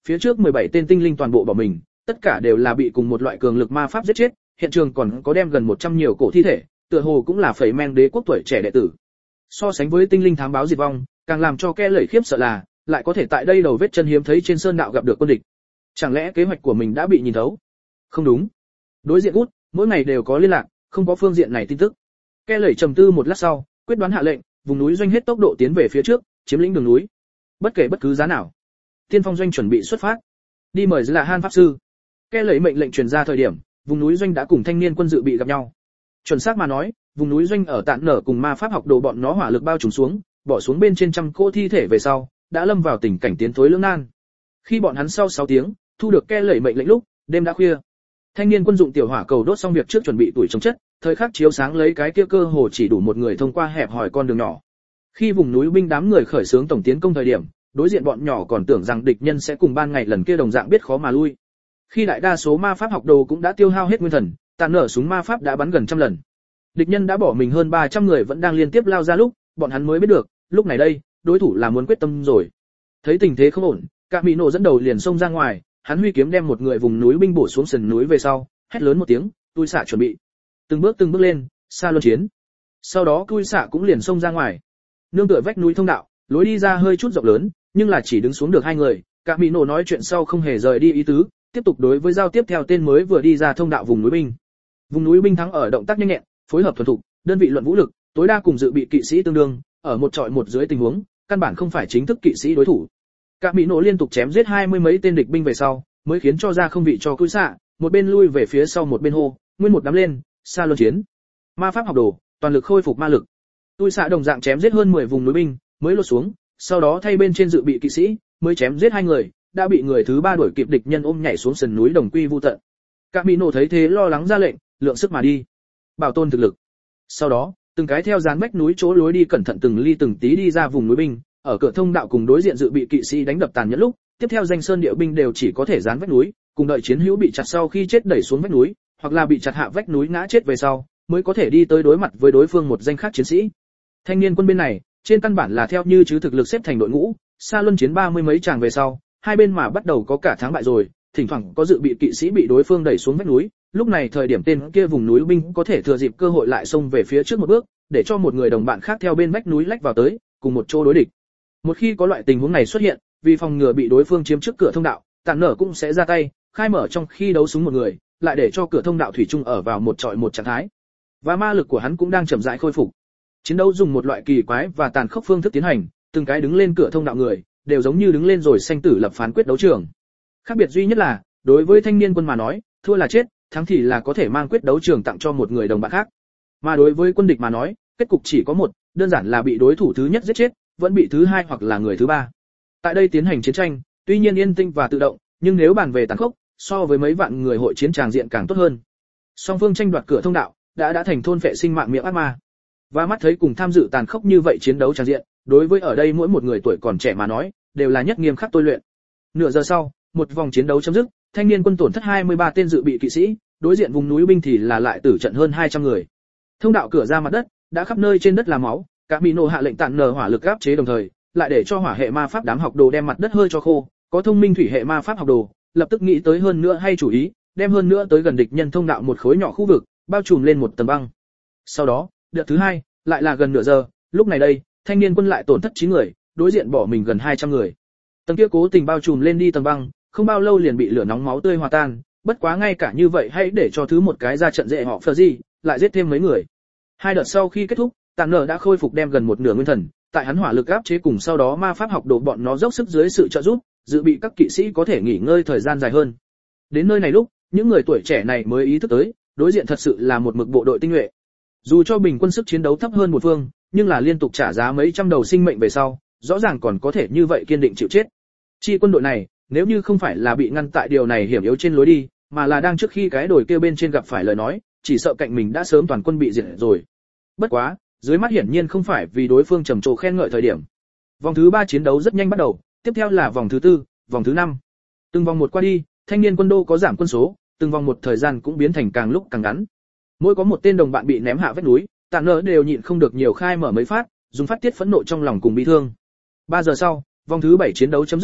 A: phía trước 17 tên tinh linh toàn bộ bỏ mình, tất cả đều là bị cùng một loại cường lực ma pháp giết chết, hiện trường còn có đem gần 100 nhiều cổ thi thể, tựa hồ cũng là phẩy men đế quốc tuổi trẻ đệ tử. So sánh với tinh linh thám báo diệt vong, càng làm cho kẻ lẩy khiếp sợ là, lại có thể tại đây đầu vết chân hiếm thấy trên sơn đạo gặp được quân địch. Chẳng lẽ kế hoạch của mình đã bị nhìn thấu? Không đúng. Đối diện út, mỗi ngày đều có liên lạc, không có phương diện này tin tức. Kẻ lẩy trầm tư một lát sau, quyết đoán hạ lệnh, vùng núi doanh hết tốc độ tiến về phía trước, chiếm lĩnh đường núi. Bất kể bất cứ giá nào. Tiên phong doanh chuẩn bị xuất phát. Đi mời là Han pháp sư. Kẻ lẩy mệnh lệnh truyền ra thời điểm, vùng núi doanh đã cùng thanh niên quân dự bị gặp nhau. Chuẩn xác mà nói, vùng núi doanh ở Tạn Nở cùng ma pháp học đồ bọn nó hỏa lực bao trùm xuống, bỏ xuống bên trên trăm cỗ thi thể về sau, đã lâm vào tình cảnh tiến thối lưỡng nan. Khi bọn hắn sau 6 tiếng thu được kẻ lẩy mệnh lệnh lúc, đêm đã khuya. Thanh niên quân dụng tiểu hỏa cầu đốt xong việc trước chuẩn bị tuổi chống chất, thời khắc chiếu sáng lấy cái kia cơ hồ chỉ đủ một người thông qua hẹp hỏi con đường nhỏ. Khi vùng núi binh đám người khởi xướng tổng tiến công thời điểm, đối diện bọn nhỏ còn tưởng rằng địch nhân sẽ cùng ban ngày lần kia đồng dạng biết khó mà lui. Khi đại đa số ma pháp học đồ cũng đã tiêu hao hết nguyên thần, Tàn Nở súng ma pháp đã bắn gần trăm lần. Địch nhân đã bỏ mình hơn 300 người vẫn đang liên tiếp lao ra lúc, bọn hắn mới biết được, lúc này đây, đối thủ là muốn quyết tâm rồi. Thấy tình thế không ổn, Cả Mỹ Nổ dẫn đầu liền xông ra ngoài, hắn huy kiếm đem một người vùng núi binh bổ xuống sườn núi về sau, hét lớn một tiếng, "Tui xạ chuẩn bị." Từng bước lên, xa luân chiến. Sau đó Tui xạ cũng liền xông ra ngoài. Nương tựa vách núi thông đạo, lối đi ra hơi chút rộng lớn, nhưng là chỉ đứng xuống được 2 người, Cả Mỹ Nổ nói chuyện sau không hề rời đi ý tứ, tiếp tục đối với giao tiếp theo tên mới vừa đi ra thông đạo vùng núi binh. Vùng núi binh thắng ở động tác nhanh nhẹn, phối hợp thuần thục, đơn vị luận vũ lực, tối đa cùng dự bị kỵ sĩ tương đương, ở một trọi một dưới tình huống, căn bản không phải chính thức kỵ sĩ đối thủ. Cả Mỹ Nổ liên tục chém giết 20 mấy tên địch binh về sau, mới khiến cho ra không vị cho Cui xạ, một bên lui về phía sau một bên hô, nguyên một đám lên, xa luân chiến. Ma pháp học đồ, toàn lực khôi phục ma lực. Cui xạ đồng dạng chém giết hơn 10 vùng núi binh, mới lột xuống, sau đó thay bên trên dự bị kỵ sĩ, mới chém giết 2 người, đã bị người thứ 3 đuổi kịp địch nhân ôm nhảy xuống sườn núi đồng quy vu tận. Cả Mỹ Nổ thấy thế lo lắng ra lệnh, lượng sức mà đi, bảo tồn thực lực. Sau đó, từng cái theo dán vách núi chỗ lối đi cẩn thận từng ly từng tí đi ra vùng núi binh, ở cửa thông đạo cùng đối diện dự bị kỵ sĩ đánh đập tàn nhẫn lúc, tiếp theo danh sơn địa binh đều chỉ có thể dán vách núi, cùng đợi chiến hữu bị chặt sau khi chết đẩy xuống vách núi, hoặc là bị chặt hạ vách núi ngã chết về sau, mới có thể đi tới đối mặt với đối phương một danh khác chiến sĩ. Thanh niên quân bên này, trên căn bản là theo như chứ thực lực xếp thành đội ngũ, xa luân chiến 30 mấy tràng về sau, hai bên mà bắt đầu có cả thắng bại rồi, thỉnh thoảng có dự bị kỵ sĩ bị đối phương đẩy xuống vách núi, lúc này thời điểm tên kia vùng núi binh có thể thừa dịp cơ hội lại xông về phía trước một bước, để cho một người đồng bạn khác theo bên vách núi lách vào tới, cùng một chỗ đối địch. Một khi có loại tình huống này xuất hiện, vì phòng ngừa bị đối phương chiếm trước cửa thông đạo, Tàn Nở cũng sẽ ra tay, khai mở trong khi đấu súng một người, lại để cho cửa thông đạo thủy chung ở vào một trọi một trạng thái. Và ma lực của hắn cũng đang chậm rãi khôi phục. Chiến đấu dùng một loại kỳ quái và tàn khốc phương thức tiến hành, từng cái đứng lên cửa thông đạo người, đều giống như đứng lên rồi sanh tử lập phán quyết đấu trường. Khác biệt duy nhất là, đối với thanh niên quân mà nói, thua là chết, thắng thì là có thể mang quyết đấu trường tặng cho một người đồng bạn khác. Mà đối với quân địch mà nói, kết cục chỉ có một, đơn giản là bị đối thủ thứ nhất giết chết, vẫn bị thứ 2 hoặc là người thứ 3. Tại đây tiến hành chiến tranh, tuy nhiên yên tĩnh và tự động, nhưng nếu bàn về tàn khốc, so với mấy vạn người hội chiến tràng diện càng tốt hơn. Song phương tranh đoạt cửa thông đạo, đã thành thôn phệ sinh mạng miệng ác ma. Và mắt thấy cùng tham dự tàn khốc như vậy chiến đấu tràng diện, đối với ở đây mỗi một người tuổi còn trẻ mà nói, đều là nhất nghiêm khắc tôi luyện. Nửa giờ sau, một vòng chiến đấu chấm dứt, thanh niên quân tổn thất 23 tên dự bị kỵ sĩ, đối diện vùng núi binh thì là lại tử trận hơn 200 người. Thông đạo cửa ra mặt đất, đã khắp nơi trên đất là máu, Cả Mỹ Nổ hạ lệnh Tàn Nở hỏa lực áp chế đồng thời, lại để cho hỏa hệ ma pháp đám học đồ đem mặt đất hơi cho khô, có thông minh thủy hệ ma pháp học đồ, lập tức nghĩ tới hơn nữa hay chủ ý, đem hơn nữa tới gần địch nhân thông đạo một khối nhỏ khu vực, bao trùm lên một tầng băng. Sau đó, đợt thứ 2, lại là gần nửa giờ, lúc này đây, thanh niên quân lại tổn thất 9 người, đối diện bỏ mình gần 200 người. Tầng kia cố tình bao trùm lên đi tầng băng, không bao lâu liền bị lửa nóng máu tươi hòa tan, bất quá ngay cả như vậy hãy để cho thứ một cái ra trận dễ họ phờ gì, lại giết thêm mấy người. 2 đợt sau khi kết thúc, Tàn Nở đã khôi phục đem gần một nửa nguyên thần, tại hắn hỏa lực áp chế cùng sau đó ma pháp học đồ bọn nó dốc sức dưới sự trợ giúp, dự bị các kỵ sĩ có thể nghỉ ngơi thời gian dài hơn. Đến nơi này lúc, những người tuổi trẻ này mới ý thức tới, đối diện thật sự là một mực bộ đội tinh nhuệ. Dù cho bình quân sức chiến đấu thấp hơn một phương, nhưng là liên tục trả giá mấy trăm đầu sinh mệnh về sau, rõ ràng còn có thể như vậy kiên định chịu chết. Chi quân đội này, nếu như không phải là bị ngăn tại điều này hiểm yếu trên lối đi, mà là đang trước khi cái đồi kia bên trên gặp phải lời nói, chỉ sợ cạnh mình đã sớm toàn quân bị diệt rồi. Bất quá, dưới mắt hiển nhiên không phải vì đối phương trầm trồ khen ngợi thời điểm. Vòng thứ 3 chiến đấu rất nhanh bắt đầu, tiếp theo là vòng thứ 4, vòng thứ 5. Từng vòng một qua đi, thanh niên quân đô có giảm quân số, từng vòng một thời gian cũng biến thành càng lúc càng ngắn. Mỗi có một tên đồng bạn bị ném hạ vách núi, Tàn Nở đều nhịn không được nhiều khai mở mấy phát, dùng phát tiết phẫn nộ trong lòng cùng bi thương. 3 giờ sau, vòng thứ 7 chiến đấu chấm dứt lúc,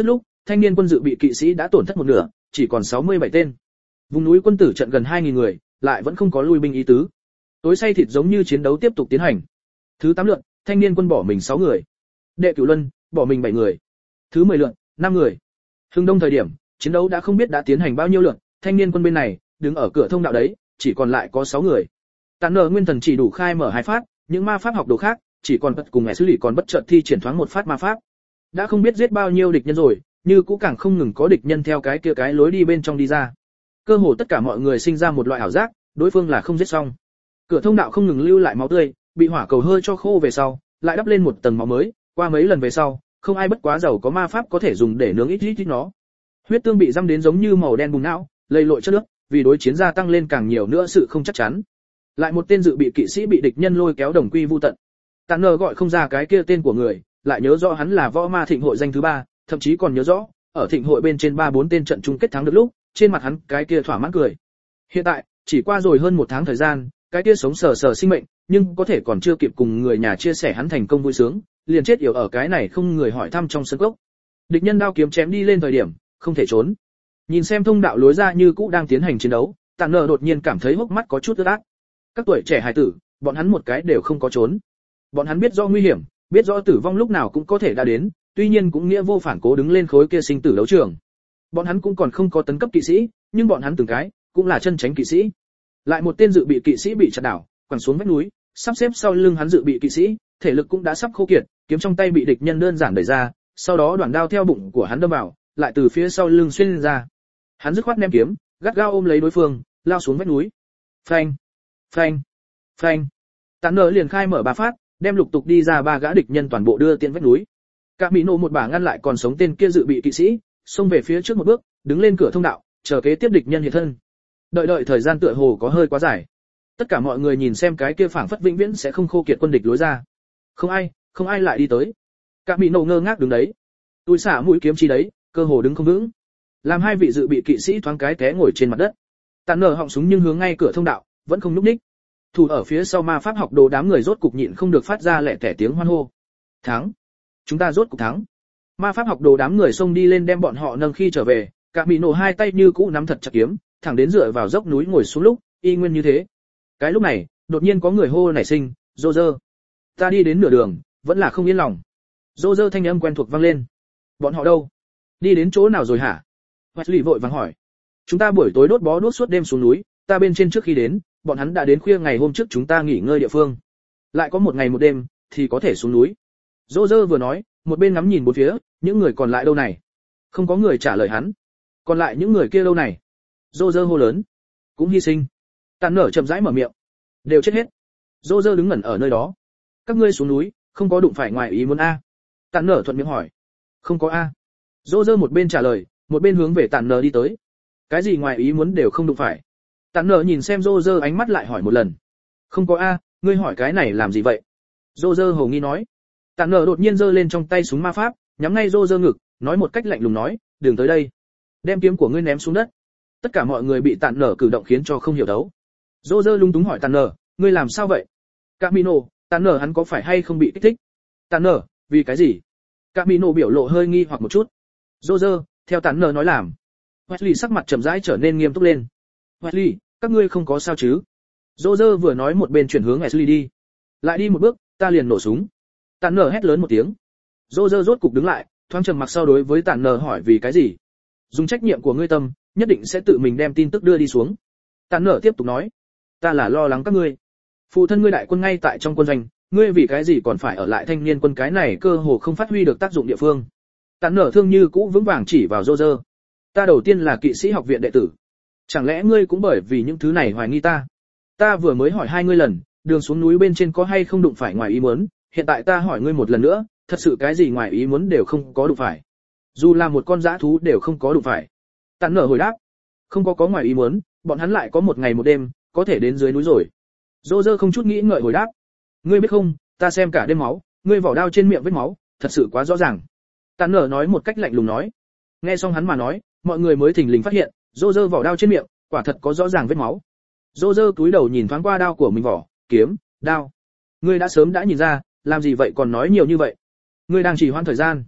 A: thanh niên quân dự bị kỵ sĩ đã tổn thất một nửa, chỉ còn 67 tên. Vùng núi quân tử trận gần 2000 người, lại vẫn không có lui binh ý tứ. Tối say thịt giống như chiến đấu tiếp tục tiến hành. Thứ 8 lượt, thanh niên quân bỏ mình 6 người. Đệ Cửu Luân bỏ mình 7 người. Thứ 10 lượt, 5 người. Hưng đông thời điểm, chiến đấu đã không biết đã tiến hành bao nhiêu lượt, thanh niên quân bên này đứng ở cửa thông đạo đấy, chỉ còn lại có 6 người. Tản nở nguyên thần chỉ đủ khai mở 2 phát, những ma pháp học đồ khác chỉ còn bất cùng mẹ xử lý còn bất chợt thi triển thoáng một phát ma pháp. Đã không biết giết bao nhiêu địch nhân rồi, như cũ càng không ngừng có địch nhân theo cái kia cái lối đi bên trong đi ra. Cơ hồ tất cả mọi người sinh ra một loại ảo giác, đối phương là không giết xong. Cửa thông đạo không ngừng lưu lại máu tươi, bị hỏa cầu hơi cho khô về sau, lại đắp lên một tầng máu mới, qua mấy lần về sau, không ai bất quá giàu có ma pháp có thể dùng để nướng ít nó. Huyết tương bị giam đến giống như màu đen bùng não, lầy lội chất nước, vì đối chiến gia tăng lên càng nhiều nữa sự không chắc chắn. Lại một tên dự bị kỵ sĩ bị địch nhân lôi kéo đồng quy vu tận. Tản nở gọi không ra cái kia tên của người, lại nhớ rõ hắn là võ ma thịnh hội danh thứ 3, thậm chí còn nhớ rõ, ở thịnh hội bên trên 3-4 tên trận chung kết thắng được lúc, trên mặt hắn cái kia thỏa mãn cười. Hiện tại, chỉ qua rồi hơn 1 tháng thời gian, cái kia sống sờ sờ sinh mệnh, nhưng có thể còn chưa kịp cùng người nhà chia sẻ hắn thành công vui sướng, liền chết yểu ở cái này không người hỏi thăm trong sân cốc. Địch nhân đao kiếm chém đi lên thời điểm, không thể trốn. Nhìn xem thông đạo lối ra như cũ đang tiến hành chiến đấu, Tản nở đột nhiên cảm thấy hốc mắt có chút ướt át. Các tuổi trẻ hài tử, bọn hắn một cái đều không có trốn. Bọn hắn biết rõ nguy hiểm, biết rõ tử vong lúc nào cũng có thể đã đến, tuy nhiên cũng nghĩa vô phản cố đứng lên khối kia sinh tử đấu trường. Bọn hắn cũng còn không có tấn cấp kỵ sĩ, nhưng bọn hắn từng cái cũng là chân chánh kỵ sĩ. Lại một tên dự bị kỵ sĩ bị chặt đảo, quẳng xuống vách núi, sắp xếp sau lưng hắn dự bị kỵ sĩ, thể lực cũng đã sắp khô kiệt, kiếm trong tay bị địch nhân đơn giản đẩy ra, sau đó đoạn đao theo bụng của hắn đâm vào, lại từ phía sau lưng xuyên ra. Hắn dứt khoát ném kiếm, gắt gao ôm lấy đối phương, lao xuống vách núi. Phanh, phanh, phanh. Tản nở liền khai mở 3 phát, đem lục tục đi ra 3 gã địch nhân toàn bộ đưa tiện vách núi. Cả Mỹ nộ một bả ngăn lại còn sống tên kia dự bị kỵ sĩ, xông về phía trước một bước, đứng lên cửa thông đạo, chờ kế tiếp địch nhân hiện thân. Đợi thời gian tựa hồ có hơi quá dài. Tất cả mọi người nhìn xem cái kia phảng phất vĩnh viễn sẽ không khô kiệt quân địch lối ra. Không ai lại đi tới. Cả Mỹ nộ ngơ ngác đứng đấy. Tôi xả mũi kiếm chi đấy, cơ hồ đứng không vững. Làm 2 vị dự bị kỵ sĩ thoáng cái té ngồi trên mặt đất. Tản nở họng súng nhưng hướng ngay cửa thông đạo, vẫn không nhúc nhích. Thủ ở phía sau ma pháp học đồ đám người rốt cục nhịn không được phát ra lẻ tẻ tiếng hoan hô. Thắng! Chúng ta rốt cục thắng! Ma pháp học đồ đám người xông đi lên đem bọn họ nâng khi trở về, Cả Mỹ nổ 2 tay như cũ nắm thật chặt kiếm, thẳng đến dựa vào dốc núi ngồi xuống lúc, y nguyên như thế. Cái lúc này, đột nhiên có người hô nảy sinh, "Roger!" Ta đi đến nửa đường, vẫn là không yên lòng. Roger thanh âm quen thuộc vang lên. Bọn họ đâu? Đi đến chỗ nào rồi hả? Wesley vội vàng hỏi. Chúng ta buổi tối đốt bó đuốc suốt đêm xuống núi, ta bên trên trước khi đến, bọn hắn đã đến khuya ngày hôm trước chúng ta nghỉ ngơi địa phương. Lại có một ngày một đêm, thì có thể xuống núi. Roger vừa nói, một bên ngắm nhìn bốn phía, những người còn lại đâu này? Không có người trả lời hắn. Còn lại những người kia đâu này? Roger hô lớn. Cũng hy sinh. Tản nở chậm rãi mở miệng. Đều chết hết. Roger đứng ngẩn ở nơi đó. Các ngươi xuống núi, không có đụng phải ngoài ý muốn a? Tản nở thuận miệng hỏi. Không có a. Roger một bên trả lời, một bên hướng về Tản nở đi tới. Cái gì ngoài ý muốn đều không đụng phải. Tản nở nhìn xem Roger ánh mắt lại hỏi một lần. Không có a, ngươi hỏi cái này làm gì vậy? Roger hồ nghi nói. Tản nở đột nhiên giơ lên trong tay súng ma pháp, nhắm ngay Roger ngực, nói một cách lạnh lùng nói, đừng tới đây. Đem kiếm của ngươi ném xuống đất. Tất cả mọi người bị Tản nở cử động khiến cho không hiểu đấu. Roger lung túng hỏi Tản nở, ngươi làm sao vậy? Camino, Tản nở hắn có phải hay không bị kích thích? Tản nở, vì cái gì? Camino biểu lộ hơi nghi hoặc một chút. Roger, theo Tản nở nói làm. Wesley sắc mặt trầm rãi trở nên nghiêm túc lên. Wesley, các ngươi không có sao chứ? Roger vừa nói một bên chuyển hướng Wesley đi. Lại đi một bước, ta liền nổ súng. Tản nở hét lớn một tiếng. Roger rốt cục đứng lại, thoáng trầm mặc sau đối với Tản nở hỏi vì cái gì? Dùng trách nhiệm của ngươi tâm, nhất định sẽ tự mình đem tin tức đưa đi xuống. Tản nở tiếp tục nói, ta là lo lắng các ngươi. Phụ thân ngươi đại quân ngay tại trong quân doanh, ngươi vì cái gì còn phải ở lại thanh niên quân cái này cơ hồ không phát huy được tác dụng địa phương. Tản nở thương như cũ vững vàng chỉ vào Roger. Ta đầu tiên là kỵ sĩ học viện đệ tử. Chẳng lẽ ngươi cũng bởi vì những thứ này hoài nghi ta? Ta vừa mới hỏi 2 ngươi lần, đường xuống núi bên trên có hay không đụng phải ngoài ý muốn, hiện tại ta hỏi ngươi một lần nữa, thật sự cái gì ngoài ý muốn đều không có đụng phải. Dù là một con dã thú đều không có đụng phải. Tản nở hồi đáp, không có ngoài ý muốn, bọn hắn lại có một ngày một đêm, có thể đến dưới núi rồi. Roger không chút nghĩ ngợi hồi đáp, ngươi biết không, ta xem cả đêm máu, ngươi vỏ đao trên miệng vết máu, thật sự quá rõ ràng. Tản nở nói một cách lạnh lùng nói. Nghe xong hắn mà nói, mọi người mới thình lình phát hiện, Roger vỏ đao trên miệng, quả thật có rõ ràng vết máu. Roger cúi đầu nhìn thoáng qua đao của mình vỏ, kiếm, đao. Ngươi đã sớm đã nhìn ra, làm gì vậy còn nói nhiều như vậy? Ngươi đang trì hoãn thời gian.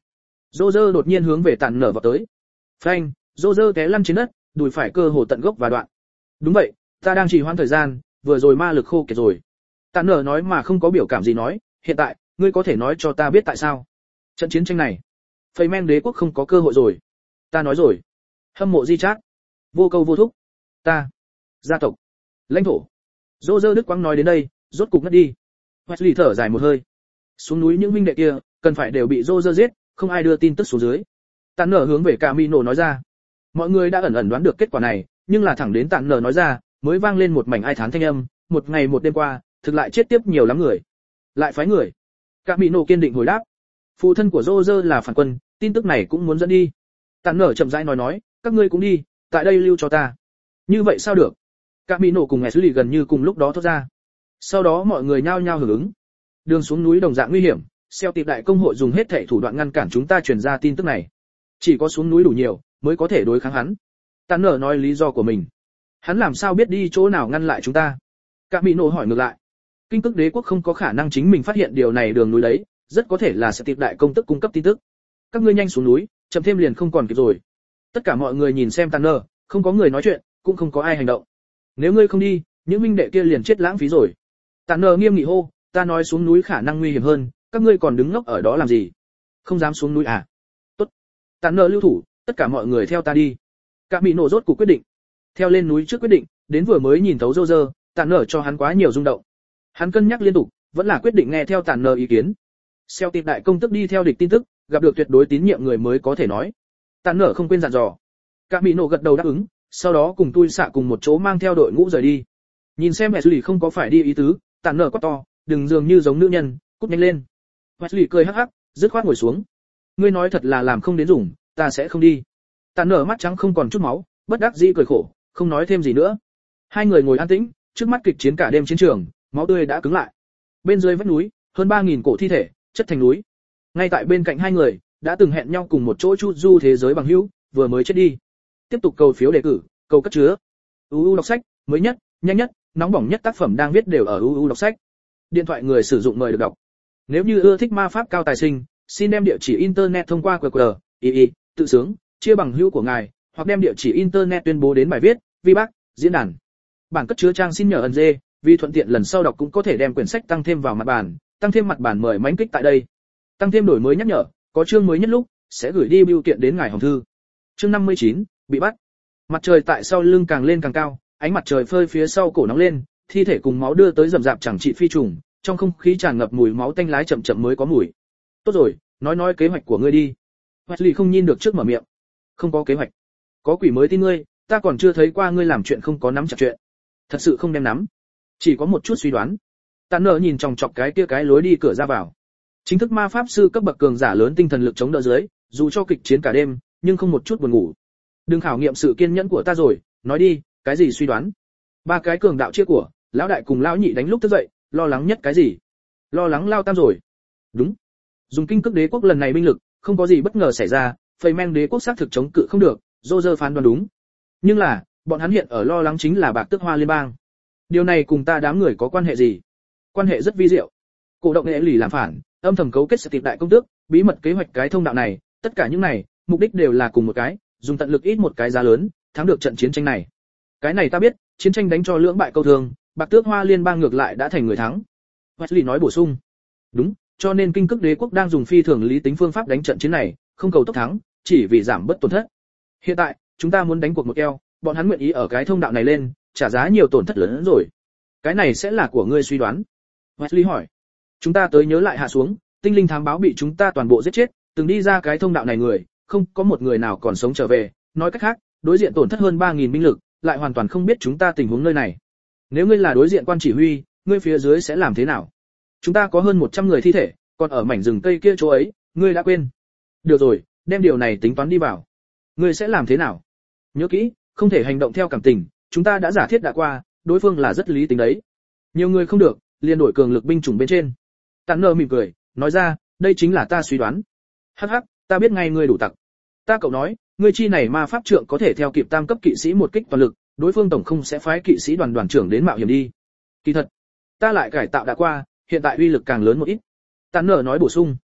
A: Roger đột nhiên hướng về Tản Nở vào tới. Phanh, Roger té lăn trên đất, đùi phải cơ hồ tận gốc và đoạn. Đúng vậy, ta đang trì hoãn thời gian, vừa rồi ma lực khô kiệt rồi. Tản Nở nói mà không có biểu cảm gì nói, hiện tại, ngươi có thể nói cho ta biết tại sao? Trận chiến tranh này, Phây Men đế quốc không có cơ hội rồi. Ta nói rồi. Hâm mộ Di Chát, vô câu vô thúc. Ta, gia tộc, lãnh thổ. Roger Đức Quang nói đến đây, rốt cục ngất đi. Wesley thở dài một hơi. Xuống núi những huynh đệ kia, cần phải đều bị Roger giết, không ai đưa tin tức xuống dưới. Tản Nở hướng về Camino nói ra. Mọi người đã ẩn ẩn đoán được kết quả này, nhưng là thẳng đến Tản Nở nói ra, mới vang lên một mảnh ai thán thanh âm, một ngày một đêm qua, thực lại chết tiếp nhiều lắm người. Lại phái người. Camino kiên định hồi đáp. Phụ thân của Roger là phản quân, tin tức này cũng muốn dẫn đi. Tản Nở chậm rãi nói, các ngươi cũng đi, tại đây lưu cho ta. Như vậy sao được? Camino cùng Wesley gần như cùng lúc đó thốt ra. Sau đó mọi người nhao nhao hưởng ứng. Đường xuống núi đồng dạng nguy hiểm, Celtic đại công hội dùng hết thảy thủ đoạn ngăn cản chúng ta truyền ra tin tức này. Chỉ có xuống núi đủ nhiều mới có thể đối kháng hắn. Tản Nở nói lý do của mình. Hắn làm sao biết đi chỗ nào ngăn lại chúng ta? Camino hỏi ngược lại. Kinh Cức đế quốc không có khả năng chính mình phát hiện điều này đường núi đấy, rất có thể là Celtic đại công tức cung cấp tin tức. Các ngươi nhanh xuống núi, chậm thêm liền không còn kịp rồi. Tất cả mọi người nhìn xem Tản Nở, không có người nói chuyện, cũng không có ai hành động. Nếu ngươi không đi, những minh đệ kia liền chết lãng phí rồi. Tản Nở nghiêm nghị hô, ta nói xuống núi khả năng nguy hiểm hơn, các ngươi còn đứng ngốc ở đó làm gì? Không dám xuống núi à? Tốt. Tản Nở lưu thủ, tất cả mọi người theo ta đi. Camino rốt cuộc quyết định. Theo lên núi trước quyết định, đến vừa mới nhìn thấu Roger, Tản Nở cho hắn quá nhiều rung động. Hắn cân nhắc liên tục, vẫn là quyết định nghe theo Tản Nở ý kiến. Celtic đại công tức đi theo địch tin tức, gặp được tuyệt đối tín nhiệm người mới có thể nói. Tản Nở không quên dặn dò. Camino gật đầu đáp ứng, sau đó cùng Tui xạ cùng một chỗ mang theo đội ngũ rời đi. Nhìn xem Wesley không có phải đi ý tứ, Tản Nở quát to, đừng dường như giống nữ nhân, cút nhanh lên. Wesley cười hắc hắc, dứt khoát ngồi xuống. Ngươi nói thật là làm không đến dùng, ta sẽ không đi. Tản Nở mắt trắng không còn chút máu, bất đắc dĩ cười khổ, không nói thêm gì nữa. Hai người ngồi an tĩnh, trước mắt kịch chiến cả đêm chiến trường, máu tươi đã cứng lại. Bên dưới vách núi, hơn 3000 cổ thi thể, chất thành núi. Ngay tại bên cạnh hai người, đã từng hẹn nhau cùng một chỗ chu du thế giới bằng hữu, vừa mới chết đi. Tiếp tục cầu phiếu đề cử, cầu cất chứa. UU đọc sách, mới nhất, nhanh nhất, nóng bỏng nhất tác phẩm đang viết đều ở UU đọc sách. Điện thoại người sử dụng mời được đọc. Nếu như ưa thích ma pháp cao tài sinh, xin đem địa chỉ internet thông qua QR, tự sướng, chia bằng hữu của ngài, hoặc đem địa chỉ internet tuyên bố đến bài viết, vi bác, diễn đàn. Bản cất chứa trang xin nhờ ẩn dê, vì thuận tiện lần sau đọc cũng có thể đem quyển sách tăng thêm vào mặt bản, tăng thêm mặt bản mời mãnh kích tại đây. Tăng thêm đổi mới nhắc nhở, có chương mới nhất lúc sẽ gửi đi bưu kiện đến ngài hòm thư. Chương 59, bị bắt. Mặt trời tại sau lưng càng lên càng cao, ánh mặt trời phơi phía sau cổ nóng lên, thi thể cùng máu đưa tới rầm rạp chẳng trị phi trùng, trong không khí tràn ngập mùi máu tanh lái chậm chậm mới có mùi. Tốt rồi, nói kế hoạch của ngươi đi. Wesley không nhìn được trước mở miệng. Không có kế hoạch. Có quỷ mới tin ngươi, ta còn chưa thấy qua ngươi làm chuyện không có nắm chặt chuyện. Thật sự không đem nắm. Chỉ có một chút suy đoán. Tản Nở nhìn chòng chọc cái kia cái lối đi cửa ra vào. Chính thức ma pháp sư cấp bậc cường giả lớn tinh thần lực chống đỡ dưới, dù cho kịch chiến cả đêm, nhưng không một chút buồn ngủ. Đừng khảo nghiệm sự kiên nhẫn của ta rồi, nói đi, cái gì suy đoán? Ba cái cường đạo chia của, lão đại cùng lão nhị đánh lúc thức dậy, lo lắng nhất cái gì? Lo lắng lao tam rồi. Đúng. Dùng Kinh Cức đế quốc lần này binh lực, không có gì bất ngờ xảy ra, Phây Men đế quốc xác thực chống cự không được, Roger phán đoán đúng. Nhưng là, bọn hắn hiện ở lo lắng chính là Bạc Tước Hoa liên bang. Điều này cùng ta đám người có quan hệ gì? Quan hệ rất vi diệu. Cổ động nghệ lì làm phản, âm thầm cấu kết Celtic đại công tước, bí mật kế hoạch cái thông đạo này, tất cả những này, mục đích đều là cùng một cái, dùng tận lực ít một cái giá lớn, thắng được trận chiến tranh này. Cái này ta biết, chiến tranh đánh cho lưỡng bại câu thương, Bạc Tước Hoa liên bang ngược lại đã thành người thắng. Wesley nói bổ sung. Đúng, cho nên Kinh Cức đế quốc đang dùng phi thường lý tính phương pháp đánh trận chiến này, không cầu tốc thắng, chỉ vì giảm bớt tổn thất. Hiện tại, chúng ta muốn đánh cuộc một eo, bọn hắn nguyện ý ở cái thông đạo này lên, trả giá nhiều tổn thất lớn hơn rồi. Cái này sẽ là của ngươi suy đoán. Wesley hỏi. Chúng ta tới nhớ lại hạ xuống, tinh linh thám báo bị chúng ta toàn bộ giết chết, từng đi ra cái thông đạo này người, không có một người nào còn sống trở về, nói cách khác, đối diện tổn thất hơn 3000 binh lực, lại hoàn toàn không biết chúng ta tình huống nơi này. Nếu ngươi là đối diện quan chỉ huy, ngươi phía dưới sẽ làm thế nào? Chúng ta có hơn 100 người thi thể, còn ở mảnh rừng cây kia chỗ ấy, ngươi đã quên. Được rồi, đem điều này tính toán đi vào. Ngươi sẽ làm thế nào? Nhớ kỹ, không thể hành động theo cảm tình, chúng ta đã giả thiết đã qua, đối phương là rất lý tính đấy. Nhiều người không được, liền đổi cường lực binh chủng bên trên. Tản Nở mỉm cười, nói ra, đây chính là ta suy đoán. Hắc hắc, ta biết ngay ngươi đủ tặc. Ta cậu nói, ngươi chi này ma pháp trượng có thể theo kịp tam cấp kỵ sĩ một kích toàn lực, đối phương tổng không sẽ phái kỵ sĩ đoàn trưởng đến mạo hiểm đi. Kỳ thật, ta lại cải tạo đã qua, hiện tại uy lực càng lớn một ít. Tản Nở nói bổ sung.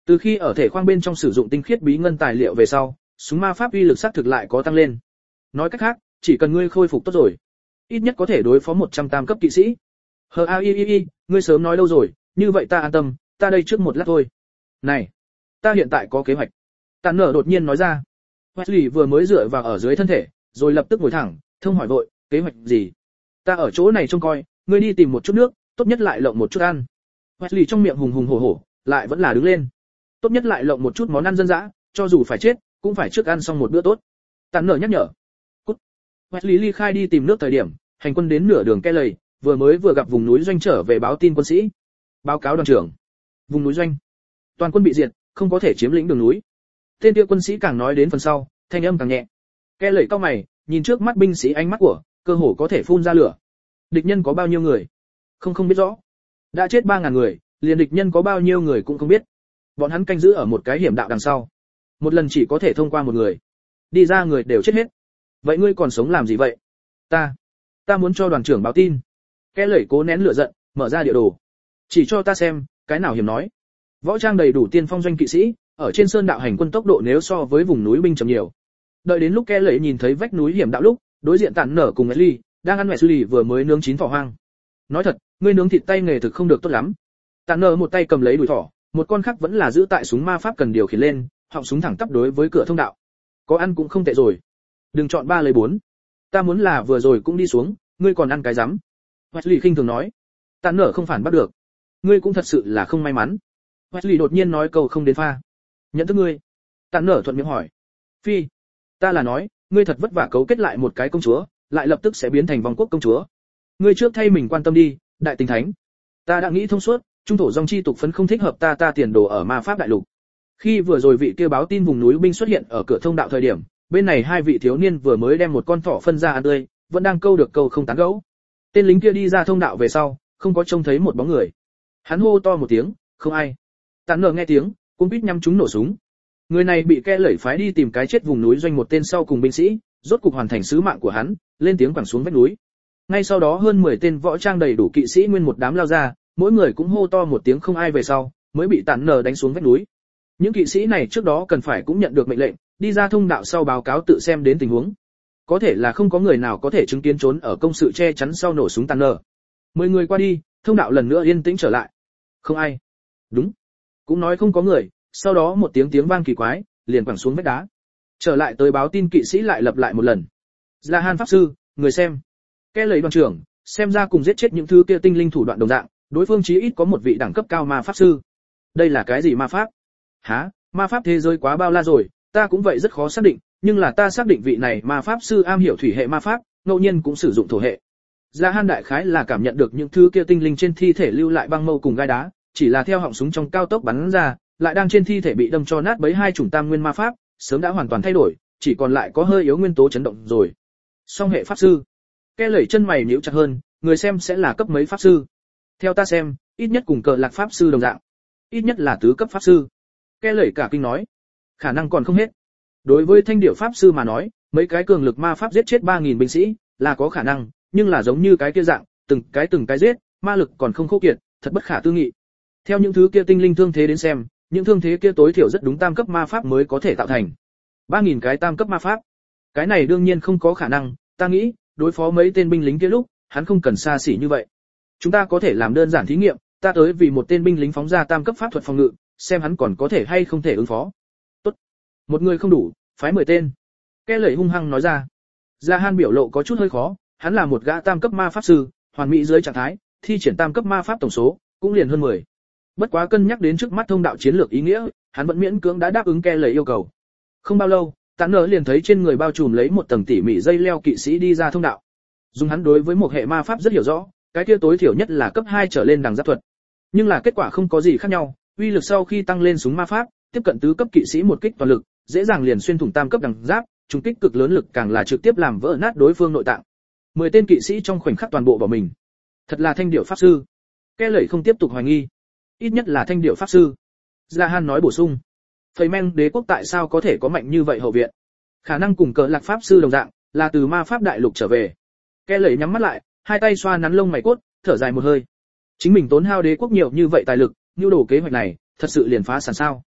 A: Từ khi ở thể khoang bên trong sử dụng tinh khiết bí ngân tài liệu về sau, súng ma pháp uy lực xác thực lại có tăng lên. Nói cách khác, chỉ cần ngươi khôi phục tốt rồi, ít nhất có thể đối phó 100 tam cấp kỵ sĩ. Ngươi sớm nói đâu rồi, như vậy ta an tâm, ta đây trước một lát thôi. Này, ta hiện tại có kế hoạch. Tàn nở đột nhiên nói ra. Wesley vừa mới dựa vào ở dưới thân thể, rồi lập tức ngồi thẳng, thông hỏi vội, kế hoạch gì? Ta ở chỗ này trông coi, ngươi đi tìm một chút nước, tốt nhất lại lộng một chút ăn. Wesley trong miệng hùng hùng hổ hổ, lại vẫn là đứng lên. Tốt nhất lại lộng một chút món ăn dân dã, cho dù phải chết, cũng phải trước ăn xong một bữa tốt. Tàn nở nhắc nhở. Cút. Wesley ly khai đi tìm nước thời điểm, hành quân đến nửa đường Kelly, vừa gặp vùng núi doanh trở về báo tin quân sĩ. Báo cáo đoàn trưởng. Vùng núi doanh. Toàn quân bị diệt, không có thể chiếm lĩnh đường núi. Tên kia quân sĩ càng nói đến phần sau, thanh âm càng nhẹ. Kelly cau mày, nhìn trước mắt binh sĩ ánh mắt của, cơ hồ có thể phun ra lửa. Địch nhân có bao nhiêu người? Không biết rõ. Đã chết 3000 người, liền địch nhân có bao nhiêu người cũng không biết. Bọn hắn canh giữ ở một cái hiểm đạo đằng sau. Một lần chỉ có thể thông qua một người. Đi ra người đều chết hết. Vậy ngươi còn sống làm gì vậy? Ta muốn cho đoàn trưởng báo tin. Kelly cố nén lửa giận, mở ra địa đồ. Chỉ cho ta xem, cái nào hiểm nói. Võ trang đầy đủ tiên phong doanh kỵ sĩ, ở trên sơn đạo hành quân tốc độ nếu so với vùng núi binh chậm nhiều. Đợi đến lúc Kelly nhìn thấy vách núi hiểm đạo lúc, đối diện Tản Nở cùng Wesley đang ăn Wesley vừa mới nướng chín thỏ hoang. Nói thật, ngươi nướng thịt tay nghề thực không được tốt lắm. Tản Nở một tay cầm lấy đùi thỏ, một con khác vẫn là giữ tại súng ma pháp cần điều khiển lên, họng súng thẳng tắp đối với cửa thông đạo. Có ăn cũng không tệ rồi. Đừng chọn 3 lấy 4. Ta muốn là vừa rồi cũng đi xuống, ngươi còn ăn cái rắm. Wesley khinh thường nói. Tản Nở không phản bắt được. Ngươi cũng thật sự là không may mắn. Wesley đột nhiên nói câu không đến pha. Nhận thức ngươi. Tản Nở thuận miệng hỏi. Phi. Ta là nói, ngươi thật vất vả cấu kết lại một cái công chúa, lại lập tức sẽ biến thành vong quốc công chúa. Ngươi trước thay mình quan tâm đi, đại tình thánh. Ta đã nghĩ thông suốt, trung thổ dòng chi tục phấn không thích hợp ta tiền đồ ở ma pháp đại lục. Khi vừa rồi vị kia báo tin vùng núi binh xuất hiện ở cửa thông đạo thời điểm, bên này hai vị thiếu niên vừa mới đem một con thỏ phân ra ăn tươi, vẫn đang câu được câu không tán gẫu. Tên lính kia đi ra thông đạo về sau, không có trông thấy một bóng người. Hắn hô to một tiếng, không ai. Tản Nở nghe tiếng, cũng biết nhắm chúng nổ súng. Người này bị Kelly phái đi tìm cái chết vùng núi doanh một tên sau cùng binh sĩ, rốt cục hoàn thành sứ mạng của hắn, lên tiếng quẳng xuống vách núi. Ngay sau đó hơn 10 tên võ trang đầy đủ kỵ sĩ nguyên một đám lao ra, mỗi người cũng hô to một tiếng không ai về sau, mới bị Tản Nở đánh xuống vách núi. Những kỵ sĩ này trước đó cần phải cũng nhận được mệnh lệnh, đi ra thông đạo sau báo cáo tự xem đến tình huống. Có thể là không có người nào có thể chứng kiến trốn ở công sự che chắn sau nổ súng Tản Nở. 10 người qua đi, thông đạo lần nữa yên tĩnh trở lại. Không ai. Đúng. Cũng nói không có người, sau đó một tiếng vang kỳ quái, liền quẳng xuống vách đá. Trở lại tới báo tin kỵ sĩ lại lặp lại một lần. Là Han pháp sư, người xem. Kelly đoàn trưởng, xem ra cùng giết chết những thứ kia tinh linh thủ đoạn đồng dạng, đối phương chí ít có một vị đẳng cấp cao ma pháp sư. Đây là cái gì ma pháp? Hả, ma pháp thế giới quá bao la rồi, ta cũng vậy rất khó xác định, nhưng là ta xác định vị này ma pháp sư am hiểu thủy hệ ma pháp, ngẫu nhiên cũng sử dụng thổ hệ. Gia Han đại khái là cảm nhận được những thứ kia tinh linh trên thi thể lưu lại băng mâu cùng gai đá, chỉ là theo họng súng trong cao tốc bắn ra, lại đang trên thi thể bị đâm cho nát bấy hai chủng tam nguyên ma pháp, sớm đã hoàn toàn thay đổi, chỉ còn lại có hơi yếu nguyên tố chấn động rồi. Song hệ pháp sư. Kelly chân mày nhíu chặt hơn, người xem sẽ là cấp mấy pháp sư? Theo ta xem, ít nhất cùng cờ lạc pháp sư đồng dạng, ít nhất là tứ cấp pháp sư. Kelly cả kinh nói, khả năng còn không hết. Đối với thanh điểu pháp sư mà nói, mấy cái cường lực ma pháp giết chết 3000 binh sĩ là có khả năng, nhưng là giống như cái kia dạng, từng cái giết, ma lực còn không khô kiệt, thật bất khả tư nghị. Theo những thứ kia tinh linh thương thế đến xem, những thương thế kia tối thiểu rất đúng tam cấp ma pháp mới có thể tạo thành. 3000 cái tam cấp ma pháp. Cái này đương nhiên không có khả năng, ta nghĩ, đối phó mấy tên binh lính kia lúc, hắn không cần xa xỉ như vậy. Chúng ta có thể làm đơn giản thí nghiệm, ta tới vì một tên binh lính phóng ra tam cấp pháp thuật phòng ngự, xem hắn còn có thể hay không thể ứng phó. Tốt. Một người không đủ, phái 10 tên. Kelly hung hăng nói ra. Gia Han biểu lộ có chút hơi khó, hắn là một gã tam cấp ma pháp sư, hoàn mỹ dưới trạng thái, thi triển tam cấp ma pháp tổng số cũng liền hơn 10. Bất quá cân nhắc đến trước mắt thông đạo chiến lược ý nghĩa, hắn vẫn miễn cưỡng đã đáp ứng Kelly yêu cầu. Không bao lâu, Tản Nở liền thấy trên người bao trùm lấy một tầng tỉ mỉ dây leo kỵ sĩ đi ra thông đạo. Dùng hắn đối với một hệ ma pháp rất hiểu rõ, cái kia tối thiểu nhất là cấp 2 trở lên đằng giáp thuật. Nhưng là kết quả không có gì khác nhau, uy lực sau khi tăng lên súng ma pháp, tiếp cận tứ cấp kỵ sĩ một kích toàn lực, dễ dàng liền xuyên thủng tam cấp đằng giáp, trùng kích cực lớn lực càng là trực tiếp làm vỡ nát đối phương nội tạng. 10 tên kỵ sĩ trong khoảnh khắc toàn bộ bỏ mình. Thật là thanh điệu pháp sư. Kelly không tiếp tục hoài nghi. Ít nhất là thanh điệu pháp sư. Gia Han nói bổ sung. Phây men đế quốc tại sao có thể có mạnh như vậy hậu viện? Khả năng cùng cờ lạc pháp sư đồng dạng, là từ ma pháp đại lục trở về. Kelly nhắm mắt lại, hai tay xoa nắn lông mày cốt, thở dài một hơi. Chính mình tốn hao đế quốc nhiều như vậy tài lực, nhu đồ kế hoạch này, thật sự liền phá sản sao?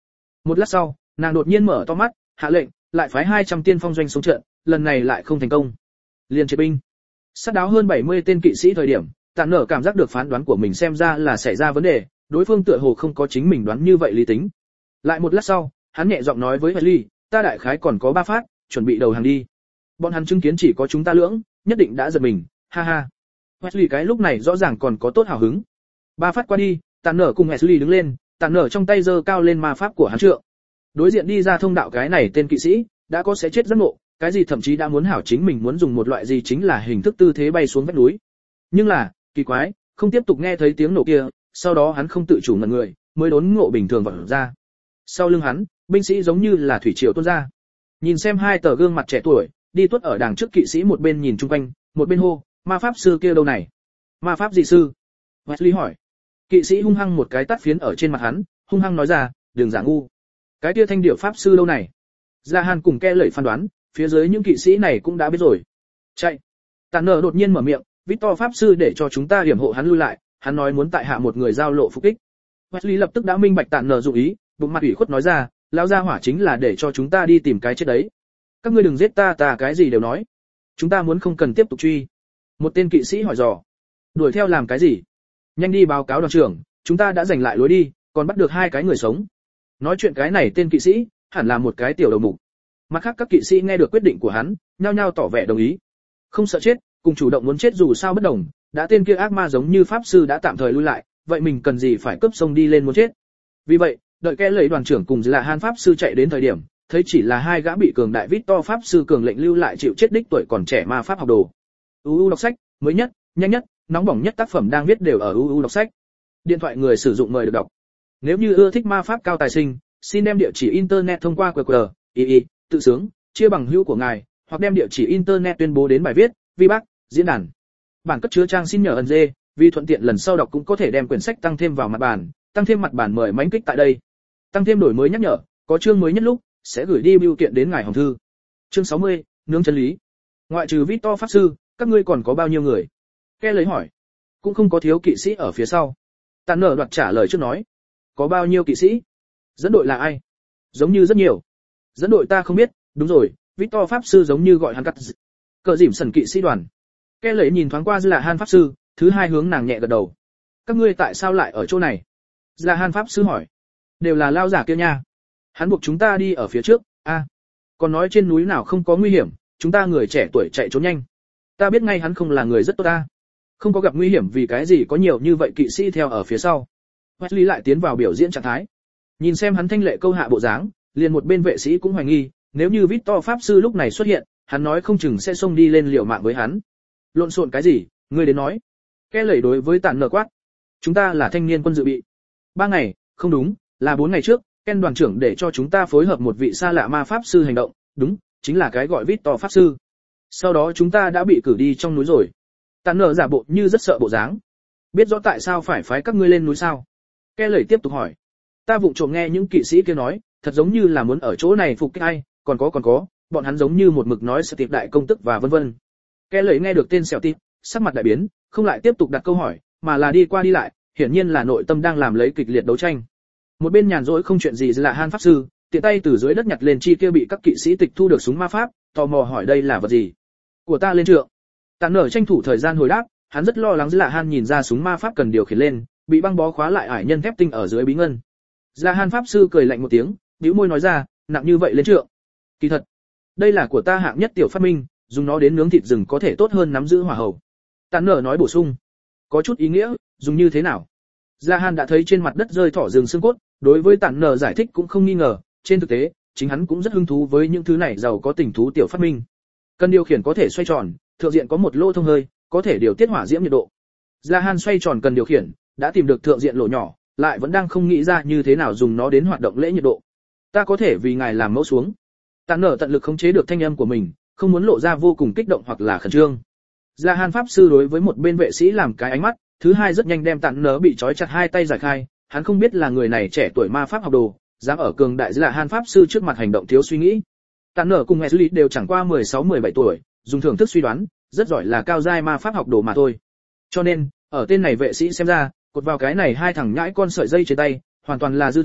A: Một lát sau, nàng đột nhiên mở to mắt, hạ lệnh, lại phái 200 tiên phong doanh xuống trận, lần này lại không thành công. Liền triệt binh. Sát đáo hơn 70 tên kỵ sĩ thời điểm, Tản Nở cảm giác được phán đoán của mình xem ra là xảy ra vấn đề, đối phương tựa hồ không có chính mình đoán như vậy lý tính. Lại một lát sau, hắn nhẹ giọng nói với Wesley, ta đại khái còn có 3 phát, chuẩn bị đầu hàng đi. Bọn hắn chứng kiến chỉ có chúng ta lưỡng, nhất định đã giật mình, ha ha. Wesley cái lúc này rõ ràng còn có tốt hào hứng. 3 phát qua đi, Tản Nở cùng Wesley đứng lên, Tản Nở trong tay giơ cao lên ma pháp của hắn trượng. Đối diện đi ra thông đạo cái này tên kỵ sĩ, đã có sẽ chết rất ngộ, cái gì thậm chí đã muốn hảo chính mình muốn dùng một loại gì chính là hình thức tư thế bay xuống vách núi. Nhưng là, kỳ quái, không tiếp tục nghe thấy tiếng nổ kia, sau đó hắn không tự chủ ngẩn người, mới đốn ngộ bình thường vọt ra. Sau lưng hắn, binh sĩ giống như là thủy triều tuôn ra. Nhìn xem hai tờ gương mặt trẻ tuổi, đi tuốt ở đằng trước kỵ sĩ một bên nhìn chung quanh, một bên hô, ma pháp sư kia đâu này? Ma pháp gì sư? Wesley hỏi. Kỵ sĩ hung hăng một cái tát phiến ở trên mặt hắn, hung hăng nói ra, đừng giả ngu. Cái kia thanh điệu pháp sư đâu này? Gia Hàn cùng ke lẩy phán đoán, phía dưới những kỵ sĩ này cũng đã biết rồi. Chạy. Tản Nở đột nhiên mở miệng, Victor pháp sư để cho chúng ta hiểm hộ hắn lui lại, hắn nói muốn tại hạ một người giao lộ phục kích. Wesley lập tức đã minh bạch Tản Nở dụng ý, bụng mặt ủy khuất nói ra, lão gia hỏa chính là để cho chúng ta đi tìm cái chết đấy. Các ngươi đừng giết ta cái gì đều nói. Chúng ta muốn không cần tiếp tục truy. Một tên kỵ sĩ hỏi dò. Đuổi theo làm cái gì? Nhanh đi báo cáo đoàn trưởng, chúng ta đã giành lại lối đi, còn bắt được 2 cái người sống. Nói chuyện cái này tên kỵ sĩ, hẳn là một cái tiểu đầu mục. Mặt khác các kỵ sĩ nghe được quyết định của hắn, nhao nhao tỏ vẻ đồng ý. Không sợ chết, cùng chủ động muốn chết dù sao bất đồng, đã tên kia ác ma giống như pháp sư đã tạm thời lui lại, vậy mình cần gì phải cướp sông đi lên muốn chết. Vì vậy, đợi kẻ lấy đoàn trưởng cùng là Han pháp sư chạy đến thời điểm, thấy chỉ là 2 gã bị cường đại Victor pháp sư cường lệnh lưu lại chịu chết đích tuổi còn trẻ ma pháp học đồ. UU đọc sách, mới nhất, nhanh nhất, nóng bỏng nhất tác phẩm đang viết đều ở UU đọc sách. Điện thoại người sử dụng mời được đọc. Nếu như ưa thích ma pháp cao tài sinh, xin đem địa chỉ internet thông qua QR, tự sướng, chia bằng hữu của ngài, hoặc đem địa chỉ internet tuyên bố đến bài viết, VBAC, diễn đàn. Bản cất chứa trang xin nhờ ẩn dê, vì thuận tiện lần sau đọc cũng có thể đem quyển sách tăng thêm vào mặt bản, tăng thêm mặt bản mời mãnh kích tại đây. Tăng thêm đổi mới nhắc nhở, có chương mới nhất lúc sẽ gửi đi bưu kiện đến ngài hòm thư. Chương 60, nướng chân lý. Ngoại trừ Victor pháp sư, các ngươi còn có bao nhiêu người? Ke lấy hỏi. Cũng không có thiếu kỵ sĩ ở phía sau. Tản Nở đoạt trả lời trước nói. Có bao nhiêu kỵ sĩ? Dẫn đội là ai? Giống như rất nhiều. Dẫn đội ta không biết, đúng rồi, Victor pháp sư giống như gọi hắn cắt. Cờ dìm sần kỵ sĩ đoàn. Ke lấy nhìn thoáng qua là Han pháp sư, thứ hai hướng nàng nhẹ gật đầu. Các ngươi tại sao lại ở chỗ này? Là Han pháp sư hỏi. Đều là lao giả kia nha. Hắn buộc chúng ta đi ở phía trước, còn nói trên núi nào không có nguy hiểm, chúng ta người trẻ tuổi chạy trốn nhanh. Ta biết ngay hắn không là người rất tốt ta. Không có gặp nguy hiểm vì cái gì có nhiều như vậy kỵ sĩ theo ở phía sau. Wesley lại tiến vào biểu diễn trạng thái. Nhìn xem hắn thanh lệ câu hạ bộ dáng, liền một bên vệ sĩ cũng hoài nghi, nếu như Victor pháp sư lúc này xuất hiện, hắn nói không chừng sẽ xông đi lên liều mạng với hắn. Lộn xộn cái gì, ngươi đến nói. Ke lẩy đối với Tản Nở quát. Chúng ta là thanh niên quân dự bị. 3 ngày, không đúng, là 4 ngày trước, Ken đoàn trưởng để cho chúng ta phối hợp một vị xa lạ ma pháp sư hành động, đúng, chính là cái gọi Victor pháp sư. Sau đó chúng ta đã bị cử đi trong núi rồi. Tản Nở giả bộ như rất sợ bộ dáng. Biết rõ tại sao phải phái các ngươi lên núi sao? Ke lẩy tiếp tục hỏi. Ta vụng trộm nghe những kỵ sĩ kia nói, thật giống như là muốn ở chỗ này phục kích ai, còn có, bọn hắn giống như một mực nói sẽ tiệp đại công tức và vân vân. Ke lẩy nghe được tên Sẹo Tịp, sắc mặt đại biến, không lại tiếp tục đặt câu hỏi, mà là đi qua đi lại, hiển nhiên là nội tâm đang làm lấy kịch liệt đấu tranh. Một bên nhàn rỗi không chuyện gì là Han pháp sư, tiện tay từ dưới đất nhặt lên chi kia bị các kỵ sĩ tịch thu được súng ma pháp, tò mò hỏi đây là vật gì. Của ta lên trượng. Tản Nở tranh thủ thời gian hồi đáp, hắn rất lo lắng là Han nhìn ra súng ma pháp cần điều khiển lên, bị băng bó khóa lại ải nhân thép tinh ở dưới bí ngân. Là Han pháp sư cười lạnh một tiếng, bĩu môi nói ra, nặng như vậy lên trượng. Kỳ thật, đây là của ta hạng nhất tiểu phát minh, dùng nó đến nướng thịt rừng có thể tốt hơn nắm giữ hỏa hầu. Tản Nở nói bổ sung, có chút ý nghĩa, dùng như thế nào? Gia Han đã thấy trên mặt đất rơi thỏ rừng xương cốt, đối với Tản Nở giải thích cũng không nghi ngờ, trên thực tế, chính hắn cũng rất hứng thú với những thứ này giàu có tình thú tiểu phát minh. Cần điều khiển có thể xoay tròn, thượng diện có một lỗ thông hơi, có thể điều tiết hỏa diễm nhiệt độ. Gia Han xoay tròn cần điều khiển, đã tìm được thượng diện lỗ nhỏ, lại vẫn đang không nghĩ ra như thế nào dùng nó đến hoạt động lễ nhiệt độ. Ta có thể vì ngài làm mẫu xuống. Tản Nở tận lực khống chế được thanh âm của mình, không muốn lộ ra vô cùng kích động hoặc là khẩn trương. Gia Han pháp sư đối với một bên vệ sĩ làm cái ánh mắt, thứ hai rất nhanh đem Tản Nở bị trói chặt hai tay giải khai, hắn không biết là người này trẻ tuổi ma pháp học đồ, dám ở cường đại Gia Han pháp sư trước mặt hành động thiếu suy nghĩ. Tản Nở cùng Wesley đều chẳng qua 16-17 tuổi, dùng thưởng thức suy đoán, rất giỏi là cao giai ma pháp học đồ mà thôi. Cho nên, ở tên này vệ sĩ xem ra, cột vào cái này hai thằng nhãi con sợi dây trên tay, hoàn toàn là dư thừa,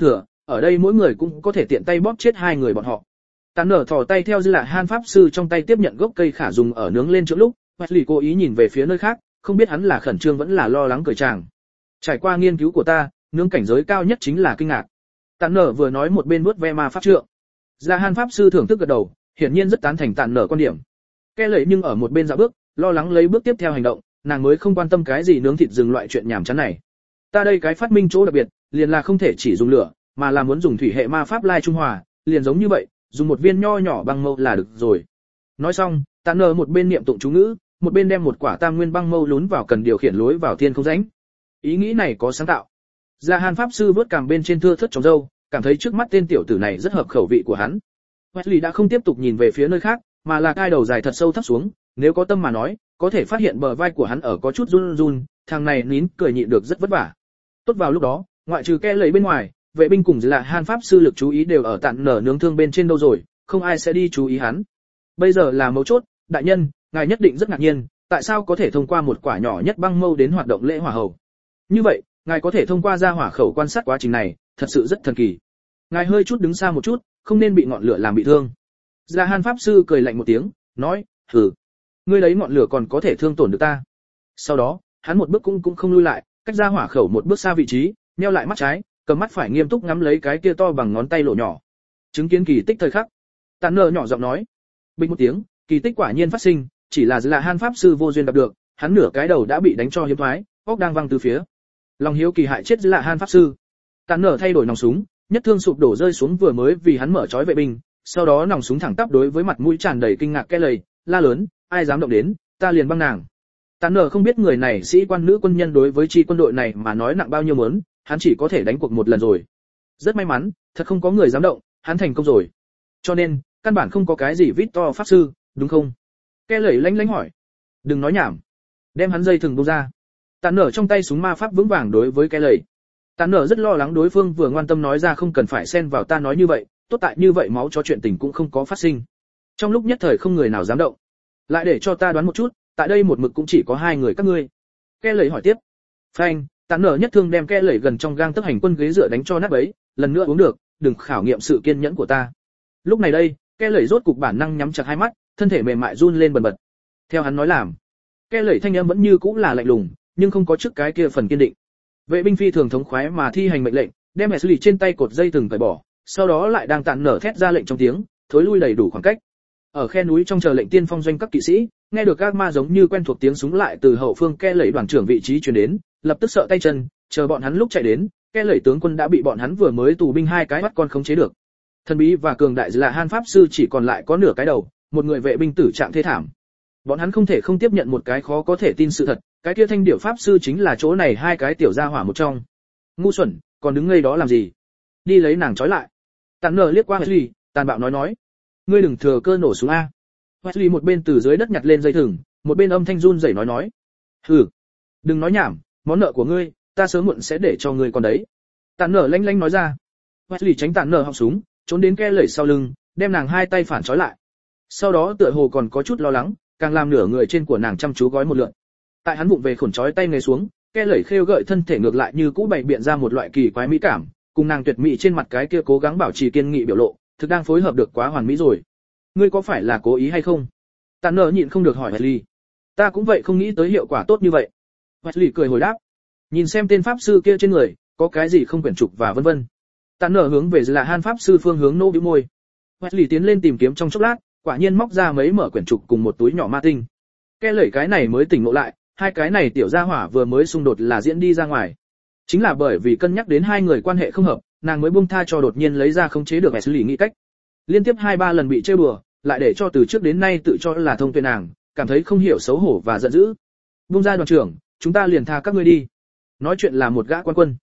A: ở đây mỗi người cũng có thể tiện tay bóp chết hai người bọn họ. Tàn nở thò tay theo Dư Lạ Han pháp sư trong tay tiếp nhận gốc cây khả dùng ở nướng lên trước lúc, Wesley cố ý nhìn về phía nơi khác, không biết hắn là khẩn trương vẫn là lo lắng cười chàng. Trải qua nghiên cứu của ta, nướng cảnh giới cao nhất chính là kinh ngạc. Tàn nở vừa nói một bên vuốt ve ma pháp trượng. Dư Lạ Han pháp sư thưởng thức gật đầu, hiển nhiên rất tán thành Tàn nở quan điểm. Kẻ lệ nhưng ở một bên dạo bước, lo lắng lấy bước tiếp theo hành động, nàng mới không quan tâm cái gì nướng thịt rừng loại chuyện nhảm chán này. Ta đây cái phát minh chỗ đặc biệt, liền là không thể chỉ dùng lửa, mà là muốn dùng thủy hệ ma pháp lai trung hòa, liền giống như vậy, dùng một viên nho nhỏ băng mâu là được rồi. Nói xong, Tàn nở một bên niệm tụng chú ngữ, một bên đem một quả tam nguyên băng mâu lún vào cần điều khiển lối vào thiên không rãnh. Ý nghĩ này có sáng tạo. Gia Hàn pháp sư vớt cằm bên trên thưa thớt trồng râu, cảm thấy trước mắt tên tiểu tử này rất hợp khẩu vị của hắn. Wesley đã không tiếp tục nhìn về phía nơi khác, mà là cai đầu dài thật sâu thấp xuống, nếu có tâm mà nói, có thể phát hiện bờ vai của hắn ở có chút run run, thằng này nín cười nhịn được rất vất vả. Tốt vào lúc đó, ngoại trừ kẻ lầy bên ngoài, vệ binh cùng là Han pháp sư lực chú ý đều ở Tàn nở nướng thương bên trên đâu rồi, không ai sẽ đi chú ý hắn. Bây giờ là mấu chốt, đại nhân, ngài nhất định rất ngạc nhiên, tại sao có thể thông qua một quả nhỏ nhất băng mâu đến hoạt động lễ hỏa hầu. Như vậy, ngài có thể thông qua ra hỏa khẩu quan sát quá trình này, thật sự rất thần kỳ. Ngài hơi chút đứng xa một chút, không nên bị ngọn lửa làm bị thương. Gia Han pháp sư cười lạnh một tiếng, nói, hừ, ngươi lấy ngọn lửa còn có thể thương tổn được ta. Sau đó, hắn một bước cũng không lui lại, cách ra hỏa khẩu một bước xa vị trí, nheo lại mắt trái, cầm mắt phải nghiêm túc ngắm lấy cái kia to bằng ngón tay lỗ nhỏ. Chứng kiến kỳ tích thời khắc. Tàn nở nhỏ giọng nói, bình một tiếng, kỳ tích quả nhiên phát sinh, chỉ là Han pháp sư vô duyên gặp được, hắn nửa cái đầu đã bị đánh cho hiếm thoái, óc đang văng từ phía. Lòng hiếu kỳ hại chết Han pháp sư. Tàn nở thay đổi nòng súng, nhất thương sụp đổ rơi xuống vừa mới vì hắn mở trói vệ binh, sau đó nòng súng thẳng tắp đối với mặt mũi tràn đầy kinh ngạc kẻ lầy, la lớn, ai dám động đến, ta liền băng nàng. Tàn nở không biết người này sĩ quan nữ quân nhân đối với chi quân đội này mà nói nặng bao nhiêu mớn, hắn chỉ có thể đánh cuộc một lần rồi. Rất may mắn, thật không có người dám động, hắn thành công rồi. Cho nên, căn bản không có cái gì Victor pháp sư, đúng không? Kẻ lầy lanh lanh hỏi. Đừng nói nhảm. Đem hắn dây thừng buông ra. Tàn nở trong tay súng ma pháp vững vàng đối với kẻ lầy. Tàn nở rất lo lắng đối phương vừa ngoan tâm nói ra không cần phải xen vào ta nói như vậy, tốt tại như vậy máu cho chuyện tình cũng không có phát sinh. Trong lúc nhất thời không người nào dám động. Lại để cho ta đoán một chút, tại đây một mực cũng chỉ có hai người các ngươi. Kẻ lầy hỏi tiếp. Phanh, Tàn nở nhất thương đem kẻ lầy gần trong gang tấc hành quân ghế dựa đánh cho nát bấy, lần nữa uống được, đừng khảo nghiệm sự kiên nhẫn của ta. Lúc này đây, kẻ lầy rốt cục bản năng nhắm chặt hai mắt, thân thể mềm mại run lên bần bật. Theo hắn nói làm, kẻ lầy thanh âm vẫn như cũ là lạnh lùng, nhưng không có trước cái kia phần kiên định. Vệ binh phi thường thống khoái mà thi hành mệnh lệnh, đem Wesley trên tay cột dây từng cởi bỏ, sau đó lại đang Tàn nở thét ra lệnh trong tiếng, thối lui đầy đủ khoảng cách. Ở khe núi trong chờ lệnh tiên phong doanh các kỵ sĩ, nghe được các ma giống như quen thuộc tiếng súng lại từ hậu phương kẻ lầy đoàn trưởng vị trí truyền đến, lập tức sợ tay chân, chờ bọn hắn lúc chạy đến, kẻ lầy tướng quân đã bị bọn hắn vừa mới tù binh hai cái bắt con khống chế được. Thần bí và cường đại là Han pháp sư chỉ còn lại có nửa cái đầu, một người vệ binh tử trạng thê thảm. Bọn hắn không thể không tiếp nhận một cái khó có thể tin sự thật, cái kia thanh điểu pháp sư chính là chỗ này hai cái tiểu gia hỏa một trong. Ngu xuẩn, còn đứng ngây đó làm gì? Đi lấy nàng trói lại. Tàn nở liếc qua Wesley, tàn bạo nói, ngươi đừng thừa cơ nổ súng a. Wesley một bên từ dưới đất nhặt lên dây thừng, một bên âm thanh run rẩy nói, hừ, đừng nói nhảm, món nợ của ngươi, ta sớm muộn sẽ để cho ngươi còn đấy. Tàn nở lanh lanh nói ra. Wesley tránh tàn nở họng súng, trốn đến kẽ lầy sau lưng, đem nàng hai tay phản trói lại. Sau đó tựa hồ còn có chút lo lắng, càng làm nửa người trên của nàng chăm chú gói một lượt. Tại hắn vụng về khổn trói tay nghề xuống, kẽ lầy khêu gợi thân thể ngược lại như cũ bày biện ra một loại kỳ quái mỹ cảm, cùng nàng tuyệt mỹ trên mặt cái kia cố gắng bảo trì kiên nghị biểu lộ, thực đang phối hợp được quá hoàn mỹ rồi. Ngươi có phải là cố ý hay không? Tàn nở nhịn không được hỏi Wesley. Ta cũng vậy không nghĩ tới hiệu quả tốt như vậy. Wesley cười hồi đáp. Nhìn xem tên pháp sư kia trên người, có cái gì không quyển trục và vân vân. Tàn nở hướng về là Han pháp sư phương hướng nô bĩu môi. Wesley tiến lên tìm kiếm trong chốc lát, quả nhiên móc ra mấy mở quyển trục cùng một túi nhỏ ma tinh. Kẻ lầy cái này mới tỉnh ngộ lại, hai cái này tiểu gia hỏa vừa mới xung đột là diễn đi ra ngoài. Chính là bởi vì cân nhắc đến hai người quan hệ không hợp, nàng mới buông tha cho đột nhiên lấy ra khống chế được Wesley nghĩ cách. Liên tiếp 2-3 lần bị trêu đùa, lại để cho từ trước đến nay tự cho là thông tuệ nàng, cảm thấy không hiểu xấu hổ và giận dữ. Buông ra đoàn trưởng, chúng ta liền tha các ngươi đi. Nói chuyện là một gã quan quân.